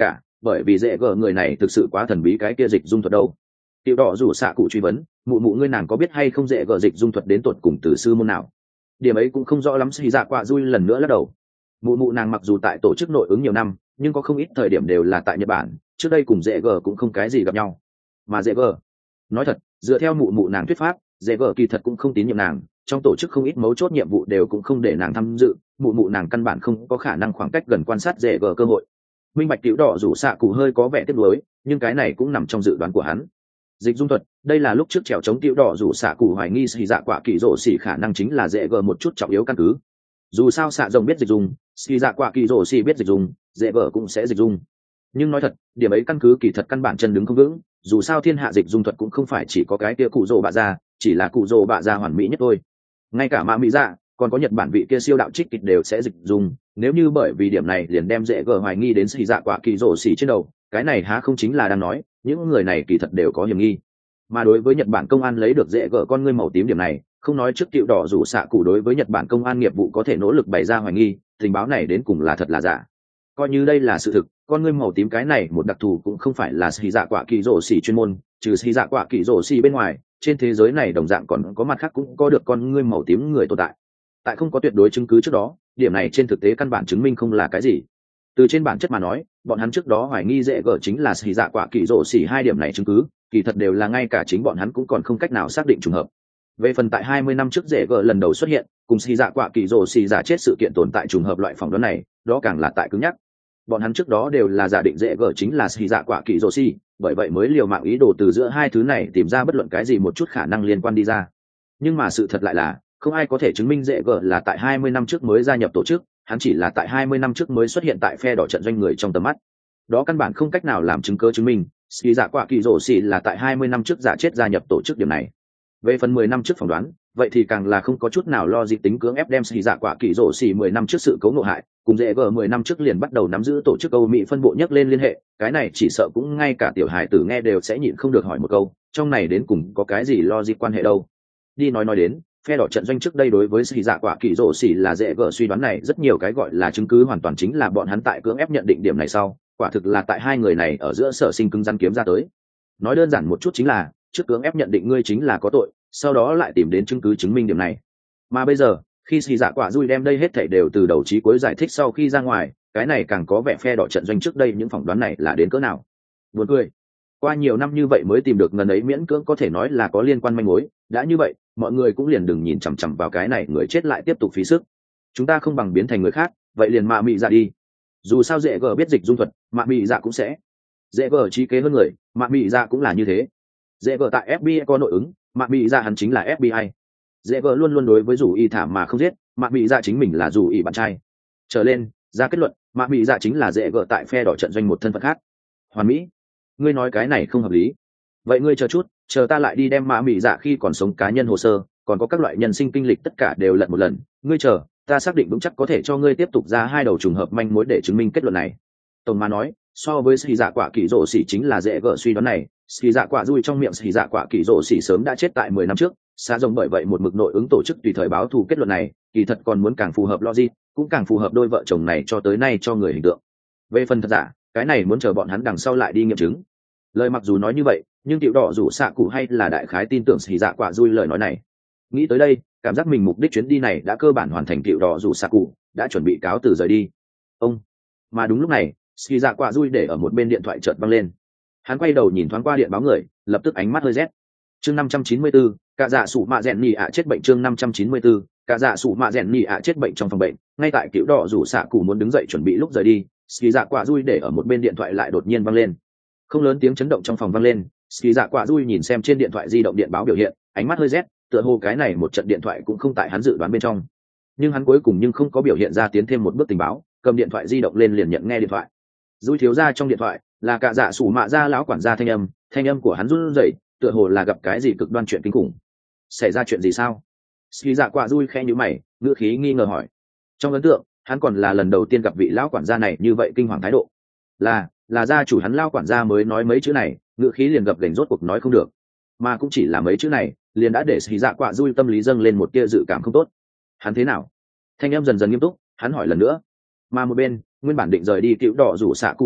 Speaker 1: bởi vì dễ gờ người này thực sự quá thần bí, cái kia dịch dung thuật đâu. Tiểu đỏ rủ xạ cụ truy vấn, mụ mụ ngươi nàng có biết hay không dễ gờ dịch dung thuật đến tột cùng từ sư môn nào? Điểm ấy cũng không rõ lắm. Xì dạ quả dui lần nữa lắc đầu. Mụ mụ nàng mặc dù tại tổ chức nội ứng nhiều năm, nhưng có không ít thời điểm đều là tại Nhật Bản, trước đây cùng dễ gờ cũng không cái gì gặp nhau. Mà dễ gờ, nói thật, dựa theo mụ mụ nàng thuyết pháp, dễ gờ kỳ thật cũng không tín nhiệm nàng, trong tổ chức không ít mấu chốt nhiệm vụ đều cũng không để nàng tham dự, mụ mụ nàng căn bản không có khả năng khoảng cách gần quan sát dễ gờ cơ hội. Minh bạch tiểu đỏ rủ xạ cụ hơi có vẻ tiếc nuối, nhưng cái này cũng nằm trong dự đoán của hắn. Dịch dung thuật, đây là lúc trước trèo chống tiểu đỏ rủ xạ cụ hoài nghi xì dạ quả kỳ rổ xỉ khả năng chính là dễ gờ một chút trọng yếu căn cứ. Dù sao xạ rồng biết dịch dung, xì dạ quả kỳ rổ xỉ biết dịch dung, dễ gờ cũng sẽ dịch dung. Nhưng nói thật, điểm ấy căn cứ kỳ thật căn bản chân đứng không vững, dù sao thiên hạ dịch dung thuật cũng không phải chỉ có cái kia cụ rồ bạ ra, chỉ là cụ rồ bạ ra hoàn mỹ nhất thôi. Ngay cả mã mỹ dạ, còn có Nhật Bản vị kia siêu đạo trích kịch đều sẽ dịch dung, nếu như bởi vì điểm này liền đem dễ gờ hoài nghi đến xì dạ quả kỳ rổ xỉ trên đầu, cái này há không chính là đang nói những người này kỳ thật đều có hiểm nghi. Mà đối với Nhật Bản công an lấy được dễ gờ con ngươi màu tím điểm này, không nói trước tiểu đỏ rủ xạ cụ đối với Nhật Bản công an nghiệp vụ có thể nỗ lực bày ra hoài nghi, tình báo này đến cùng là thật là giả. Coi như đây là sự thực, con ngươi màu tím cái này một đặc thù cũng không phải là xì dạ quả kỳ rổ xỉ chuyên môn, trừ xì dạ quả kỳ rổ xỉ bên ngoài, trên thế giới này đồng dạng còn có mặt khác cũng có được con ngươi màu tím người tồn tại. Tại không có tuyệt đối chứng cứ trước đó, điểm này trên thực tế căn bản chứng minh không là cái gì. Từ trên bản chất mà nói, bọn hắn trước đó hoài nghi dễ gở chính là xì dạ quả kỳ rổ xỉ, hai điểm này chứng cứ kỳ thật đều là ngay cả chính bọn hắn cũng còn không cách nào xác định trùng hợp. Về phần tại hai mươi năm trước dễ gở lần đầu xuất hiện cùng xì dạ quả kỳ rổ xỉ giả chết sự kiện tồn tại trùng hợp loại phỏng đoán này, đó càng là tại cứng nhắc. Bọn hắn trước đó đều là giả định dễ gở chính là xì dạ quả kỳ rổ xỉ, bởi vậy mới liều mạng ý đồ từ giữa hai thứ này tìm ra bất luận cái gì một chút khả năng liên quan đi ra. Nhưng mà sự thật lại là không ai có thể chứng minh dễ gở là tại hai mươi năm trước mới gia nhập tổ chức, hắn chỉ là tại hai mươi năm trước mới xuất hiện tại phe đỏ trận doanh người trong tầm mắt. Đó căn bản không cách nào làm chứng cứ chứng minh xì dạ quả kỳ rổ xỉ là tại hai mươi năm trước giả chết gia nhập tổ chức điểm này. Về phần mười năm trước phỏng đoán, vậy thì càng là không có chút nào lo gì tính cưỡng ép đem xì dạ quả kỳ rổ xỉ mười năm trước sự cấu ngộ hại cùng dễ gở mười năm trước liền bắt đầu nắm giữ tổ chức Âu Mỹ phân bộ nhắc lên liên hệ, cái này chỉ sợ cũng ngay cả tiểu hài tử nghe đều sẽ nhịn không được hỏi một câu, trong này đến cùng có cái gì lo gì quan hệ đâu. Đi nói nói đến, phe đỏ trận doanh trước đây đối với xì dạ quả kỳ rổ xỉ là dễ gở suy đoán này rất nhiều cái gọi là chứng cứ hoàn toàn chính là bọn hắn tại cưỡng ép nhận định điểm này sau, quả thực là tại hai người này ở giữa sở sinh cứng rắn kiếm ra tới. Nói đơn giản một chút chính là trước cưỡng ép nhận định ngươi chính là có tội, sau đó lại tìm đến chứng cứ chứng minh điểm này. Mà bây giờ khi xì dạ quả dui đem đây hết thảy đều từ đầu chí cuối giải thích sau khi ra ngoài, cái này càng có vẻ phe đỏ trận doanh trước đây những phỏng đoán này là đến cỡ nào buồn cười. Qua nhiều năm như vậy mới tìm được ngần ấy miễn cưỡng có thể nói là có liên quan manh mối, đã như vậy mọi người cũng liền đừng nhìn chằm chằm vào cái này người chết lại tiếp tục phí sức. Chúng ta không bằng biến thành người khác, vậy liền mạ mị dạ đi. Dù sao dễ gờ biết dịch dung thuật, mạ mị dạ cũng sẽ. Dễ gờ trí kế hơn người, mạ mị dạ cũng là như thế. Dễ gờ tại ép bê i có nội ứng, mạ mị dạ hắn chính là ép bê i. Dễ gờ luôn luôn đối với dù y thả mà không giết, mạ mị dạ chính mình là dù y bạn trai. Trở lên ra kết luận, mạ mị dạ chính là dễ gờ tại phe đỏ trận doanh một thân phận khác. Hoàn mỹ. Ngươi nói cái này không hợp lý. Vậy ngươi chờ chút, chờ ta lại đi đem mạ mị dạ khi còn sống cá nhân hồ sơ, còn có các loại nhân sinh kinh lịch tất cả đều lật một lần. Ngươi chờ, ta xác định vững chắc có thể cho ngươi tiếp tục ra hai đầu trùng hợp manh mối để chứng minh kết luận này. Tổng mà nói, so với xì dạ quả kỳ rổ xỉ chính là dễ gỡ suy đoán này, xì dạ quả dui trong miệng xì dạ quả kỳ rổ xỉ sớm đã chết tại mười năm trước, xa rồng bởi vậy một mực nội ứng tổ chức tùy thời báo thù kết luận này, kỳ thật còn muốn càng phù hợp logic, cũng càng phù hợp đôi vợ chồng này cho tới nay cho người hình tượng. Về phần thật giả, cái này muốn chờ bọn hắn đằng sau lại đi nghiệm chứng. Lời mặc dù nói như vậy, nhưng tiểu đỏ rủ xạ cụ hay là đại khái tin tưởng xì dạ quả dui lời nói này. Nghĩ tới đây, cảm giác mình mục đích chuyến đi này đã cơ bản hoàn thành, tiểu đỏ rủ xạ cụ đã chuẩn bị cáo từ rời đi. Ông mà đúng lúc này, xì dạ quả dui để ở một bên điện thoại chợt văng lên. Hắn quay đầu nhìn thoáng qua điện báo người, lập tức ánh mắt hơi rét. Chương năm trăm chín mươi tư, cả dạ sủ mạ rèn nhì ạ chết bệnh. Chương năm trăm chín mươi tư, cả dạ sủ mạ rèn nhì ạ chết bệnh. Trong phòng bệnh, ngay tại tiểu đỏ rủ xạ cụ muốn đứng dậy chuẩn bị lúc rời đi, xì dạ quả dui để ở một bên điện thoại lại đột nhiên văng lên. Không lớn tiếng chấn động trong phòng vang lên, xì dạ quả dui nhìn xem trên điện thoại di động điện báo biểu hiện, ánh mắt hơi rét, tựa hồ cái này một trận điện thoại cũng không tại hắn dự đoán bên trong. Nhưng hắn cuối cùng nhưng không có biểu hiện ra tiến thêm một bước tình báo, cầm điện thoại di động lên liền nhận nghe điện thoại. Dui thiếu gia trong điện thoại là cả dạ sủ mạ gia lão quản gia thanh âm, thanh âm của hắn run rẩy, tựa hồ là gặp cái gì cực đoan chuyện kinh khủng. Xảy ra chuyện gì sao? Xì dạ quả dui khẽ nhíu mày, ngữ khí nghi ngờ hỏi. Trong ấn tượng, hắn còn là lần đầu tiên gặp vị lão quản gia này như vậy kinh hoàng thái độ. Là, là gia chủ hắn lao quản gia mới nói mấy chữ này, ngữ khí liền gập ghềnh rốt cuộc nói không được. Mà cũng chỉ là mấy chữ này, liền đã để xì dạ quả dui tâm lý dâng lên một tia dự cảm không tốt. Hắn thế nào? Thanh âm dần dần nghiêm túc, hắn hỏi lần nữa. Mà một bên, nguyên bản định rời đi tiểu đỏ rủ xạ cụ nghe vậy,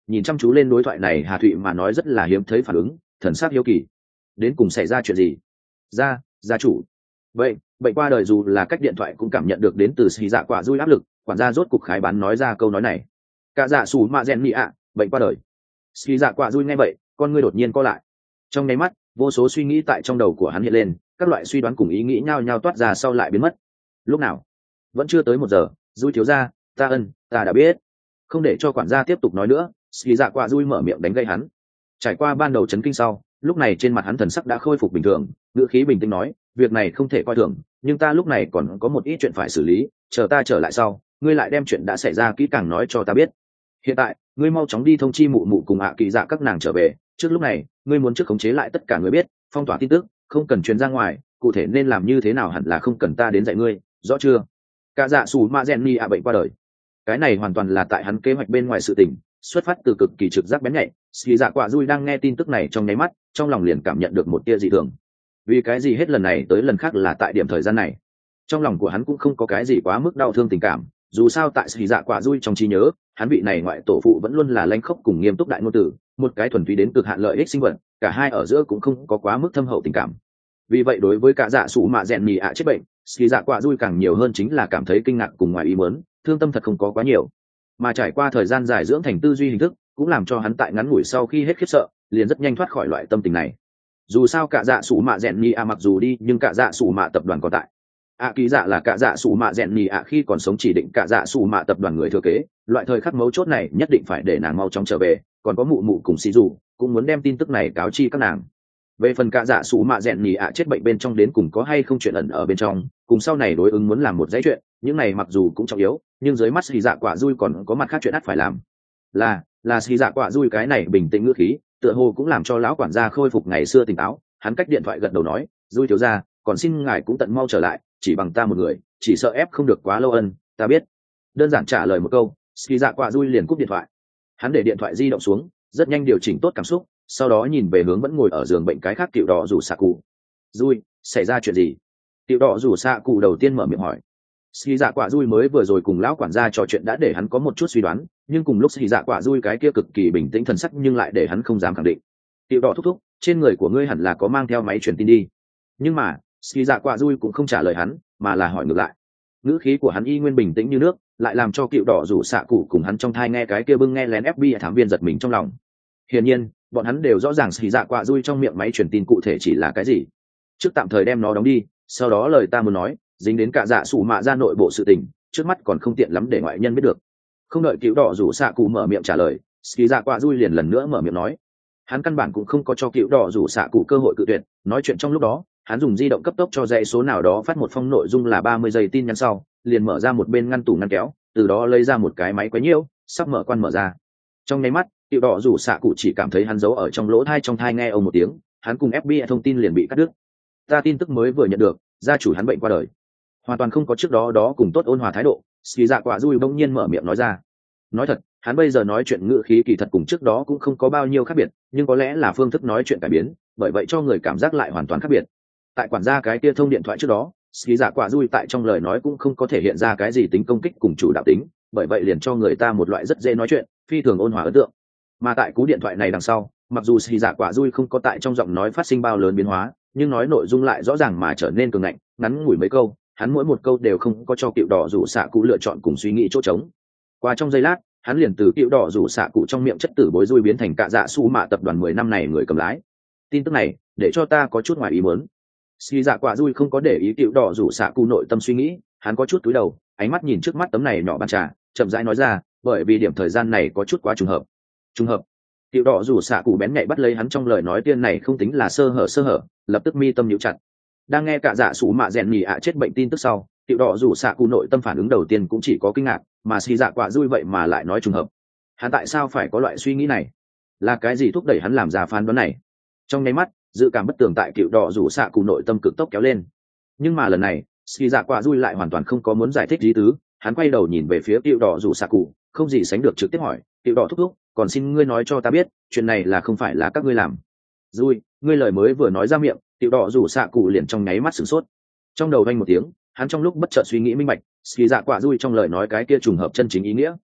Speaker 1: nhìn chăm chú lên đối thoại này Hà Thụy mà nói rất là hiếm thấy phản ứng, thần sắc hiếu kỳ. Đến cùng xảy ra chuyện gì? Gia, gia chủ. Vậy, vậy qua đời dù là cách điện thoại cũng cảm nhận được đến từ xì dạ quả dui áp lực, quản gia rốt cục khái bán nói ra câu nói này. Cả dạ sủ mạ rèn mị ạ, bệnh qua đời. Xì dạ quả dui nghe vậy, con ngươi đột nhiên co lại. Trong nháy mắt, vô số suy nghĩ tại trong đầu của hắn hiện lên, các loại suy đoán cùng ý nghĩ nhao nhao toát ra sau lại biến mất. Lúc nào? Vẫn chưa tới một giờ, dui thiếu gia, ta ân, ta đã biết. Không để cho quản gia tiếp tục nói nữa, xì dạ quả dui mở miệng đánh gây hắn. Trải qua ban đầu chấn kinh sau, lúc này trên mặt hắn thần sắc đã khôi phục bình thường, ngữ khí bình tĩnh nói, việc này không thể coi thường, nhưng ta lúc này còn có một ít chuyện phải xử lý, chờ ta trở lại sau, ngươi lại đem chuyện đã xảy ra kỹ càng nói cho ta biết. Hiện tại, ngươi mau chóng đi thông chi mụ mụ cùng ạ kỳ dạ các nàng trở về, trước lúc này, ngươi muốn trước khống chế lại tất cả người biết, phong tỏa tin tức, không cần truyền ra ngoài, cụ thể nên làm như thế nào hẳn là không cần ta đến dạy ngươi, rõ chưa? Cả dạ sủ mạ rèn ni ạ bệnh qua đời. Cái này hoàn toàn là tại hắn kế hoạch bên ngoài sự tình, xuất phát từ cực kỳ trực giác bén nhạy. Xì dạ quả dui đang nghe tin tức này trong nháy mắt, trong lòng liền cảm nhận được một tia dị thường. Vì cái gì hết lần này tới lần khác là tại điểm thời gian này? Trong lòng của hắn cũng không có cái gì quá mức đau thương tình cảm, dù sao tại xì dạ quả dui trong trí nhớ, hắn vị này ngoại tổ phụ vẫn luôn là lãnh khốc cùng nghiêm túc đại ngôn tử, một cái thuần túy đến cực hạn lợi ích sinh vật, cả hai ở giữa cũng không có quá mức thâm hậu tình cảm. Vì vậy đối với cả dạ sủ mạ rèn nhì ạ chết bệnh, xì dạ quả dui càng nhiều hơn chính là cảm thấy kinh ngạc cùng ngoài ý muốn, thương tâm thật không có quá nhiều. Mà trải qua thời gian dài dưỡng thành tư duy hình thức, cũng làm cho hắn tại ngắn ngủi sau khi hết khiếp sợ, liền rất nhanh thoát khỏi loại tâm tình này. Dù sao cả dạ sủ mạ rèn nhì ạ mặc dù đi, nhưng cả dạ sủ mạ tập đoàn còn tại. ạ kỳ dạ là cả dạ sủ mạ rèn nhì ạ khi còn sống chỉ định cả dạ sủ mạ tập đoàn người thừa kế, loại thời khắc mấu chốt này nhất định phải để nàng mau chóng trở về, còn có mụ mụ cùng xì dù cũng muốn đem tin tức này cáo chi các nàng. Về phần cả dạ sủ mạ rèn nhì ạ chết bệnh bên trong đến cùng có hay không chuyện ẩn ở bên trong, cùng sau này đối ứng muốn làm một dãy chuyện, những này mặc dù cũng trọng yếu, nhưng dưới mắt xì dạ quả dui còn có mặt khác chuyện ắt phải làm. Là, là xì dạ quả dui cái này bình tĩnh ngữ khí, tựa hồ cũng làm cho lão quản gia khôi phục ngày xưa tỉnh táo, hắn cách điện thoại gật đầu nói, dui thiếu gia, còn xin ngài cũng tận mau trở lại, chỉ bằng ta một người, chỉ sợ ép không được quá lâu ân, ta biết. Đơn giản trả lời một câu, xì dạ quả dui liền cúp điện thoại. Hắn để điện thoại di động xuống, rất nhanh điều chỉnh tốt cảm xúc, sau đó nhìn về hướng vẫn ngồi ở giường bệnh cái khác tiểu đỏ rủ xạ cụ. Dui, xảy ra chuyện gì? Tiểu đỏ rủ xạ cụ đầu tiên mở miệng hỏi. Xì dạ quả dui mới vừa rồi cùng lão quản gia trò chuyện đã để hắn có một chút suy đoán, nhưng cùng lúc xì dạ quả dui cái kia cực kỳ bình tĩnh thần sắc nhưng lại để hắn không dám khẳng định. Tiểu đỏ thúc thúc, trên người của ngươi hẳn là có mang theo máy truyền tin đi. Nhưng mà, xì dạ quả dui cũng không trả lời hắn, mà là hỏi ngược lại. Ngữ khí của hắn y nguyên bình tĩnh như nước, lại làm cho cựu đỏ rủ xạ cụ cùng hắn trong thai nghe cái kia bưng nghe lén ép bê i thám viên giật mình trong lòng. Hiển nhiên, bọn hắn đều rõ ràng xì dạ quả dui trong miệng máy truyền tin cụ thể chỉ là cái gì. Trước tạm thời đem nó đóng đi, sau đó lời ta muốn nói dính đến cả dạ sủ mạ ra nội bộ sự tình, trước mắt còn không tiện lắm để ngoại nhân biết được. Không đợi cựu đỏ rủ xạ cụ mở miệng trả lời, xì dạ quả dui liền lần nữa mở miệng nói. Hắn căn bản cũng không có cho cựu đỏ rủ xạ cụ cơ hội cự tuyệt, nói chuyện trong lúc đó hắn dùng di động cấp tốc cho dãy số nào đó phát một phong nội dung là ba mươi giây tin nhắn sau, liền mở ra một bên ngăn tủ ngăn kéo, từ đó lấy ra một cái máy quấy nhiễu, sắp mở quan mở ra. Trong nháy mắt, cựu đỏ rủ xạ cụ chỉ cảm thấy hắn giấu ở trong lỗ thai trong thai nghe ông một tiếng, hắn cùng ép bê i thông tin liền bị cắt đứt. Ta tin tức mới vừa nhận được, gia chủ hắn bệnh qua đời. Hoàn toàn không có trước đó đó cùng tốt ôn hòa thái độ, xì dạ quả dui bỗng nhiên mở miệng nói ra. Nói thật, hắn bây giờ nói chuyện ngữ khí kỳ thật cùng trước đó cũng không có bao nhiêu khác biệt, nhưng có lẽ là phương thức nói chuyện cải biến, bởi vậy cho người cảm giác lại hoàn toàn khác biệt. Tại quản gia cái kia thông điện thoại trước đó, xì dạ quả dui tại trong lời nói cũng không có thể hiện ra cái gì tính công kích cùng chủ đạo tính, bởi vậy liền cho người ta một loại rất dễ nói chuyện, phi thường ôn hòa ấn tượng. Mà tại cú điện thoại này đằng sau, mặc dù xì dạ quả dui không có tại trong giọng nói phát sinh bao lớn biến hóa, nhưng nói nội dung lại rõ ràng mà trở nên cường ngạnh, ngắn ngủi mấy câu, hắn mỗi một câu đều không có cho cựu đỏ rủ xạ cụ lựa chọn cùng suy nghĩ chỗ trống. Qua trong giây lát, hắn liền từ cựu đỏ rủ xạ cụ trong miệng chất tử bối dui biến thành cả dạ su mạ tập đoàn mười năm này người cầm lái. Tin tức này để cho ta có chút ngoài ý muốn. Xì dạ quả dui không có để ý cựu đỏ rủ xạ cụ nội tâm suy nghĩ, hắn có chút cúi đầu, ánh mắt nhìn trước mắt tấm này nhỏ bàn trà, chậm rãi nói ra, bởi vì điểm thời gian này có chút quá trùng hợp. Trùng hợp? Cựu đỏ rủ xạ cụ bén nhạy bắt lấy hắn trong lời nói tiên này không tính là sơ hở sơ hở, lập tức mi tâm nhíu chặt. Đang nghe cả dạ sủ mạ rèn nhì ạ chết bệnh tin tức sau, cựu đỏ rủ xạ cụ nội tâm phản ứng đầu tiên cũng chỉ có kinh ngạc, mà xì dạ quả dui vậy mà lại nói trùng hợp. Hắn tại sao phải có loại suy nghĩ này? Là cái gì thúc đẩy hắn làm ra phán đoán này? Trong nháy mắt, dự cảm bất tường tại cựu đỏ rủ xạ cụ nội tâm cực tốc kéo lên. Nhưng mà lần này, xì dạ quả dui lại hoàn toàn không có muốn giải thích lý tứ, hắn quay đầu nhìn về phía cựu đỏ rủ xạ cụ, không gì sánh được trực tiếp hỏi, cựu đỏ thúc thúc, còn xin ngươi nói cho ta biết, chuyện này là không phải là các ngươi làm? Dui, ngươi lời mới vừa nói ra miệng, cựu đỏ rủ xạ cụ liền trong nháy mắt sửng sốt. Trong đầu vang một tiếng, hắn trong lúc bất chợt suy nghĩ minh bạch, xì dạ quả dui trong lời nói cái kia trùng hợp chân chính ý nghĩa.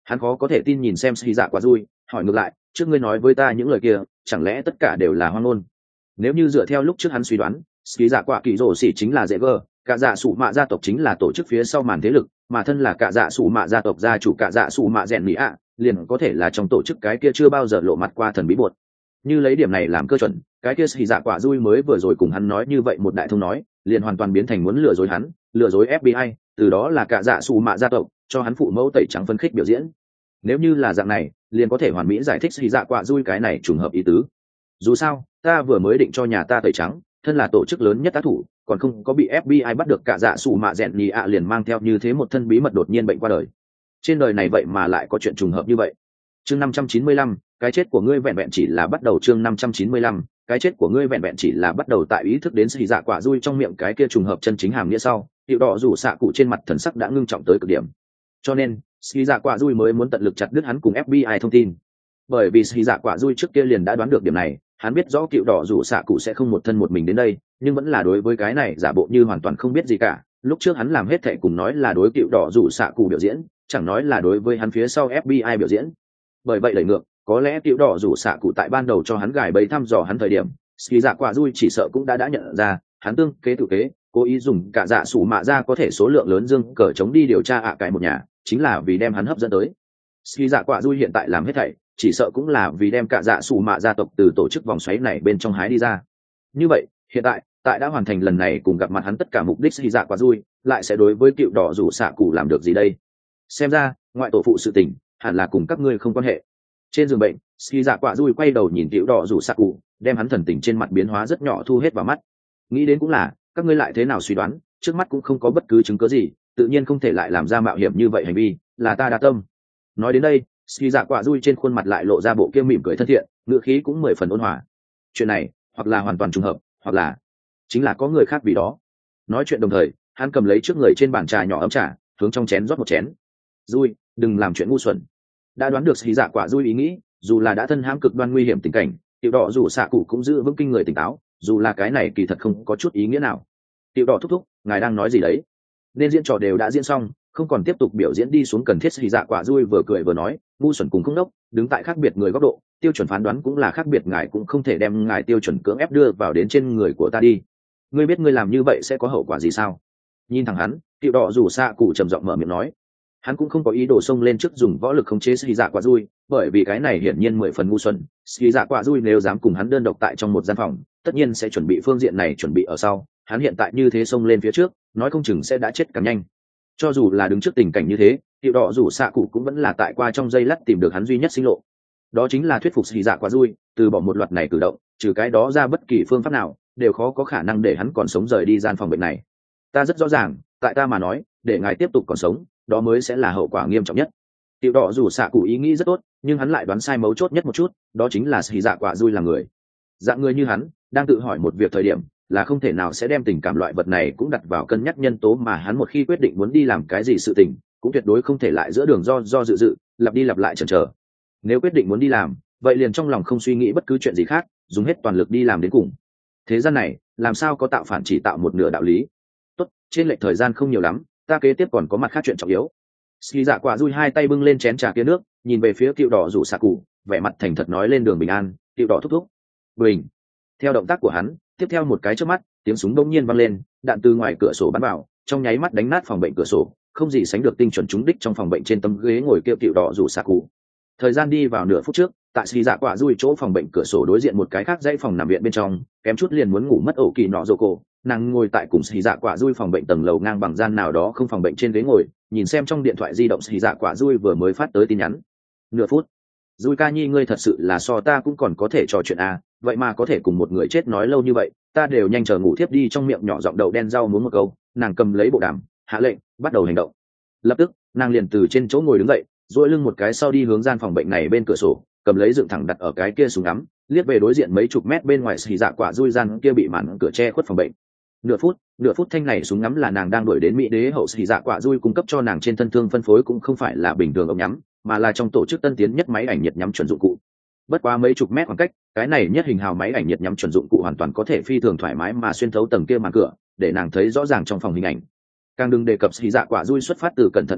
Speaker 1: Hắn khó có thể tin nhìn xem xì dạ quả dui, hỏi ngược lại, trước ngươi nói với ta những lời kia chẳng lẽ tất cả đều là hoang ngôn? Nếu như dựa theo lúc trước hắn suy đoán, xì dạ quả kỳ rổ xỉ chính là dễ gờ, cả dạ sủ mạ gia tộc chính là tổ chức phía sau màn thế lực, mà thân là cả dạ sủ mạ gia tộc gia chủ cả dạ sủ mạ rèn mỹ ạ liền có thể là trong tổ chức cái kia chưa bao giờ lộ mặt qua thần bí bột. Như lấy điểm này làm cơ chuẩn, cái kia xì dạ quả dui mới vừa rồi cùng hắn nói như vậy một đại thông nói liền hoàn toàn biến thành muốn lừa dối hắn, lừa dối ép bê i, từ đó là cả dạ sủ mạ gia tộc cho hắn phụ mẫu tẩy trắng phân khích biểu diễn. Nếu như là dạng này liền có thể hoàn mỹ giải thích xì dạ quả dui cái này trùng hợp ý tứ. Dù sao ta vừa mới định cho nhà ta tẩy trắng, thân là tổ chức lớn nhất tác thủ còn không có bị ép bê i bắt được, cả dạ sủ mạ rèn nhì ạ liền mang theo như thế một thân bí mật đột nhiên bệnh qua đời. Trên đời này vậy mà lại có chuyện trùng hợp như vậy. Chương năm trăm chín mươi lăm, cái chết của ngươi vẹn vẹn chỉ là bắt đầu. Chương năm trăm chín mươi lăm, cái chết của ngươi vẹn vẹn chỉ là bắt đầu. Tại ý thức đến xì dạ quả dui trong miệng cái kia trùng hợp chân chính hàm nghĩa sau, hiệu đỏ rủ xạ cụ trên mặt thần sắc đã ngưng trọng tới cực điểm. Cho nên xì dạ quả dui mới muốn tận lực chặt đứt hắn cùng ép bê i thông tin, bởi vì xì dạ quả dui trước kia liền đã đoán được điểm này. Hắn biết rõ cựu đỏ rủ xạ cụ sẽ không một thân một mình đến đây, nhưng vẫn là đối với cái này giả bộ như hoàn toàn không biết gì cả. Lúc trước hắn làm hết thệ cùng nói là đối cựu đỏ rủ xạ cụ biểu diễn, chẳng nói là đối với hắn phía sau ép bê i biểu diễn. Bởi vậy lời ngược, có lẽ cựu đỏ rủ xạ cụ tại ban đầu cho hắn gài bẫy thăm dò hắn thời điểm, xì dạ quả dui chỉ sợ cũng đã đã nhận ra hắn tương kế tự kế, cố ý dùng cả dạ sủ mạ ra có thể số lượng lớn dương cờ chống đi điều tra ạ à cải một nhà, chính là vì đem hắn hấp dẫn tới. Xì dạ quả dui hiện tại làm hết thảy chỉ sợ cũng là vì đem cả dạ sủ mạ gia tộc từ tổ chức vòng xoáy này bên trong hái đi ra. Như vậy hiện tại tại đã hoàn thành lần này cùng gặp mặt hắn tất cả mục đích, xì dạ quả dui lại sẽ đối với cựu đỏ rủ xạ cụ làm được gì đây? Xem ra ngoại tổ phụ sự tình hẳn là cùng các ngươi không quan hệ. Trên giường bệnh, xì dạ quả dui quay đầu nhìn cựu đỏ rủ xạ cụ, đem hắn thần tình trên mặt biến hóa rất nhỏ thu hết vào mắt. Nghĩ đến cũng là, các ngươi lại thế nào suy đoán, trước mắt cũng không có bất cứ chứng cứ gì, tự nhiên không thể lại làm ra mạo hiểm như vậy hành vi, là ta đa tâm. Nói đến đây, xì dạ quả dui trên khuôn mặt lại lộ ra bộ kia mỉm cười thân thiện, ngữ khí cũng mười phần ôn hòa. Chuyện này hoặc là hoàn toàn trùng hợp, hoặc là chính là có người khác vì đó. Nói chuyện đồng thời, hắn cầm lấy trước người trên bàn trà nhỏ ấm trà, hướng trong chén rót một chén. Dui, đừng làm chuyện ngu xuẩn. Đã đoán được xì dạ quả dui ý nghĩ, dù là đã thân hãm cực đoan nguy hiểm tình cảnh, tiểu đỏ rủ xạ cụ cũng giữ vững kinh người tỉnh táo, dù là cái này kỳ thật không có chút ý nghĩa nào. Tiểu đỏ thúc thúc, ngài đang nói gì đấy? Nên diễn trò đều đã diễn xong, không còn tiếp tục biểu diễn đi xuống cần thiết. Xì dạ quả dui vừa cười vừa nói, ngu xuẩn cùng không đốc, đứng tại khác biệt người góc độ, tiêu chuẩn phán đoán cũng là khác biệt, ngài cũng không thể đem ngài tiêu chuẩn cưỡng ép đưa vào đến trên người của ta đi. Ngươi biết ngươi làm như vậy sẽ có hậu quả gì sao? Nhìn thẳng hắn, tiểu đỏ rủ xạ cụ trầm giọng mở miệng nói. Hắn cũng không có ý đồ xông lên trước dùng võ lực khống chế xì dạ quả dui, bởi vì cái này hiển nhiên mười phần ngu xuẩn. Xì dạ quả dui nếu dám cùng hắn đơn độc tại trong một gian phòng, tất nhiên sẽ chuẩn bị phương diện này chuẩn bị ở sau. Hắn hiện tại như thế xông lên phía trước, nói không chừng sẽ đã chết càng nhanh. Cho dù là đứng trước tình cảnh như thế, tiểu đỏ rủ xạ cụ cũng vẫn là tại qua trong giây lát tìm được hắn duy nhất sinh lộ, đó chính là thuyết phục xì dạ quả dui từ bỏ một loạt này cử động, trừ cái đó ra bất kỳ phương pháp nào đều khó có khả năng để hắn còn sống rời đi gian phòng bệnh này. Ta rất rõ ràng, tại ta mà nói, để ngài tiếp tục còn sống, đó mới sẽ là hậu quả nghiêm trọng nhất. Tiểu đỏ rủ xạ cụ ý nghĩ rất tốt, nhưng hắn lại đoán sai mấu chốt nhất một chút, đó chính là xì dạ quả dui là người. Dạng người như hắn đang tự hỏi một việc thời điểm là không thể nào sẽ đem tình cảm loại vật này cũng đặt vào cân nhắc nhân tố, mà hắn một khi quyết định muốn đi làm cái gì sự tình cũng tuyệt đối không thể lại giữa đường do do dự dự lặp đi lặp lại chần chờ. Nếu quyết định muốn đi làm, vậy liền trong lòng không suy nghĩ bất cứ chuyện gì khác, dùng hết toàn lực đi làm đến cùng. Thế gian này làm sao có tạo phản chỉ tạo một nửa đạo lý. Tốt, trên lệch thời gian không nhiều lắm, ta kế tiếp còn có mặt khác chuyện trọng yếu. Ski dạ quả dui hai tay bưng lên chén trà kia nước, nhìn về phía cựu đỏ rủ xạ cụ, vẻ mặt thành thật nói, lên đường bình an, cựu đỏ thúc thúc. Bình. Theo động tác của hắn, tiếp theo một cái trước mắt, tiếng súng đông nhiên vang lên, đạn từ ngoài cửa sổ bắn vào, trong nháy mắt đánh nát phòng bệnh cửa sổ, không gì sánh được tinh chuẩn trúng đích trong phòng bệnh trên tấm ghế ngồi kia cựu đỏ rủ xạ cụ. Thời gian đi vào nửa phút trước, tại xì dạ quả dui chỗ phòng bệnh cửa sổ đối diện một cái khác dãy phòng nằm viện bên trong, kém chút liền muốn ngủ mất ổ kỳ nọ rồ cổ, nàng ngồi tại cùng xì dạ quả dui phòng bệnh tầng lầu ngang bằng gian nào đó không phòng bệnh trên ghế ngồi, nhìn xem trong điện thoại di động xì dạ quả dui vừa mới phát tới tin nhắn. Nửa phút. Dui ca nhi, ngươi thật sự là so ta cũng còn có thể trò chuyện à, vậy mà có thể cùng một người chết nói lâu như vậy, ta đều nhanh chờ ngủ thiếp đi. Trong miệng nhỏ giọng đậu đen rau muốn một câu, nàng cầm lấy bộ đàm, hạ lệnh, bắt đầu hành động. Lập tức, nàng liền từ trên chỗ ngồi đứng dậy, duỗi lưng một cái sau đi hướng gian phòng bệnh này bên cửa sổ, cầm lấy dựng thẳng đặt ở cái kia súng ngắm, liếc về đối diện mấy chục mét bên ngoài xì dạ quả dui gian kia bị màn cửa che khuất phòng bệnh. Nửa phút, nửa phút thanh này súng ngắm là nàng đang đuổi đến mỹ đế hậu xì dạ quả dui cung cấp cho nàng trên thân thương phân phối, cũng không phải là bình thường ống nhắm, mà là trong tổ chức tân tiến nhất máy ảnh nhiệt nhắm chuẩn dụng cụ. Bất quá mấy chục mét khoảng cách, cái này nhất hình hào máy ảnh nhiệt nhắm chuẩn dụng cụ hoàn toàn có thể phi thường thoải mái mà xuyên thấu tầng kia màn cửa, để nàng thấy rõ ràng trong phòng hình ảnh. Càng đừng đề cập xì dạ quả dui xuất phát từ cẩn thận nguyên tắc,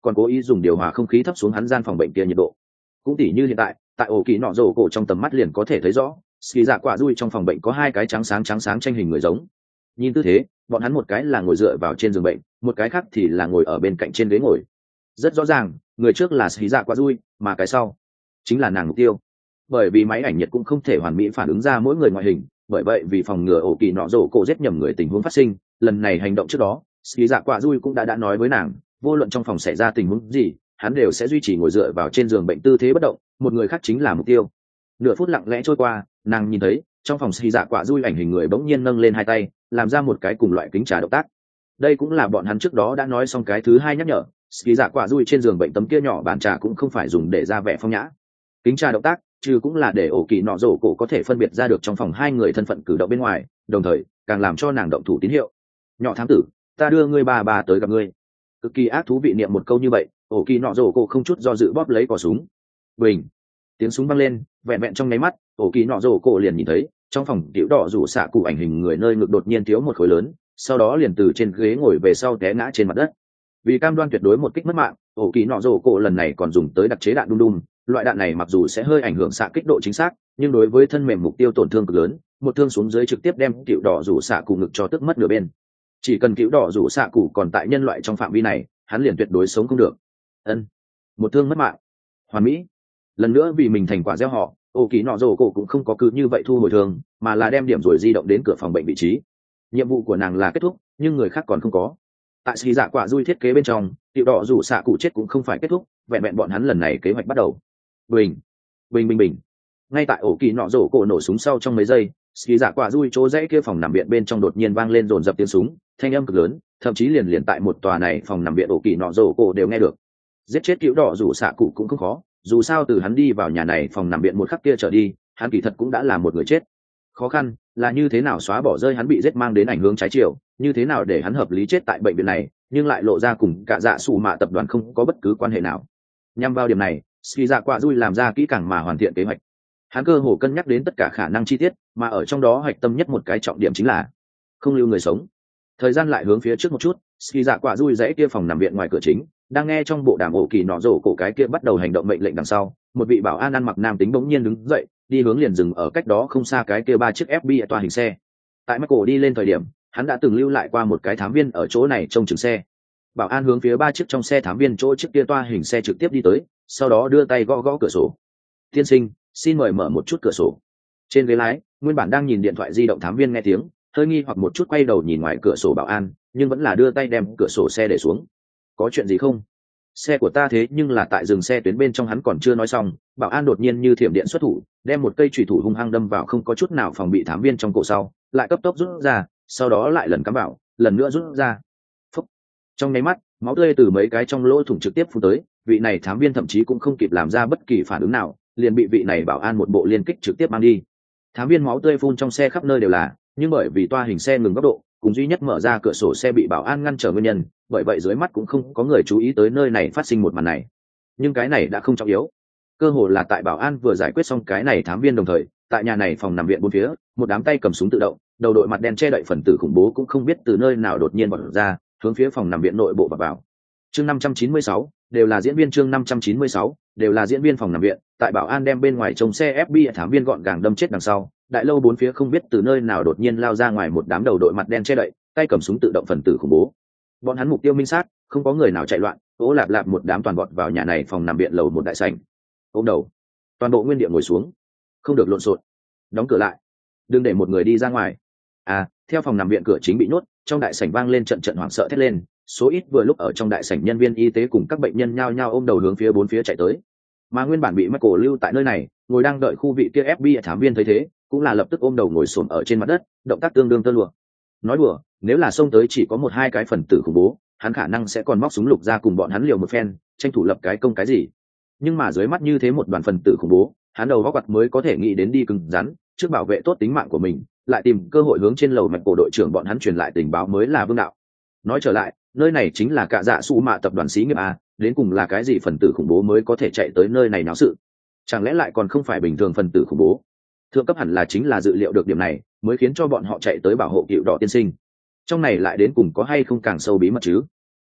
Speaker 1: còn cố ý dùng điều hòa không khí thấp xuống hắn gian phòng bệnh kia nhiệt độ. Cũng tỉ như hiện tại, tại ổ kỳ nọ rổ cổ trong tầm mắt liền có thể thấy rõ, ski dạ quả dui trong phòng bệnh có hai cái trắng sáng trắng sáng tranh hình người giống. Nhìn tư thế, bọn hắn một cái là ngồi dựa vào trên giường bệnh, một cái khác thì là ngồi ở bên cạnh trên ghế ngồi. Rất rõ ràng, người trước là ski dạ quả dui, mà cái sau chính là nàng mục tiêu. Bởi vì máy ảnh nhiệt cũng không thể hoàn mỹ phản ứng ra mỗi người ngoại hình, bởi vậy vì phòng ngừa ổ kỳ nọ rổ cổ giết nhầm người tình huống phát sinh, lần này hành động trước đó, ski dạ quả dui cũng đã đã nói với nàng, vô luận trong phòng xảy ra tình huống gì, hắn đều sẽ duy trì ngồi dựa vào trên giường bệnh tư thế bất động, một người khác chính là mục tiêu. Nửa phút lặng lẽ trôi qua, nàng nhìn thấy trong phòng ski dạ quả dui ảnh hình người bỗng nhiên nâng lên hai tay, làm ra một cái cùng loại kính trà động tác. Đây cũng là bọn hắn trước đó đã nói xong cái thứ hai nhắc nhở, ski dạ quả dui trên giường bệnh tấm kia nhỏ bàn trà cũng không phải dùng để ra vẻ phong nhã. Kính trà động tác chứ cũng là để ổ kỳ nọ rổ cổ có thể phân biệt ra được trong phòng hai người thân phận cử động bên ngoài, đồng thời càng làm cho nàng động thủ tín hiệu. Nhỏ thám tử, ta đưa ngươi bà bà tới gặp ngươi. Cực kỳ ác thú vị niệm một câu như vậy, ổ kỳ nọ rổ cổ không chút do dự bóp lấy cò súng. Bình, tiếng súng vang lên, vẹn vẹn trong nháy mắt, ổ kỳ nọ rổ cổ liền nhìn thấy trong phòng tiểu đỏ rủ xạ cụ ảnh hình người nơi ngực đột nhiên thiếu một khối lớn, sau đó liền từ trên ghế ngồi về sau té ngã trên mặt đất. Vì cam đoan tuyệt đối một kích mất mạng, ổ kỳ nọ rổ cổ lần này còn dùng tới đặc chế đạn đun đun. Loại đạn này mặc dù sẽ hơi ảnh hưởng xạ kích độ chính xác, nhưng đối với thân mềm mục tiêu tổn thương cực lớn, một thương xuống dưới trực tiếp đem cựu đỏ rủ xạ cụ ngực cho tức mất nửa bên. Chỉ cần cựu đỏ rủ xạ cụ còn tại nhân loại trong phạm vi này, hắn liền tuyệt đối sống không được. Ân, một thương mất mạng, hoàn mỹ. Lần nữa vì mình thành quả gieo họ, ổ kỳ nọ rổ cổ cũng không có cứ như vậy thu hồi thương, mà là đem điểm rồi di động đến cửa phòng bệnh vị trí. Nhiệm vụ của nàng là kết thúc, nhưng người khác còn không có. Tại ski dạ quả dui thiết kế bên trong, cựu đỏ rủ xạ cụ chết cũng không phải kết thúc, vẹn vẹn bọn hắn lần này kế hoạch bắt đầu. Bình, bình bình bình. Ngay tại ổ kỳ nọ rổ cổ nổ súng sau trong mấy giây, ski dạ quả dui chỗ rẽ kia phòng nằm viện bên trong đột nhiên vang lên dồn dập tiếng súng, thanh âm cực lớn, thậm chí liền liền tại một tòa này phòng nằm viện ổ kỳ nọ rổ cổ đều nghe được. Giết chết cựu đỏ rủ xạ cụ cũng không khó, dù sao từ hắn đi vào nhà này phòng nằm viện một khắc kia trở đi, hắn kỳ thật cũng đã là một người chết. Khó khăn là như thế nào xóa bỏ rơi hắn bị giết mang đến ảnh hưởng trái chiều, như thế nào để hắn hợp lý chết tại bệnh viện này, nhưng lại lộ ra cùng cả dạ sủ mạ tập đoàn không có bất cứ quan hệ nào. Nhằm vào điểm này, ski dạ quả dui làm ra kỹ càng mà hoàn thiện kế hoạch. Hắn cơ hồ cân nhắc đến tất cả khả năng chi tiết, mà ở trong đó hạch tâm nhất một cái trọng điểm chính là không lưu người sống. Thời gian lại hướng phía trước một chút, ski dạ quả dui dãy kia phòng nằm viện ngoài cửa chính, đang nghe trong bộ đàm ổ kỳ nọ rổ cổ cái kia bắt đầu hành động mệnh lệnh đằng sau, một vị bảo an ăn mặc nam tính bỗng nhiên đứng dậy, đi hướng liền dừng ở cách đó không xa cái kia ba chiếc ép bê i toa hình xe. Tại Michael đi lên thời điểm, hắn đã từng lưu lại qua một cái thám viên ở chỗ này trông chừng xe. Bảo an hướng phía ba chiếc trong xe thám viên chỗ chiếc kia toa hình xe trực tiếp đi tới, sau đó đưa tay gõ gõ cửa sổ. Tiên sinh, xin mời mở một chút cửa sổ. Trên ghế lái, nguyên bản đang nhìn điện thoại di động thám viên nghe tiếng, hơi nghi hoặc một chút quay đầu nhìn ngoài cửa sổ bảo an, nhưng vẫn là đưa tay đem cửa sổ xe để xuống. Có chuyện gì không? Xe của ta thế nhưng là tại dừng xe tuyến bên trong. Hắn còn chưa nói xong, bảo an đột nhiên như thiểm điện xuất thủ, đem một cây chùy thủ hung hăng đâm vào không có chút nào phòng bị thám viên trong cổ sau, lại cấp tốc rút ra, sau đó lại lần cắm vào, lần nữa rút ra. Phúc. Trong nháy mắt, máu tươi từ mấy cái trong lỗ thủng trực tiếp phun tới, vị này thám viên thậm chí cũng không kịp làm ra bất kỳ phản ứng nào, liền bị vị này bảo an một bộ liên kích trực tiếp mang đi. Thám viên máu tươi phun trong xe khắp nơi đều là, nhưng bởi vì toa hình xe ngừng góc độ, cùng duy nhất mở ra cửa sổ xe bị bảo an ngăn trở nguyên nhân, bởi vậy dưới mắt cũng không có người chú ý tới nơi này phát sinh một màn này. Nhưng cái này đã không trọng yếu, cơ hồ là tại bảo an vừa giải quyết xong cái này thám viên đồng thời, tại nhà này phòng nằm viện bốn phía, một đám tay cầm súng tự động, đầu đội mặt đen che đậy phần tử khủng bố cũng không biết từ nơi nào đột nhiên bật ra, hướng phía phòng nằm viện nội bộ và vào. Chương năm trăm chín mươi sáu, đều là diễn viên. Chương năm trăm chín mươi sáu, đều là diễn viên. Phòng nằm viện, tại bảo an đem bên ngoài trông xe ép bê i thám viên gọn gàng đâm chết đằng sau, đại lâu bốn phía không biết từ nơi nào đột nhiên lao ra ngoài một đám đầu đội mặt đen che đậy, tay cầm súng tự động phần tử khủng bố. Bọn hắn mục tiêu minh sát, không có người nào chạy loạn, ố lạp lạp một đám toàn vọt vào nhà này phòng nằm viện lầu một đại sảnh. Ôm đầu, toàn bộ nguyên địa ngồi xuống, không được lộn xộn, đóng cửa lại, đừng để một người đi ra ngoài. À, theo phòng nằm viện cửa chính bị nhốt, trong đại sảnh vang lên trận trận hoảng sợ thét lên, số ít vừa lúc ở trong đại sảnh nhân viên y tế cùng các bệnh nhân nhao nhao ôm đầu hướng phía bốn phía chạy tới. Mà nguyên bản bị Michael lưu tại nơi này, ngồi đang đợi khu vị kia ép bê i thám viên thấy thế, cũng là lập tức ôm đầu ngồi xổm ở trên mặt đất, động tác tương đương tơ lụa. Nói đùa, nếu là xông tới chỉ có một hai cái phần tử khủng bố, hắn khả năng sẽ còn móc súng lục ra cùng bọn hắn liều một phen, tranh thủ lập cái công cái gì. Nhưng mà dưới mắt như thế một đoàn phần tử khủng bố, hắn đầu góc quặt mới có thể nghĩ đến đi cứng rắn, trước bảo vệ tốt tính mạng của mình, lại tìm cơ hội hướng trên lầu mạch cổ đội trưởng bọn hắn truyền lại tình báo mới là vương đạo. Nói trở lại, nơi này chính là cả dạ su mạ tập đoàn xí nghiệp a, đến cùng là cái gì phần tử khủng bố mới có thể chạy tới nơi này náo sự? Chẳng lẽ lại còn không phải bình thường phần tử khủng bố? Thượng cấp hẳn là chính là dự liệu được điểm này, mới khiến cho bọn họ chạy tới bảo hộ cựu đỏ tiên sinh. Trong này lại đến cùng có hay không càng sâu bí mật chứ?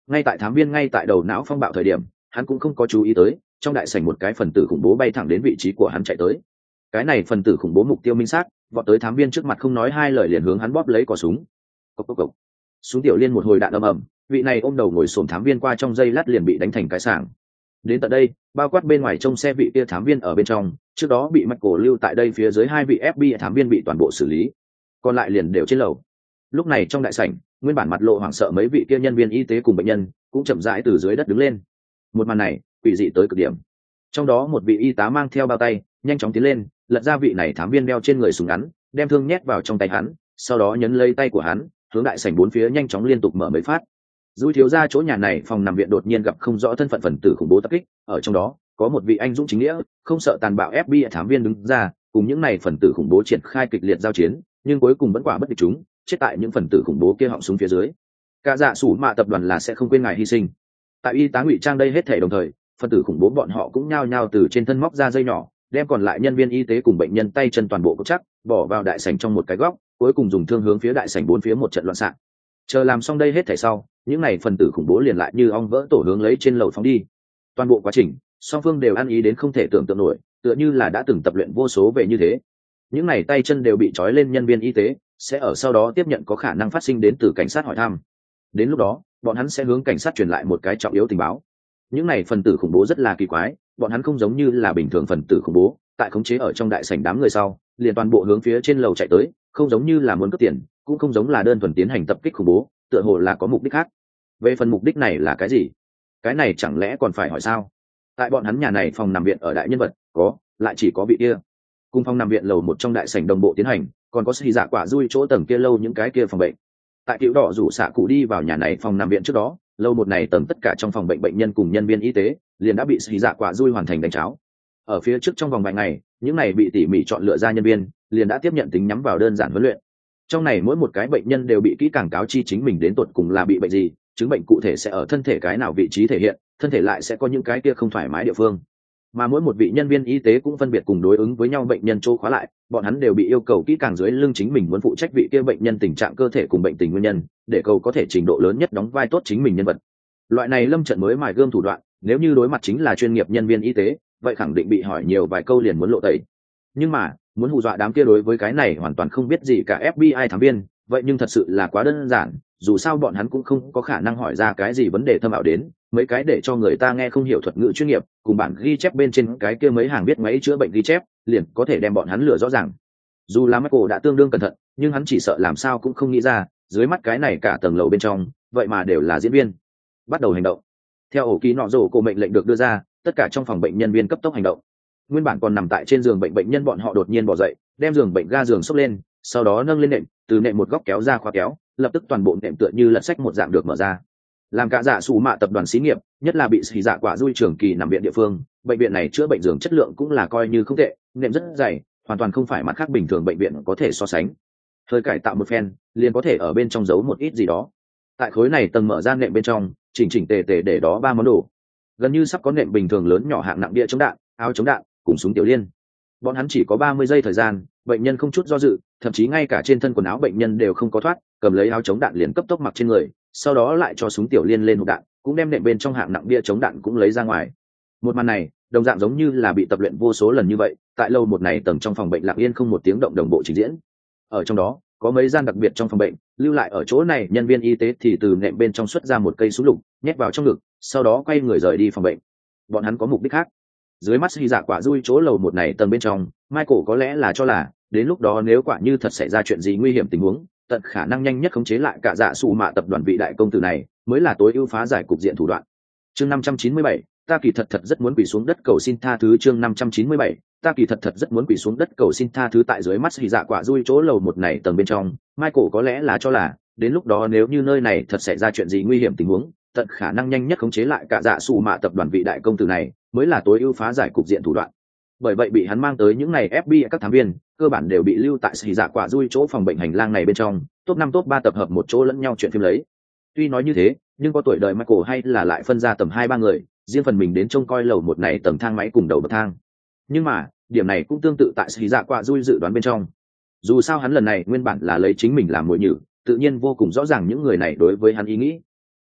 Speaker 1: Ngay tại thám viên ngay tại đầu não phong bạo thời điểm, hắn cũng không có chú ý tới trong đại sảnh một cái phần tử khủng bố bay thẳng đến vị trí của hắn chạy tới. Cái này phần tử khủng bố mục tiêu minh xác, vọt tới thám viên trước mặt không nói hai lời liền hướng hắn bóp lấy cò súng. Cốc cốc cốc. Súng tiểu liên một hồi đạn ầm ầm, vị này ôm đầu ngồi xổm thám viên qua trong giây lát liền bị đánh thành cái sảng. Đến tận đây, bao quát bên ngoài trông xe vị kia thám viên ở bên trong, trước đó bị Michael lưu tại đây phía dưới hai vị ép bê i thám viên bị toàn bộ xử lý, còn lại liền đều trên lầu. Lúc này trong đại sảnh, nguyên bản mặt lộ hoảng sợ mấy vị kia nhân viên y tế cùng bệnh nhân cũng chậm rãi từ dưới đất đứng lên. Một màn này quỷ dị tới cực điểm. Trong đó một vị y tá mang theo bao tay nhanh chóng tiến lên, lật ra vị này thám viên đeo trên người súng ngắn, đem thương nhét vào trong tay hắn, sau đó nhấn lấy tay của hắn, hướng đại sảnh bốn phía nhanh chóng liên tục mở mấy phát. Dùi thiếu ra chỗ nhà này phòng nằm viện đột nhiên gặp không rõ thân phận phần tử khủng bố tập kích, ở trong đó có một vị anh dũng chính nghĩa không sợ tàn bạo ép bê i thám viên đứng ra cùng những này phần tử khủng bố triển khai kịch liệt giao chiến, nhưng cuối cùng vẫn quả bất địch chúng, chết tại những phần tử khủng bố kia họng súng phía dưới. Cả dạ sủ mạ tập đoàn là sẽ không quên ngài hy sinh. Tại y tá ngụy trang đây hết thể đồng thời, phần tử khủng bố bọn họ cũng nhao nhao từ trên thân móc ra dây nhỏ, đem còn lại nhân viên y tế cùng bệnh nhân tay chân toàn bộ cột chắc, bỏ vào đại sảnh trong một cái góc, cuối cùng dùng thương hướng phía đại sảnh bốn phía một trận loạn xạ. Chờ làm xong đây hết thảy sau, những này phần tử khủng bố liền lại như ong vỡ tổ hướng lấy trên lầu phóng đi. Toàn bộ quá trình, song phương đều ăn ý đến không thể tưởng tượng nổi, tựa như là đã từng tập luyện vô số về như thế. Những này tay chân đều bị trói lên nhân viên y tế, sẽ ở sau đó tiếp nhận có khả năng phát sinh đến từ cảnh sát hỏi thăm. Đến lúc đó, bọn hắn sẽ hướng cảnh sát truyền lại một cái trọng yếu tình báo. Những này phần tử khủng bố rất là kỳ quái, bọn hắn không giống như là bình thường phần tử khủng bố, tại khống chế ở trong đại sảnh đám người sau, liền toàn bộ hướng phía trên lầu chạy tới, không giống như là muốn cướp tiền, cũng không giống là đơn thuần tiến hành tập kích khủng bố, tựa hồ là có mục đích khác. Về phần mục đích này là cái gì? Cái này chẳng lẽ còn phải hỏi sao? Tại bọn hắn nhà này phòng nằm viện ở đại nhân vật, có, lại chỉ có vị kia. Cùng phòng nằm viện lầu một trong đại sảnh đồng bộ tiến hành, còn có xì dạ quả dui chỗ tầng kia lâu những cái kia phòng bệnh. Tại Cựu Đỏ rủ xạ cụ đi vào nhà này phòng nằm viện trước đó, lâu một này tầng tất cả trong phòng bệnh bệnh nhân cùng nhân viên y tế liền đã bị xì dạ quả dui hoàn thành đánh cháo. Ở phía trước trong vòng vài ngày, những này bị tỉ mỉ chọn lựa ra nhân viên liền đã tiếp nhận tính nhắm vào đơn giản huấn luyện. Trong này mỗi một cái bệnh nhân đều bị kỹ càng cáo chi chính mình đến tột cùng là bị bệnh gì, chứng bệnh cụ thể sẽ ở thân thể cái nào vị trí thể hiện, thân thể lại sẽ có những cái kia không thoải mái địa phương. Mà mỗi một vị nhân viên y tế cũng phân biệt cùng đối ứng với nhau bệnh nhân chỗ khóa lại, bọn hắn đều bị yêu cầu kỹ càng dưới lưng chính mình muốn phụ trách vị kia bệnh nhân tình trạng cơ thể cùng bệnh tình nguyên nhân, để cầu có thể trình độ lớn nhất đóng vai tốt chính mình nhân vật. Loại này lâm trận mới mài gươm thủ đoạn, nếu như đối mặt chính là chuyên nghiệp nhân viên y tế, vậy khẳng định bị hỏi nhiều vài câu liền muốn lộ tẩy. Nhưng mà muốn hù dọa đám kia đối với cái này hoàn toàn không biết gì cả ép bê i thám viên, vậy nhưng thật sự là quá đơn giản, dù sao bọn hắn cũng không có khả năng hỏi ra cái gì vấn đề thâm ảo đến mấy cái để cho người ta nghe không hiểu thuật ngữ chuyên nghiệp, cùng bản ghi chép bên trên cái kia mấy hàng biết máy chữa bệnh ghi chép liền có thể đem bọn hắn lừa rõ ràng. Dù là Michael đã tương đương cẩn thận, nhưng hắn chỉ sợ làm sao cũng không nghĩ ra, dưới mắt cái này cả tầng lầu bên trong vậy mà đều là diễn viên. Bắt đầu hành động. Theo ổ ký nọ rổ cổ mệnh lệnh được đưa ra, tất cả trong phòng bệnh nhân viên cấp tốc hành động. Nguyên bản còn nằm tại trên giường bệnh bệnh nhân bọn họ đột nhiên bỏ dậy, đem giường bệnh ga giường xốc lên, sau đó nâng lên nệm, từ nệm một góc kéo ra khóa kéo, lập tức toàn bộ nệm tựa như lật sách một dạng được mở ra. Làm cả dạ sủ mạ tập đoàn xí nghiệp, nhất là bị xì dạ quả dui trường kỳ nằm viện địa phương, bệnh viện này chữa bệnh giường chất lượng cũng là coi như không tệ, nệm rất dày, hoàn toàn không phải mặt khác bình thường bệnh viện có thể so sánh. Hơi cải tạo một phen, liền có thể ở bên trong giấu một ít gì đó. Tại khối này tầng mở ra nệm bên trong, chỉnh chỉnh tề tề để đó ba món đồ, gần như sắp có nệm bình thường lớn nhỏ hạng nặng bia chống đạn, áo chống đạn cùng súng tiểu liên. Bọn hắn chỉ có ba mươi giây thời gian, bệnh nhân không chút do dự, thậm chí ngay cả trên thân quần áo bệnh nhân đều không có thoát, cầm lấy áo chống đạn liền cấp tốc mặc trên người, sau đó lại cho súng tiểu liên lên hộp đạn, cũng đem nệm bên trong hạng nặng bia chống đạn cũng lấy ra ngoài. Một màn này, đồng dạng giống như là bị tập luyện vô số lần như vậy, tại lâu một này tầng trong phòng bệnh lặng yên không một tiếng động đồng bộ trình diễn. Ở trong đó, có mấy gian đặc biệt trong phòng bệnh, lưu lại ở chỗ này nhân viên y tế thì từ nệm bên trong xuất ra một cây súng lục, nhét vào trong ngực, sau đó quay người rời đi phòng bệnh. Bọn hắn có mục đích khác. Dưới mắt hy dạ quả dui chỗ lầu một này tầng bên trong, Michael có lẽ là cho là đến lúc đó nếu quả như thật xảy ra chuyện gì nguy hiểm tình huống, tận khả năng nhanh nhất khống chế lại cả dạ sủ mạ tập đoàn vị đại công tử này mới là tối ưu phá giải cục diện thủ đoạn. Chương năm trăm chín mươi bảy, ta kỳ thật thật rất muốn quỳ xuống đất cầu xin tha thứ. Chương năm trăm chín mươi bảy, ta kỳ thật thật rất muốn quỳ xuống đất cầu xin tha thứ. Tại dưới mắt hy dạ quả dui chỗ lầu một này tầng bên trong, Michael có lẽ là cho là đến lúc đó nếu như nơi này thật xảy ra chuyện gì nguy hiểm tình huống, tận khả năng nhanh nhất khống chế lại cả dạ sủ mạ tập đoàn vị đại công tử này mới là tối ưu phá giải cục diện thủ đoạn. Bởi vậy bị hắn mang tới những này ép bê i các thám viên cơ bản đều bị lưu tại xì dạ quả dui chỗ phòng bệnh hành lang này bên trong, top năm top ba tập hợp một chỗ lẫn nhau chuyện phim lấy. Tuy nói như thế, nhưng có tuổi đời Michael hay là lại phân ra tầm hai ba người, riêng phần mình đến trông coi lầu một này tầng thang máy cùng đầu bậc thang. Nhưng mà điểm này cũng tương tự tại xì dạ quả dui dự đoán bên trong. Dù sao hắn lần này nguyên bản là lấy chính mình làm mồi nhử, tự nhiên vô cùng rõ ràng những người này đối với hắn ý nghĩ.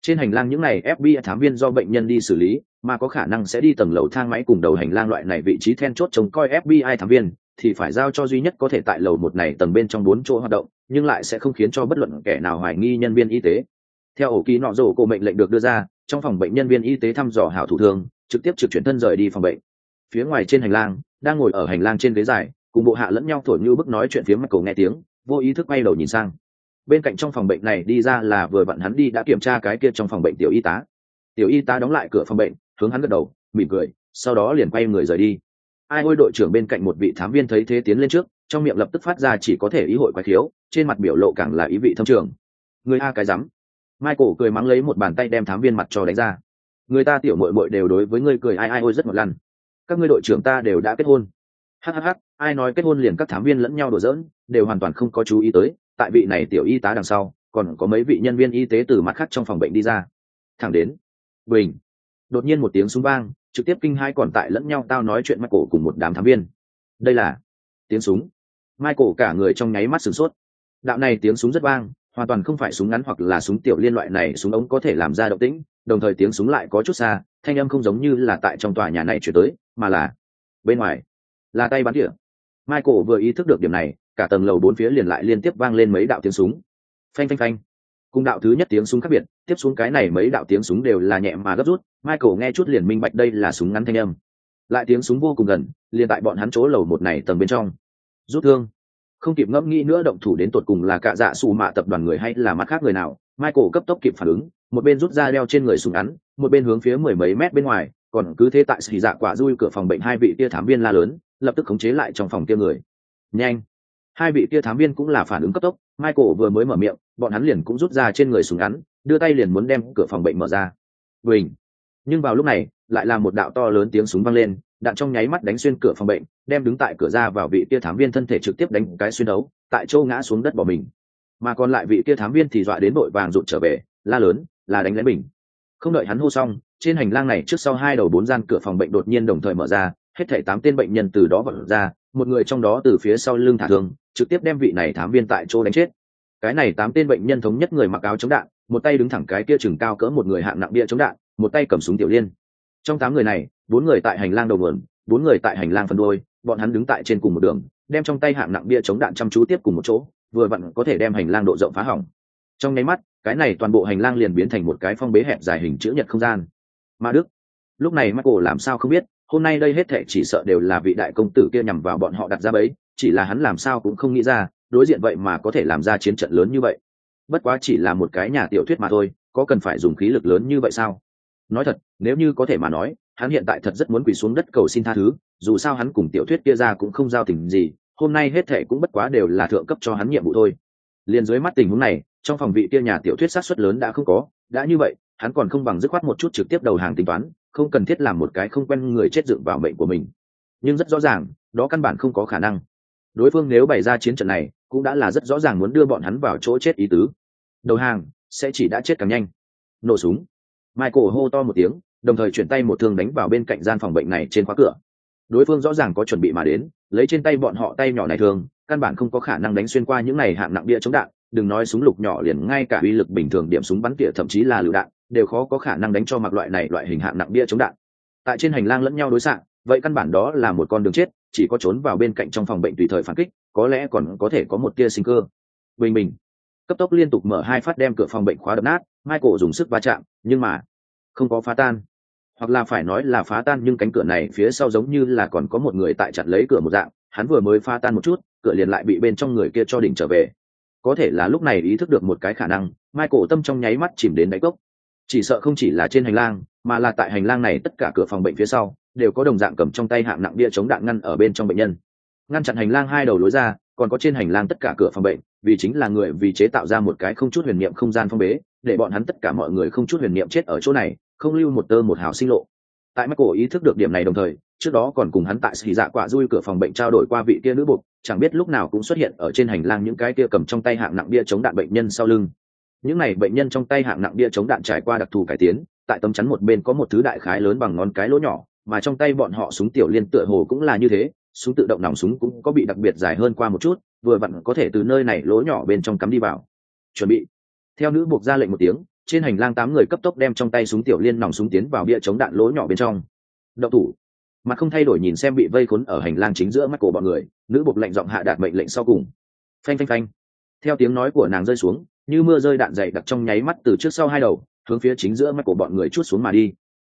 Speaker 1: Trên hành lang những này ép bê i thám viên do bệnh nhân đi xử lý, mà có khả năng sẽ đi tầng lầu thang máy cùng đầu hành lang loại này vị trí then chốt trông coi ép bê i thám viên thì phải giao cho duy nhất có thể tại lầu một này tầng bên trong bốn chỗ hoạt động, nhưng lại sẽ không khiến cho bất luận kẻ nào hoài nghi nhân viên y tế. Theo ổ kỳ nọ rổ cổ mệnh lệnh được đưa ra, trong phòng bệnh nhân viên y tế thăm dò hảo thủ thương, trực tiếp trực chuyển thân rời đi phòng bệnh. Phía ngoài trên hành lang, đang ngồi ở hành lang trên ghế dài, cùng bộ hạ lẫn nhau thổi như bức nói chuyện phía Michael nghe tiếng, vô ý thức quay đầu nhìn sang. Bên cạnh trong phòng bệnh này đi ra là vừa vặn hắn đi đã kiểm tra cái kia trong phòng bệnh tiểu y tá. Tiểu y tá đóng lại cửa phòng bệnh, hướng hắn gật đầu, mỉm cười, sau đó liền quay người rời đi. Ai ôi đội trưởng bên cạnh một vị thám viên thấy thế tiến lên trước, trong miệng lập tức phát ra chỉ có thể ý hội quái khiếu, trên mặt biểu lộ càng là ý vị thâm trường. Người a cái rắm. Michael cười mắng lấy một bàn tay đem thám viên mặt cho đánh ra. Người ta tiểu muội muội đều đối với ngươi cười ai ai ôi rất một lần. Các ngươi đội trưởng ta đều đã kết hôn. Hhh, ai nói kết hôn liền các thám viên lẫn nhau đùa giỡn, đều hoàn toàn không có chú ý tới, tại vị này tiểu y tá đằng sau, còn có mấy vị nhân viên y tế từ mặt khác trong phòng bệnh đi ra. Thẳng đến, bình. Đột nhiên một tiếng súng vang, trực tiếp kinh hai còn tại lẫn nhau tao nói chuyện Michael cùng một đám thám viên. Đây là tiếng súng. Michael cả người trong nháy mắt sửng sốt. Đạo này tiếng súng rất vang, hoàn toàn không phải súng ngắn hoặc là súng tiểu liên loại này súng ống có thể làm ra động tĩnh, đồng thời tiếng súng lại có chút xa, thanh âm không giống như là tại trong tòa nhà này truyền tới, mà là bên ngoài, là tay bắn tỉa. Michael vừa ý thức được điểm này, cả tầng lầu bốn phía liền lại liên tiếp vang lên mấy đạo tiếng súng. Phanh phanh phanh. Cùng đạo thứ nhất tiếng súng khác biệt, tiếp xuống cái này mấy đạo tiếng súng đều là nhẹ mà gấp rút, Michael nghe chút liền minh bạch đây là súng ngắn thanh âm. Lại tiếng súng vô cùng gần, liền tại bọn hắn chỗ lầu một này tầng bên trong. Rút thương. Không kịp ngẫm nghĩ nữa động thủ đến tột cùng là cả dạ sủ mạ tập đoàn người hay là mắt khác người nào, Michael cấp tốc kịp phản ứng, một bên rút ra đeo trên người súng ngắn, một bên hướng phía mười mấy mét bên ngoài, còn cứ thế tại xì dạ quả dui cửa phòng bệnh hai vị kia thám viên la lớn, lập tức khống chế lại trong phòng kia người. Nhanh! Hai vị kia thám viên cũng là phản ứng cấp tốc, Michael vừa mới mở miệng, bọn hắn liền cũng rút ra trên người súng ngắn, đưa tay liền muốn đem cửa phòng bệnh mở ra. Bình! Nhưng vào lúc này, lại là một đạo to lớn tiếng súng vang lên, đạn trong nháy mắt đánh xuyên cửa phòng bệnh, đem đứng tại cửa ra vào vị kia thám viên thân thể trực tiếp đánh cái xuyên đấu, tại chỗ ngã xuống đất bỏ mình. Mà còn lại vị kia thám viên thì dọa đến đội vàng rụt trở về, la lớn, là đánh lén mình. Không đợi hắn hô xong, trên hành lang này trước sau hai đầu bốn gian cửa phòng bệnh đột nhiên đồng thời mở ra, hết thảy tám tên bệnh nhân từ đó vọt ra, một người trong đó từ phía sau lưng thả thương, trực tiếp đem vị này thám viên tại chỗ đánh chết. Cái này tám tên bệnh nhân thống nhất người mặc áo chống đạn, một tay đứng thẳng cái kia chừng cao cỡ một người hạng nặng bia chống đạn, một tay cầm súng tiểu liên. Trong tám người này, bốn người tại hành lang đầu nguồn, bốn người tại hành lang phần đuôi, bọn hắn đứng tại trên cùng một đường, đem trong tay hạng nặng bia chống đạn chăm chú tiếp cùng một chỗ, vừa vặn có thể đem hành lang độ rộng phá hỏng. Trong nháy mắt, cái này toàn bộ hành lang liền biến thành một cái phong bế hẹp dài hình chữ nhật không gian. Ma Đức, lúc này Michael làm sao không biết, hôm nay đây hết thảy chỉ sợ đều là vị đại công tử kia nhằm vào bọn họ đặt ra bẫy, chỉ là hắn làm sao cũng không nghĩ ra, đối diện vậy mà có thể làm ra chiến trận lớn như vậy. Bất quá chỉ là một cái nhà tiểu thuyết mà thôi, có cần phải dùng khí lực lớn như vậy sao? Nói thật, nếu như có thể mà nói, hắn hiện tại thật rất muốn quỳ xuống đất cầu xin tha thứ, dù sao hắn cùng tiểu thuyết kia ra cũng không giao tình gì, hôm nay hết thảy cũng bất quá đều là thượng cấp cho hắn nhiệm vụ thôi. Liên dưới mắt tình huống này, trong phòng vị kia nhà tiểu thuyết sát suất lớn đã không có, đã như vậy, hắn còn không bằng dứt khoát một chút trực tiếp đầu hàng tính toán, không cần thiết làm một cái không quen người chết dựng vào mệnh của mình. Nhưng rất rõ ràng, đó căn bản không có khả năng. Đối phương nếu bày ra chiến trận này, cũng đã là rất rõ ràng muốn đưa bọn hắn vào chỗ chết ý tứ. Đầu hàng sẽ chỉ đã chết càng nhanh. Nổ súng. Michael hô to một tiếng, đồng thời chuyển tay một thương đánh vào bên cạnh gian phòng bệnh này trên khóa cửa. Đối phương rõ ràng có chuẩn bị mà đến, lấy trên tay bọn họ tay nhỏ này thường, căn bản không có khả năng đánh xuyên qua những này hạng nặng bia chống đạn, đừng nói súng lục nhỏ liền ngay cả uy lực bình thường điểm súng bắn tỉa thậm chí là lựu đạn, đều khó có khả năng đánh cho mặc loại này loại hình hạng nặng bia chống đạn. Tại trên hành lang lẫn nhau đối xạ, vậy căn bản đó là một con đường chết, chỉ có trốn vào bên cạnh trong phòng bệnh tùy thời phản kích, có lẽ còn có thể có một tia sinh cơ. Bình bình, cấp tốc liên tục mở hai phát đem cửa phòng bệnh khóa đập nát, Michael dùng sức va chạm, nhưng mà không có phá tan, hoặc là phải nói là phá tan nhưng cánh cửa này phía sau giống như là còn có một người tại chặn lấy cửa một dạng, hắn vừa mới phá tan một chút, cửa liền lại bị bên trong người kia cho đỉnh trở về. Có thể là lúc này ý thức được một cái khả năng, Michael tâm trong nháy mắt chìm đến đáy cốc. Chỉ sợ không chỉ là trên hành lang, mà là tại hành lang này tất cả cửa phòng bệnh phía sau đều có đồng dạng cầm trong tay hạng nặng bia chống đạn ngăn ở bên trong bệnh nhân, ngăn chặn hành lang hai đầu lối ra, còn có trên hành lang tất cả cửa phòng bệnh, vì chính là người vì chế tạo ra một cái không chút huyền niệm không gian phong bế, để bọn hắn tất cả mọi người không chút huyền niệm chết ở chỗ này, không lưu một tơ một hào sinh lộ. Tại Michael ý thức được điểm này đồng thời, trước đó còn cùng hắn tại xì dạ quả dui cửa phòng bệnh trao đổi qua vị kia nữ buộc, chẳng biết lúc nào cũng xuất hiện ở trên hành lang những cái kia cầm trong tay hạng nặng bia chống đạn bệnh nhân sau lưng. Những này bệnh nhân trong tay hạng nặng bia chống đạn trải qua đặc thù cải tiến, tại tấm chắn một bên có một thứ đại khái lớn bằng ngón cái lỗ nhỏ, mà trong tay bọn họ súng tiểu liên tựa hồ cũng là như thế, súng tự động nòng súng cũng có bị đặc biệt dài hơn qua một chút, vừa vặn có thể từ nơi này lỗ nhỏ bên trong cắm đi vào. Chuẩn bị. Theo nữ buộc ra lệnh một tiếng, trên hành lang tám người cấp tốc đem trong tay súng tiểu liên nòng súng tiến vào bia chống đạn lỗ nhỏ bên trong. Động thủ. Mặt không thay đổi nhìn xem bị vây khốn ở hành lang chính giữa mắt cổ bọn người, nữ buộc lệnh giọng hạ đạt mệnh lệnh sau cùng. Phanh phanh phanh. Theo tiếng nói của nàng rơi xuống, như mưa rơi đạn dày đặc trong nháy mắt từ trước sau hai đầu, hướng phía chính giữa mắt của bọn người chuốt xuống mà đi.